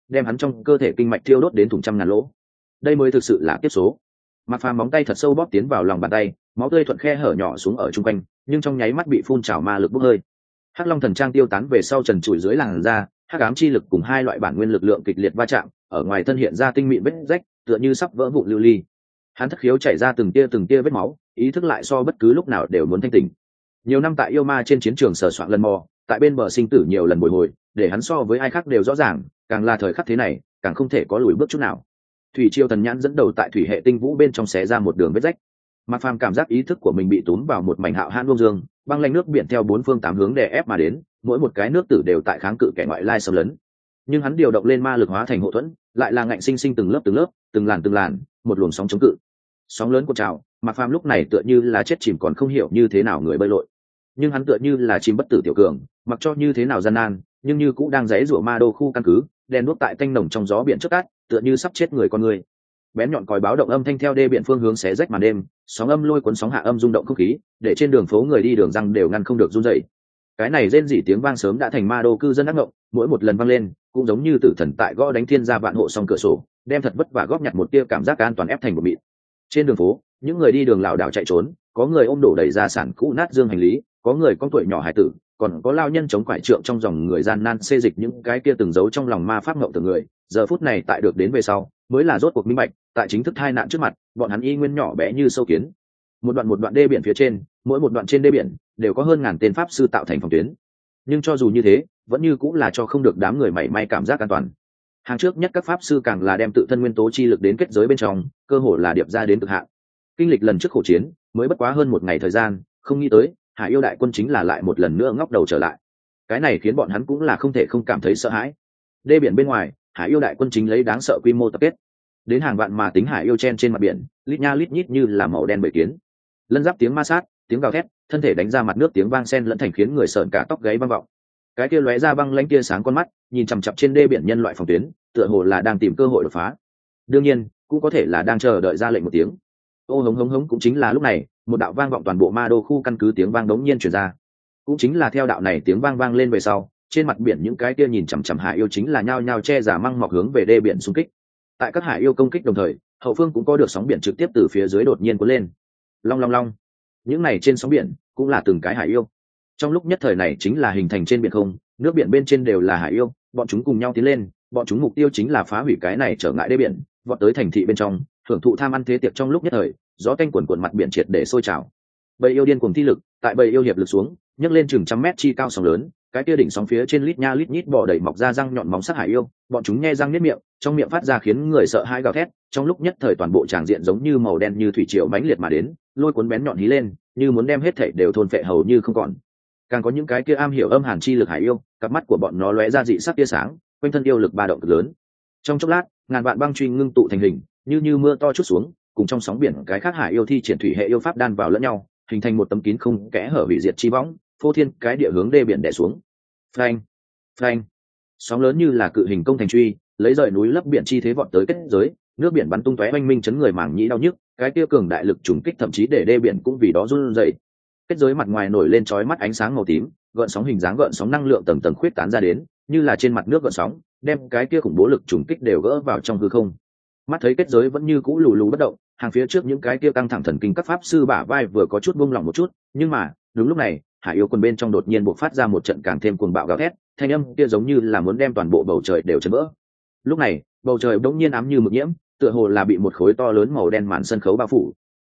đem hắn trong cơ thể kinh mạch thiêu đốt đến thủng trăm ngàn lỗ. Đây mới thực sự là kiếp số. Mạc Phàm móng tay thật sâu bóp tiến vào lòng bàn tay, máu tươi thuận khe hở nhỏ xuống ở trung quanh, nhưng trong nháy mắt bị phun trào ma lực bốc hơi. Hắc Long thần trang tiêu tán về sau trần trụi dưới làn da, hắc ám chi lực cùng hai loại bản nguyên lực lượng kịch liệt va chạm, ở ngoài thân hiện ra tinh mịn vết rách, tựa như sắp vỡ vụn lưu ly. Hắn thất khiếu chảy ra từng tia vết máu, ý thức lại so bất cứ lúc nào đều muốn thanh tỉnh. Nhiều năm tại yêu ma trên chiến trường sờ soạn lần mò, tại bên bờ sinh tử nhiều lần bồi hồi, để hắn so với ai khác đều rõ ràng, càng là thời khắc thế này, càng không thể có lùi bước chút nào. Thủy Triều thần nhãn dẫn đầu tại thủy hệ tinh vũ bên trong xé ra một đường vết rách. Mạc Phàm cảm giác ý thức của mình bị túm vào một mảnh hạo hãn vô dương, băng lanh nước biển theo bốn phương tám hướng đè ép mà đến, mỗi một cái nước tử đều tại kháng cự kẻ ngoại lai xâm lấn. Nhưng hắn điều động lên ma lực hóa thành hộ thuẫn, lại là ngạnh sinh sinh từng lớp, từng làn, một luồng sóng chống cự. Sóng lớn cuộn trào, Mạc Phàm lúc này tựa như là chết chìm còn không hiểu như thế nào người bơi lội. Nhưng hắn tựa như là chim bất tử tiểu cường, mặc cho như thế nào gian nan, nhưng như cũng đang giãy giụa ma đô khu căn cứ, đèn đuốc tại tanh nồng trong gió biển trước cát, tựa như sắp chết người con người. Bén nhọn còi báo động âm thanh theo đê biển phương hướng xé rách màn đêm, sóng âm lôi cuốn sóng hạ âm rung động không khí, để trên đường phố người đi đường răng đều ngăn không được run rẩy. Cái này rên rỉ tiếng vang sớm đã thành ma đô cư dân ác ngộng, mỗi một lần vang lên, cũng giống như tử thần tại gõ đánh thiên gia vạn hộ song cửa sổ, đem thật vất vả góp nhặt một tia cảm giác an toàn ép thành một mịn. Trên đường phố, những người đi đường lảo đảo chạy trốn, có người ôm đổ đầy gia sản cũ nát dương hành lý, có người con tuổi nhỏ hải tử, còn có lao nhân chống quải trượng trong dòng người gian nan xê dịch những cái kia từng giấu trong lòng ma pháp ngộng từ người. Giờ phút này tại được đến về sau, mới là rốt cuộc minh bạch, tại chính thức tai nạn trước mặt, bọn hắn y nguyên nhỏ bé như sâu kiến. Một đoạn đê biển phía trên, mỗi một đoạn trên đê biển đều có hơn ngàn tên pháp sư tạo thành phòng tuyến. Nhưng cho dù như thế, vẫn như cũng là cho không được đám người mảy may cảm giác an toàn. Hàng trước nhất các pháp sư càng là đem tự thân nguyên tố chi lực đến kết giới bên trong, cơ hồ là điệp ra đến cực hạn. Kinh lịch lần trước khổ chiến, mới bất quá hơn một ngày thời gian, không nghĩ tới, Hải Yêu đại quân chính là lại một lần nữa ngóc đầu trở lại. Cái này khiến bọn hắn cũng là không thể không cảm thấy sợ hãi. Đê biển bên ngoài, Hải Yêu đại quân chính lấy đáng sợ quy mô tập kết. Đến hàng vạn mà tính Hải Yêu chen trên mặt biển, lít nha lít nhít như là màu đen bầy kiến. Lân giáp tiếng ma sát, tiếng gào thét, thân thể đánh ra mặt nước tiếng vang sen lẫn thành khiến người sợn cả tóc gáy băng vọng. Cái kia lóe ra băng lãnh tia sáng con mắt, nhìn chằm chằm trên đê biển nhân loại phòng tuyến, tựa hồ là đang tìm cơ hội đột phá. Đương nhiên, cũng có thể là đang chờ đợi ra lệnh một tiếng. Ô hống hống hống cũng chính là lúc này, một đạo vang vọng toàn bộ ma đô khu căn cứ tiếng vang đống nhiên truyền ra. Cũng chính là theo đạo này tiếng vang vang lên về sau, trên mặt biển những cái kia nhìn chằm chằm Hải Yêu chính là nhao nhao che giả măng mọc hướng về đê biển xung kích. Tại các Hải Yêu công kích đồng thời, hậu phương cũng có được sóng biển trực tiếp từ phía dưới đột nhiên cuốn lên. Long long long. Những này trên sóng biển cũng là từng cái Hải Yêu. Trong lúc nhất thời này chính là hình thành trên biển không, nước biển bên trên đều là Hải Yêu, bọn chúng cùng nhau tiến lên, bọn chúng mục tiêu chính là phá hủy cái này trở ngại đê biển, vọt tới thành thị bên trong, hưởng thụ tham ăn thế tiệc trong lúc nhất thời, gió canh quần quần mặt biển triệt để sôi trào. Bầy yêu điên cuồng thi lực, tại bầy yêu hiệp lực xuống, nhấc lên chừng trăm mét chi cao sóng lớn, cái kia đỉnh sóng phía trên lít nha lít nhít bò đầy mọc ra răng nhọn móng sắc Hải Yêu, bọn chúng nhe răng niết miệng, trong miệng phát ra khiến người sợ hãi gào thét, trong lúc nhất thời toàn bộ tràng diện giống như màu đen như thủy triều mãnh liệt mà đến, lôi cuốn bén nhọn hí lên, như muốn đem hết thảy đều thôn phệ hầu như không còn. Càng có những cái kia am hiểu âm hàn chi lực Hải Yêu, cặp mắt của bọn nó lóe ra dị sắc tia sáng, quanh thân yêu lực ba động cực lớn. Trong chốc lát, ngàn vạn băng truy ngưng tụ thành hình, như mưa to chút xuống, cùng trong sóng biển cái khác Hải Yêu thi triển thủy hệ yêu pháp đan vào lẫn nhau, hình thành một tấm kín không kẽ hở hủy diệt chi võng, phô thiên cái địa hướng đê biển đè xuống. Phanh, phanh, sóng lớn như là cự hình công thành truy, lấy rời núi lấp biển chi thế vọt tới kết giới, nước biển bắn tung tóe oanh minh chấn người màng nhĩ đau nhức, cái kia cường đại lực trùng kích thậm chí để đê biển cũng vì đó run rẩy. Kết giới mặt ngoài nổi lên chói mắt ánh sáng màu tím, gợn sóng hình dáng gợn sóng năng lượng tầng tầng khuyết tán ra đến, như là trên mặt nước gợn sóng, đem cái kia khủng bố lực trùng kích đều gỡ vào trong hư không. Mắt thấy kết giới vẫn như cũ lù lù bất động, hàng phía trước những cái kia căng thẳng thần kinh các pháp sư bả vai vừa có chút buông lỏng một chút, nhưng mà đúng lúc này, Hải Yêu quân bên trong đột nhiên bộc phát ra một trận càng thêm cuồng bạo gào thét, thanh âm kia giống như là muốn đem toàn bộ bầu trời đều chấn vỡ. Lúc này, bầu trời bỗng nhiên ám như mực nhiễm, tựa hồ là bị một khối to lớn màu đen màn sân khấu bao phủ.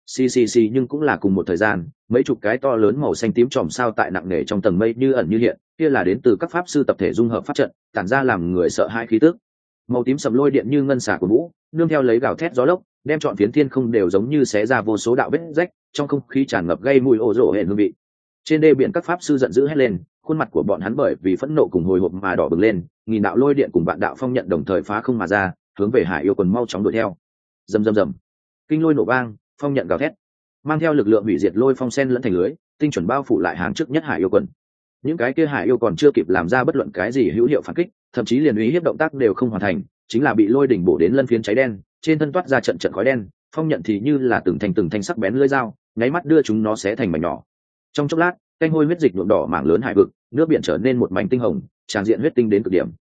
Xì nhưng cũng là cùng một thời gian, mấy chục cái to lớn màu xanh tím chòm sao tại nặng nề trong tầng mây như ẩn như hiện, kia là đến từ các pháp sư tập thể dung hợp pháp trận, tản ra làm người sợ hãi khí tức. Màu tím sầm lôi điện như ngân xà của vũ, nương theo lấy gào thét gió lốc, đem trọn phiến thiên không đều giống như xé ra vô số đạo vết rách, trong không khí tràn ngập gây mùi ồ rộ hển hương vị. Trên đê biển các pháp sư giận dữ hét lên, khuôn mặt của bọn hắn bởi vì phẫn nộ cùng hồi hộp mà đỏ bừng lên, nghìn đạo lôi điện cùng vạn đạo phong nhận đồng thời phá không mà ra, hướng về Hải Yêu quần mau chóng đuổi theo. Rầm rầm rầm, kinh lôi nổ vang, phong nhận gào thét, mang theo lực lượng hủy diệt lôi phong sen lẫn thành lưới, tinh chuẩn bao phủ lại hàng trước nhất Hải Yêu quần. Những cái kia Hải Yêu còn chưa kịp làm ra bất luận cái gì hữu hiệu phản kích, thậm chí liền uy hiếp động tác đều không hoàn thành, chính là bị lôi đỉnh bổ đến lân phiến cháy đen, trên thân toát ra trận trận khói đen, phong nhận thì như là từng thanh sắc bén lưỡi dao, nháy mắt đưa chúng nó xé thành mảnh nhỏ. Trong chốc lát, canh hôi huyết dịch nhuộm đỏ mảng lớn hải vực, nước biển trở nên một mảnh tinh hồng, tràn diện huyết tinh đến cực điểm.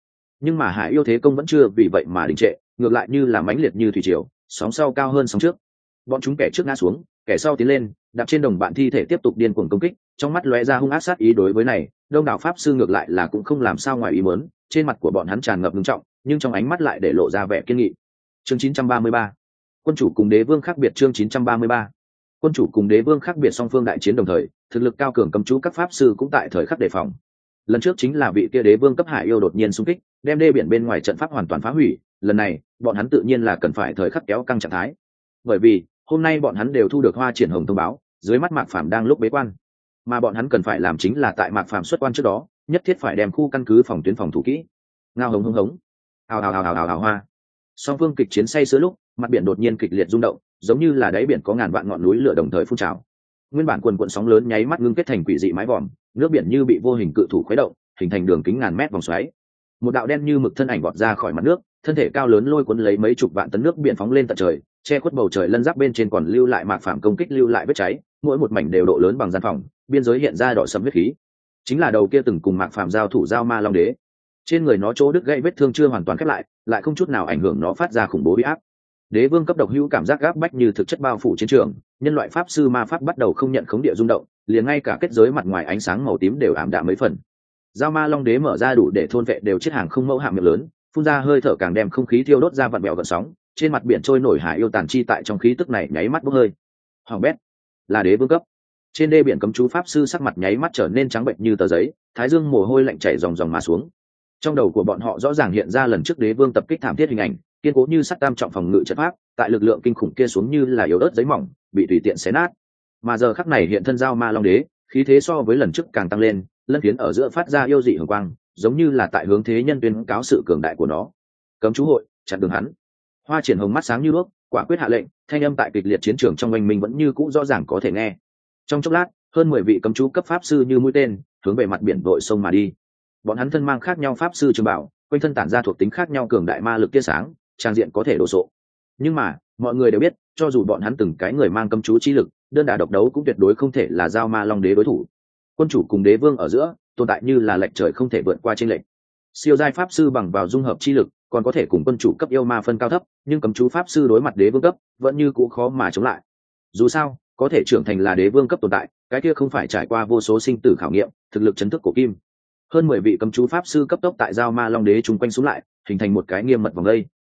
Nhưng mà hải yêu thế công vẫn chưa vì vậy mà đình trệ, ngược lại như là mãnh liệt như thủy triều, sóng sau cao hơn sóng trước. Bọn chúng kẻ trước ngã xuống, kẻ sau tiến lên, đạp trên đồng bạn thi thể tiếp tục điên cuồng công kích, trong mắt lóe ra hung ác sát ý. Đối với này, đông đảo pháp sư ngược lại là cũng không làm sao ngoài ý muốn, trên mặt của bọn hắn tràn ngập nghiêm trọng, nhưng trong ánh mắt lại để lộ ra vẻ kiên nghị. Chương 933. Quân chủ cùng đế vương khác biệt. Chương 933. Quân chủ cùng đế vương khác biệt, song phương đại chiến đồng thời, thực lực cao cường cấm chú các pháp sư cũng tại thời khắc đề phòng. Lần trước chính là vị kia đế vương cấp hải yêu đột nhiên xung kích, đem đê biển bên ngoài trận pháp hoàn toàn phá hủy. Lần này, bọn hắn tự nhiên là cần phải thời khắc kéo căng trạng thái, bởi vì hôm nay bọn hắn đều thu được Hoa Triển Hồng thông báo, dưới mắt Mạc Phàm đang lúc bế quan, mà bọn hắn cần phải làm chính là tại Mạc Phàm xuất quan trước đó, nhất thiết phải đem khu căn cứ phòng tuyến phòng thủ kỹ. Ngao hống hống hống, hào hào hào hào hào hào hoa. Song phương kịch chiến say sưa lúc, mặt biển đột nhiên kịch liệt rung động, giống như là đáy biển có ngàn vạn ngọn núi lửa đồng thời phun trào. Nguyên bản quần cuộn sóng lớn nháy mắt ngưng kết thành quỷ dị mái vòm, nước biển như bị vô hình cự thủ khuấy động, hình thành đường kính ngàn mét vòng xoáy. Một đạo đen như mực thân ảnh vọt ra khỏi mặt nước, thân thể cao lớn lôi cuốn lấy mấy chục vạn tấn nước biển phóng lên tận trời, che khuất bầu trời lân giáp bên trên còn lưu lại Mạc Phàm công kích lưu lại vết cháy, mỗi một mảnh đều độ lớn bằng gian phòng, biên giới hiện ra đỏ sẫm huyết khí. Chính là đầu kia từng cùng Mạc Phàm giao thủ Giao Ma Long Đế. Trên người nó chỗ đứt gãy vết thương chưa hoàn toàn khép lại, lại không chút nào ảnh hưởng nó phát ra khủng bố uy áp. Đế vương cấp độc hữu cảm giác gáp bách như thực chất bao phủ chiến trường, nhân loại pháp sư ma pháp bắt đầu không nhận khống địa rung động, liền ngay cả kết giới mặt ngoài ánh sáng màu tím đều ảm đạm mấy phần. Giao Ma Long Đế mở ra đủ để thôn vệ đều chết hàng không mẫu hạng miệng lớn, phun ra hơi thở càng đem không khí thiêu đốt ra vặn vẹo gợn sóng, trên mặt biển trôi nổi hải yêu tàn chi tại trong khí tức này nháy mắt bốc hơi. Hoàng bét, là đế vương cấp. Trên đê biển cấm chú pháp sư sắc mặt nháy mắt trở nên trắng bệnh như tờ giấy, thái dương mồ hôi lạnh chảy ròng ròng mà xuống. Trong đầu của bọn họ rõ ràng hiện ra lần trước đế vương tập kích thảm thiết hình ảnh, kiên cố như sắt tam trọng phòng ngự trận pháp, tại lực lượng kinh khủng kia xuống như là yếu ớt giấy mỏng, bị tùy tiện xé nát. Mà giờ khắc này hiện thân Giao Ma Long Đế, khí thế so với lần trước càng tăng lên, lân phiến ở giữa phát ra yêu dị hường quang, giống như là tại hướng thế nhân tuyên cáo sự cường đại của nó. Cấm chú hội, chặn đường hắn. Hoa Triển Hồng mắt sáng như đuốc, quả quyết hạ lệnh, thanh âm tại kịch liệt chiến trường trong oanh minh vẫn như cũ rõ ràng có thể nghe. Trong chốc lát, hơn 10 vị cấm chú cấp pháp sư như mũi tên, hướng về mặt biển vội sông mà đi. Bọn hắn thân mang khác nhau pháp sư trường bảo, quanh thân tản ra thuộc tính khác nhau cường đại ma lực tia sáng, trang diện có thể đổ sộ. Nhưng mà, mọi người đều biết, cho dù bọn hắn từng cái người mang cấm chú chi lực, đơn đả độc đấu cũng tuyệt đối không thể là Giao Ma Long Đế đối thủ. Quân chủ cùng đế vương ở giữa, tồn tại như là lệch trời không thể vượt qua chênh lệch. Siêu giai pháp sư bằng vào dung hợp chi lực, còn có thể cùng quân chủ cấp yêu ma phân cao thấp, nhưng cấm chú pháp sư đối mặt đế vương cấp, vẫn như cũ khó mà chống lại. Dù sao, có thể trưởng thành là đế vương cấp tồn tại, cái kia không phải trải qua vô số sinh tử khảo nghiệm, thực lực chấn thức cổ kim. Hơn 10 vị cấm chú pháp sư cấp tốc tại Giao Ma Long Đế chung quanh xuống lại, hình thành một cái nghiêm mật vòng dây.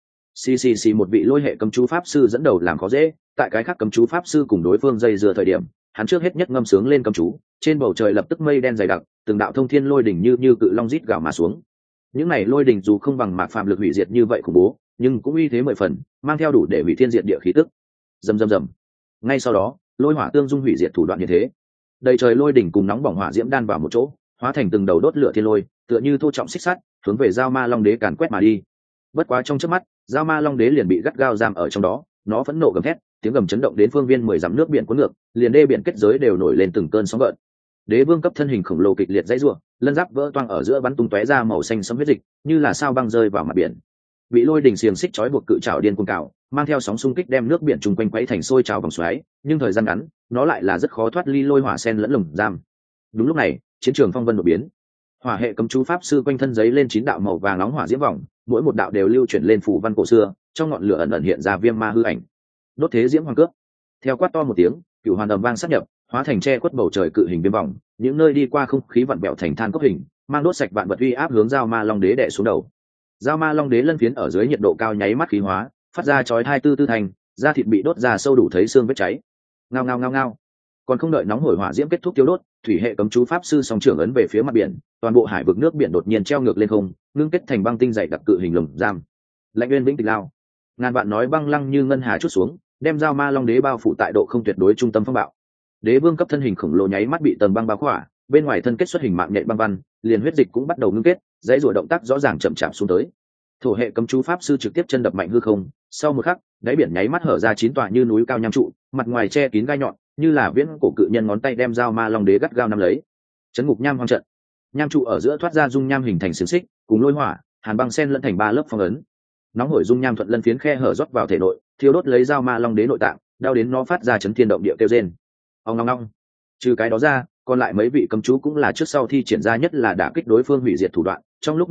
Một vị lôi hệ cấm chú pháp sư dẫn đầu làm khó dễ, tại cái khác cấm chú pháp sư cùng đối phương dây dưa thời điểm, hắn trước hết nhất ngâm sướng lên cấm chú, trên bầu trời lập tức mây đen dày đặc, từng đạo thông thiên lôi đỉnh như cự long rít gào mà xuống. Những này lôi đỉnh dù không bằng Mạc Phàm lực hủy diệt như vậy khủng bố, nhưng cũng uy thế 10 phần, mang theo đủ để hủy thiên diệt địa khí tức. Rầm rầm rầm. Ngay sau đó, lôi hỏa tương dung hủy diệt thủ đoạn như thế. Đầy trời lôi đỉnh cùng nóng bỏng hỏa diễm đan vào một chỗ, hóa thành từng đầu đốt lửa thiên lôi, tựa như thô trọng xích sắt, hướng về Giao Ma Long Đế càn quét mà đi. Bất quá trong chớp mắt, Giao Ma Long Đế liền bị gắt gao giam ở trong đó, nó phẫn nộ gầm thét, tiếng gầm chấn động đến phương viên 10 dặm nước biển cuốn ngược, liền đê biển kết giới đều nổi lên từng cơn sóng gợn. Đế vương cấp thân hình khổng lồ kịch liệt dãy rủa, lân giáp vỡ toang ở giữa bắn tung tóe ra màu xanh sẫm huyết dịch, như là sao băng rơi vào mặt biển. Bị lôi đỉnh xiềng xích trói buộc cự trảo điên cuồng cào, mang theo sóng xung kích đem nước biển trùng quanh quấy thành sôi trào vòng xoáy, nhưng thời gian ngắn, nó lại là rất khó thoát ly lôi hỏa sen lẫn lồng giam. Đúng lúc này, chiến trường phong vân đột biến. Hỏa hệ cấm chú pháp sư quanh thân giấy lên 9 đạo màu vàng nóng hỏa diễm vòng, mỗi một đạo đều lưu chuyển lên phù văn cổ xưa, trong ngọn lửa ẩn ẩn hiện ra viêm ma hư ảnh. Đốt thế diễm hoàng cướp. Theo quát to một tiếng, cửu hoàn ầm vang sát nhập, hóa thành che khuất bầu trời cự hình viêm vòng, những nơi đi qua không khí vặn bẹo thành than cốc hình, mang đốt sạch vạn vật uy áp hướng Giao Ma Long Đế đè xuống đầu. Giao Ma Long Đế lân phiến ở dưới nhiệt độ cao nháy mắt khí hóa, phát ra chói tai tư tư thành, da thịt bị đốt ra sâu đủ thấy xương vết cháy. Ngao ngao ngao ngao. Còn không đợi nóng hổi hỏa diễm kết thúc tiêu đốt, thủy hệ cấm chú pháp sư song trưởng ấn về phía mặt biển, toàn bộ hải vực nước biển đột nhiên treo ngược lên không, ngưng kết thành băng tinh dày đặc cự hình lồng giam. Lạnh nguyên vĩnh tịch lao, ngàn vạn nói băng lăng như ngân hà chút xuống, đem Giao Ma Long Đế bao phủ tại độ không tuyệt đối trung tâm phong bạo. Đế vương cấp thân hình khổng lồ nháy mắt bị tầng băng bao khỏa, bên ngoài thân kết xuất hình mạng nhện băng văn, liền huyết dịch cũng bắt đầu ngưng kết, dãy rủa động tác rõ ràng chậm chạp xuống tới. Thổ hệ cấm chú pháp sư trực tiếp chân đập mạnh hư không, sau một khắc, đáy biển nháy mắt hở ra 9 tòa như núi cao nham trụ, mặt ngoài che kín gai nhọn, như là viễn cổ cự nhân ngón tay đem Giao Ma Long Đế gắt gao nắm lấy. Chấn ngục nham hoang trận. Nham trụ ở giữa thoát ra dung nham hình thành xiềng xích, cùng lôi hỏa, hàn băng xen lẫn thành 3 lớp phong ấn. Nóng hổi dung nham thuận lân phiến khe hở rót vào thể nội, thiêu đốt lấy Giao Ma Long Đế nội tạng, đau đến nó phát ra chấn thiên động địa kêu rên. Ong ong ong. Trừ cái đó ra, còn lại mấy vị cấm chú cũng là trước sau thi triển ra nhất là đả kích đối phương hủy diệt thủ đoạn, trong lúc nhất thời,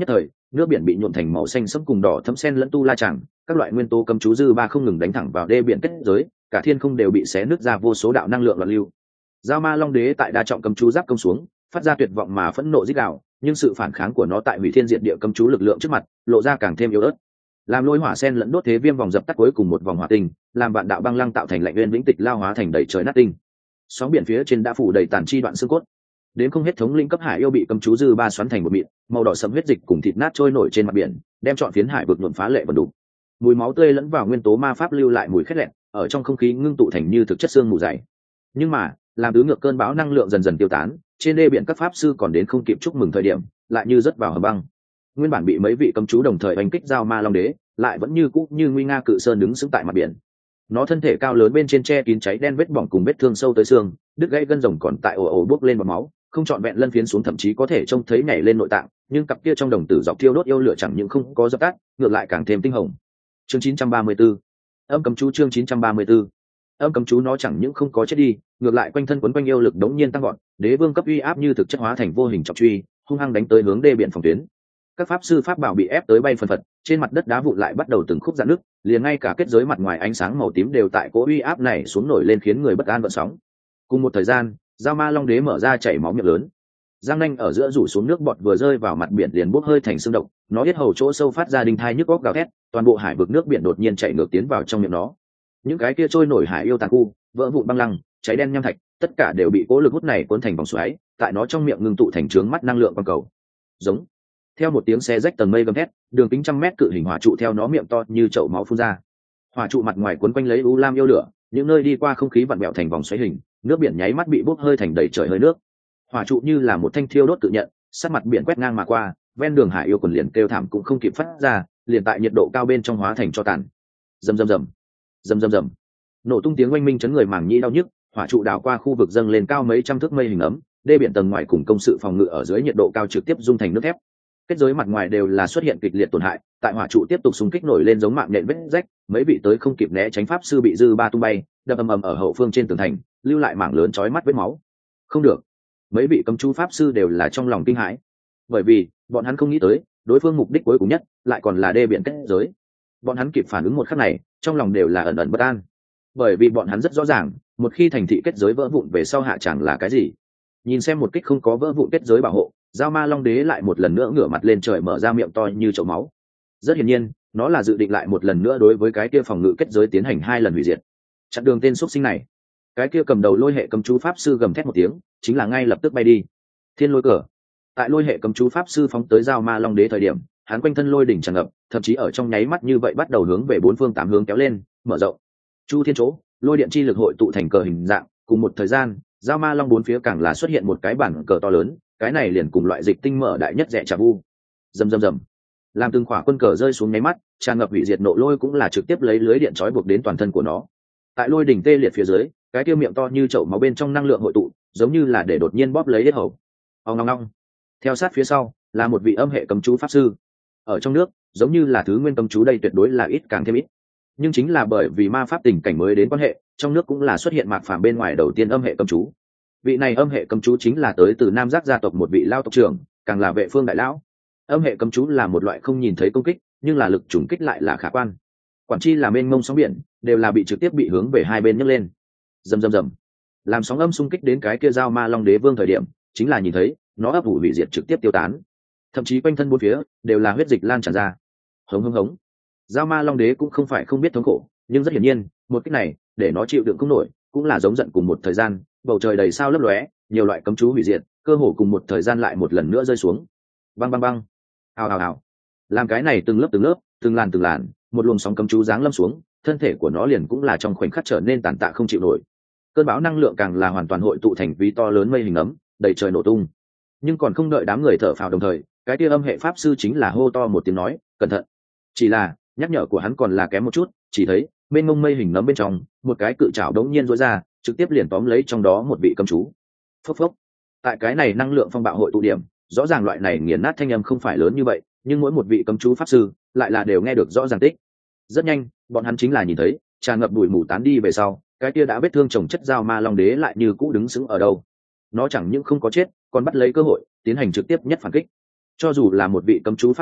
nước biển bị nhuộm thành màu xanh sẫm cùng đỏ thẫm xen lẫn tu la chẳng, các loại nguyên tố cấm chú dư ba không ngừng đánh thẳng vào đê biển kết giới, cả thiên không đều bị xé nứt ra vô số đạo năng lượng loạn lưu. Giao Ma Long Đế tại đa trọng cấm chú giáp công xuống, phát ra tuyệt vọng mà phẫn nộ rít gào, nhưng sự phản kháng của nó tại hủy thiên diệt địa cấm chú lực lượng trước mặt, lộ ra càng thêm yếu ớt. Làm lôi hỏa sen lẫn đốt thế viêm vòng dập tắt cuối cùng một vòng hỏa tinh, làm vạn đạo băng lăng tạo thành lạnh nguyên vĩnh tịch lao hóa thành đầy trời nát tinh. Sóng biển phía trên đã phủ đầy tàn chi đoạn xương cốt. Đến không hết thống lĩnh cấp hải yêu bị cấm chú dư ba xoắn thành một mịn, màu đỏ sẫm huyết dịch cùng thịt nát trôi nổi trên mặt biển, đem trọn phiến hải vực nhuộm phá lệ và đủ. Mùi máu tươi lẫn vào nguyên tố ma pháp lưu lại mùi khét lẹn, ở trong không khí ngưng tụ thành như thực chất xương mù dày. Nhưng mà, làm tứ ngược cơn bão năng lượng dần dần tiêu tán, trên đê biển các pháp sư còn đến không kịp chúc mừng thời điểm, lại như rớt vào hầm băng. Nguyên bản bị mấy vị cấm chú đồng thời đánh kích Giao Ma Long Đế, lại vẫn như cũ như nguy nga cự sơn đứng sững tại mặt biển. Nó thân thể cao lớn bên trên che kín cháy đen vết bỏng cùng vết thương sâu tới xương, đứt gãy gân rồng còn tại ồ ồ bốc lên bọt máu, không trọn vẹn lân phiến xuống thậm chí có thể trông thấy nhảy lên nội tạng, nhưng cặp kia trong đồng tử dọc thiêu đốt yêu lửa chẳng những không có dập tắt, ngược lại càng thêm tinh hồng. Chương 934. Âm cấm chú chương 934. Âm cấm chú nó chẳng những không có chết đi, ngược lại quanh thân quấn quanh yêu lực đống nhiên tăng gọn, đế vương cấp uy áp như thực chất hóa thành vô hình trọng truy, hung hăng đánh tới hướng đê biển phòng tuyến. Các pháp sư pháp bảo bị ép tới bay phần phật, trên mặt đất đá vụn lại bắt đầu từng khúc rạn nứt, liền ngay cả kết giới mặt ngoài ánh sáng màu tím đều tại cỗ uy áp này xuống nổi lên khiến người bất an gợn sóng. Cùng một thời gian, Giao Ma Long Đế mở ra chảy máu miệng lớn, giang nanh ở giữa rủ xuống nước bọt vừa rơi vào mặt biển liền bốc hơi thành xương độc, nó yết hầu chỗ sâu phát ra đinh thai nhức óc gào thét, toàn bộ hải vực nước biển đột nhiên chạy ngược tiến vào trong miệng nó. Những cái kia trôi nổi hải yêu tàn khu, vỡ vụn băng lăng, cháy đen nham thạch, tất cả đều bị cỗ lực hút này cuốn thành vòng xoáy, tại nó trong miệng ngưng tụ thành trướng mắt năng lượng quang cầu. Giống. Theo một tiếng xé rách tầng mây gầm thét, đường kính trăm mét cự hình hỏa trụ theo nó miệng to như chậu máu phun ra. Hỏa trụ mặt ngoài cuốn quanh lấy u lam yêu lửa, những nơi đi qua không khí vặn vẹo thành vòng xoáy hình, nước biển nháy mắt bị bốc hơi thành đầy trời hơi nước. Hỏa trụ như là một thanh thiêu đốt tự nhận, sát mặt biển quét ngang mà qua, ven đường hải yêu quần liền kêu thảm cũng không kịp phát ra, liền tại nhiệt độ cao bên trong hóa thành cho tàn. Rầm rầm rầm, rầm rầm rầm, nổ tung tiếng oanh minh chấn người màng nhĩ đau nhức. Hỏa trụ đảo qua khu vực dâng lên cao mấy trăm thước mây hình ấm, đê biển tầng ngoài cùng công sự phòng ngự ở dưới nhiệt độ cao trực tiếp dung thành nước thép. Kết giới mặt ngoài đều là xuất hiện kịch liệt tổn hại, tại hỏa trụ tiếp tục xung kích nổi lên giống mạng nhện vết rách, mấy vị tới không kịp né tránh pháp sư bị dư ba tung bay, đập ầm ầm ở hậu phương trên tường thành, lưu lại mảng lớn chói mắt vết máu. Không được, mấy vị cấm chú pháp sư đều là trong lòng kinh hãi, bởi vì bọn hắn không nghĩ tới đối phương mục đích cuối cùng nhất lại còn là đê biển kết giới. Bọn hắn kịp phản ứng một khắc này, trong lòng đều là ẩn ẩn bất an, bởi vì bọn hắn rất rõ ràng, một khi thành thị kết giới vỡ vụn về sau hạ chẳng là cái gì. Nhìn xem một kích không có vỡ vụn kết giới bảo hộ, Giao Ma Long Đế lại một lần nữa ngửa mặt lên trời mở ra miệng to như chậu máu. Rất hiển nhiên, nó là dự định lại một lần nữa đối với cái kia phòng ngự kết giới tiến hành 2 lần hủy diệt. Chặn đường tên xuất sinh này. Cái kia cầm đầu lôi hệ cấm chú pháp sư gầm thét một tiếng, chính là ngay lập tức bay đi. Thiên lôi cờ. Tại lôi hệ cấm chú pháp sư phóng tới Giao Ma Long Đế thời điểm, hắn quanh thân lôi đỉnh tràn ngập, thậm chí ở trong nháy mắt như vậy bắt đầu hướng về 4 phương 8 hướng kéo lên, mở rộng. Chu thiên chỗ, lôi điện chi lực hội tụ thành cờ hình dạng, cùng một thời gian, Giao Ma Long 4 phía càng là xuất hiện một cái bản cờ to lớn, cái này liền cùng loại dịch tinh mở đại nhất rẻ trà vu. Rầm rầm rầm, làm từng khỏa quân cờ rơi xuống nháy mắt, tràn ngập hủy diệt nộ lôi cũng là trực tiếp lấy lưới điện trói buộc đến toàn thân của nó. Tại lôi đỉnh tê liệt phía dưới, cái tiêu miệng to như chậu máu bên trong năng lượng hội tụ, giống như là để đột nhiên bóp lấy hết hầu. Ong ong ong. Theo sát phía sau là một vị âm hệ cấm chú pháp sư. Ở trong nước, giống như là thứ nguyên cấm chú đây tuyệt đối là ít càng thêm ít. Nhưng chính là bởi vì ma pháp tình cảnh mới đến quan hệ, trong nước cũng là xuất hiện mạc phàm bên ngoài đầu tiên âm hệ cấm chú. Vị này âm hệ cấm chú chính là tới từ Nam Giác gia tộc một vị lao tộc trưởng, càng là vệ phương đại lão. Âm hệ cấm chú là một loại không nhìn thấy công kích, nhưng là lực trùng kích lại là khả quan. Quản chi là mênh mông sóng biển, đều là bị trực tiếp bị hướng về hai bên nhấc lên. Rầm rầm rầm. Làm sóng âm xung kích đến cái kia Giao Ma Long Đế Vương thời điểm, chính là nhìn thấy, nó ấp ủ hủy diệt trực tiếp tiêu tán. Thậm chí quanh thân bốn phía đều là huyết dịch lan tràn ra. Hống hống hống. Giao Ma Long Đế cũng không phải không biết thống khổ, nhưng rất hiển nhiên, một kích này, để nó chịu đựng không nổi, cũng là giống giận cùng một thời gian, bầu trời đầy sao lấp lóe, nhiều loại cấm chú hủy diệt, cơ hồ cùng một thời gian lại một lần nữa rơi xuống. Bang bang bang. Ào ào ào. Làm cái này từng lớp, từng làn, một luồng sóng cấm chú giáng lâm xuống, thân thể của nó liền cũng là trong khoảnh khắc trở nên tàn tạ không chịu nổi. Cơn bão năng lượng càng là hoàn toàn hội tụ thành vi to lớn mây hình ấm, đầy trời nổ tung. Nhưng còn không đợi đám người thở phào đồng thời, cái kia âm hệ pháp sư chính là hô to một tiếng nói, cẩn thận. Chỉ là nhắc nhở của hắn còn là kém một chút, chỉ thấy bên ngông mây hình nấm bên trong, một cái cự trảo đống nhiên rối ra, trực tiếp liền tóm lấy trong đó một vị cấm chú. Phốc phốc. Tại cái này năng lượng phong bạo hội tụ điểm, rõ ràng loại này nghiền nát thanh âm không phải lớn như vậy, nhưng mỗi một vị cấm chú pháp sư lại là đều nghe được rõ ràng tích. Rất nhanh, bọn hắn chính là nhìn thấy, tràn ngập bụi mù tán đi về sau, cái kia đã vết thương chồng chất Giao Ma Long Đế lại như cũ đứng sững ở đâu. Nó chẳng những không có chết, còn bắt lấy cơ hội tiến hành trực tiếp nhất phản kích. Cho dù là một vị cấm chú pháp sư,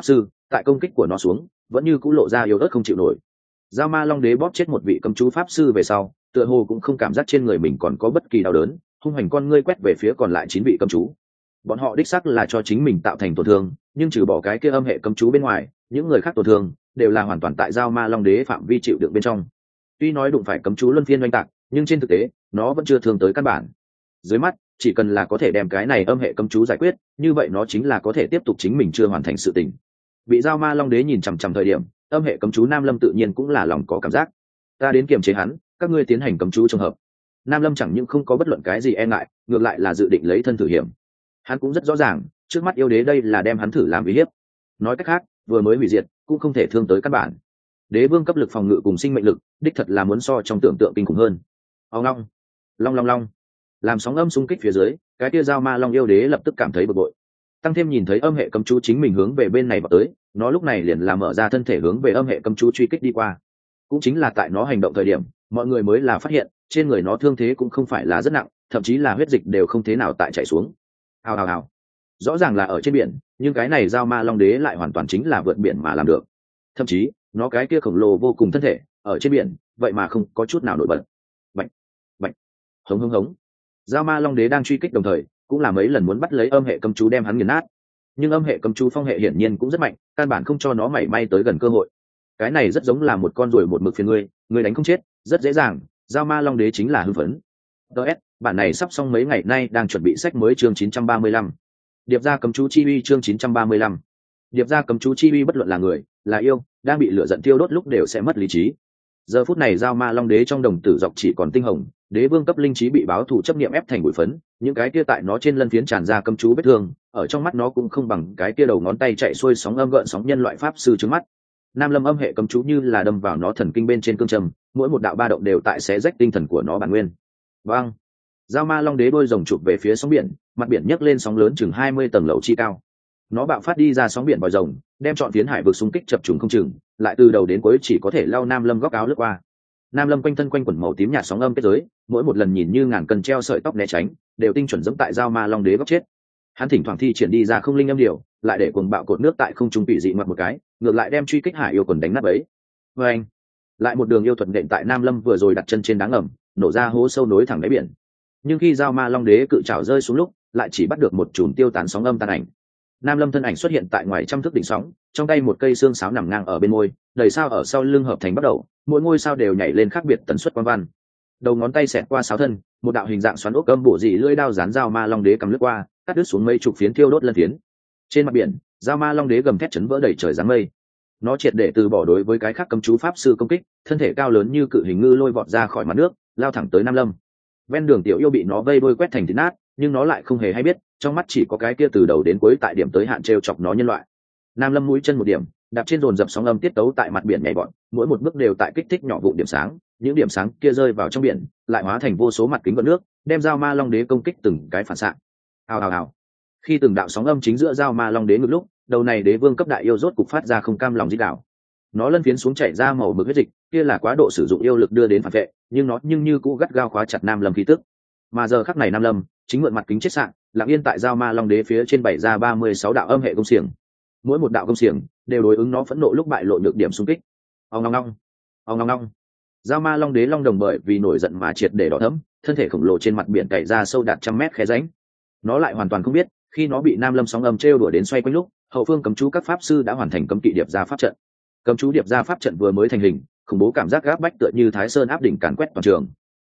tại công kích của nó xuống vẫn như cũ lộ ra yếu ớt không chịu nổi. Giao Ma Long Đế bóp chết một vị cấm chú pháp sư về sau, tựa hồ cũng không cảm giác trên người mình còn có bất kỳ đau đớn, hung hành con ngươi quét về phía còn lại 9 vị cấm chú. Bọn họ đích xác là cho chính mình tạo thành tổn thương, nhưng trừ bỏ cái kia âm hệ cấm chú bên ngoài, những người khác tổn thương đều là hoàn toàn tại Giao Ma Long Đế phạm vi chịu đựng bên trong. Tuy nói đụng phải cấm chú luân phiên oanh tạc, nhưng trên thực tế nó vẫn chưa thương tới căn bản. Dưới mắt chỉ cần là có thể đem cái này âm hệ cấm chú giải quyết, như vậy nó chính là có thể tiếp tục chính mình chưa hoàn thành sự tình. Bị Giao Ma Long Đế nhìn chằm chằm thời điểm, âm hệ cấm chú Nam Lâm tự nhiên cũng là lòng có cảm giác. Ta đến kiềm chế hắn, các ngươi tiến hành cấm chú trường hợp. Nam Lâm chẳng những không có bất luận cái gì e ngại, ngược lại là dự định lấy thân thử hiểm. Hắn cũng rất rõ ràng, trước mắt yêu đế đây là đem hắn thử làm uy hiếp. Nói cách khác, vừa mới hủy diệt, cũng không thể thương tới căn bản. Đế vương cấp lực phòng ngự cùng sinh mệnh lực, đích thật là muốn so trong tưởng tượng kinh khủng hơn. Ông long, long long long, làm sóng âm xung kích phía dưới, cái tia Giao Ma Long yêu đế lập tức cảm thấy bực bội. Tăng thêm nhìn thấy âm hệ cấm chú chính mình hướng về bên này vào tới, nó lúc này liền làm mở ra thân thể hướng về âm hệ cấm chú truy kích đi qua. Cũng chính là tại nó hành động thời điểm, mọi người mới là phát hiện trên người nó thương thế cũng không phải là rất nặng, thậm chí là huyết dịch đều không thế nào tại chảy xuống. Hào hào hào, rõ ràng là ở trên biển, nhưng cái này Giao Ma Long Đế lại hoàn toàn chính là vượt biển mà làm được. Thậm chí nó cái kia khổng lồ vô cùng thân thể ở trên biển vậy mà không có chút nào nổi bật. Bạch bạch, hống hống hống. Giao Ma Long Đế đang truy kích đồng thời cũng là mấy lần muốn bắt lấy âm hệ cấm chú đem hắn nghiền nát, nhưng âm hệ cấm chú phong hệ hiển nhiên cũng rất mạnh, căn bản không cho nó mảy may tới gần cơ hội. Cái này rất giống là một con ruồi một mực phiền ngươi đánh không chết, rất dễ dàng. Giao Ma Long Đế chính là hưng phấn. DS, bản này sắp xong mấy ngày nay đang chuẩn bị sách mới chương 935. Điệp ra cấm chú chi uy chương 935. Điệp ra cấm chú chi uy bất luận là người, là yêu, đang bị lửa giận tiêu đốt lúc đều sẽ mất lý trí. Giờ phút này Giao Ma Long Đế trong đồng tử dọc chỉ còn tinh hồng, đế vương cấp linh trí bị báo thù chấp niệm ép thành bụi phấn, những cái kia tại nó trên lân phiến tràn ra cấm chú vết thương, ở trong mắt nó cũng không bằng cái kia đầu ngón tay chạy xuôi sóng âm gợn sóng nhân loại pháp sư trước mắt. Nam Lâm âm hệ cấm chú như là đâm vào nó thần kinh bên trên cương trầm, mỗi một đạo ba động đều tại xé rách tinh thần của nó bản nguyên. Vang! Giao Ma Long Đế đôi rồng chụp về phía sóng biển, mặt biển nhấc lên sóng lớn chừng 20 tầng lầu chi cao. Nó bạo phát đi ra sóng biển vòi rồng, đem trọn phiến hải vực xung kích chập trùng không chừng, lại từ đầu đến cuối chỉ có thể lao Nam Lâm góc áo lướt qua. Nam Lâm quanh thân quanh quẩn màu tím nhạt sóng âm kết giới, mỗi một lần nhìn như ngàn cân treo sợi tóc né tránh, đều tinh chuẩn giống tại Giao Ma Long Đế góc chết. Hắn thỉnh thoảng thi triển đi ra không linh âm điều, lại để cuồng bạo cột nước tại không trung bị dị ngoặt một cái, ngược lại đem truy kích hải yêu quần đánh nát bấy. Anh lại một đường yêu thuật nện tại Nam Lâm vừa rồi đặt chân trên đá ngầm, nổ ra hố sâu nối thẳng đáy biển. Nhưng khi Giao Ma Long Đế cự trảo rơi xuống lúc, lại chỉ bắt được một chùm tiêu tán sóng âm tan ảnh. Nam Lâm thân ảnh xuất hiện tại ngoài trăm thước đỉnh sóng, trong tay một cây xương sáo nằm ngang ở bên môi, đầy sao ở sau lưng hợp thành bắt đầu, mỗi ngôi sao đều nhảy lên khác biệt tần suất quang văn. Đầu ngón tay xẹt qua sáo thân, một đạo hình dạng xoắn ốc âm bổ dị lưỡi đao dán Giao Ma Long Đế cầm lướt qua, cắt đứt xuống mấy chục phiến thiêu đốt lân phiến. Trên mặt biển, Giao Ma Long Đế gầm thét chấn vỡ đầy trời giáng mây. Nó triệt để từ bỏ đối với cái khác cấm chú pháp sư công kích, thân thể cao lớn như cự hình ngư lôi vọt ra khỏi mặt nước, lao thẳng tới Nam Lâm. Ven đường tiểu yêu bị nó vây đôi quét thành thịt nát, nhưng nó lại không hề hay biết, trong mắt chỉ có cái kia từ đầu đến cuối tại điểm tới hạn trêu chọc nó nhân loại. Nam Lâm mũi chân một điểm, đạp trên dồn dập sóng âm tiết tấu tại mặt biển nhảy vọt, mỗi một bước đều tại kích thích nhỏ vụn điểm sáng, những điểm sáng kia rơi vào trong biển, lại hóa thành vô số mặt kính vỡ nước, đem Giao Ma Long Đế công kích từng cái phản xạ. Hào hào hào. Khi từng đạo sóng âm chính giữa Giao Ma Long Đế ngược lúc, đầu này đế vương cấp đại yêu rốt cục phát ra không cam lòng dĩ đạo. Nó lân phiến xuống chảy ra màu mực huyết dịch, kia là quá độ sử dụng yêu lực đưa đến phản vệ, nhưng nó như cũ gắt gao khóa chặt Nam Lâm khí tức. Mà giờ khắc này Nam Lâm chính mượn mặt kính chết sạn, lặng yên tại Giao Ma Long Đế phía trên bày ra 36 đạo âm hệ công xiềng. Mỗi một đạo công xiềng đều đối ứng nó phẫn nộ lúc bại lộ nhược điểm xung kích. Ong ong ong, ong ong ong. Giao Ma Long Đế long đồng bởi vì nổi giận mà triệt để đỏ thẫm, thân thể khổng lồ trên mặt biển cày ra sâu đạt trăm mét khe rãnh. Nó lại hoàn toàn không biết, khi nó bị Nam Lâm sóng âm trêu đùa đến xoay quanh lúc, hậu phương cấm chú các pháp sư đã hoàn thành cấm kỵ điệp ra pháp trận. Cấm chú điệp ra pháp trận vừa mới thành hình, khủng bố cảm giác gáp bách tựa như Thái Sơn áp đỉnh càn quét toàn trường.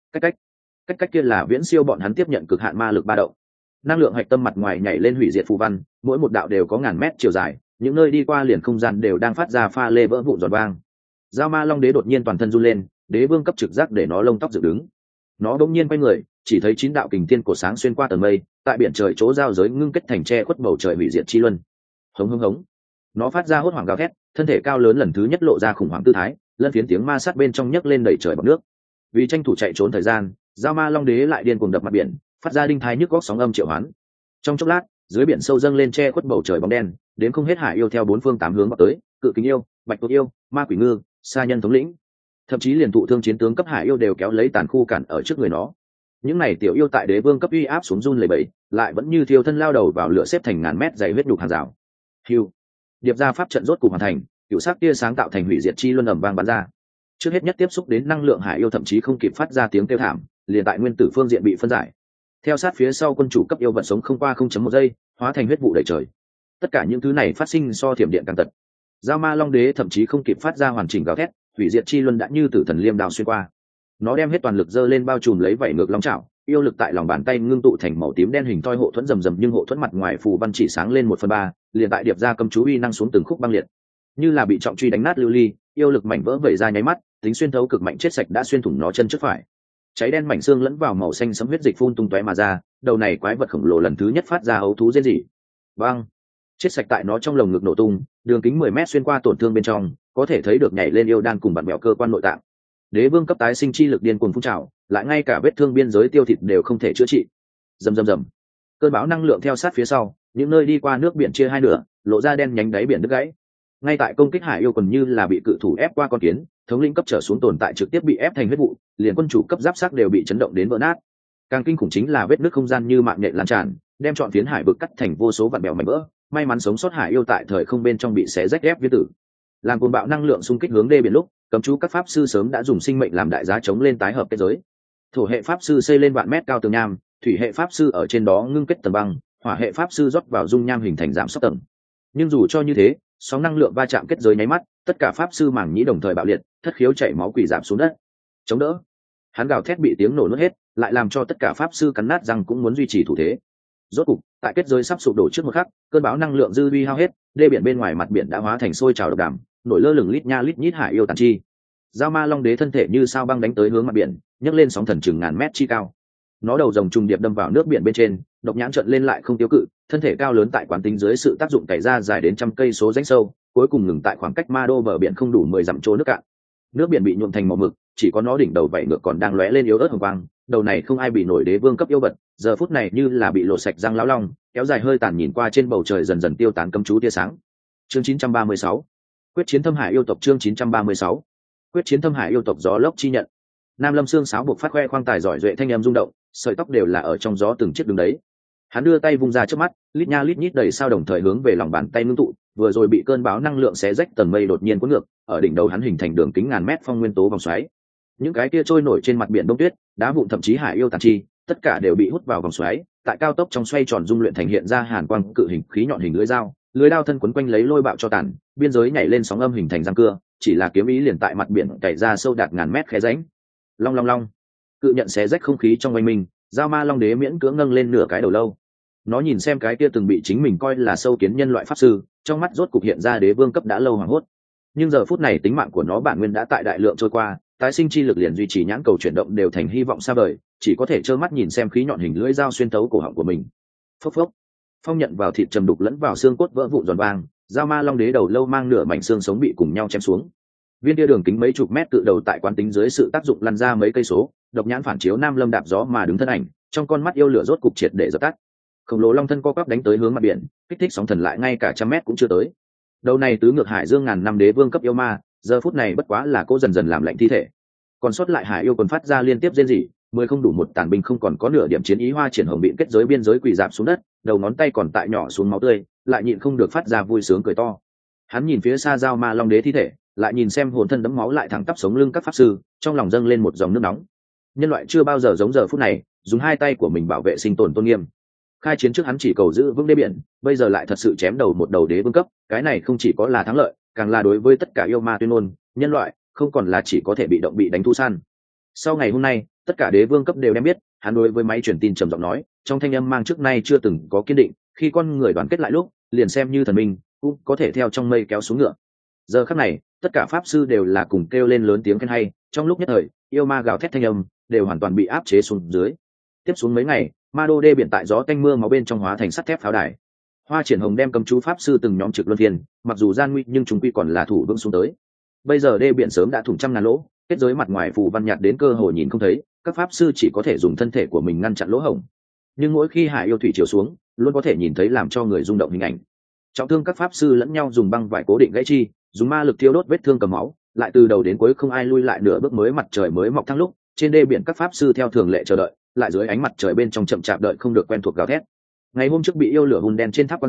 Cách kia là viễn siêu bọn hắn tiếp nhận cực hạn ma lực ba động. Năng lượng hạch tâm mặt ngoài nhảy lên hủy diệt phù văn, mỗi một đạo đều có ngàn mét chiều dài, những nơi đi qua liền không gian đều đang phát ra pha lê vỡ vụn giọt vang. Giao Ma Long Đế đột nhiên toàn thân run lên, đế vương cấp trực giác để nó lông tóc dựng đứng. Nó bỗng nhiên quay người, chỉ thấy 9 đạo kình thiên cổ sáng xuyên qua tầng mây, tại biển trời chỗ giao giới ngưng kết thành che khuất bầu trời hủy diệt chi luân. Hống hống hống. Nó phát ra hốt hoảng gào thét, thân thể cao lớn lần thứ nhất lộ ra khủng hoảng tư thái, lân phiến tiếng ma sát bên trong nhấc lên đẩy trời bọt nước. Vì tranh thủ chạy trốn thời gian, Giao Ma Long Đế lại điên cuồng đập mặt biển, phát ra đinh thái nhức góc sóng âm triệu hoán. Trong chốc lát, dưới biển sâu dâng lên che khuất bầu trời bóng đen, đến không hết hải yêu theo 4 phương 8 hướng vào tới, cự kính yêu, bạch tuộc yêu, ma quỷ ngư, sa nhân thống lĩnh, thậm chí liền thụ thương chiến tướng cấp hải yêu đều kéo lấy tàn khu cản ở trước người nó. Những này tiểu yêu tại đế vương cấp uy áp xuống run lẩy bẩy, lại vẫn như thiêu thân lao đầu vào lửa xếp thành ngàn mét dày huyết đục hàng rào. Hưu, điệp ra pháp trận rốt cục hoàn thành, cựu sắc tia sáng tạo thành hủy diệt chi luân ầm vang bắn ra. Trước hết nhất tiếp xúc đến năng lượng hải yêu thậm chí không kịp phát ra tiếng kêu thảm, liền tại nguyên tử phương diện bị phân giải. Theo sát phía sau quân chủ cấp yêu vật sống không qua 0.1 giây, hóa thành huyết vụ đầy trời. Tất cả những thứ này phát sinh so thiểm điện càng tật. Giao Ma Long Đế thậm chí không kịp phát ra hoàn chỉnh gào thét, hủy diệt chi luân đã như tử thần liêm đao xuyên qua. Nó đem hết toàn lực giơ lên bao trùm lấy vảy ngược long chảo, yêu lực tại lòng bàn tay ngưng tụ thành màu tím đen hình thoi hộ thuẫn rầm rầm, nhưng hộ thuẫn mặt ngoài phù văn chỉ sáng lên 1/3, liền tại điệp ra cầm chú uy năng xuống từng khúc băng liệt. Như là bị trọng truy đánh nát lưu ly, yêu lực mảnh vỡ vẩy ra nháy mắt, tính xuyên thấu cực mạnh chết sạch đã xuyên thủng nó chân trước phải. Cháy đen mảnh xương lẫn vào màu xanh sẫm huyết dịch phun tung tóe mà ra, đầu này quái vật khổng lồ lần thứ nhất phát ra ấu thú rên rỉ. Bang! Chết sạch tại nó trong lồng ngực nổ tung, đường kính 10 mét xuyên qua tổn thương bên trong, có thể thấy được nhảy lên yêu đan cùng bản mèo cơ quan nội tạng. Đế vương cấp tái sinh chi lực điên cuồng phun trào, lại ngay cả vết thương biên giới tiêu thịt đều không thể chữa trị. Rầm rầm rầm. Cơn bão năng lượng theo sát phía sau, những nơi đi qua nước biển chia hai nửa, lộ ra đen nhánh đáy biển đứt gãy. Ngay tại công kích hải yêu còn như là bị cự thủ ép qua con kiến, thống lĩnh cấp trở xuống tồn tại trực tiếp bị ép thành huyết vụ, liền quân chủ cấp giáp sắc đều bị chấn động đến vỡ nát. Càng kinh khủng chính là vết nứt không gian như mạng nhện lan tràn, đem trọn phiến hải vực cắt thành vô số vạn bèo mảnh vỡ. May mắn sống sót hải yêu tại thời không bên trong bị xé rách ép viên tử. Làm cuồng bạo năng lượng xung kích hướng đê biển lúc, cấm chú các pháp sư sớm đã dùng sinh mệnh làm đại giá chống lên tái hợp kết giới. Thổ hệ pháp sư xây lên vạn mét cao tường nham, thủy hệ pháp sư ở trên đó ngưng kết tầng băng, hỏa hệ pháp sư rót vào dung nham hình thành giảm sốc tầng. Nhưng dù cho như thế, sóng năng lượng va chạm kết giới nháy mắt, tất cả pháp sư mảng nhĩ đồng thời bạo liệt, thất khiếu chảy máu quỷ giảm xuống đất. Chống đỡ. Hắn gào thét bị tiếng nổ nuốt hết, lại làm cho tất cả pháp sư cắn nát răng cũng muốn duy trì thủ thế. Rốt cục, tại kết giới sắp sụp đổ trước một khắc, cơn bão năng lượng dư vi hao hết, đê biển bên ngoài mặt biển đã hóa thành sôi trào độc đàm, nổi lơ lửng lít nha lít nhít hải yêu tàn chi. Giao Ma Long Đế thân thể như sao băng đánh tới hướng mặt biển, nhấc lên sóng thần chừng ngàn mét chi cao. Nó đầu rồng trùng điệp đâm vào nước biển bên trên, độc nhãn trợn lên lại không tiêu cự, thân thể cao lớn tại quán tính dưới sự tác dụng cày ra dài đến trăm cây số rãnh sâu, cuối cùng ngừng tại khoảng cách Ma Đô bờ biển không đủ 10 dặm chỗ nước cạn. Nước biển bị nhuộm thành màu mực, chỉ có nó đỉnh đầu vảy ngược còn đang lóe lên yếu ớt hồng quang. Đầu này không ai bị nổi đế vương cấp yêu vật, giờ phút này như là bị lộ sạch răng lão long, kéo dài hơi tàn nhìn qua trên bầu trời dần dần tiêu tán cấm chú tia sáng. Chương 936, quyết chiến thâm hải yêu tộc. Chương 936, quyết chiến thâm hải yêu tộc. Gió lốc chi nhận. Nam Lâm xương sáo buộc phát khoe khoang tài giỏi duệ thanh âm rung động, sợi tóc đều là ở trong gió từng chiếc đứng đấy. Hắn đưa tay vung ra trước mắt, lít nha lít nhít đầy sao đồng thời hướng về lòng bàn tay ngưng tụ, vừa rồi bị cơn bão năng lượng xé rách tầng mây đột nhiên cuốn ngược, ở đỉnh đầu hắn hình thành đường kính ngàn mét phong nguyên tố vòng xoáy. Những cái kia trôi nổi trên mặt biển đông tuyết, đá vụn thậm chí hải yêu tàn chi, tất cả đều bị hút vào vòng xoáy, tại cao tốc trong xoay tròn dung luyện thành hiện ra hàn quang cự hình khí nhọn hình lưỡi đao thân quấn quanh lấy lôi bạo cho tàn, biên giới nhảy lên sóng âm hình thành răng cưa, chỉ là kiếm ý liền tại mặt biển cày ra sâu đạt ngàn mét khe rãnh. Long long long, cự nhận xé rách không khí trong oanh minh, Giao Ma Long Đế miễn cưỡng nâng lên nửa cái đầu lâu. Nó nhìn xem cái kia từng bị chính mình coi là sâu kiến nhân loại pháp sư, trong mắt rốt cục hiện ra đế vương cấp đã lâu hoảng hốt. Nhưng giờ phút này tính mạng của nó bản nguyên đã tại đại lượng trôi qua, tái sinh chi lực liền duy trì nhãn cầu chuyển động đều thành hy vọng xa vời, chỉ có thể trơ mắt nhìn xem khí nhọn hình lưỡi dao xuyên tấu cổ họng của mình. Phốc phốc, phong nhận vào thịt trầm đục lẫn vào xương cốt vỡ vụn giòn vang, Giao Ma Long Đế đầu lâu mang nửa mảnh xương sống bị cùng nhau chém xuống. Viên tia đường kính mấy chục mét cự đầu tại quán tính dưới sự tác dụng lăn ra mấy cây số, độc nhãn phản chiếu Nam Lâm đạp gió mà đứng thân ảnh, trong con mắt yêu lửa rốt cục triệt để dập tắt. Khổng lồ long thân co quắp đánh tới hướng mặt biển, kích thích sóng thần lại ngay cả trăm mét cũng chưa tới. Đầu này tứ ngược hải dương ngàn năm đế vương cấp yêu ma, giờ phút này bất quá là cô dần dần làm lạnh thi thể. Còn sót lại hải yêu còn phát ra liên tiếp rên rỉ, 10 không đủ một tàn binh không còn có nửa điểm chiến ý, hoa triển hồng biện kết giới biên giới quỳ dạp xuống đất, đầu ngón tay còn tại nhỏ xuống máu tươi, lại nhịn không được phát ra vui sướng cười to. Hắn nhìn phía xa Giao Ma Long Đế thi thể, lại nhìn xem hồn thân đẫm máu lại thẳng tắp sống lưng các pháp sư, trong lòng dâng lên một dòng nước nóng. Nhân loại chưa bao giờ giống giờ phút này, dùng hai tay của mình bảo vệ sinh tồn tôn nghiêm. Khai chiến trước hắn chỉ cầu giữ vững đế biển, bây giờ lại thật sự chém đầu một đầu đế vương cấp, cái này không chỉ có là thắng lợi, càng là đối với tất cả yêu ma tuyên ngôn, nhân loại không còn là chỉ có thể bị động bị đánh thu săn. Sau ngày hôm nay, tất cả đế vương cấp đều đem biết, hắn đối với máy truyền tin trầm giọng nói, trong thanh âm mang trước nay chưa từng có kiên định, khi con người đoàn kết lại lúc, liền xem như thần minh cũng có thể theo trong mây kéo xuống ngựa. Giờ khắc này, tất cả pháp sư đều là cùng kêu lên lớn tiếng khen hay, trong lúc nhất thời, yêu ma gào thét thanh âm đều hoàn toàn bị áp chế xuống dưới. Tiếp xuống mấy ngày, Ma Đô đê biển tại gió tanh mưa máu bên trong hóa thành sắt thép pháo đài. Hoa triển hồng đem cấm chú pháp sư từng nhóm trực luân phiên, mặc dù gian nguy nhưng chúng quy còn là thủ vững xuống tới. Bây giờ đê biển sớm đã thủng trăm ngàn lỗ, kết giới mặt ngoài phù văn nhạt đến cơ hồ nhìn không thấy, các pháp sư chỉ có thể dùng thân thể của mình ngăn chặn lỗ hổng. Nhưng mỗi khi hải yêu thủy chiều xuống, luôn có thể nhìn thấy làm cho người rung động hình ảnh. Trọng thương các pháp sư lẫn nhau dùng băng vải cố định gãy chi, dùng ma lực thiêu đốt vết thương cầm máu, lại từ đầu đến cuối không ai lui lại nửa bước, mới mặt trời mới mọc thăng lúc, trên đê biển các pháp sư theo thường lệ chờ đợi, lại dưới ánh mặt trời bên trong chậm chạp đợi không được quen thuộc gào thét. Ngày hôm trước bị yêu lửa hun đen trên tháp quan sát,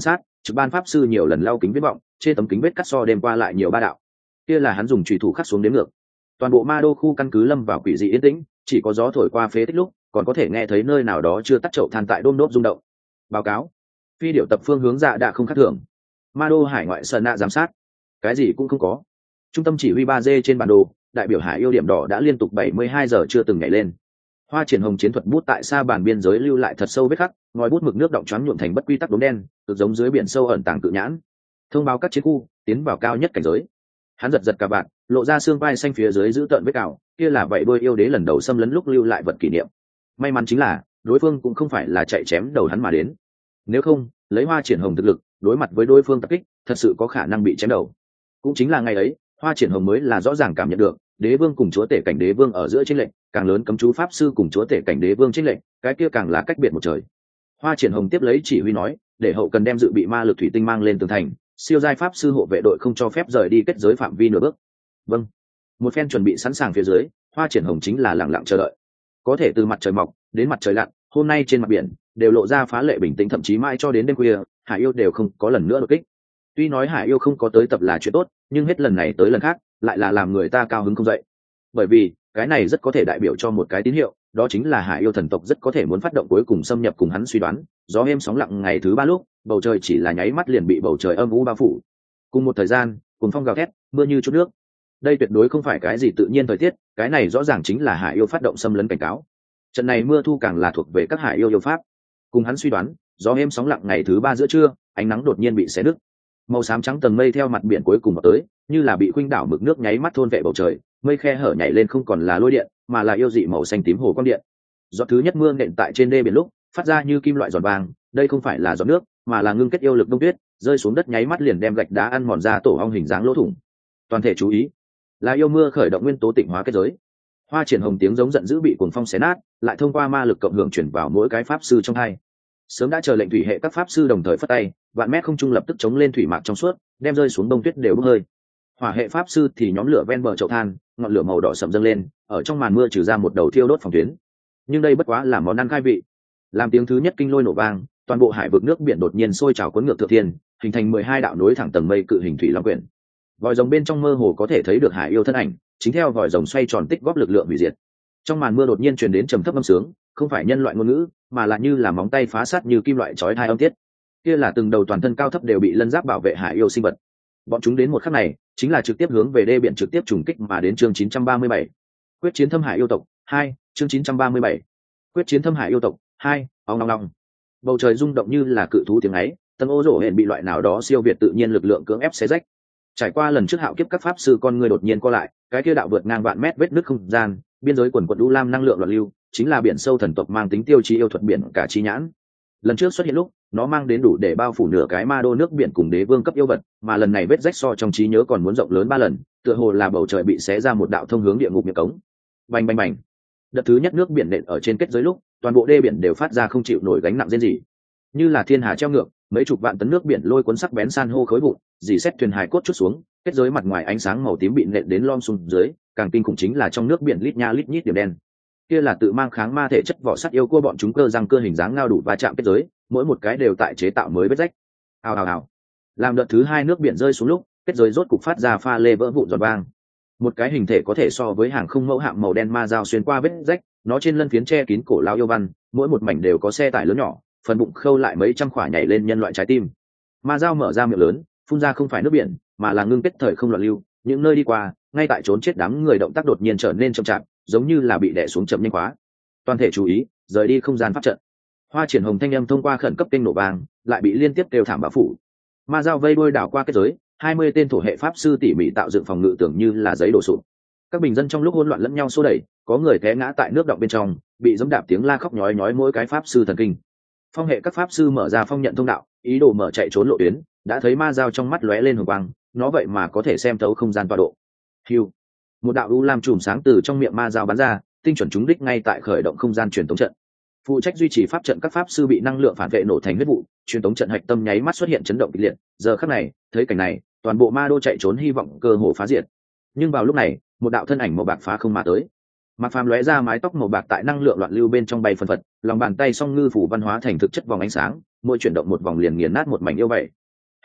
trực ban pháp sư nhiều lần lau kính vết vọng, trên tấm kính vết cắt so đêm qua lại nhiều ba đạo. Kia là hắn dùng chùy thủ khắc xuống đếm ngược. Toàn bộ ma đô khu căn cứ lâm vào quỷ dị yên tĩnh, chỉ có gió thổi qua phế tích lúc còn có thể nghe thấy nơi nào đó chưa tắt chậu than tại đôm đốp rung động. Báo cáo, phi điệu tập phương hướng dạ đã không khác thường. Ma đô hải ngoại sơn nạ giám sát, cái gì cũng không có. Trung tâm chỉ huy 3D trên bản đồ, đại biểu hải yêu điểm đỏ đã liên tục 72 giờ chưa từng nhảy lên. Hoa triển hồng chiến thuật bút tại xa bản biên giới lưu lại thật sâu vết khắc, ngòi bút mực nước động choáng nhuộm thành bất quy tắc đốm đen, cực giống dưới biển sâu ẩn tàng cự nhãn. Thông báo các chiến khu tiến vào cao nhất cảnh giới. Hắn giật cả bạn, lộ ra xương vai xanh phía dưới giữ tợn vết cào, kia là vậy đôi yêu đế lần đầu xâm lấn lúc lưu lại vật kỷ niệm. May mắn chính là đối phương cũng không phải là chạy chém đầu hắn mà đến. Nếu không, lấy Hoa triển hồng thực lực, đối mặt với đối phương tập kích, thật sự có khả năng bị chém đầu. Cũng chính là ngày ấy, Hoa triển hồng mới là rõ ràng cảm nhận được đế vương cùng chúa tể cảnh đế vương ở giữa chênh lệch càng lớn, cấm chú pháp sư cùng chúa tể cảnh đế vương chênh lệch cái kia càng là cách biệt một trời. Hoa triển hồng tiếp lấy chỉ huy nói, để hậu cần đem dự bị ma lực thủy tinh mang lên tường thành, siêu giai pháp sư hộ vệ đội không cho phép rời đi kết giới phạm vi nửa bước. Vâng. Một phen chuẩn bị sẵn sàng phía dưới, Hoa triển hồng chính là lặng lặng chờ đợi. Có thể từ mặt trời mọc đến mặt trời lặn, hôm nay trên mặt biển đều lộ ra phá lệ bình tĩnh, thậm chí mãi cho đến đêm khuya hải yêu đều không có lần nữa đột kích. Tuy nói hải yêu không có tới tập là chuyện tốt, nhưng hết lần này tới lần khác lại là làm người ta cao hứng không dậy. Bởi vì cái này rất có thể đại biểu cho một cái tín hiệu, đó chính là hải yêu thần tộc rất có thể muốn phát động cuối cùng xâm nhập. Cùng hắn suy đoán, gió êm sóng lặng ngày thứ 3 lúc bầu trời chỉ là nháy mắt liền bị bầu trời âm u bao phủ. Cùng một thời gian, cùng phong gào thét, mưa như chút nước. Đây tuyệt đối không phải cái gì tự nhiên thời tiết, cái này rõ ràng chính là hải yêu phát động xâm lấn cảnh cáo. Trận này mưa thu càng là thuộc về các hải yêu yêu pháp. Cùng hắn suy đoán, gió êm sóng lặng ngày thứ 3 giữa trưa, ánh nắng đột nhiên bị xé nứt. Màu xám trắng tầng mây theo mặt biển cuối cùng vào tới, như là bị khuynh đảo mực nước nháy mắt thôn vệ bầu trời, mây khe hở nhảy lên không còn là lôi điện, mà là yêu dị màu xanh tím hồ quang điện. Giọt thứ nhất mưa nện tại trên đê biển lúc, phát ra như kim loại giọt vàng, đây không phải là giọt nước, mà là ngưng kết yêu lực đông tuyết, rơi xuống đất nháy mắt liền đem gạch đá ăn mòn ra tổ ong hình dáng lỗ thủng. Toàn thể chú ý, là yêu mưa khởi động nguyên tố tịnh hóa kết giới. Hoa triển hồng tiếng giống giận dữ bị cuồng phong xé nát, lại thông qua ma lực cộng hưởng chuyển vào mỗi cái pháp sư trong hai. Sớm đã chờ lệnh thủy hệ các pháp sư đồng thời phất tay, vạn mét không trung lập tức chống lên thủy mạc trong suốt, đem rơi xuống đông tuyết đều bốc hơi. Hỏa hệ pháp sư thì nhóm lửa ven bờ chậu than, ngọn lửa màu đỏ sậm dâng lên, ở trong màn mưa trừ ra một đầu thiêu đốt phòng tuyến. Nhưng đây bất quá là món ăn khai vị. Làm tiếng thứ nhất kinh lôi nổ vang, toàn bộ hải vực nước biển đột nhiên sôi trào cuốn ngược thượng thiên, hình thành 12 đạo nối thẳng tầng mây cự hình thủy long quyển. Vòi rồng bên trong mơ hồ có thể thấy được hải yêu thân ảnh, chính theo vòi rồng xoay tròn tích góp lực lượng hủy diệt. Trong màn mưa đột nhiên truyền đến trầm thấp âm sướng, không phải nhân loại ngôn ngữ, mà là như là móng tay phá sắt như kim loại chói tai âm tiết. Kia là từng đầu toàn thân cao thấp đều bị lân giáp bảo vệ hải yêu sinh vật. Bọn chúng đến một khắc này, chính là trực tiếp hướng về đê biển trực tiếp trùng kích mà đến. Chương 937. Quyết chiến thâm hải yêu tộc 2, chương 937. Quyết chiến thâm hải yêu tộc 2, ong ong ong. Bầu trời rung động như là cự thú tiếng ấy, tầng ô rổ hển bị loại nào đó siêu việt tự nhiên lực lượng cưỡng ép xé rách. Trải qua lần trước hạo kiếp, các pháp sư con người đột nhiên co lại, cái kia đạo vượt ngang vạn mét vết nứt không gian, biên giới quần quật u lam năng lượng loạn lưu, chính là biển sâu thần tộc mang tính tiêu chí yêu thuật biển cả chi nhãn. Lần trước xuất hiện lúc, nó mang đến đủ để bao phủ nửa cái ma đô nước biển cùng đế vương cấp yêu vật, mà lần này vết rách so trong trí nhớ còn muốn rộng lớn 3 lần, tựa hồ là bầu trời bị xé ra một đạo thông hướng địa ngục miệng cống. Bành bành bành. Đợt thứ nhất nước biển nện ở trên kết giới lúc, toàn bộ đê biển đều phát ra không chịu nổi gánh nặng rên rỉ. Như là thiên hà treo ngược, mấy chục vạn tấn nước biển lôi cuốn sắc bén san hô khối vụn, dì xét thuyền hải cốt chút xuống, kết giới mặt ngoài ánh sáng màu tím bị nện đến lom xuống dưới, càng kinh khủng chính là trong nước biển lít nha lít nhít điểm đen. Kia là tự mang kháng ma thể chất vỏ sắt yêu cua bọn chúng cơ răng cơ hình dáng ngao đủ va chạm kết giới, mỗi một cái đều tại chế tạo mới vết rách. Ào ào ào. Làm đợt thứ 2 nước biển rơi xuống lúc, kết giới rốt cục phát ra pha lê vỡ vụn giòn vang. Một cái hình thể có thể so với hàng không mẫu hạm màu đen ma dao xuyên qua vết rách, nó trên lân phiến che kín cổ lao yêu văn, mỗi một mảnh đều có xe tải lớn nhỏ, phần bụng khâu lại mấy trăm khỏa nhảy lên nhân loại trái tim. Ma dao mở ra miệng lớn, phun ra không phải nước biển, mà là ngưng kết thời không loạn lưu, những nơi đi qua, ngay tại trốn chết đám người động tác đột nhiên trở nên chậm chạp, giống như là bị đè xuống chậm nhanh quá. Toàn thể chú ý, rời đi không gian pháp trận. Hoa triển hồng thanh âm thông qua khẩn cấp kênh nổ vàng, lại bị liên tiếp kêu thảm bão phủ. Ma dao vây đuôi đảo qua kết giới, 20 tên thổ hệ pháp sư tỉ mỉ tạo dựng phòng ngự tưởng như là giấy đổ sụp. Các bình dân trong lúc hỗn loạn lẫn nhau xô đẩy, có người té ngã tại nước động bên trong, bị giẫm đạp tiếng la khóc nhói nhói mỗi cái pháp sư thần kinh. Phong hệ các pháp sư mở ra phong nhận thông đạo, ý đồ mở chạy trốn lộ tuyến, đã thấy ma dao trong mắt lóe lên hồng quang, nó vậy mà có thể xem thấu không gian tọa độ. Hưu, một đạo u lam chùm sáng từ trong miệng ma dao bắn ra, tinh chuẩn trúng đích ngay tại khởi động không gian truyền tống trận. Phụ trách duy trì pháp trận các pháp sư bị năng lượng phản vệ nổ thành huyết vụ, truyền tống trận hạch tâm nháy mắt xuất hiện chấn động kịch liệt. Giờ khắc này, thấy cảnh này, toàn bộ ma đô chạy trốn hy vọng cơ hồ phá diệt. Nhưng vào lúc này, một đạo thân ảnh màu bạc phá không mà tới. Mạc Phàm lóe ra mái tóc màu bạc tại năng lượng loạn lưu bên trong bay phân phật, lòng bàn tay song ngư phủ văn hóa thành thực chất vòng ánh sáng, mỗi chuyển động một vòng liền nghiền nát một mảnh yêu vậy.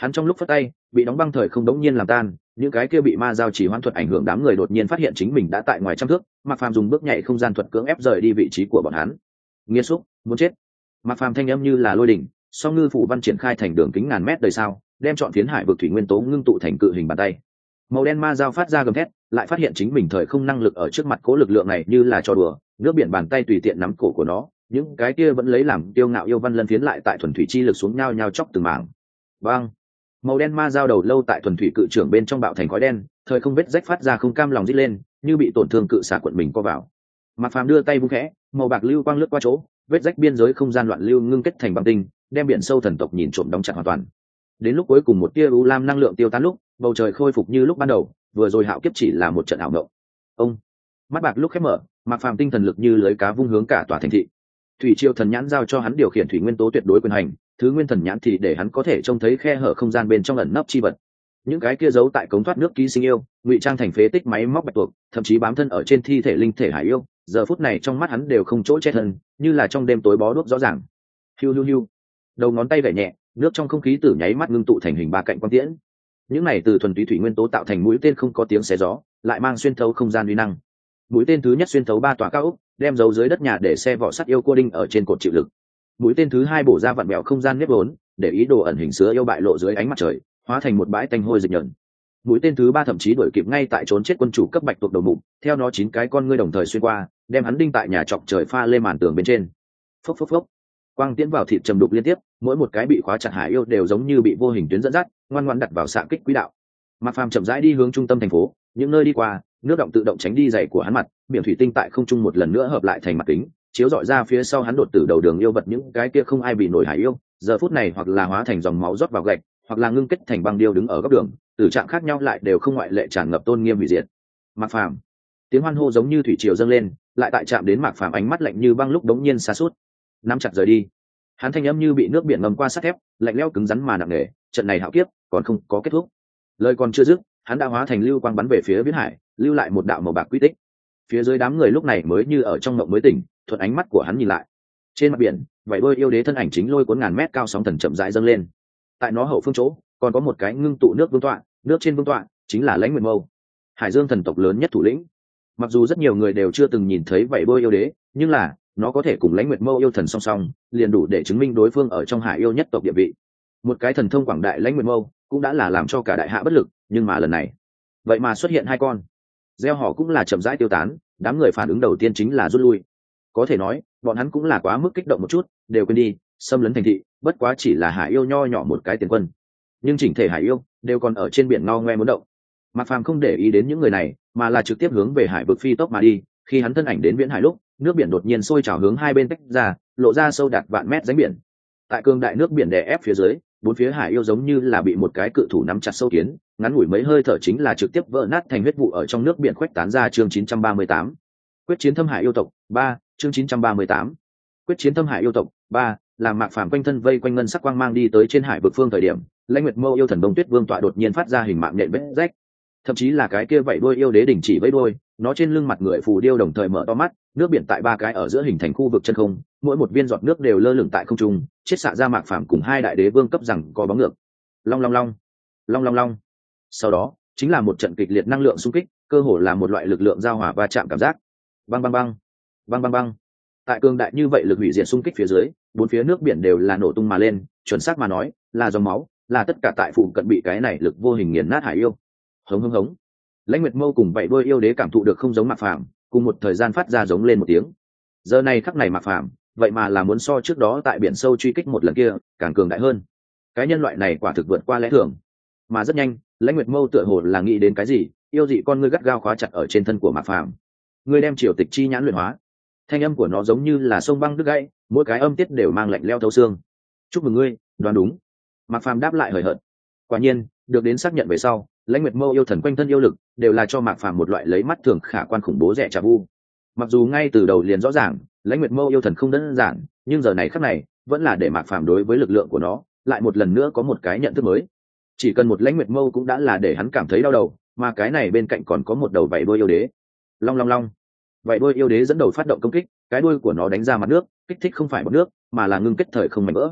Hắn trong lúc phất tay, bị đóng băng thời không đống nhiên làm tan, những cái kia bị ma giao chỉ hoãn thuật ảnh hưởng đám người đột nhiên phát hiện chính mình đã tại ngoài trăm thước. Mạc Phàm dùng bước nhảy không gian thuật cưỡng ép rời đi vị trí của bọn hắn. Nghiệt xúc, muốn chết. Mạc Phàm thanh âm như là lôi đỉnh, song ngư phủ văn triển khai thành đường kính ngàn mét đời sao, đem chọn phiến hải vực thủy nguyên tố ngưng tụ thành cự hình bàn tay. Màu đen ma giao phát ra gầm thét, lại phát hiện chính mình thời không năng lực ở trước mặt cố lực lượng này như là trò đùa, nước biển bàn tay tùy tiện nắm cổ của nó, những cái kia vẫn lấy làm tiêu ngạo yêu văn lân phiến lại tại thuần thủy chi lực xuống nhau nhau chóc từng mảng. Bang! Màu đen ma giao đầu lâu tại thuần thủy cự trưởng bên trong bạo thành khói đen, thời không vết rách phát ra không cam lòng rít lên, như bị tổn thương cự xả cuộn mình co vào. Mạc Phàm đưa tay vung khẽ, màu bạc lưu quang lướt qua chỗ, vết rách biên giới không gian loạn lưu ngưng kết thành băng tinh, đem biển sâu thần tộc nhìn trộm đóng chặt hoàn toàn. Đến lúc cuối cùng một tia u lam năng lượng tiêu tán lúc, bầu trời khôi phục như lúc ban đầu, vừa rồi hạo kiếp chỉ là một trận ảo mộng. Ông mắt bạc lúc khép mở, Mạc Phàm tinh thần lực như lưới cá vung hướng cả tòa thành thị. Thủy triều thần nhãn giao cho hắn điều khiển thủy nguyên tố tuyệt đối quyền hành, thứ nguyên thần nhãn thì để hắn có thể trông thấy khe hở không gian bên trong ẩn nấp chi vật. Những cái kia giấu tại cống thoát nước ký sinh yêu, ngụy trang thành phế tích máy móc bạch tuộc, thậm chí bám thân ở trên thi thể linh thể hải yêu, giờ phút này trong mắt hắn đều không chỗ che thân, như là trong đêm tối bó đuốc rõ ràng. Hiu hiu hiu, đầu ngón tay gảy nhẹ, nước trong không khí từ nháy mắt ngưng tụ thành hình ba cạnh quang tiễn. Những này từ thuần túy thủy nguyên tố tạo thành mũi tên không có tiếng xé gió, lại mang xuyên thấu không gian uy năng. Mũi tên thứ nhất xuyên thấu ba tòa cao ốc, đem giấu dưới đất nhà để xe vỏ sắt yêu cua đinh ở trên cột chịu lực. Mũi tên thứ hai bổ ra vặn bẹo không gian nếp vốn, để ý đồ ẩn hình sứa yêu bại lộ dưới ánh mặt trời, hóa thành một bãi tanh hôi dịch nhợn. Mũi tên thứ ba thậm chí đuổi kịp ngay tại trốn chết quân chủ cấp bạch tuộc đầu mục, theo nó 9 cái con ngươi đồng thời xuyên qua, đem hắn đinh tại nhà chọc trời pha lê màn tường bên trên. Phốc phốc phốc, quang tiễn vào thịt trầm đục liên tiếp, mỗi một cái bị khóa chặt hải yêu đều giống như bị vô hình tuyến dẫn dắt, ngoan ngoãn đặt vào xạ kích quỹ đạo. Mạc Phàm chậm rãi đi hướng trung tâm thành phố, những nơi đi qua, nước động tự động tránh đi giày của hắn mặt, miệng thủy tinh tại không trung một lần nữa hợp lại thành mặt kính, chiếu rọi ra phía sau hắn đột tử đầu đường yêu vật những cái kia không ai bị nổi hải yêu, giờ phút này hoặc là hóa thành dòng máu rót vào gạch, hoặc là ngưng kết thành băng điêu đứng ở góc đường, tử trạng khác nhau lại đều không ngoại lệ tràn ngập tôn nghiêm hủy diệt. Mạc Phàm, tiếng hoan hô giống như thủy triều dâng lên, lại tại chạm đến Mạc Phàm ánh mắt lạnh như băng lúc đống nhiên xa suốt, nắm chặt rời đi. Hắn thanh âm như bị nước biển ngầm qua sắt thép, lạnh lẽo cứng rắn mà nặng nề, trận này hạo kiếp còn không có kết thúc. Lời còn chưa dứt, hắn đã hóa thành lưu quang bắn về phía viễn hải, lưu lại một đạo màu bạc quy tích. Phía dưới đám người lúc này mới như ở trong mộng mới tỉnh, thuận ánh mắt của hắn nhìn lại. Trên mặt biển, vảy đôi yêu đế thân ảnh chính lôi cuốn ngàn mét cao sóng thần chậm rãi dâng lên. Tại nó hậu phương chỗ, còn có một cái ngưng tụ nước vương tọa, nước trên vương tọa chính là Lãnh Nguyệt Mâu, Hải Dương thần tộc lớn nhất thủ lĩnh. Mặc dù rất nhiều người đều chưa từng nhìn thấy vảy đôi yêu đế, nhưng là nó có thể cùng Lãnh Nguyệt Mâu yêu thần song song, liền đủ để chứng minh đối phương ở trong Hải yêu nhất tộc địa vị. Một cái thần thông quảng đại Lãnh Nguyệt Mâu cũng đã là làm cho cả đại hạ bất lực, nhưng mà lần này, vậy mà xuất hiện hai con. Gieo họ cũng là chậm rãi tiêu tán, đám người phản ứng đầu tiên chính là rút lui. Có thể nói, bọn hắn cũng là quá mức kích động một chút, đều quên đi, xâm lấn thành thị, bất quá chỉ là Hải yêu nho nhỏ một cái tiền quân. Nhưng chỉnh thể Hải yêu đều còn ở trên biển ngao ngoe muốn động. Mạc Phàm không để ý đến những người này, mà là trực tiếp hướng về hải vực phi tốc mà đi. Khi hắn thân ảnh đến viễn hải lúc, nước biển đột nhiên sôi trào hướng hai bên tách ra, lộ ra sâu đạt vạn mét rãnh biển. Tại cương đại nước biển đè ép phía dưới, bốn phía hải yêu giống như là bị một cái cự thủ nắm chặt sâu kiến, ngắn ngủi mấy hơi thở chính là trực tiếp vỡ nát thành huyết vụ ở trong nước biển khuếch tán ra. Chương 938, quyết chiến thâm hải yêu tộc 3, chương 938, quyết chiến thâm hải yêu tộc 3, làm Mạc Phàm quanh thân vây quanh ngân sắc quang mang đi tới trên hải vực phương thời điểm, Lãnh Nguyệt Mâu yêu thần Đông Tuyết Vương tọa đột nhiên phát ra hình mạng nhện vết rách. Thậm chí là cái kia vảy đuôi yêu đế đình chỉ vẫy đuôi, nó trên lưng mặt người phù điêu đồng thời mở to mắt, nước biển tại ba cái ở giữa hình thành khu vực chân không, mỗi một viên giọt nước đều lơ lửng tại không trung, chiết xạ ra Mạc Phàm cùng hai đại đế vương cấp rằng có bóng ngược. Long long long, long long long. Sau đó, chính là một trận kịch liệt năng lượng xung kích, cơ hồ là một loại lực lượng giao hòa va chạm cảm giác. Bang bang bang, bang bang bang. Tại cường đại như vậy lực hủy diệt xung kích phía dưới, bốn phía nước biển đều là nổ tung mà lên, chuẩn xác mà nói, là dòng máu, là tất cả tại phụ cận bị cái này lực vô hình nghiền nát hải yêu. Hống hống hống. Lãnh Nguyệt Mâu cùng vậy đôi yêu đế cảm thụ được không giống Mạc Phàm, cùng một thời gian phát ra giống lên một tiếng. Giờ này khắc này Mạc Phàm, vậy mà là muốn so trước đó tại biển sâu truy kích một lần kia, càng cường đại hơn. Cái nhân loại này quả thực vượt qua lẽ thường. Mà rất nhanh, Lãnh Nguyệt Mâu tựa hồ là nghĩ đến cái gì, yêu dị con ngươi gắt gao khóa chặt ở trên thân của Mạc Phàm. Ngươi đem triều tịch chi nhãn luyện hóa. Thanh âm của nó giống như là sông băng đứt gãy, mỗi cái âm tiết đều mang lạnh lẽo thấu xương. Chúc mừng ngươi, đoán đúng. Mạc Phàm đáp lại hời hợt. Quả nhiên, được đến xác nhận về sau, Lãnh Nguyệt Mâu yêu thần quanh thân yêu lực đều là cho Mạc Phàm một loại lấy mắt thường khả quan khủng bố rẻ trà vu. Mặc dù ngay từ đầu liền rõ ràng, Lãnh Nguyệt Mâu yêu thần không đơn giản, nhưng giờ này khắc này vẫn là để Mạc Phàm đối với lực lượng của nó lại một lần nữa có một cái nhận thức mới. Chỉ cần một Lãnh Nguyệt Mâu cũng đã là để hắn cảm thấy đau đầu, mà cái này bên cạnh còn có một đầu vảy đuôi yêu đế. Long long long. Vảy đuôi yêu đế dẫn đầu phát động công kích, cái đuôi của nó đánh ra mặt nước, kích thích không phải bọt nước, mà là ngưng kết thời không mảnh vỡ.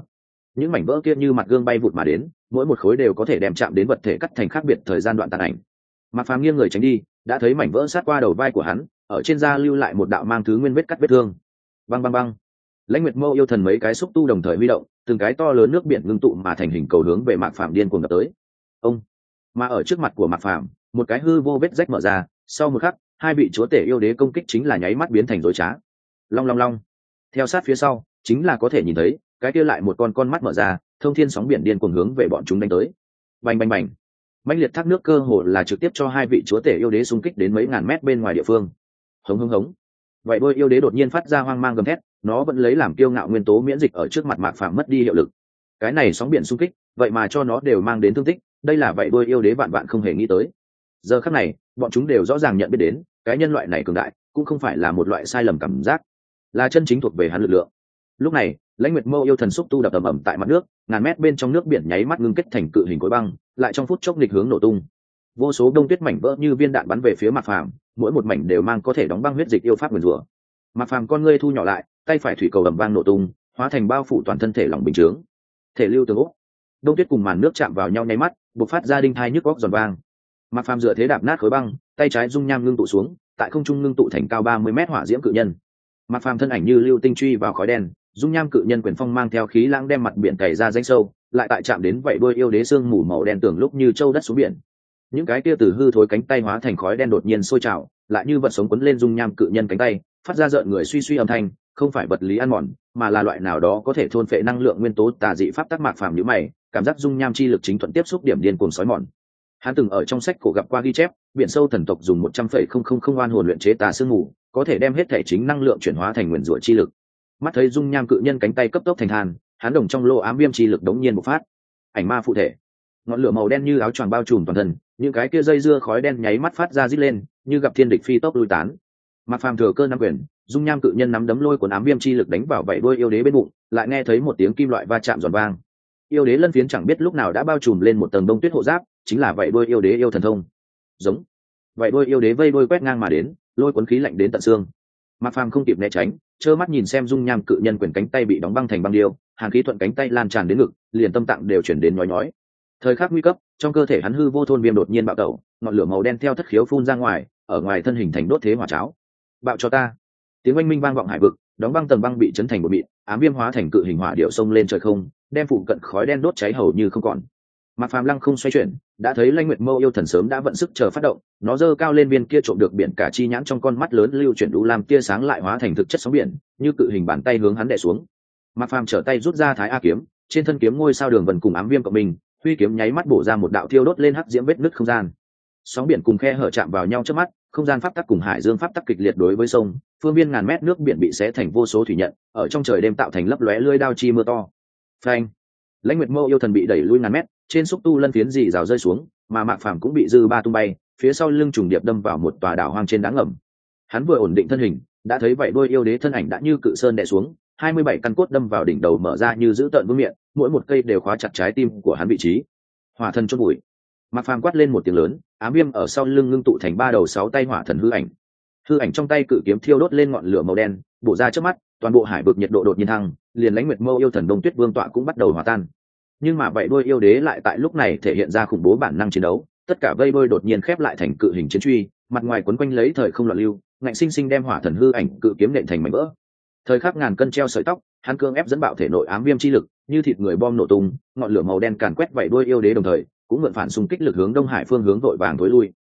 những mảnh vỡ kia như mặt gương bay vụt mà đến, mỗi một khối đều có thể đem chạm đến vật thể cắt thành khác biệt thời gian đoạn tàn ảnh. Mạc Phàm nghiêng người tránh đi, đã thấy mảnh vỡ sát qua đầu vai của hắn, ở trên da lưu lại một đạo mang thứ nguyên vết cắt vết thương. Băng băng băng. Lãnh Nguyệt Mâu yêu thần mấy cái xúc tu đồng thời huy động, từng cái to lớn nước biển ngưng tụ mà thành hình cầu hướng về Mạc Phàm điên cuồng đập tới. Ông. Mà ở trước mặt của Mạc Phàm, một cái hư vô vết rách mở ra, sau một khắc, hai vị chúa tể yêu đế công kích chính là nháy mắt biến thành rối trá. Long long long. Theo sát phía sau, chính là có thể nhìn thấy, cái kia lại một con mắt mở ra, thông thiên sóng biển điên cuồng hướng về bọn chúng đánh tới. Bành bành bành. Mãnh liệt thác nước cơ hồ là trực tiếp cho hai vị chúa tể yêu đế xung kích đến mấy ngàn mét bên ngoài địa phương. Hống hống hống. Vậy đôi yêu đế đột nhiên phát ra hoang mang gầm thét, nó vẫn lấy làm kiêu ngạo nguyên tố miễn dịch ở trước mặt Mạc Phàm mất đi hiệu lực. Cái này sóng biển xung kích, vậy mà cho nó đều mang đến thương tích, đây là vậy đôi yêu đế vạn vạn không hề nghĩ tới. Giờ khắc này, bọn chúng đều rõ ràng nhận biết đến, cái nhân loại này cường đại, cũng không phải là một loại sai lầm cảm giác, là chân chính thuộc về hắn lực lượng. Lúc này, Lãnh Nguyệt Mâu yêu thần xúc tu đập ầm ầm tại mặt nước, ngàn mét bên trong nước biển nháy mắt ngưng kết thành cự hình khối băng, lại trong phút chốc nghịch hướng nổ tung. Vô số đông tuyết mảnh vỡ như viên đạn bắn về phía Mạc Phàm, mỗi một mảnh đều mang có thể đóng băng huyết dịch yêu pháp nguyên rủa. Mạc Phàm con ngươi thu nhỏ lại, tay phải thủy cầu ầm vang nổ tung, hóa thành bao phủ toàn thân thể lỏng bình chướng. Thể lưu tường ốc. Đông tuyết cùng màn nước chạm vào nhau nháy mắt, bộc phát ra đinh thai nhức óc giòn vang. Mạc Phàm dựa thế đạp nát khối băng, tay trái dung nham ngưng tụ xuống, tại không trung ngưng tụ thành cao 30 mét hỏa diễm cự nhân. Mạc Phàm thân ảnh như lưu tinh truy vào khói đen, dung nham cự nhân quyền phong mang theo khí lãng đem mặt biển cày ra rãnh sâu, lại tại chạm đến vậy đuôi yêu đế xương mù màu đen tưởng lúc như châu đất xuống biển. Những cái kia từ hư thối cánh tay hóa thành khói đen đột nhiên sôi trào, lại như vật sống quấn lên dung nham cự nhân cánh tay, phát ra rợn người suy suy âm thanh, không phải vật lý ăn mòn, mà là loại nào đó có thể thôn phệ năng lượng nguyên tố tà dị pháp tắc. Mạc Phàm nhíu mày, cảm giác dung nham chi lực chính thuận tiếp xúc điểm điên cuồng sói mòn. Hắn từng ở trong sách cổ gặp qua ghi chép, biển sâu thần tộc dùng 100,000 oan hồn luyện chế tà sương mù, có thể đem hết thể chính năng lượng chuyển hóa thành nguyên rủa chi lực. Mắt thấy dung nham cự nhân cánh tay cấp tốc thành than, hắn đồng trong lô ám viêm chi lực đống nhiên bộc phát. Ảnh ma phụ thể, ngọn lửa màu đen như áo choàng bao trùm toàn thân, những cái kia dây dưa khói đen nháy mắt phát ra rít lên, như gặp thiên địch phi tốc lui tán. Mạc Phàm thừa cơ nắm quyền, dung nham cự nhân nắm đấm lôi cuốn ám viêm chi lực đánh vào vậy đuôi yêu đế bên bụng, lại nghe thấy một tiếng kim loại va chạm giòn vang. Yêu đế lân phiến chẳng biết lúc nào đã bao trùm lên một tầng đông tuyết hộ giáp, chính là vậy đuôi yêu đế yêu thần thông. Giống. Vậy đuôi yêu đế vây đuôi quét ngang mà đến, lôi cuốn khí lạnh đến tận xương. Mạc Phàm không kịp né tránh, trơ mắt nhìn xem dung nham cự nhân quyền cánh tay bị đóng băng thành băng điêu, hàn khí thuận cánh tay lan tràn đến ngực, liền tâm tạng đều chuyển đến nhói nhói. Thời khắc nguy cấp, trong cơ thể hắn hư vô thôn viêm đột nhiên bạo tẩu, ngọn lửa màu đen theo thất khiếu phun ra ngoài, ở ngoài thân hình thành đốt thế hỏa cháo. Bạo cho ta! Tiếng oanh minh vang vọng hải vực, đóng băng tầng băng bị chấn thành một mịn, ám viêm hóa thành cự hình hỏa điệu sông lên trời không, đem phụ cận khói đen đốt cháy hầu như không còn. Mạc Phàm lăng không xoay chuyển, đã thấy Lãnh Nguyệt Mâu yêu thần sớm đã vận sức chờ phát động, nó giơ cao lên viên kia trộm được biển cả chi nhãn trong con mắt lớn lưu chuyển đủ làm tia sáng lại hóa thành thực chất sóng biển, như cự hình bàn tay hướng hắn đè xuống. Mạc Phàm trở tay rút ra Thái A kiếm, trên thân kiếm ngôi sao đường vần cùng ám viêm cộng mình, huy kiếm nháy mắt bổ ra một đạo thiêu đốt lên hắc diễm vết nứt không gian. Sóng biển cùng khe hở chạm vào nhau trước mắt, không gian pháp tắc cùng hải dương pháp tắc kịch liệt đối với sông, phương viên ngàn mét nước biển bị xé thành vô số thủy nhận, ở trong trời đêm tạo thành lấp lóe lưỡi đao chi mưa to. Phanh! Lãnh Nguyệt Mâu yêu thần bị đẩy lui ngàn mét, trên xúc tu lân phiến rì rào rơi xuống, mà Mạc Phàm cũng bị dư ba tung bay, phía sau lưng trùng điệp đâm vào một tòa đảo hoang trên đá ngầm. Hắn vừa ổn định thân hình, đã thấy vậy đôi yêu đế thân ảnh đã như cự sơn đè xuống, 27 căn cốt đâm vào đỉnh đầu mở ra như giữ tợn vương miệng, mỗi một cây đều khóa chặt trái tim của hắn vị trí. Hỏa thần chốt bụi. Mạc Phàm quát lên một tiếng lớn, ám viêm ở sau lưng ngưng tụ thành 3 đầu 6 tay hỏa thần hư ảnh. Hư ảnh trong tay cự kiếm thiêu đốt lên ngọn lửa màu đen, bổ ra trước mắt, toàn bộ hải vực nhiệt độ đột nhiên thăng, liền Lãnh Nguyệt Mâu yêu thần Đông Tuyết Vương tọa cũng bắt đầu hòa tan. Nhưng mà vậy đôi yêu đế lại tại lúc này thể hiện ra khủng bố bản năng chiến đấu, tất cả vây đôi đột nhiên khép lại thành cự hình chiến truy, mặt ngoài quấn quanh lấy thời không loạn lưu, ngạnh sinh sinh đem hỏa thần hư ảnh cự kiếm nện thành mảnh vỡ. Thời khắc ngàn cân treo sợi tóc, hắn cương ép dẫn bạo thể nội ám viêm chi lực, như thịt người bom nổ tung, ngọn lửa màu đen càn quét vậy đuôi yêu đế đồng thời, cũng mượn phản xung kích lực hướng Đông Hải phương hướng vội vàng tối lui.